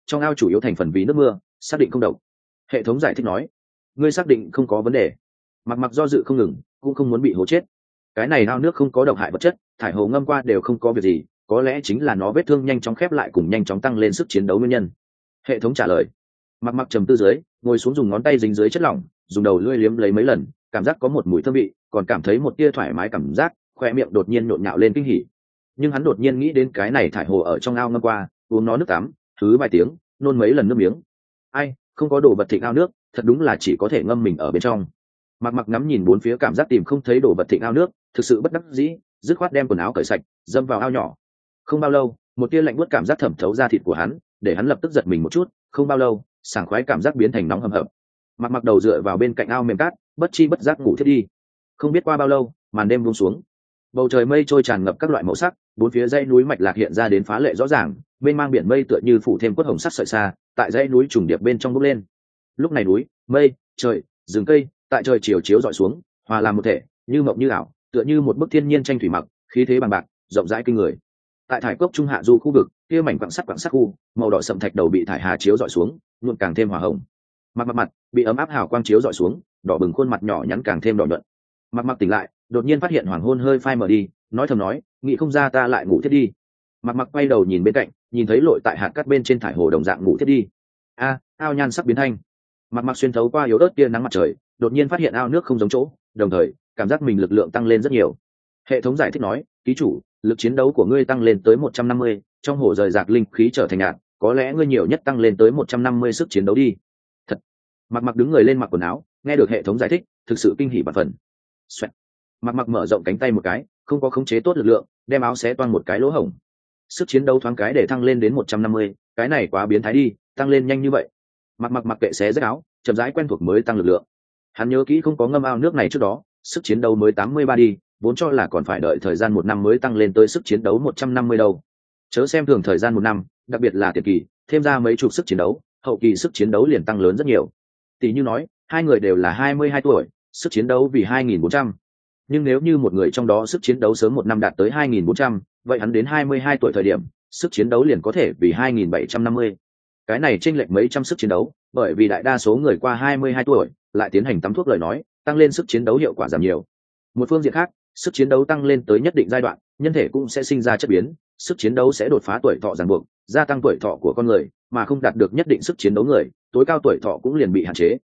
trong ao chủ yếu thành phần vì nước mưa, xác định không độc. Hệ thống giải thích nói. Ngươi xác định không có vấn đề. Mặc do dự không ngừng, cũng không muốn bị hố chết. Cái này ao nước không có độc hại vật chất, thải hồ ngâm qua đều không có việc gì, có lẽ chính là nó vết thương nhanh chóng khép lại cùng nhanh chóng tăng lên sức chiến đấu nguyên nhân. Hệ thống trả lời. Mặc trầm tư dưới, ngồi xuống dùng ngón tay dính dưới chất lỏng, dùng đầu lưỡi liếm lấy mấy lần, cảm giác có một mùi thơm vị, còn cảm thấy một tia thoải mái cảm giác, khoe miệng đột nhiên nhộn nhạo lên kinh hỉ. Nhưng hắn đột nhiên nghĩ đến cái này thải hồ ở trong ao ngâm qua, uống nó nước tắm, thứ vài tiếng, nôn mấy lần nước miếng. Ai, không có đồ vật thịnh ao nước, thật đúng là chỉ có thể ngâm mình ở bên trong. Mặc ngắm nhìn bốn phía, cảm giác tìm không thấy đồ vật thịnh ao nước, thực sự bất đắc dĩ, dứt khoát đem quần áo cởi sạch, dâm vào ao nhỏ. Không bao lâu, một tia lạnh buốt cảm giác thẩm thấu ra thịt của hắn, để hắn lập tức giật mình một chút. Không bao lâu, sảng khoái cảm giác biến thành nóng hầm hập. Mặc đầu dựa vào bên cạnh ao mềm cát, bất chi bất giác ngủ thiết đi. Không biết qua bao lâu, màn đêm buông xuống, bầu trời mây trôi tràn ngập các loại màu sắc, bốn phía dãy núi mạch lạc hiện ra đến phá lệ rõ ràng, bên mang biển mây tựa như phủ thêm quất hồng sắc sợi xa, tại dãy núi trùng điệp bên trong bốc lên. Lúc này núi, mây, trời, rừng cây, tại trời chiều chiếu dọi xuống, hòa làm một thể, như mộng như ảo, tựa như một bức thiên nhiên tranh thủy mặc, khí thế bằng bạc, rộng rãi kinh người. Tại thải cốc trung hạ du khu vực, kia mảnh quặng sắt khu, màu đỏ sậm thạch đầu bị thải hà chiếu dọi xuống, nhuộm càng thêm hòa hồng. Mặt bị ấm áp hào quang chiếu dọi xuống, đỏ bừng khuôn mặt nhỏ nhắn càng thêm đỏ nhuận. Mặc tỉnh lại, đột nhiên phát hiện hoàng hôn hơi phai mờ đi, nói thầm nói, nghĩ không ra ta lại ngủ thiết đi. Mặc quay đầu nhìn bên cạnh, nhìn thấy lội tại hạt cát bên trên thải hồ đồng dạng ngủ thiết đi. Ao nhan sắc biến thanh. Mặc xuyên thấu qua yếu ớt tia nắng mặt trời, đột nhiên phát hiện ao nước không giống chỗ, đồng thời cảm giác mình lực lượng tăng lên rất nhiều. Hệ thống giải thích nói, ký chủ, lực chiến đấu của ngươi tăng lên tới 150, trong hồ rời rạc linh khí trở thành nhạt, có lẽ ngươi nhiều nhất tăng lên tới 150 sức chiến đấu đi. Thật. Mặc đứng người lên mặc quần áo, nghe được hệ thống giải thích, thực sự kinh hỉ bạt phần. Xoẹt. Mặc mở rộng cánh tay một cái, không có khống chế tốt lực lượng, đem áo xé toang một cái lỗ hổng. Sức chiến đấu thoáng cái để thăng lên đến 150, cái này quá biến thái đi, tăng lên nhanh như vậy. Mặc kệ xé rách áo, chậm rãi quen thuộc mới tăng lực lượng. Hắn nhớ kỹ không có ngâm ao nước này trước đó, sức chiến đấu mới 83 đi, vốn cho là còn phải đợi thời gian 1 năm mới tăng lên tới sức chiến đấu 150 đâu. Chớ xem thường thời gian 1 năm, đặc biệt là tiền kỳ, thêm ra mấy chục sức chiến đấu, hậu kỳ sức chiến đấu liền tăng lớn rất nhiều. Tỷ như nói, hai người đều là 22 tuổi, sức chiến đấu vì 2400. Nhưng nếu như một người trong đó sức chiến đấu sớm 1 năm đạt tới 2400, vậy hắn đến 22 tuổi thời điểm, sức chiến đấu liền có thể vì 2750. Cái này chênh lệch mấy trăm sức chiến đấu, bởi vì đại đa số người qua 22 tuổi lại tiến hành tắm thuốc lời nói, tăng lên sức chiến đấu hiệu quả giảm nhiều. Một phương diện khác, sức chiến đấu tăng lên tới nhất định giai đoạn, nhân thể cũng sẽ sinh ra chất biến, sức chiến đấu sẽ đột phá tuổi thọ ràng buộc, gia tăng tuổi thọ của con người, mà không đạt được nhất định sức chiến đấu người, tối cao tuổi thọ cũng liền bị hạn chế.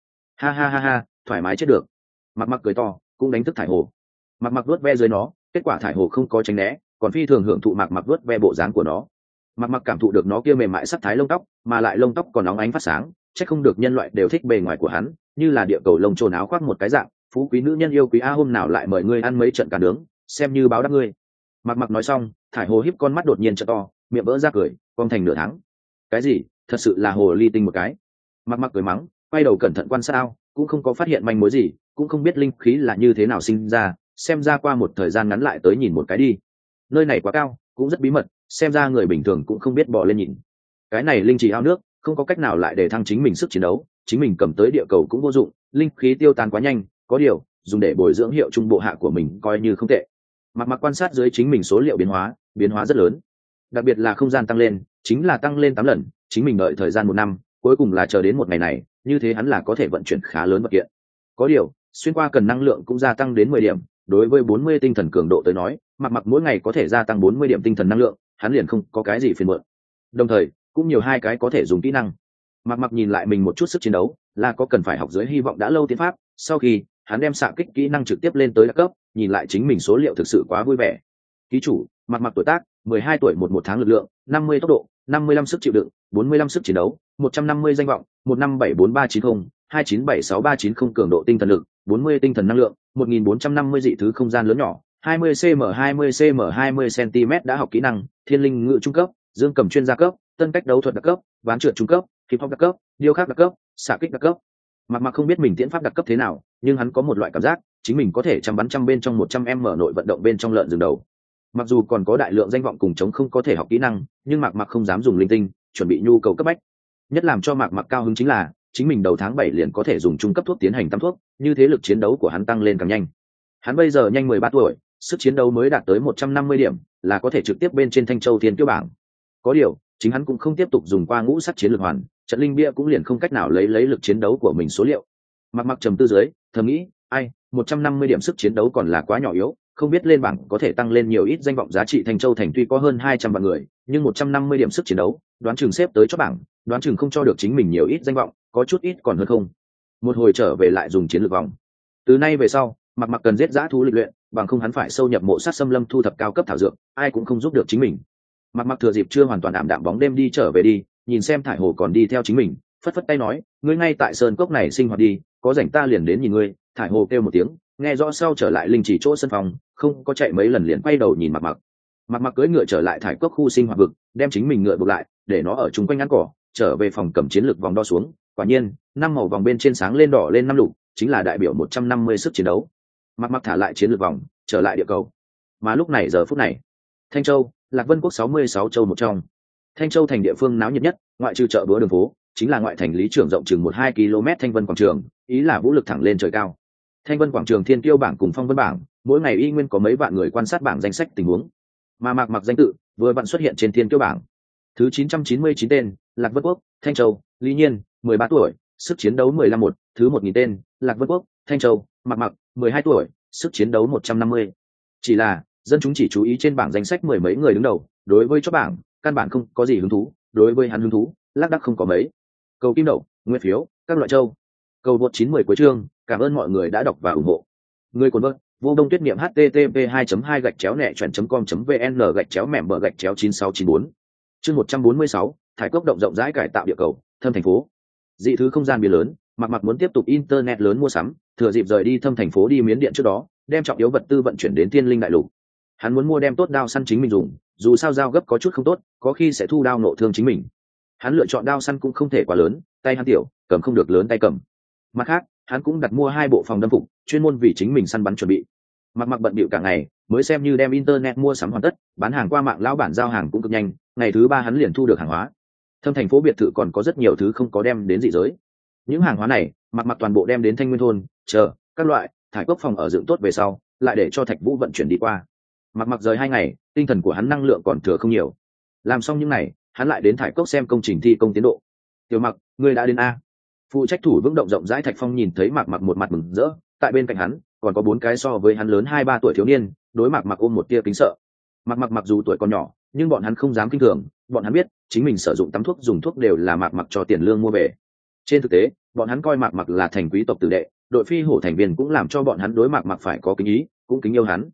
Ha, thoải mái chết được. Mặc cười to, cũng đánh thức thải hồ. Mặc vuốt ve dưới nó, kết quả thải hồ không có tránh né, còn phi thường hưởng thụ mặc vuốt ve bộ dáng của nó. Mặc cảm thụ được nó kia mềm mại sắc thái lông tóc, mà lại lông tóc còn óng ánh phát sáng, chắc không được nhân loại đều thích bề ngoài của hắn, như là địa cầu lông trồn áo khoác một cái dạng, phú quý nữ nhân yêu quý a, hôm nào lại mời ngươi ăn mấy trận cá nướng, xem như báo đáp ngươi. Mặc nói xong, thải hồ híp con mắt đột nhiên trợ to, miệng vỡ ra cười, cong thành nửa tháng. Cái gì? Thật sự là hồ ly tinh một cái. Mặc cười mắng, quay đầu cẩn thận quan sát ao, cũng không có phát hiện manh mối gì, cũng không biết linh khí là như thế nào sinh ra, xem ra qua một thời gian ngắn lại tới nhìn một cái đi. Nơi này quá cao, cũng rất bí mật, xem ra người bình thường cũng không biết bò lên nhìn. Cái này linh trì ao nước, không có cách nào lại để thăng chính mình sức chiến đấu, chính mình cầm tới địa cầu cũng vô dụng, linh khí tiêu tan quá nhanh, có điều dùng để bồi dưỡng hiệu trung bộ hạ của mình coi như không tệ. Mặc quan sát dưới chính mình số liệu biến hóa rất lớn, đặc biệt là không gian tăng lên, chính là tăng lên 8 lần, chính mình đợi thời gian 1 năm, cuối cùng là chờ đến một ngày này, như thế hắn là có thể vận chuyển khá lớn vật kiện. Có điều xuyên qua cần năng lượng cũng gia tăng đến 10 điểm, đối với 40 tinh thần cường độ tới nói, mặc mỗi ngày có thể gia tăng 40 điểm tinh thần năng lượng, hắn liền không có cái gì phiền muộn. Đồng thời cũng nhiều hai cái có thể dùng kỹ năng. Mặc nhìn lại mình một chút sức chiến đấu, là có cần phải học dưới hy vọng đã lâu tiến pháp, sau khi hắn đem xạ kích kỹ năng trực tiếp lên tới đẳng cấp, nhìn lại chính mình số liệu thực sự quá vui vẻ. Ký chủ, mặc tuổi tác 12 tuổi 11 tháng lực lượng 50 tốc độ 55 sức chịu đựng 45 sức chiến đấu 150 danh vọng 1574390 2976390 cường độ tinh thần lực 40 tinh thần năng lượng 1450 dị thứ không gian lớn nhỏ 20 cm 20 cm 20 cm đã học kỹ năng thiên linh ngự trung cấp, dương cầm chuyên gia cấp, tân cách đấu thuật đặc cấp, ván trượt trung cấp, hip hop đặc cấp, điêu khắc đặc cấp, xạ kích đặc cấp. Mặc không biết mình tiễn pháp đặc cấp thế nào, nhưng hắn có một loại cảm giác chính mình có thể chăm bắn trăm bên trong 100m nội vận động bên trong lợn rừng đầu. Mặc dù còn có đại lượng danh vọng cùng chống không có thể học kỹ năng, nhưng Mặc không dám dùng linh tinh, chuẩn bị nhu cầu cấp bách. Nhất làm cho Mặc cao hứng chính là chính mình đầu tháng 7 liền có thể dùng trung cấp thuốc tiến hành tắm thuốc, như thế lực chiến đấu của hắn tăng lên càng nhanh. Hắn bây giờ nhanh 13 tuổi, sức chiến đấu mới đạt tới 150 điểm, là có thể trực tiếp bên trên Thanh Châu Thiên Kiêu bảng. Có điều, chính hắn cũng không tiếp tục dùng qua ngũ sắc chiến lược hoàn, trận linh bia cũng liền không cách nào lấy lực chiến đấu của mình số liệu. Mặc trầm tư dưới thầm nghĩ, ai 150 điểm sức chiến đấu còn là quá nhỏ yếu, không biết lên bảng có thể tăng lên nhiều ít danh vọng giá trị. Thanh Châu thành tuy có hơn 200 vạn người, nhưng 150 điểm sức chiến đấu đoán chừng xếp tới chót bảng, đoán chừng không cho được chính mình nhiều ít danh vọng, có chút ít còn hơn không. Một hồi trở về lại dùng chiến lược vòng. Từ nay về sau mặc cần giết dã thú lịch luyện, bằng không hắn phải sâu nhập mộ sát xâm lâm thu thập cao cấp thảo dược, ai cũng không giúp được chính mình. Mặc thừa dịp chưa hoàn toàn ảm đạm bóng đêm đi trở về đi, nhìn xem thải hồ còn đi theo chính mình, phất phất tay nói, ngươi ngay tại sơn cốc này sinh hoạt đi, có rảnh ta liền đến nhìn ngươi. Thải hồ kêu một tiếng, nghe rõ sau trở lại linh chỉ chỗ sân phòng, không có chạy mấy lần liền quay đầu nhìn mặc cưỡi ngựa trở lại thải cốc khu sinh hoạt vực, đem chính mình ngựa buộc lại để nó ở chung quanh ngắn cỏ, trở về phòng cầm chiến lược vòng đo xuống. Quả nhiên năm màu vòng bên trên sáng lên đỏ lên năm lục, chính là đại biểu 150 sức chiến đấu. Mặc thả lại chiến lược vòng trở lại địa cầu. Mà lúc này giờ phút này, Thanh Châu, Lạc Vân quốc 66 châu một trong. Thanh Châu thành địa phương náo nhiệt nhất, ngoại trừ chợ búa đường phố, chính là ngoại thành lý trưởng rộng chừng 1-2 km Thanh Vân quảng trường, ý là vũ lực thẳng lên trời cao. Thanh Vân quảng trường thiên tiêu bảng cùng phong vân bảng, mỗi ngày y nguyên có mấy vạn người quan sát bảng danh sách tình huống. Mà mặc danh tự vừa vặn xuất hiện trên thiên tiêu bảng. Thứ 999 tên, Lạc Vân quốc, Thanh Châu, Lý Nhiên, 13 tuổi, sức chiến đấu 15-1, thứ 1000 tên, Lạc Vân quốc, Thanh Châu, Mặc, 12 tuổi, sức chiến đấu 150. Chỉ là dân chúng chỉ chú ý trên bảng danh sách mười mấy người đứng đầu, đối với chót bảng căn bản không có gì hứng thú, đối với hắn hứng thú lác đác không có mấy. Cầu kim đậu, nguyên phiếu, các loại châu. Cầu vượt 910 cuối chương, cảm ơn mọi người đã đọc và ủng hộ. Người cuốn vợt, vô đông tuyết niệm http 2.2-nẹ.com.vn/gạch chéo mẻm bờ 9694. Chương 146, thải cốc động rộng rãi cải tạo địa cầu, thâm thành phố. Dị thứ không gian biến lớn, mặc muốn tiếp tục internet lớn mua sắm, thừa dịp rời đi thâm thành phố đi Miến Điện trước đó, đem trọng yếu vật tư vận chuyển đến Tiên Linh đại lục. Hắn muốn mua đem tốt đao săn chính mình dùng, dù sao dao gấp có chút không tốt, có khi sẽ thu đao nộ thương chính mình. Hắn lựa chọn đao săn cũng không thể quá lớn, tay hắn tiểu, cầm không được lớn tay cầm. Mặt khác, hắn cũng đặt mua 2 bộ phòng đâm phục, chuyên môn vì chính mình săn bắn chuẩn bị. Mặc bận bịu cả ngày, mới xem như đem internet mua sắm hoàn tất, bán hàng qua mạng lão bản giao hàng cũng cực nhanh, ngày thứ 3 hắn liền thu được hàng hóa. Thâm thành phố biệt thự còn có rất nhiều thứ không có đem đến dị giới. Những hàng hóa này, mặc toàn bộ đem đến Thanh Nguyên thôn, chờ các loại thải cốc phòng ở dựng tốt về sau, lại để cho Thạch Vũ vận chuyển đi qua. Mặc rời 2 ngày, tinh thần của hắn năng lượng còn thừa không nhiều. Làm xong những này, hắn lại đến thải cốc xem công trình thi công tiến độ. Tiểu Mặc, ngươi đã đến a? Phụ trách thủ vững động rộng rãi Thạch Phong nhìn thấy Mặc một mặt mừng rỡ, tại bên cạnh hắn còn có 4 cái so với hắn lớn 2-3 tuổi thiếu niên, đối Mặc ôm một tia kính sợ. Mặc dù tuổi còn nhỏ, nhưng bọn hắn không dám kinh thường, bọn hắn biết chính mình sử dụng tắm thuốc dùng thuốc đều là Mặc cho tiền lương mua về. Trên thực tế, bọn hắn coi Mặc là thành quý tộc tử đệ, đội phi hổ thành viên cũng làm cho bọn hắn đối Mặc phải có kính ý, cũng kính yêu hắn.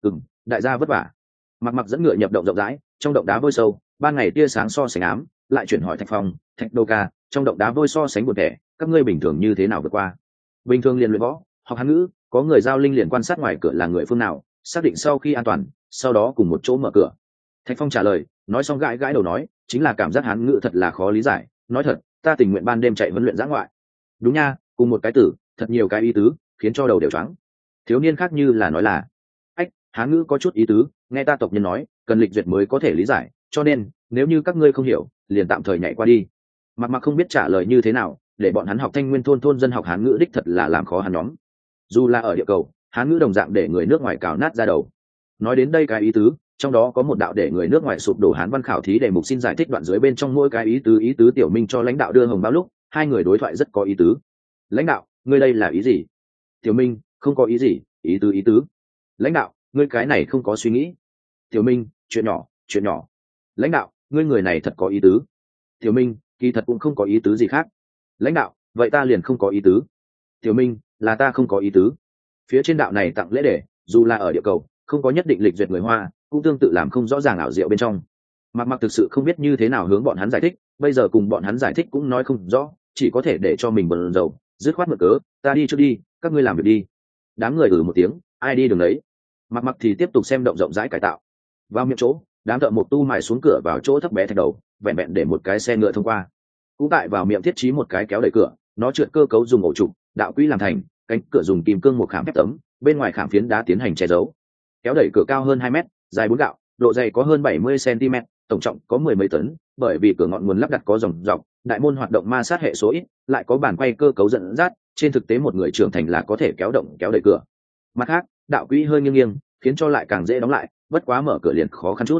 Đại gia vất vả. Mặc dẫn ngựa nhập động rộng rãi, trong động đá vôi sâu, ban ngày tia sáng so sánh ám, lại chuyển hỏi Thạch Phong, Thạch Đô ca, trong động đá vôi so sánh buồn tẻ, các ngươi bình thường như thế nào vượt qua? Bình thường liền luyện võ, học hán ngữ, có người giao linh liền quan sát ngoài cửa là người phương nào, xác định sau khi an toàn, sau đó cùng một chỗ mở cửa. Thạch Phong trả lời, nói xong gãi đầu nói, chính là cảm giác hán ngữ thật là khó lý giải, nói thật, ta tình nguyện ban đêm chạy huấn luyện dã ngoại. Đúng nha, cùng một cái tử, thật nhiều cái ý tứ, khiến cho đầu đều choáng. Thiếu niên khác như là nói là, hán ngữ có chút ý tứ, nghe ta tộc nhân nói, cần lịch duyệt mới có thể lý giải, cho nên nếu như các ngươi không hiểu, liền tạm thời nhảy qua đi. Mặc không biết trả lời như thế nào, để bọn hắn học Thanh Nguyên thôn dân học hán ngữ đích thật là làm khó hắn nhóm. Dù là ở địa cầu, hán ngữ đồng dạng để người nước ngoài cào nát ra đầu. Nói đến đây cái ý tứ, trong đó có một đạo để người nước ngoài sụp đổ hán văn khảo thí đề mục xin giải thích đoạn dưới bên trong mỗi cái ý tứ Tiểu Minh cho lãnh đạo đưa hồng báo lúc, hai người đối thoại rất có ý tứ. Lãnh đạo, ngươi đây là ý gì? Tiểu Minh, không có ý gì, ý tứ. Lãnh đạo, ngươi cái này không có suy nghĩ. Tiểu Minh, chuyện nhỏ. Lãnh đạo, ngươi người này thật có ý tứ. Tiểu Minh, kỳ thật cũng không có ý tứ gì khác. Lãnh đạo, vậy ta liền không có ý tứ. Tiểu Minh, là ta không có ý tứ. Phía trên đạo này tặng lễ để, dù là ở địa cầu, không có nhất định lịch duyệt người Hoa, cũng tương tự làm không rõ ràng ảo diệu bên trong. Mặc thực sự không biết như thế nào hướng bọn hắn giải thích, bây giờ cùng bọn hắn giải thích cũng nói không rõ, chỉ có thể để cho mình bần dầu, dứt khoát mượn cớ, ta đi trước đi, các ngươi làm việc đi. Đám người một tiếng, ai đi đường đấy. Mặc thì tiếp tục xem động rộng rãi cải tạo. Vào miệng chỗ, đám thợ một tu mài xuống cửa vào chỗ thấp bé thạch đầu, vẹn vẹn để một cái xe ngựa thông qua. Cũng tại vào miệng thiết trí một cái kéo đẩy cửa, nó trượt cơ cấu dùng ổ trục, đạo quỹ làm thành, cánh cửa dùng kim cương một khảm thép tấm, bên ngoài khảm phiến đá tiến hành che giấu. Kéo đẩy cửa cao hơn 2 mét, dài 4 gạo, độ dày có hơn 70 cm, tổng trọng có 10 mấy tấn, bởi vì cửa ngọn nguồn lắp đặt có dòng dọc, đại môn hoạt động ma sát hệ số ít, lại có bàn quay cơ cấu dẫn dắt, trên thực tế một người trưởng thành là có thể kéo động kéo đẩy cửa. Mặt khác, đạo quỹ hơi nghiêng, khiến cho lại càng dễ đóng lại, bất quá mở cửa liền khó khăn chút.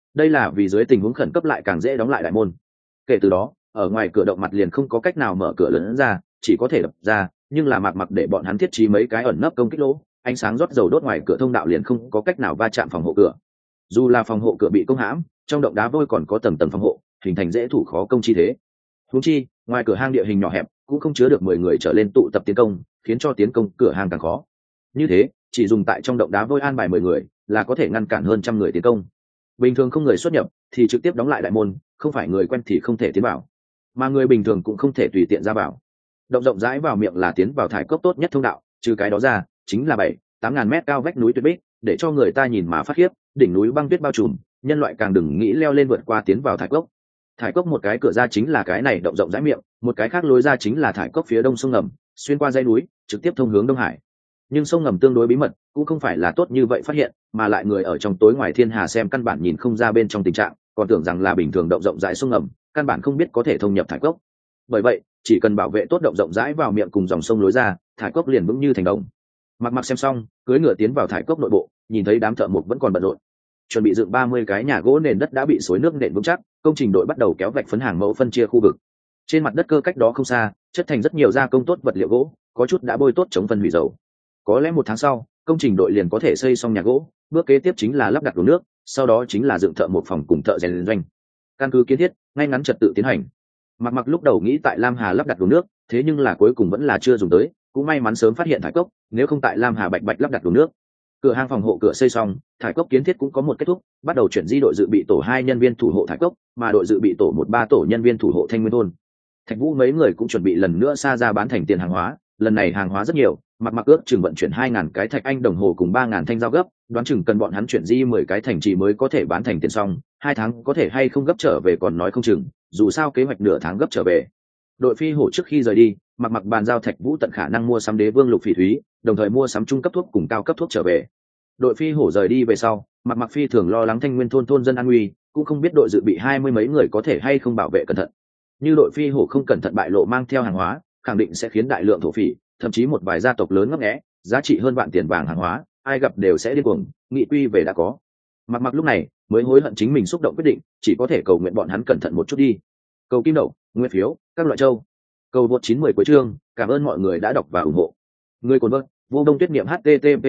đây là vì dưới tình huống khẩn cấp lại càng dễ đóng lại đại môn. Kể từ đó ở ngoài cửa động mặt liền không có cách nào mở cửa lớn ra, chỉ có thể đập ra, nhưng là Mạc Mặc để bọn hắn thiết trí mấy cái ẩn nấp công kích lỗ, ánh sáng rót dầu đốt ngoài cửa thông đạo liền không có cách nào va chạm phòng hộ cửa. Dù là phòng hộ cửa bị công hãm, trong động đá vôi còn có tầng tầng phòng hộ, hình thành dễ thủ khó công chi thế. Huống chi ngoài cửa hang địa hình nhỏ hẹp, cũng không chứa được 10 người trở lên tụ tập tiến công, khiến cho tiến công cửa hang càng khó. Như thế chỉ dùng tại trong động đá vôi an bài 10 người là có thể ngăn cản hơn trăm người tiến công. Bình thường không người xuất nhập thì trực tiếp đóng lại đại môn, không phải người quen thì không thể tiến vào, mà người bình thường cũng không thể tùy tiện ra vào. Động rộng rãi vào miệng là tiến vào thải cốc tốt nhất thông đạo, trừ cái đó ra chính là 7-8 ngàn mét cao vách núi tuyết bích, để cho người ta nhìn mà phát khiếp, đỉnh núi băng tuyết bao trùm, nhân loại càng đừng nghĩ leo lên vượt qua tiến vào thải cốc. Thải cốc một cái cửa ra chính là cái này động rộng rãi miệng, một cái khác lối ra chính là thải cốc phía đông sông ngầm, xuyên qua dãy núi trực tiếp thông hướng Đông Hải. Nhưng sông ngầm tương đối bí mật, cũng không phải là tốt như vậy phát hiện, mà lại người ở trong tối ngoài thiên hà xem căn bản nhìn không ra bên trong tình trạng, còn tưởng rằng là bình thường động rộng rãi sông ngầm, căn bản không biết có thể thông nhập thải cốc. Bởi vậy chỉ cần bảo vệ tốt động rộng rãi vào miệng cùng dòng sông lối ra, thải cốc liền vững như thành đồng. Mặc Mặc xem xong, cưỡi ngựa tiến vào thải cốc nội bộ, nhìn thấy đám thợ mộc vẫn còn bận rộn, chuẩn bị dựng 30 cái nhà gỗ nền đất đã bị xối nước nện vững chắc, công trình đội bắt đầu kéo vạch phấn hàng mẫu phân chia khu vực. Trên mặt đất cơ cách đó không xa, chất thành rất nhiều gia công tốt vật liệu gỗ, có chút đã bôi tốt chống phân hủy dầu. Có lẽ 1 tháng sau, công trình đội liền có thể xây xong nhà gỗ, bước kế tiếp chính là lắp đặt đổ nước, sau đó chính là dựng thợ một phòng cùng thợ rèn doanh. Căn cứ kiến thiết, ngay ngắn trật tự tiến hành. Mặc Mặc lúc đầu nghĩ tại Lam Hà lắp đặt đổ nước, thế nhưng là cuối cùng vẫn là chưa dùng tới, cũng may mắn sớm phát hiện thải cốc, nếu không tại Lam Hà bạch bạch lắp đặt đổ nước. Cửa hang phòng hộ cửa xây xong, thải cốc kiến thiết cũng có một kết thúc, bắt đầu chuyển di đội dự bị tổ 2 nhân viên thủ hộ thải cốc, mà đội dự bị tổ 1-3 tổ nhân viên thủ hộ Thanh Nguyên thôn. Thạch Vũ mấy người cũng chuẩn bị lần nữa xa ra bán thành tiền hàng hóa, lần này hàng hóa rất nhiều, Mặc Mặc ước chừng vận chuyển 2.000 cái thạch anh đồng hồ cùng 3.000 thanh dao gấp, đoán chừng cần bọn hắn chuyển di 10 cái thành trì mới có thể bán thành tiền xong, 2 tháng có thể hay không gấp trở về còn nói không chừng, dù sao kế hoạch nửa tháng gấp trở về. Đội phi hổ trước khi rời đi, Mặc Mặc bàn giao Thạch Vũ tận khả năng mua sắm đế vương lục phỉ thúy, đồng thời mua sắm trung cấp thuốc cùng cao cấp thuốc trở về. Đội phi hổ rời đi về sau, Mặc Mặc phi thường lo lắng Thanh Nguyên thôn dân an nguy, cũng không biết đội dự bị 20 mấy người có thể hay không bảo vệ cẩn thận. Như đội phi hổ không cẩn thận bại lộ mang theo hàng hóa, khẳng định sẽ khiến đại lượng thổ phỉ, thậm chí một vài gia tộc lớn ngấp nghé, giá trị hơn vạn tiền vàng hàng hóa, ai gặp đều sẽ điên cuồng, nghị quy về đã có. Mặc Mặc lúc này mới hối hận chính mình xúc động quyết định, chỉ có thể cầu nguyện bọn hắn cẩn thận một chút đi. Cầu kim đậu, nguyên phiếu, các loại châu. Cầu vượt 910 cuối chương, cảm ơn mọi người đã đọc và ủng hộ. Người cồn vợt, Vô Đông Tuyết Niệm http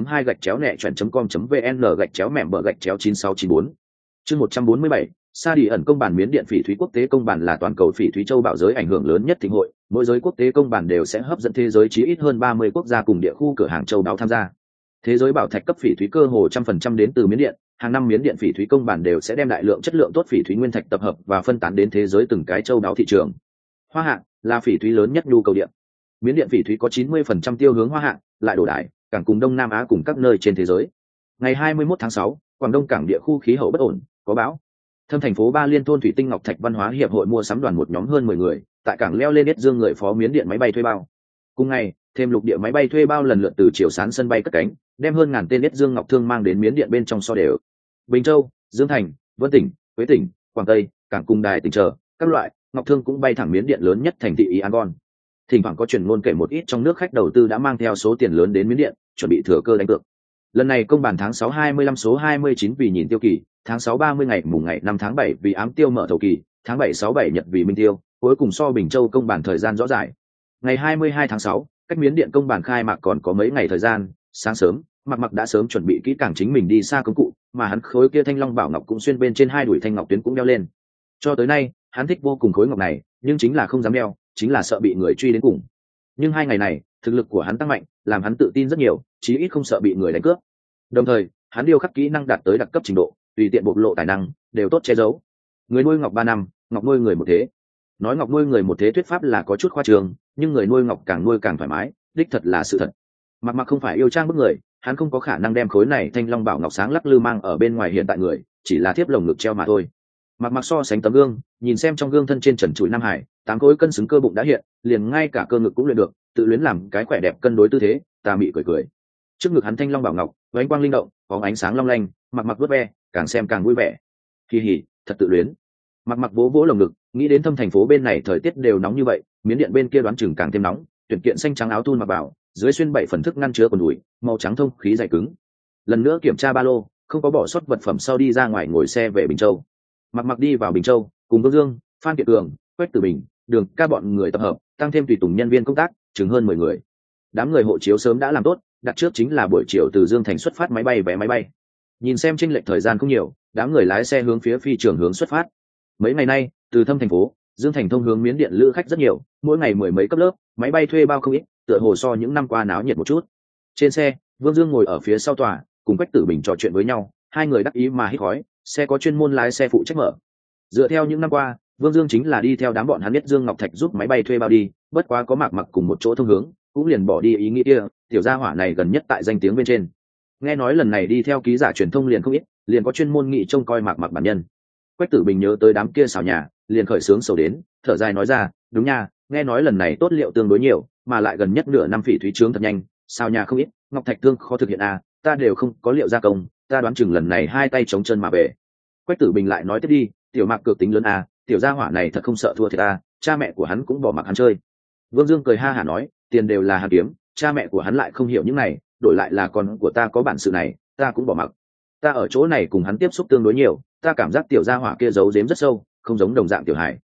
2.2-nẹ-com.vn-gạch-mẻm-9694. Chương 147, Sa Đi ẩn công bản miến điện phỉ thúy quốc tế công bản là toàn cầu phỉ thúy châu bảo giới ảnh hưởng lớn nhất thịnh hội, mỗi giới quốc tế công bản đều sẽ hấp dẫn thế giới chí ít hơn 30 quốc gia cùng địa khu cửa hàng châu báu tham gia. Thế giới bảo thạch cấp phỉ thúy cơ hồ 100% đến từ miến điện, hàng năm miến điện phỉ thúy công bản đều sẽ đem đại lượng chất lượng tốt phỉ thúy nguyên thạch tập hợp và phân tán đến thế giới từng cái châu báu thị trường. Hoa Hạ là phỉ thúy lớn nhất nhu cầu điện. Miến điện phỉ thúy có 90% tiêu hướng Hoa Hạ, lại đổ đại, cảng cùng Đông Nam Á cùng các nơi trên thế giới. Ngày 21 tháng 6, Quảng Đông cảng địa khu khí hậu bất ổn, có bão. Thâm thành phố Ba Liên thôn Thủy Tinh Ngọc Thạch Văn hóa hiệp hội mua sắm đoàn một nhóm hơn 10 người, tại cảng leo lên Yết Dương người phó miến điện máy bay thuê bao. Cùng ngày, thêm lục địa máy bay thuê bao lần lượt từ Triều Sán sân bay cất cánh, đem hơn ngàn tên Yết Dương ngọc thương mang đến miến điện bên trong so đều. Bình Châu, Dương Thành, Vân Tỉnh, Quế Tỉnh, Quảng Tây, cảng cùng Đài Tỉnh chờ, các loại ngọc thương cũng bay thẳng miến điện lớn nhất thành thị Yangon. Thỉnh thoảng có truyền ngôn kể một ít trong nước khách đầu tư đã mang theo số tiền lớn đến miến điện, chuẩn bị thừa cơ đánh cược. Lần này công bản tháng 6 25 số 29 vì nhìn tiêu kỳ, tháng 6 30 ngày mùng ngày 5 tháng 7 vì ám tiêu mở thầu kỳ, tháng 7 67 nhật vì minh tiêu, cuối cùng so Bình Châu công bản thời gian rõ rải. Ngày 22 tháng 6, cách miến điện công bản khai mạc còn có mấy ngày thời gian, sáng sớm, Mặc Mặc đã sớm chuẩn bị kỹ càng chính mình đi xa công cụ, mà hắn khối kia thanh long bảo ngọc cũng xuyên bên trên 2 đuổi thanh ngọc tuyến cũng đeo lên. Cho tới nay, hắn thích vô cùng khối ngọc này, nhưng chính là không dám đeo, chính là sợ bị người truy đến cùng. Nhưng 2 ngày này, thực lực của hắn tăng mạnh, làm hắn tự tin rất nhiều, chí ít không sợ bị người đánh cướp. Đồng thời, hắn điêu khắc kỹ năng đạt tới đặc cấp trình độ, tùy tiện bộc lộ tài năng, đều tốt che giấu. Người nuôi ngọc 3 năm, ngọc nuôi người một thế. Nói ngọc nuôi người một thế thuyết pháp là có chút khoa trương, nhưng người nuôi ngọc càng nuôi càng thoải mái, đích thật là sự thật. Mặc Mặc không phải yêu trang bức người, hắn không có khả năng đem khối này thanh long bảo ngọc sáng lắc lư mang ở bên ngoài hiện tại người, chỉ là thiếp lồng ngực treo mà thôi. Mặc Mặc so sánh tấm gương, nhìn xem trong gương thân trên trần trụi Nam Hải, 8 khối cân xứng cơ bụng đã hiện, liền ngay cả cơ ngực cũng luyện được, tự luyến làm cái khỏe đẹp cân đối tư thế, tà mị cười cười. Trước ngực hắn thanh long bảo ngọc, ánh quang linh động, có ánh sáng long lanh, Mặc Mặc vuốt ve, càng xem càng vui vẻ. Kỳ hỉ, thật tự luyến. Mặc Mặc vỗ vỗ lồng ngực, nghĩ đến Thâm thành phố bên này thời tiết đều nóng như vậy, miến điện bên kia đoán chừng càng thêm nóng, tuyển kiện xanh trắng áo thun mặc vào, dưới xuyên 7 phần thức ngăn chứa quần đùi, màu trắng thông khí dày cứng. Lần nữa kiểm tra ba lô, không có bỏ sót vật phẩm sau đi ra ngoài ngồi xe về Bình Châu. Mặc đi vào Bình Châu cùng Vương Dương, Phan Kiệt Cường, Quách Tử Bình, Đường Ca bọn người tập hợp, tăng thêm tùy tùng nhân viên công tác chừng hơn 10 người. Đám người hộ chiếu sớm đã làm tốt, đặt trước chính là buổi chiều từ Dương Thành xuất phát máy bay vé máy bay. Nhìn xem chênh lệch thời gian không nhiều, đám người lái xe hướng phía phi trường hướng xuất phát. Mấy ngày nay, từ thâm thành phố Dương Thành thông hướng Miến Điện lữ khách rất nhiều, mỗi ngày mười mấy cấp lớp, máy bay thuê bao không ít, tựa hồ so những năm qua náo nhiệt một chút. Trên xe, Vương Dương ngồi ở phía sau tòa, cùng Quách Tử Bình trò chuyện với nhau, hai người đắc ý mà hít khói, xe có chuyên môn lái xe phụ trách mở. Dựa theo những năm qua, Vương Dương chính là đi theo đám bọn hắn biết Dương Ngọc Thạch giúp máy bay thuê bao đi, bất quá có Mạc cùng một chỗ thông hướng, cũng liền bỏ đi ý nghĩ kia, tiểu gia hỏa này gần nhất tại danh tiếng bên trên. Nghe nói lần này đi theo ký giả truyền thông liền không ít, liền có chuyên môn nghị trông coi Mạc bản nhân. Quách Tử Bình nhớ tới đám kia xào nhà, liền khởi sướng sầu đến, thở dài nói ra, đúng nha, nghe nói lần này tốt liệu tương đối nhiều, mà lại gần nhất nửa năm phỉ thúy trướng thật nhanh, xào nhà không ít, Ngọc Thạch thương khó thực hiện à, ta đều không có liệu gia công, ta đoán chừng lần này hai tay chống chân mà về. Quách Tử Bình lại nói tiếp đi, tiểu Mạc cược tính lớn à, tiểu gia hỏa này thật không sợ thua thiệt à, cha mẹ của hắn cũng bỏ mặc hắn chơi. Vương Dương cười ha hả nói, tiền đều là hắn kiếm, cha mẹ của hắn lại không hiểu những này, đổi lại là con của ta có bản sự này, ta cũng bỏ mặc. Ta ở chỗ này cùng hắn tiếp xúc tương đối nhiều, ta cảm giác tiểu gia hỏa kia giấu giếm rất sâu, không giống đồng dạng tiểu hải.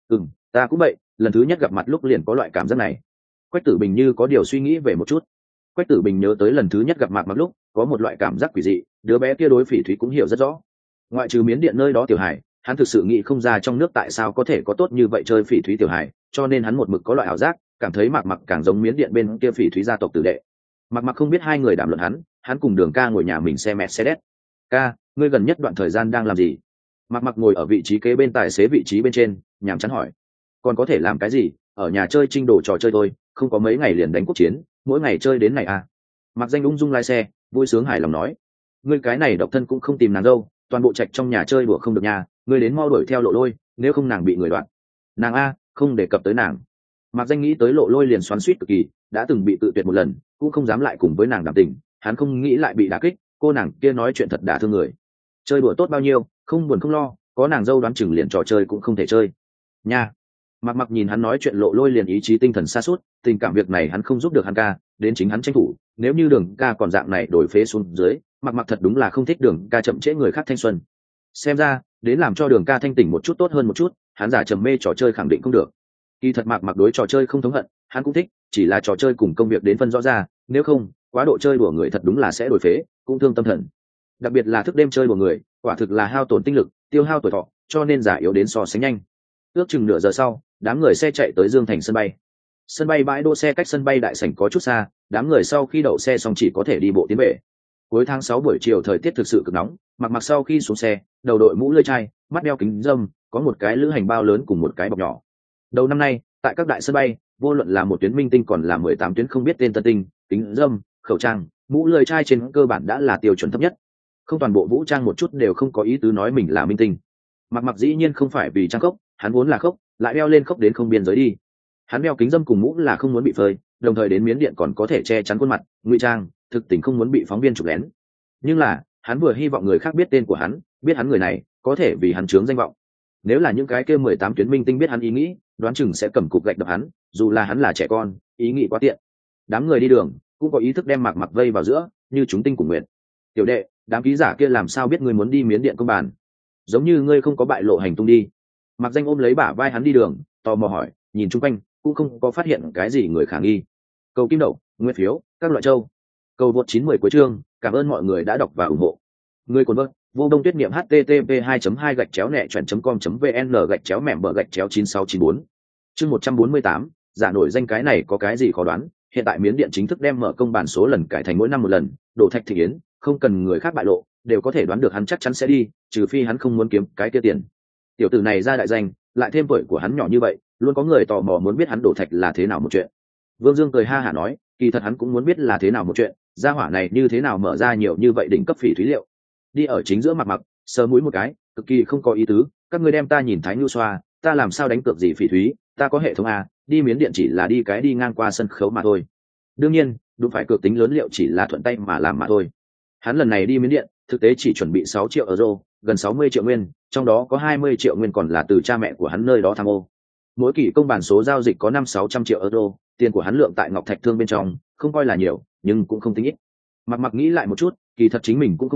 Ta cũng vậy, lần thứ nhất gặp mặt lúc liền có loại cảm giác này. Quách Tử Bình như có điều suy nghĩ về một chút. Quách Tử Bình nhớ tới lần thứ nhất gặp mặt lúc có một loại cảm giác quỷ dị, đứa bé kia đối phỉ thúy cũng hiểu rất rõ. Ngoại trừ Miến Điện nơi đó tiểu hải, hắn thực sự nghĩ không ra trong nước tại sao có thể có tốt như vậy chơi phỉ thúy tiểu hải, cho nên hắn một mực có loại ảo giác, cảm thấy Mạc càng giống Miến Điện bên kia phỉ thúy gia tộc tử đệ. Mạc không biết hai người đàm luận hắn cùng Đường Ca ngồi nhà mình xe Mercedes. Ca, ngươi gần nhất đoạn thời gian đang làm gì? Mạc ngồi ở vị trí kế bên tài xế vị trí bên trên, nhàm chán hỏi. Còn có thể làm cái gì, ở nhà chơi trinh đồ trò chơi thôi, không có mấy ngày liền đánh quốc chiến, mỗi ngày chơi đến này à. Mạc Danh ung dung lái xe, vui sướng hài lòng nói. Ngươi cái này độc thân cũng không tìm nàng dâu, toàn bộ trạch trong nhà chơi đùa không được nhà, ngươi đến mau đuổi theo Lộ Lôi, nếu không nàng bị người đoạn. Nàng a, không đề cập tới nàng. Mạc Danh nghĩ tới Lộ Lôi liền xoắn xuýt cực kỳ, đã từng bị tự tuyệt một lần, cũng không dám lại cùng với nàng đảm tình, hắn không nghĩ lại bị đả kích, cô nàng kia nói chuyện thật đả thương người. Chơi đùa tốt bao nhiêu, không buồn không lo, có nàng dâu đoán chừng liền trò chơi cũng không thể chơi. Nha. Mạc nhìn hắn nói chuyện Lộ Lôi liền ý chí tinh thần sa sút, tình cảm việc này hắn không giúp được hắn ca, đến chính hắn tranh thủ, nếu như Đường Ca còn dạng này đổi phế xuống dưới, Mạc thật đúng là không thích Đường Ca chậm trễ người khác thanh xuân. Xem ra, đến làm cho Đường Ca thanh tỉnh một chút tốt hơn một chút, hắn giả trầm mê trò chơi khẳng định không được. Kỳ thật Mạc đối trò chơi không thống hận, hắn cũng thích, chỉ là trò chơi cùng công việc đến phân rõ ra, nếu không, quá độ chơi đùa người thật đúng là sẽ đổi phế, cũng thương tâm thần. Đặc biệt là thức đêm chơi đùa người, quả thực là hao tổn tinh lực, tiêu hao tuổi thọ, cho nên giả yếu đến so sánh nhanh. Ước chừng nửa giờ sau, đám người xe chạy tới Dương Thành sân bay. Sân bay bãi đỗ xe cách sân bay đại sảnh có chút xa, đám người sau khi đậu xe xong chỉ có thể đi bộ tiến về. Cuối tháng 6 buổi chiều thời tiết thực sự cực nóng, Mạc sau khi xuống xe, đầu đội mũ lưỡi chai, mắt đeo kính râm, có một cái lữ hành bao lớn cùng một cái bọc nhỏ. Đầu năm nay, tại các đại sân bay, vô luận là một tuyến minh tinh còn là 18 tuyến không biết tên tân tinh, kính râm, khẩu trang, mũ lưỡi chai trên cơ bản đã là tiêu chuẩn thấp nhất. Không toàn bộ vũ trang một chút đều không có ý tứ nói mình là minh tinh. Mạc dĩ nhiên không phải vì trang khốc, hắn vốn là khốc, lại đeo lên khốc đến không biên giới đi. Hắn đeo kính râm cùng mũ là không muốn bị phơi, đồng thời đến Miến Điện còn có thể che chắn khuôn mặt, ngụy trang, thực tình không muốn bị phóng viên chụp lén. Nhưng là, hắn vừa hy vọng người khác biết tên của hắn, biết hắn người này, có thể vì hắn chướng danh vọng. Nếu là những cái kia 18 tuyến minh tinh biết hắn ý nghĩ, đoán chừng sẽ cầm cục gạch đập hắn, dù là hắn là trẻ con, ý nghĩ quá tiện. Đám người đi đường cũng có ý thức đem Mạc vây vào giữa, như chúng tinh cùng nguyện. Tiểu đệ, đám ký giả kia làm sao biết ngươi muốn đi Miến Điện công bàn? Giống như ngươi không có bại lộ hành tung đi. Mạc Danh ôm lấy bả vai hắn đi đường, tò mò hỏi, nhìn chung quanh cũng không có phát hiện cái gì người khả nghi. Cầu kim đậu, nguyên phiếu, các loại châu. Cầu vượt 910 cuối chương, cảm ơn mọi người đã đọc và ủng hộ. Người cuốn vợt, vô đông tuyết niệm http 2 gạch chéo nẹ chuyện com vn gạch chéo mẻm bờ gạch chéo 9694. Chương 148, giả nổi danh cái này có cái gì khó đoán, hiện tại Miến Điện chính thức đem mở công bàn số lần cải thành mỗi năm một lần, đổ thạch thị yến, không cần người khác bại lộ, đều có thể đoán được hắn chắc chắn sẽ đi, trừ phi hắn không muốn kiếm cái kia tiền. Tiểu tử này ra đại danh, lại thêm tuổi của hắn nhỏ như vậy, luôn có người tò mò muốn biết hắn đổ thạch là thế nào một chuyện. Vương Dương cười ha hả nói, kỳ thật hắn cũng muốn biết là thế nào một chuyện, gia hỏa này như thế nào mở ra nhiều như vậy đỉnh cấp phỉ thúy liệu. Đi ở chính giữa Mạc sờ mũi một cái, cực kỳ không có ý tứ, các ngươi đem ta nhìn thái nhu xoa, ta làm sao đánh cược gì phỉ thúy, ta có hệ thống à, đi Miến Điện chỉ là đi ngang qua sân khấu mà thôi. Đương nhiên, đúng phải cược tính lớn liệu chỉ là thuận tay mà làm mà thôi. Hắn lần này đi Miến Điện, thực tế chỉ chuẩn bị 6 triệu euro, gần 60 triệu nguyên, trong đó có 20 triệu nguyên còn là từ cha mẹ của hắn nơi đó tham ô. Mỗi kỳ công bản số giao dịch có 500-600 triệu euro, tiền của hắn lượng tại Ngọc Thạch Thương bên trong, không coi là nhiều, nhưng cũng không tính ít. Mạc nghĩ lại một chút, kỳ thật chính mình cũng không kém,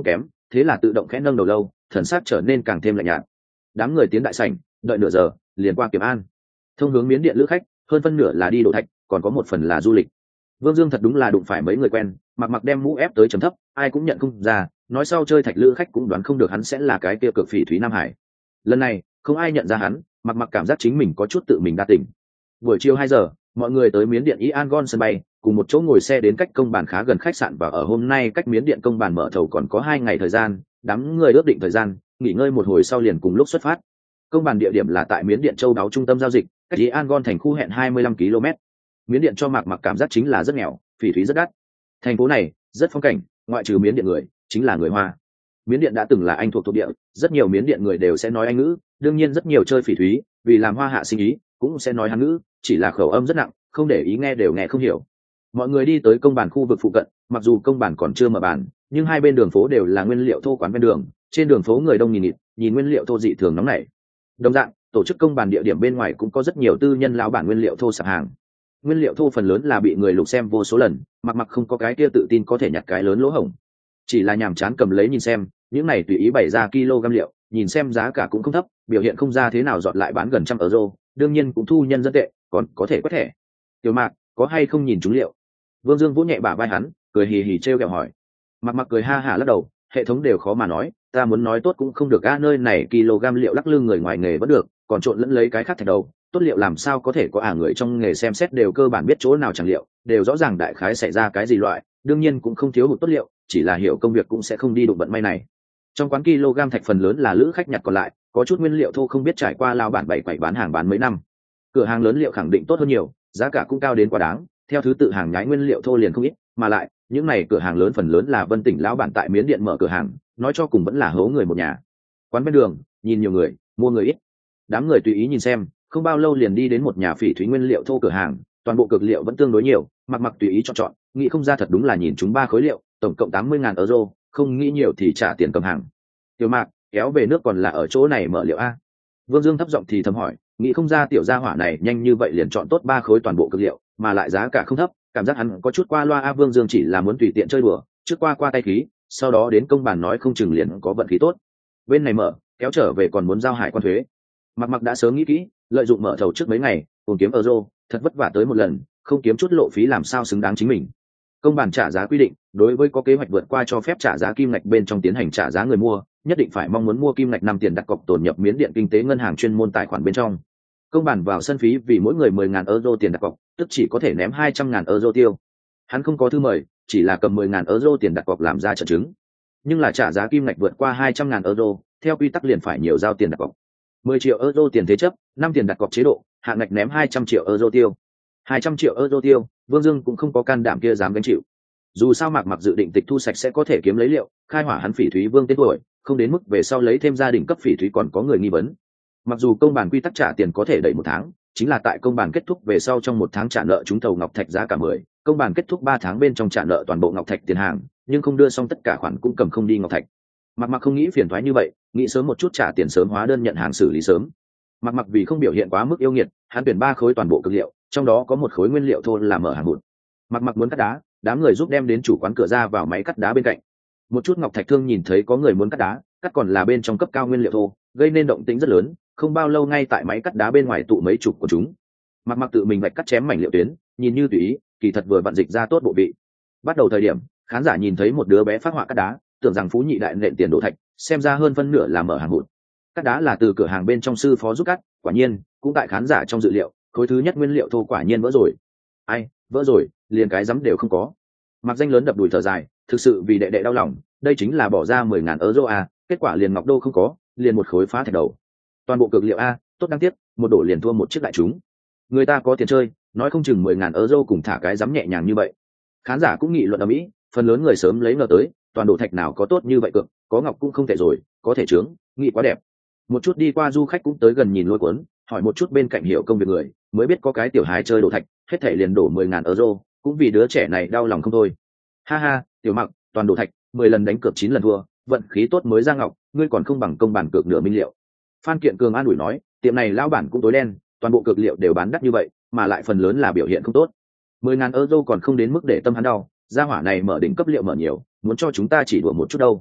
thế là tự động khẽ nâng đầu lâu, thần sắc trở nên càng thêm lạnh nhạt. Đám người tiến đại sảnh, đợi nửa giờ liền qua Kiểm An. Thông hướng Miến Điện lữ khách hơn phân nửa là đi đổ thạch, còn có một phần là du lịch. Vương Dương thật đúng là đụng phải mấy người quen, mặc đem mũ ép tới trầm thấp, ai cũng nhận không ra, nói sau chơi thạch lữ khách cũng đoán không được hắn sẽ là cái kia cực phỉ thúy Nam Hải. Lần này không ai nhận ra hắn, mặc cảm giác chính mình có chút tự mình đa tỉnh. Buổi chiều 2 giờ, mọi người tới Miến Điện Yangon sân bay, cùng một chỗ ngồi xe đến cách công bản khá gần khách sạn, và ở hôm nay cách Miến Điện công bản mở thầu còn có 2 ngày thời gian, đám người ước định thời gian, nghỉ ngơi một hồi sau liền cùng lúc xuất phát. Công bản địa điểm là tại Miến Điện Châu đáo trung tâm giao dịch, cách Yangon thành khu hẹn 25 km. Miến Điện cho mặc cảm giác chính là rất nghèo, phỉ thúy rất đắt. Thành phố này rất phong cảnh, ngoại trừ Miến Điện người, chính là người Hoa. Miến Điện đã từng là Anh thuộc địa, rất nhiều Miến Điện người đều sẽ nói Anh ngữ, đương nhiên rất nhiều chơi phỉ thúy, vì làm Hoa hạ sinh ý, cũng sẽ nói Hán ngữ, chỉ là khẩu âm rất nặng, không để ý nghe đều nghe không hiểu. Mọi người đi tới công bản khu vực phụ cận, mặc dù công bản còn chưa mở bàn, nhưng hai bên đường phố đều là nguyên liệu thô quán ven đường, trên đường phố người đông nghìn nghịt, nhìn nguyên liệu thô dị thường nóng nảy. Đồng dạng, tổ chức công bản địa điểm bên ngoài cũng có rất nhiều tư nhân lão bản nguyên liệu thô sạp hàng. Nguyên liệu thô phần lớn là bị người lục xem vô số lần, mặc không có cái kia tự tin có thể nhặt cái lớn lỗ hổng, chỉ là nhàm chán cầm lấy nhìn xem, những này tùy ý bày ra kg liệu, nhìn xem giá cả cũng không thấp, biểu hiện không ra thế nào dọn lại bán gần trăm euro, đương nhiên cũng thu nhân dân tệ, còn có thể quét thẻ. Tiểu Mạc, có hay không nhìn chúng liệu? Vương Dương vỗ nhẹ bả vai hắn, cười hì hì trêu ghẹo hỏi. Mặc cười ha hả lắc đầu, hệ thống đều khó mà nói, ta muốn nói tốt cũng không được, nơi này kg liệu lắc lư người ngoài nghề vẫn được, còn trộn lẫn lấy cái khác thạch đầu, tốt liệu làm sao có thể có người trong nghề xem xét đều cơ bản biết chỗ nào chẳng liệu, đều rõ ràng đại khái xảy ra cái gì loại, đương nhiên cũng không thiếu hụt tốt liệu, chỉ là hiểu công việc cũng sẽ không đi đụng vận may này. Trong quán kg thạch phần lớn là lữ khách nhặt, còn lại có chút nguyên liệu thô không biết trải qua lao bản bày quậy bán hàng bán mấy năm. Cửa hàng lớn liệu khẳng định tốt hơn nhiều, giá cả cũng cao đến quá đáng, theo thứ tự hàng nhái nguyên liệu thô liền không ít, mà lại những này cửa hàng lớn phần lớn là Vân Tỉnh lão bản tại Miến Điện mở cửa hàng, nói cho cùng vẫn là hố người một nhà. Quán bên đường nhìn nhiều người, mua người ít. Đám người tùy ý nhìn xem, không bao lâu liền đi đến một nhà phỉ thúy nguyên liệu thô cửa hàng, toàn bộ cực liệu vẫn tương đối nhiều, mặc tùy ý chọn, nghĩ không ra thật đúng là nhìn chúng 3 khối liệu, tổng cộng 80.000 euro, không nghĩ nhiều thì trả tiền cầm hàng. Tiểu Mạc, kéo về nước còn là ở chỗ này mở liệu a? Vương Dương thấp giọng thì thầm hỏi, nghĩ không ra tiểu gia hỏa này nhanh như vậy liền chọn tốt 3 khối toàn bộ cực liệu, mà lại giá cả không thấp, cảm giác hắn có chút qua loa a. Vương Dương chỉ là muốn tùy tiện chơi đùa, trước qua tay khí, sau đó đến công bàn nói không chừng liền có vận khí tốt. Bên này mở, kéo trở về còn muốn giao hải quan thuế. Mặc đã sớm nghĩ kỹ, lợi dụng mở thầu trước mấy ngày, cùng kiếm euro, thật vất vả tới một lần, không kiếm chút lộ phí làm sao xứng đáng chính mình. Công bản trả giá quy định, đối với có kế hoạch vượt qua cho phép trả giá kim ngạch bên trong tiến hành trả giá người mua, nhất định phải mong muốn mua kim ngạch 5 tiền đặt cọc tồn nhập Miến Điện kinh tế ngân hàng chuyên môn tài khoản bên trong. Công bản vào sân phí vì mỗi người 10.000 euro tiền đặt cọc, tức chỉ có thể ném 200.000 euro tiêu. Hắn không có thư mời, chỉ là cầm 10.000 euro tiền đặt cọc làm ra trợ chứng. Nhưng là trả giá kim ngạch vượt qua 200.000 euro, theo quy tắc liền phải nhiều giao tiền đặt cọc. 10 triệu euro tiền thế chấp, 5 tiền đặt cọc chế độ, hạng ngạch ném 200 triệu euro tiêu. 200 triệu euro tiêu, Vương Dương cũng không có can đảm kia dám gánh chịu. Dù sao Mặc dự định tịch thu sạch sẽ có thể kiếm lấy liệu, khai hỏa hắn phỉ thúy vương tên tuổi, không đến mức về sau lấy thêm gia đình cấp phỉ thúy còn có người nghi vấn. Mặc dù công bản quy tắc trả tiền có thể đẩy 1 tháng, chính là tại công bản kết thúc về sau trong 1 tháng trả nợ trúng thầu ngọc thạch giá cả 10, công bản kết thúc 3 tháng bên trong trả nợ toàn bộ ngọc thạch tiền hàng, nhưng không đưa xong tất cả khoản cũng cầm không đi ngọc thạch. Mặc không nghĩ phiền toái như vậy, nghĩ sớm một chút trả tiền sớm hóa đơn nhận hàng xử lý sớm. Mặc vì không biểu hiện quá mức yêu nghiệt, hắn tuyển 3 khối toàn bộ cực liệu, trong đó có 1 khối nguyên liệu thô là mở hàng hụt. Mặc muốn cắt đá, đám người giúp đem đến chủ quán cửa ra vào máy cắt đá bên cạnh. Một chút ngọc thạch thương nhìn thấy có người muốn cắt đá, cắt còn là bên trong cấp cao nguyên liệu thô, gây nên động tĩnh rất lớn, không bao lâu ngay tại máy cắt đá bên ngoài tụ mấy chục của chúng. Mặc tự mình vạch cắt chém mảnh liệu tuyến, nhìn như tùy ý, kỳ thật vừa vặn dịch ra tốt bộ vị. Bắt đầu thời điểm, khán giả nhìn thấy một đứa bé phát họa cắt đá, tưởng rằng phú nhị đại nện tiền đổ thạch, xem ra hơn phân nửa là mở hàng hụt. Cắt đá là từ cửa hàng bên trong sư phó giúp cắt, quả nhiên, cũng tại khán giả trong dự liệu, khối thứ nhất nguyên liệu thô quả nhiên vỡ rồi. Ai, vỡ rồi, liền cái dám đều không có. Mặc danh lớn đập đùi thở dài, thực sự vì đệ đệ đau lòng, đây chính là bỏ ra 10.000 euro a, kết quả liền ngọc đô không có, liền một khối phá thạch đầu. Toàn bộ cực liệu a, tốt đáng tiếc, một đổ liền thua một chiếc đại chúng. Người ta có tiền chơi, nói không chừng 10.000 euro cùng thả cái dám nhẹ nhàng như vậy. Khán giả cũng nghị luận ầm ĩ, phần lớn người sớm lấy ngờ tới, toàn đổ thạch nào có tốt như vậy cực, có ngọc cũng không thể rồi, có thể trướng, nghị quá đẹp. Một chút đi qua du khách cũng tới gần nhìn lôi cuốn, hỏi một chút bên cạnh hiểu công việc người, mới biết có cái tiểu hài chơi đổ thạch, hết thảy liền đổ 10.000 euro, cũng vì đứa trẻ này đau lòng không thôi. Ha ha, tiểu Mặc, toàn đổ thạch, 10 lần đánh cược 9 lần thua, vận khí tốt mới ra ngọc, ngươi còn không bằng công bản cược nửa minh liệu. Phan Kiện Cường an ủi nói, tiệm này lão bản cũng tối đen, toàn bộ cược liệu đều bán đắt như vậy, mà lại phần lớn là biểu hiện không tốt. 10.000 euro còn không đến mức để tâm hắn đau, gia hỏa này mở đỉnh cấp liệu mở nhiều, muốn cho chúng ta chỉ đùa một chút đâu.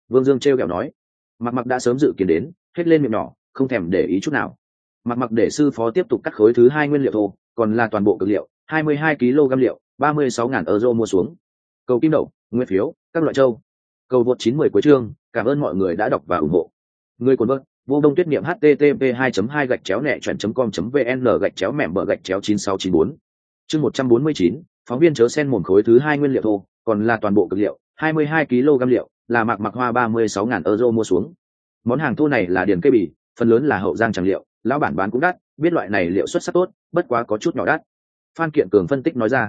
Vương Dương trêu ghẹo nói. Mặc Mặc đã sớm dự kiến đến, hết lên miệng nhỏ, không thèm để ý chút nào. Mặc Mặc để sư phó tiếp tục cắt khối thứ hai nguyên liệu thô, còn là toàn bộ cực liệu, 22 kg liệu, 36.000 euro mua xuống. Cầu kim đậu, nguyên phiếu, các loại châu. Cầu vượt 910 cuối chương, cảm ơn mọi người đã đọc và ủng hộ. Người cuốn vợt, vô đông tuyết niệm http 2 gạch chéo nẹ chuẩn com vn gạch chéo mẻm bờ gạch chéo 9694. Chương 149, phóng viên chớ sen mồm khối thứ hai nguyên liệu thô, còn là toàn bộ cực liệu, 22 kg liệu, là Mạc Mặc hoa 36.000 euro mua xuống. Món hàng thô này là điền cây bì, phần lớn là hậu giang tràng liệu, lão bản bán cũng đắt, biết loại này liệu xuất sắc tốt, bất quá có chút nhỏ đắt. Phan Kiện Cường phân tích nói ra.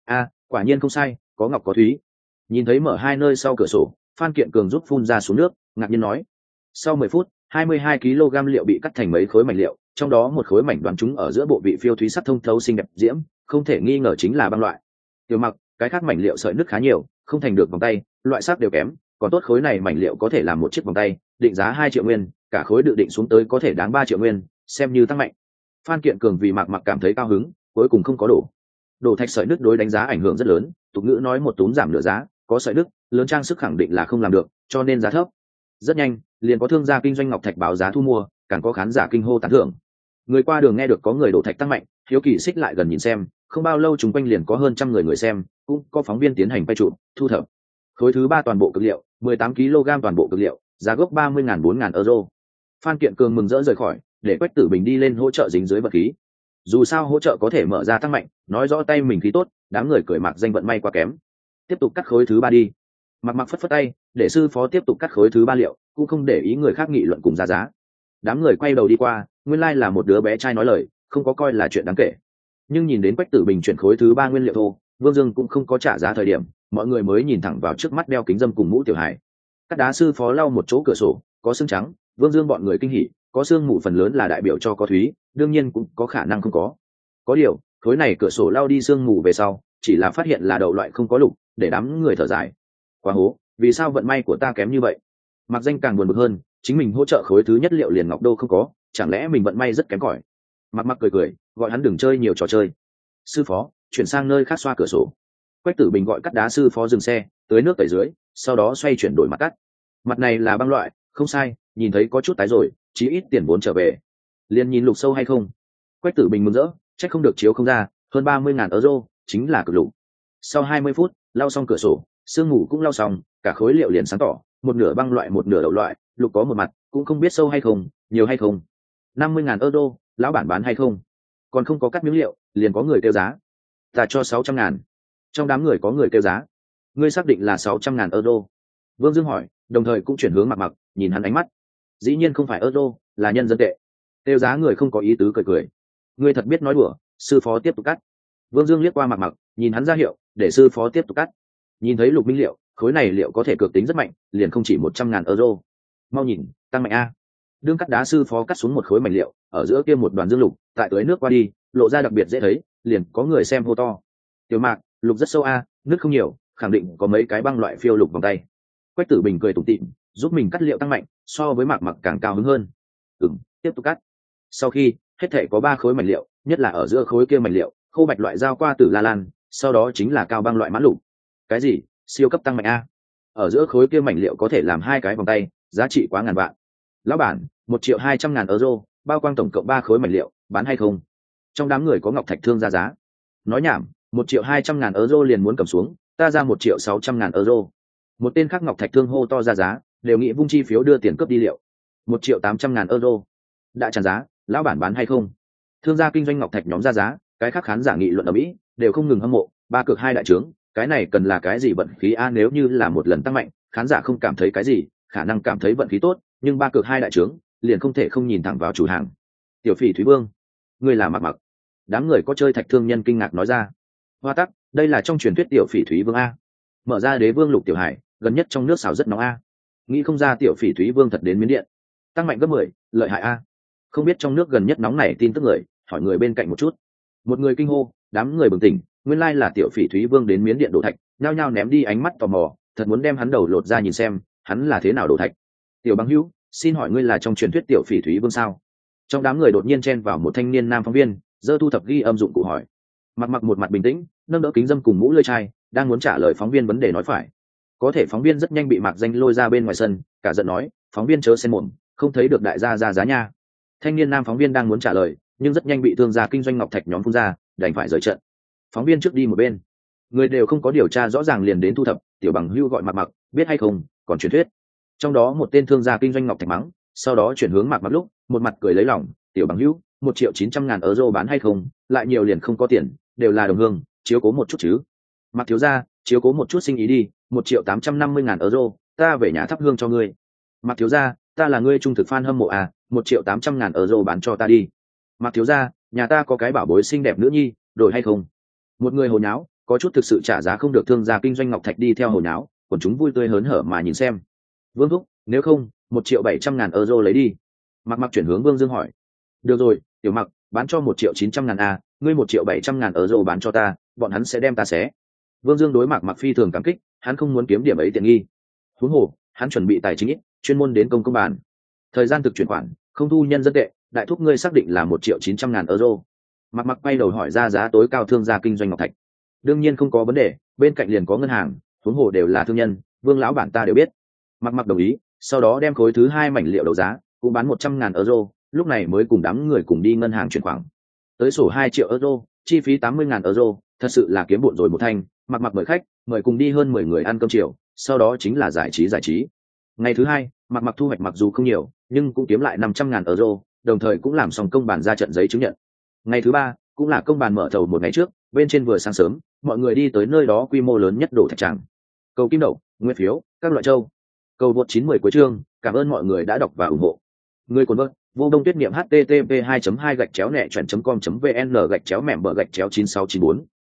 Quả nhiên không sai, có ngọc có thúy. Nhìn thấy mở hai nơi sau cửa sổ, Phan Kiện Cường giúp phun ra xuống nước, ngạc nhiên nói. Sau 10 phút, 22 kg liệu bị cắt thành mấy khối mảnh liệu, trong đó một khối mảnh đoán chúng ở giữa bộ vị phiêu thúy sắc thông thấu xinh đẹp diễm, không thể nghi ngờ chính là băng loại. Tiểu Mặc, cái khác mảnh liệu sợi nứt khá nhiều, không thành được vòng tay, loại sắc đều kém, còn tốt khối này mảnh liệu có thể làm một chiếc vòng tay, định giá 2 triệu nguyên, cả khối dự định xuống tới có thể đáng 3 triệu nguyên, xem như tăng mạnh. Phan Kiện Cường vì Mạc Mặc cảm thấy cao hứng, cuối cùng không có đổ thạch sợi nứt đối đánh giá ảnh hưởng rất lớn, tục ngữ nói một túm giảm nửa giá, có sợi nứt lớn trang sức khẳng định là không làm được, cho nên giá thấp. Rất nhanh, liền có thương gia kinh doanh ngọc thạch báo giá thu mua, càng có khán giả kinh hô tán thưởng. Người qua đường nghe được có người đổ thạch tăng mạnh, hiếu kỳ xích lại gần nhìn xem, không bao lâu chúng quanh liền có hơn trăm người xem, cũng có phóng viên tiến hành quay chụp, thu thập. Khối thứ ba toàn bộ cực liệu, 18 kg toàn bộ cực liệu, giá gốc 30.000 4.000 euro. Phan Kiện Cường mừng rỡ rời khỏi, để Quách Tử Bình đi lên hỗ trợ dính dưới vật khí. Dù sao hỗ trợ có thể mở ra tăng mạnh, nói rõ tay mình khí tốt, đám người cười Mạc danh vận may quá kém. Tiếp tục cắt khối thứ ba đi. Mạc Mặc phất phất tay, để sư phó tiếp tục cắt khối thứ ba liệu, cũng không để ý người khác nghị luận cùng giá. Đám người quay đầu đi qua, nguyên lai là một đứa bé trai nói lời, không có coi là chuyện đáng kể. Nhưng nhìn đến Quách Tử Bình chuyển khối thứ ba nguyên liệu thô, Vương Dương cũng không có trả giá thời điểm, mọi người mới nhìn thẳng vào trước mắt đeo kính dâm cùng mũ tiểu hải. Cắt đá sư phó lau một chỗ cửa sổ, có xương trắng, Vương Dương bọn người kinh hỉ, có xương mù phần lớn là đại biểu cho có thúy, đương nhiên cũng có khả năng không có. Có điều, khối này cửa sổ lau đi xương mù về sau, chỉ là phát hiện là đậu loại không có lục, để đám người thở dài. Quá hố, vì sao vận may của ta kém như vậy? Mặc Danh càng buồn bực hơn, chính mình hỗ trợ khối thứ nhất liệu liền ngọc đô không có, chẳng lẽ mình vận may rất kém cỏi? Mặc cười, gọi hắn đừng chơi nhiều trò chơi. Sư phó, chuyển sang nơi khác xoa cửa sổ. Quách Tử Bình gọi cắt đá sư phó dừng xe, tưới nước tẩy dưới, sau đó xoay chuyển đổi mặt cắt. Mặt này là băng loại, không sai, nhìn thấy có chút tái rồi, chí ít tiền vốn trở về. Liền nhìn lục sâu hay không? Quách Tử Bình mừng rỡ, chắc không được chiếu không ra, hơn 30.000 euro, chính là cực lục. Sau 20 phút, lau xong cửa sổ, sương mù cũng lau xong, cả khối liệu liền sáng tỏ, một nửa băng loại một nửa đậu loại, lục có một mặt, cũng không biết sâu hay không, nhiều hay không. 50.000 euro, lão bản bán hay không? Còn không có cắt miếng liệu, liền có người kêu giá. Ta cho 600.000. Trong đám người có người kêu giá. Ngươi xác định là 600.000 euro? Vương Dương hỏi, đồng thời cũng chuyển hướng Mạc Mặc, nhìn hắn ánh mắt. Dĩ nhiên không phải euro, là nhân dân tệ. Kêu giá người không có ý tứ cười. Ngươi thật biết nói đùa. Sư phó tiếp tục cắt. Vương Dương liếc qua Mạc Mặc, nhìn hắn ra hiệu, để sư phó tiếp tục cắt. Nhìn thấy lục minh liệu, khối này liệu có thể cược tính rất mạnh, liền không chỉ 100.000 euro. Mau nhìn, tăng mạnh a. Đương cắt đá sư phó cắt xuống một khối mảnh liệu, ở giữa kia một đoàn dương lục, tại tưới nước qua đi, lộ ra đặc biệt dễ thấy, liền có người xem hô to. Tiểu Mạc, lục rất sâu a, nước không nhiều, khẳng định có mấy cái băng loại phiêu lục vòng tay. Quách Tử Bình cười tủm tỉm, giúp mình cắt liệu tăng mạnh, so với Mạc càng cao hứng hơn. Tiếp tục cắt. Sau khi hết thể có 3 khối mảnh liệu, nhất là ở giữa khối kia mảnh liệu, khô bạch loại giao qua Tử La Lan, sau đó chính là cao băng loại mãn lục. Cái gì? Siêu cấp tăng mạnh a? Ở giữa khối kia mảnh liệu có thể làm 2 cái vòng tay, giá trị quá ngàn vạn. Lão bản, 1.200.000 euro, bao quang tổng cộng 3 khối mảnh liệu, bán hay không? Trong đám người có ngọc thạch thương ra giá. Nói nhảm, 1.200.000 euro liền muốn cầm xuống, ta ra 1.600.000 euro. Một tên khác ngọc thạch thương hô to ra giá, đều nghĩ vung chi phiếu đưa tiền cướp đi liệu. 1.800.000 euro. Đã tràn giá, lão bản bán hay không? Thương gia kinh doanh ngọc thạch nhóm ra giá, cái khác khán giả nghị luận ở Mỹ đều không ngừng hâm mộ, 3 cược 2 đại trướng, cái này cần là cái gì vận khí a? Nếu như là một lần tăng mạnh, khán giả không cảm thấy cái gì, khả năng cảm thấy vận khí tốt, nhưng 3 cược 2 đại trướng, liền không thể không nhìn thẳng vào chủ hàng. Tiểu Phỉ Thúy Vương, ngươi là Mạc. Đám người có chơi thạch thương nhân kinh ngạc nói ra. Hoa tắc, đây là trong truyền thuyết Tiểu Phỉ Thúy Vương a. Mở ra Đế Vương Lục Tiểu Hải, gần nhất trong nước xào rất nóng a. Nghĩ không ra Tiểu Phỉ Thúy Vương thật đến Miến Điện, tăng mạnh gấp 10, lợi hại a. Không biết trong nước gần nhất nóng này tin tức người, hỏi người bên cạnh một chút. Một người kinh hô, đám người bừng tỉnh, nguyên lai là Tiểu Phỉ Thúy Vương đến Miến Điện đổ thạch, nhao nhao ném đi ánh mắt tò mò, thật muốn đem hắn đầu lột ra nhìn xem, hắn là thế nào đổ thạch. Tiểu Bằng Hữu, xin hỏi ngươi là trong truyền thuyết Tiểu Phỉ Thúy Vương sao? Trong đám người đột nhiên chen vào một thanh niên nam phóng viên, giơ thu thập ghi âm dụng cụ hỏi. Mặc một mặt bình tĩnh, nâng đỡ kính dâm cùng mũ lưỡi chai, đang muốn trả lời phóng viên vấn đề nói phải. Có thể phóng viên rất nhanh bị Mạc Danh lôi ra bên ngoài sân, cả giận nói, phóng viên chớ xen mồm, không thấy được đại gia ra giá nha. Thanh niên nam phóng viên đang muốn trả lời, nhưng rất nhanh bị thương gia kinh doanh ngọc thạch nhóm phun ra, đành phải rời trận. Phóng viên trước đi một bên, người đều không có điều tra rõ ràng liền đến thu thập. Tiểu Bằng Hưu gọi Mạc Mặc, biết hay không, còn truyền thuyết. Trong đó một tên thương gia kinh doanh ngọc thạch mắng, sau đó chuyển hướng Mạc Mặc lúc, một mặt cười lấy lòng, Tiểu Bằng Hưu, 1.900.000 euro bán hay không, lại nhiều liền không có tiền, đều là đồng hương, chiếu cố một chút chứ. Mạc thiếu gia, chiếu cố một chút sinh ý đi, 1.850.000 euro, ta về nhà thắp hương cho ngươi. Mạc thiếu gia, ta là ngươi trung thực fan hâm mộ à, 1.800.000 euro bán cho ta đi. Mạc thiếu gia, nhà ta có cái bảo bối xinh đẹp nữ nhi, đổi hay không? Một người hồ nháo, có chút thực sự trả giá không được, thương gia kinh doanh ngọc thạch đi theo hồ nháo, quần chúng vui tươi hớn hở mà nhìn xem. Vương thúc, nếu không, 1.700.000 euro lấy đi. Mạc Mặc chuyển hướng Vương Dương hỏi. Được rồi, Tiểu Mặc, bán cho 1.900.000 a, ngươi 1.700.000 euro bán cho ta, bọn hắn sẽ đem ta xé. Vương Dương đối Mạc Mặc phi thường cảm kích, hắn không muốn kiếm điểm ấy tiện nghi. Huống hồ, hắn chuẩn bị tài chính ít, chuyên môn đến công bàn. Thời gian thực chuyển khoản, không thu nhân dân tệ, đại thúc ngươi xác định là 1.900.000 euro. Mạc Mặc quay đầu hỏi ra giá tối cao thương gia kinh doanh ngọc thạch. Đương nhiên không có vấn đề, bên cạnh liền có ngân hàng, huống hồ đều là thương nhân, Vương lão bản ta đều biết. Mạc Mặc đồng ý, sau đó đem khối thứ hai mảnh liệu đấu giá, cũng bán 100.000 euro, lúc này mới cùng đám người cùng đi ngân hàng chuyển khoản. Tới sổ 2 triệu euro, chi phí 80.000 euro, thật sự là kiếm bộn rồi một thanh. Mạc Mặc mời khách, mời cùng đi hơn 10 người ăn cơm chiều, sau đó chính là giải trí. Ngày thứ hai, Mạc Mặc thu hoạch mặc dù không nhiều, nhưng cũng kiếm lại 500.000 euro, đồng thời cũng làm xong công bàn ra trận giấy chứng nhận. Ngày thứ ba, cũng là công bàn mở thầu một ngày trước, bên trên vừa sáng sớm, mọi người đi tới nơi đó quy mô lớn nhất đổ thạch tràng. Cầu kim đậu, nguyên phiếu, các loại châu. Cầu vượt 910 cuối chương, cảm ơn mọi người đã đọc và ủng hộ. Người cuốn vợt, vô đông tuyết niệm http 2.2 gạch chéo nẹ chuyển com vn gạch chéo mẻm bờ gạch chéo 9694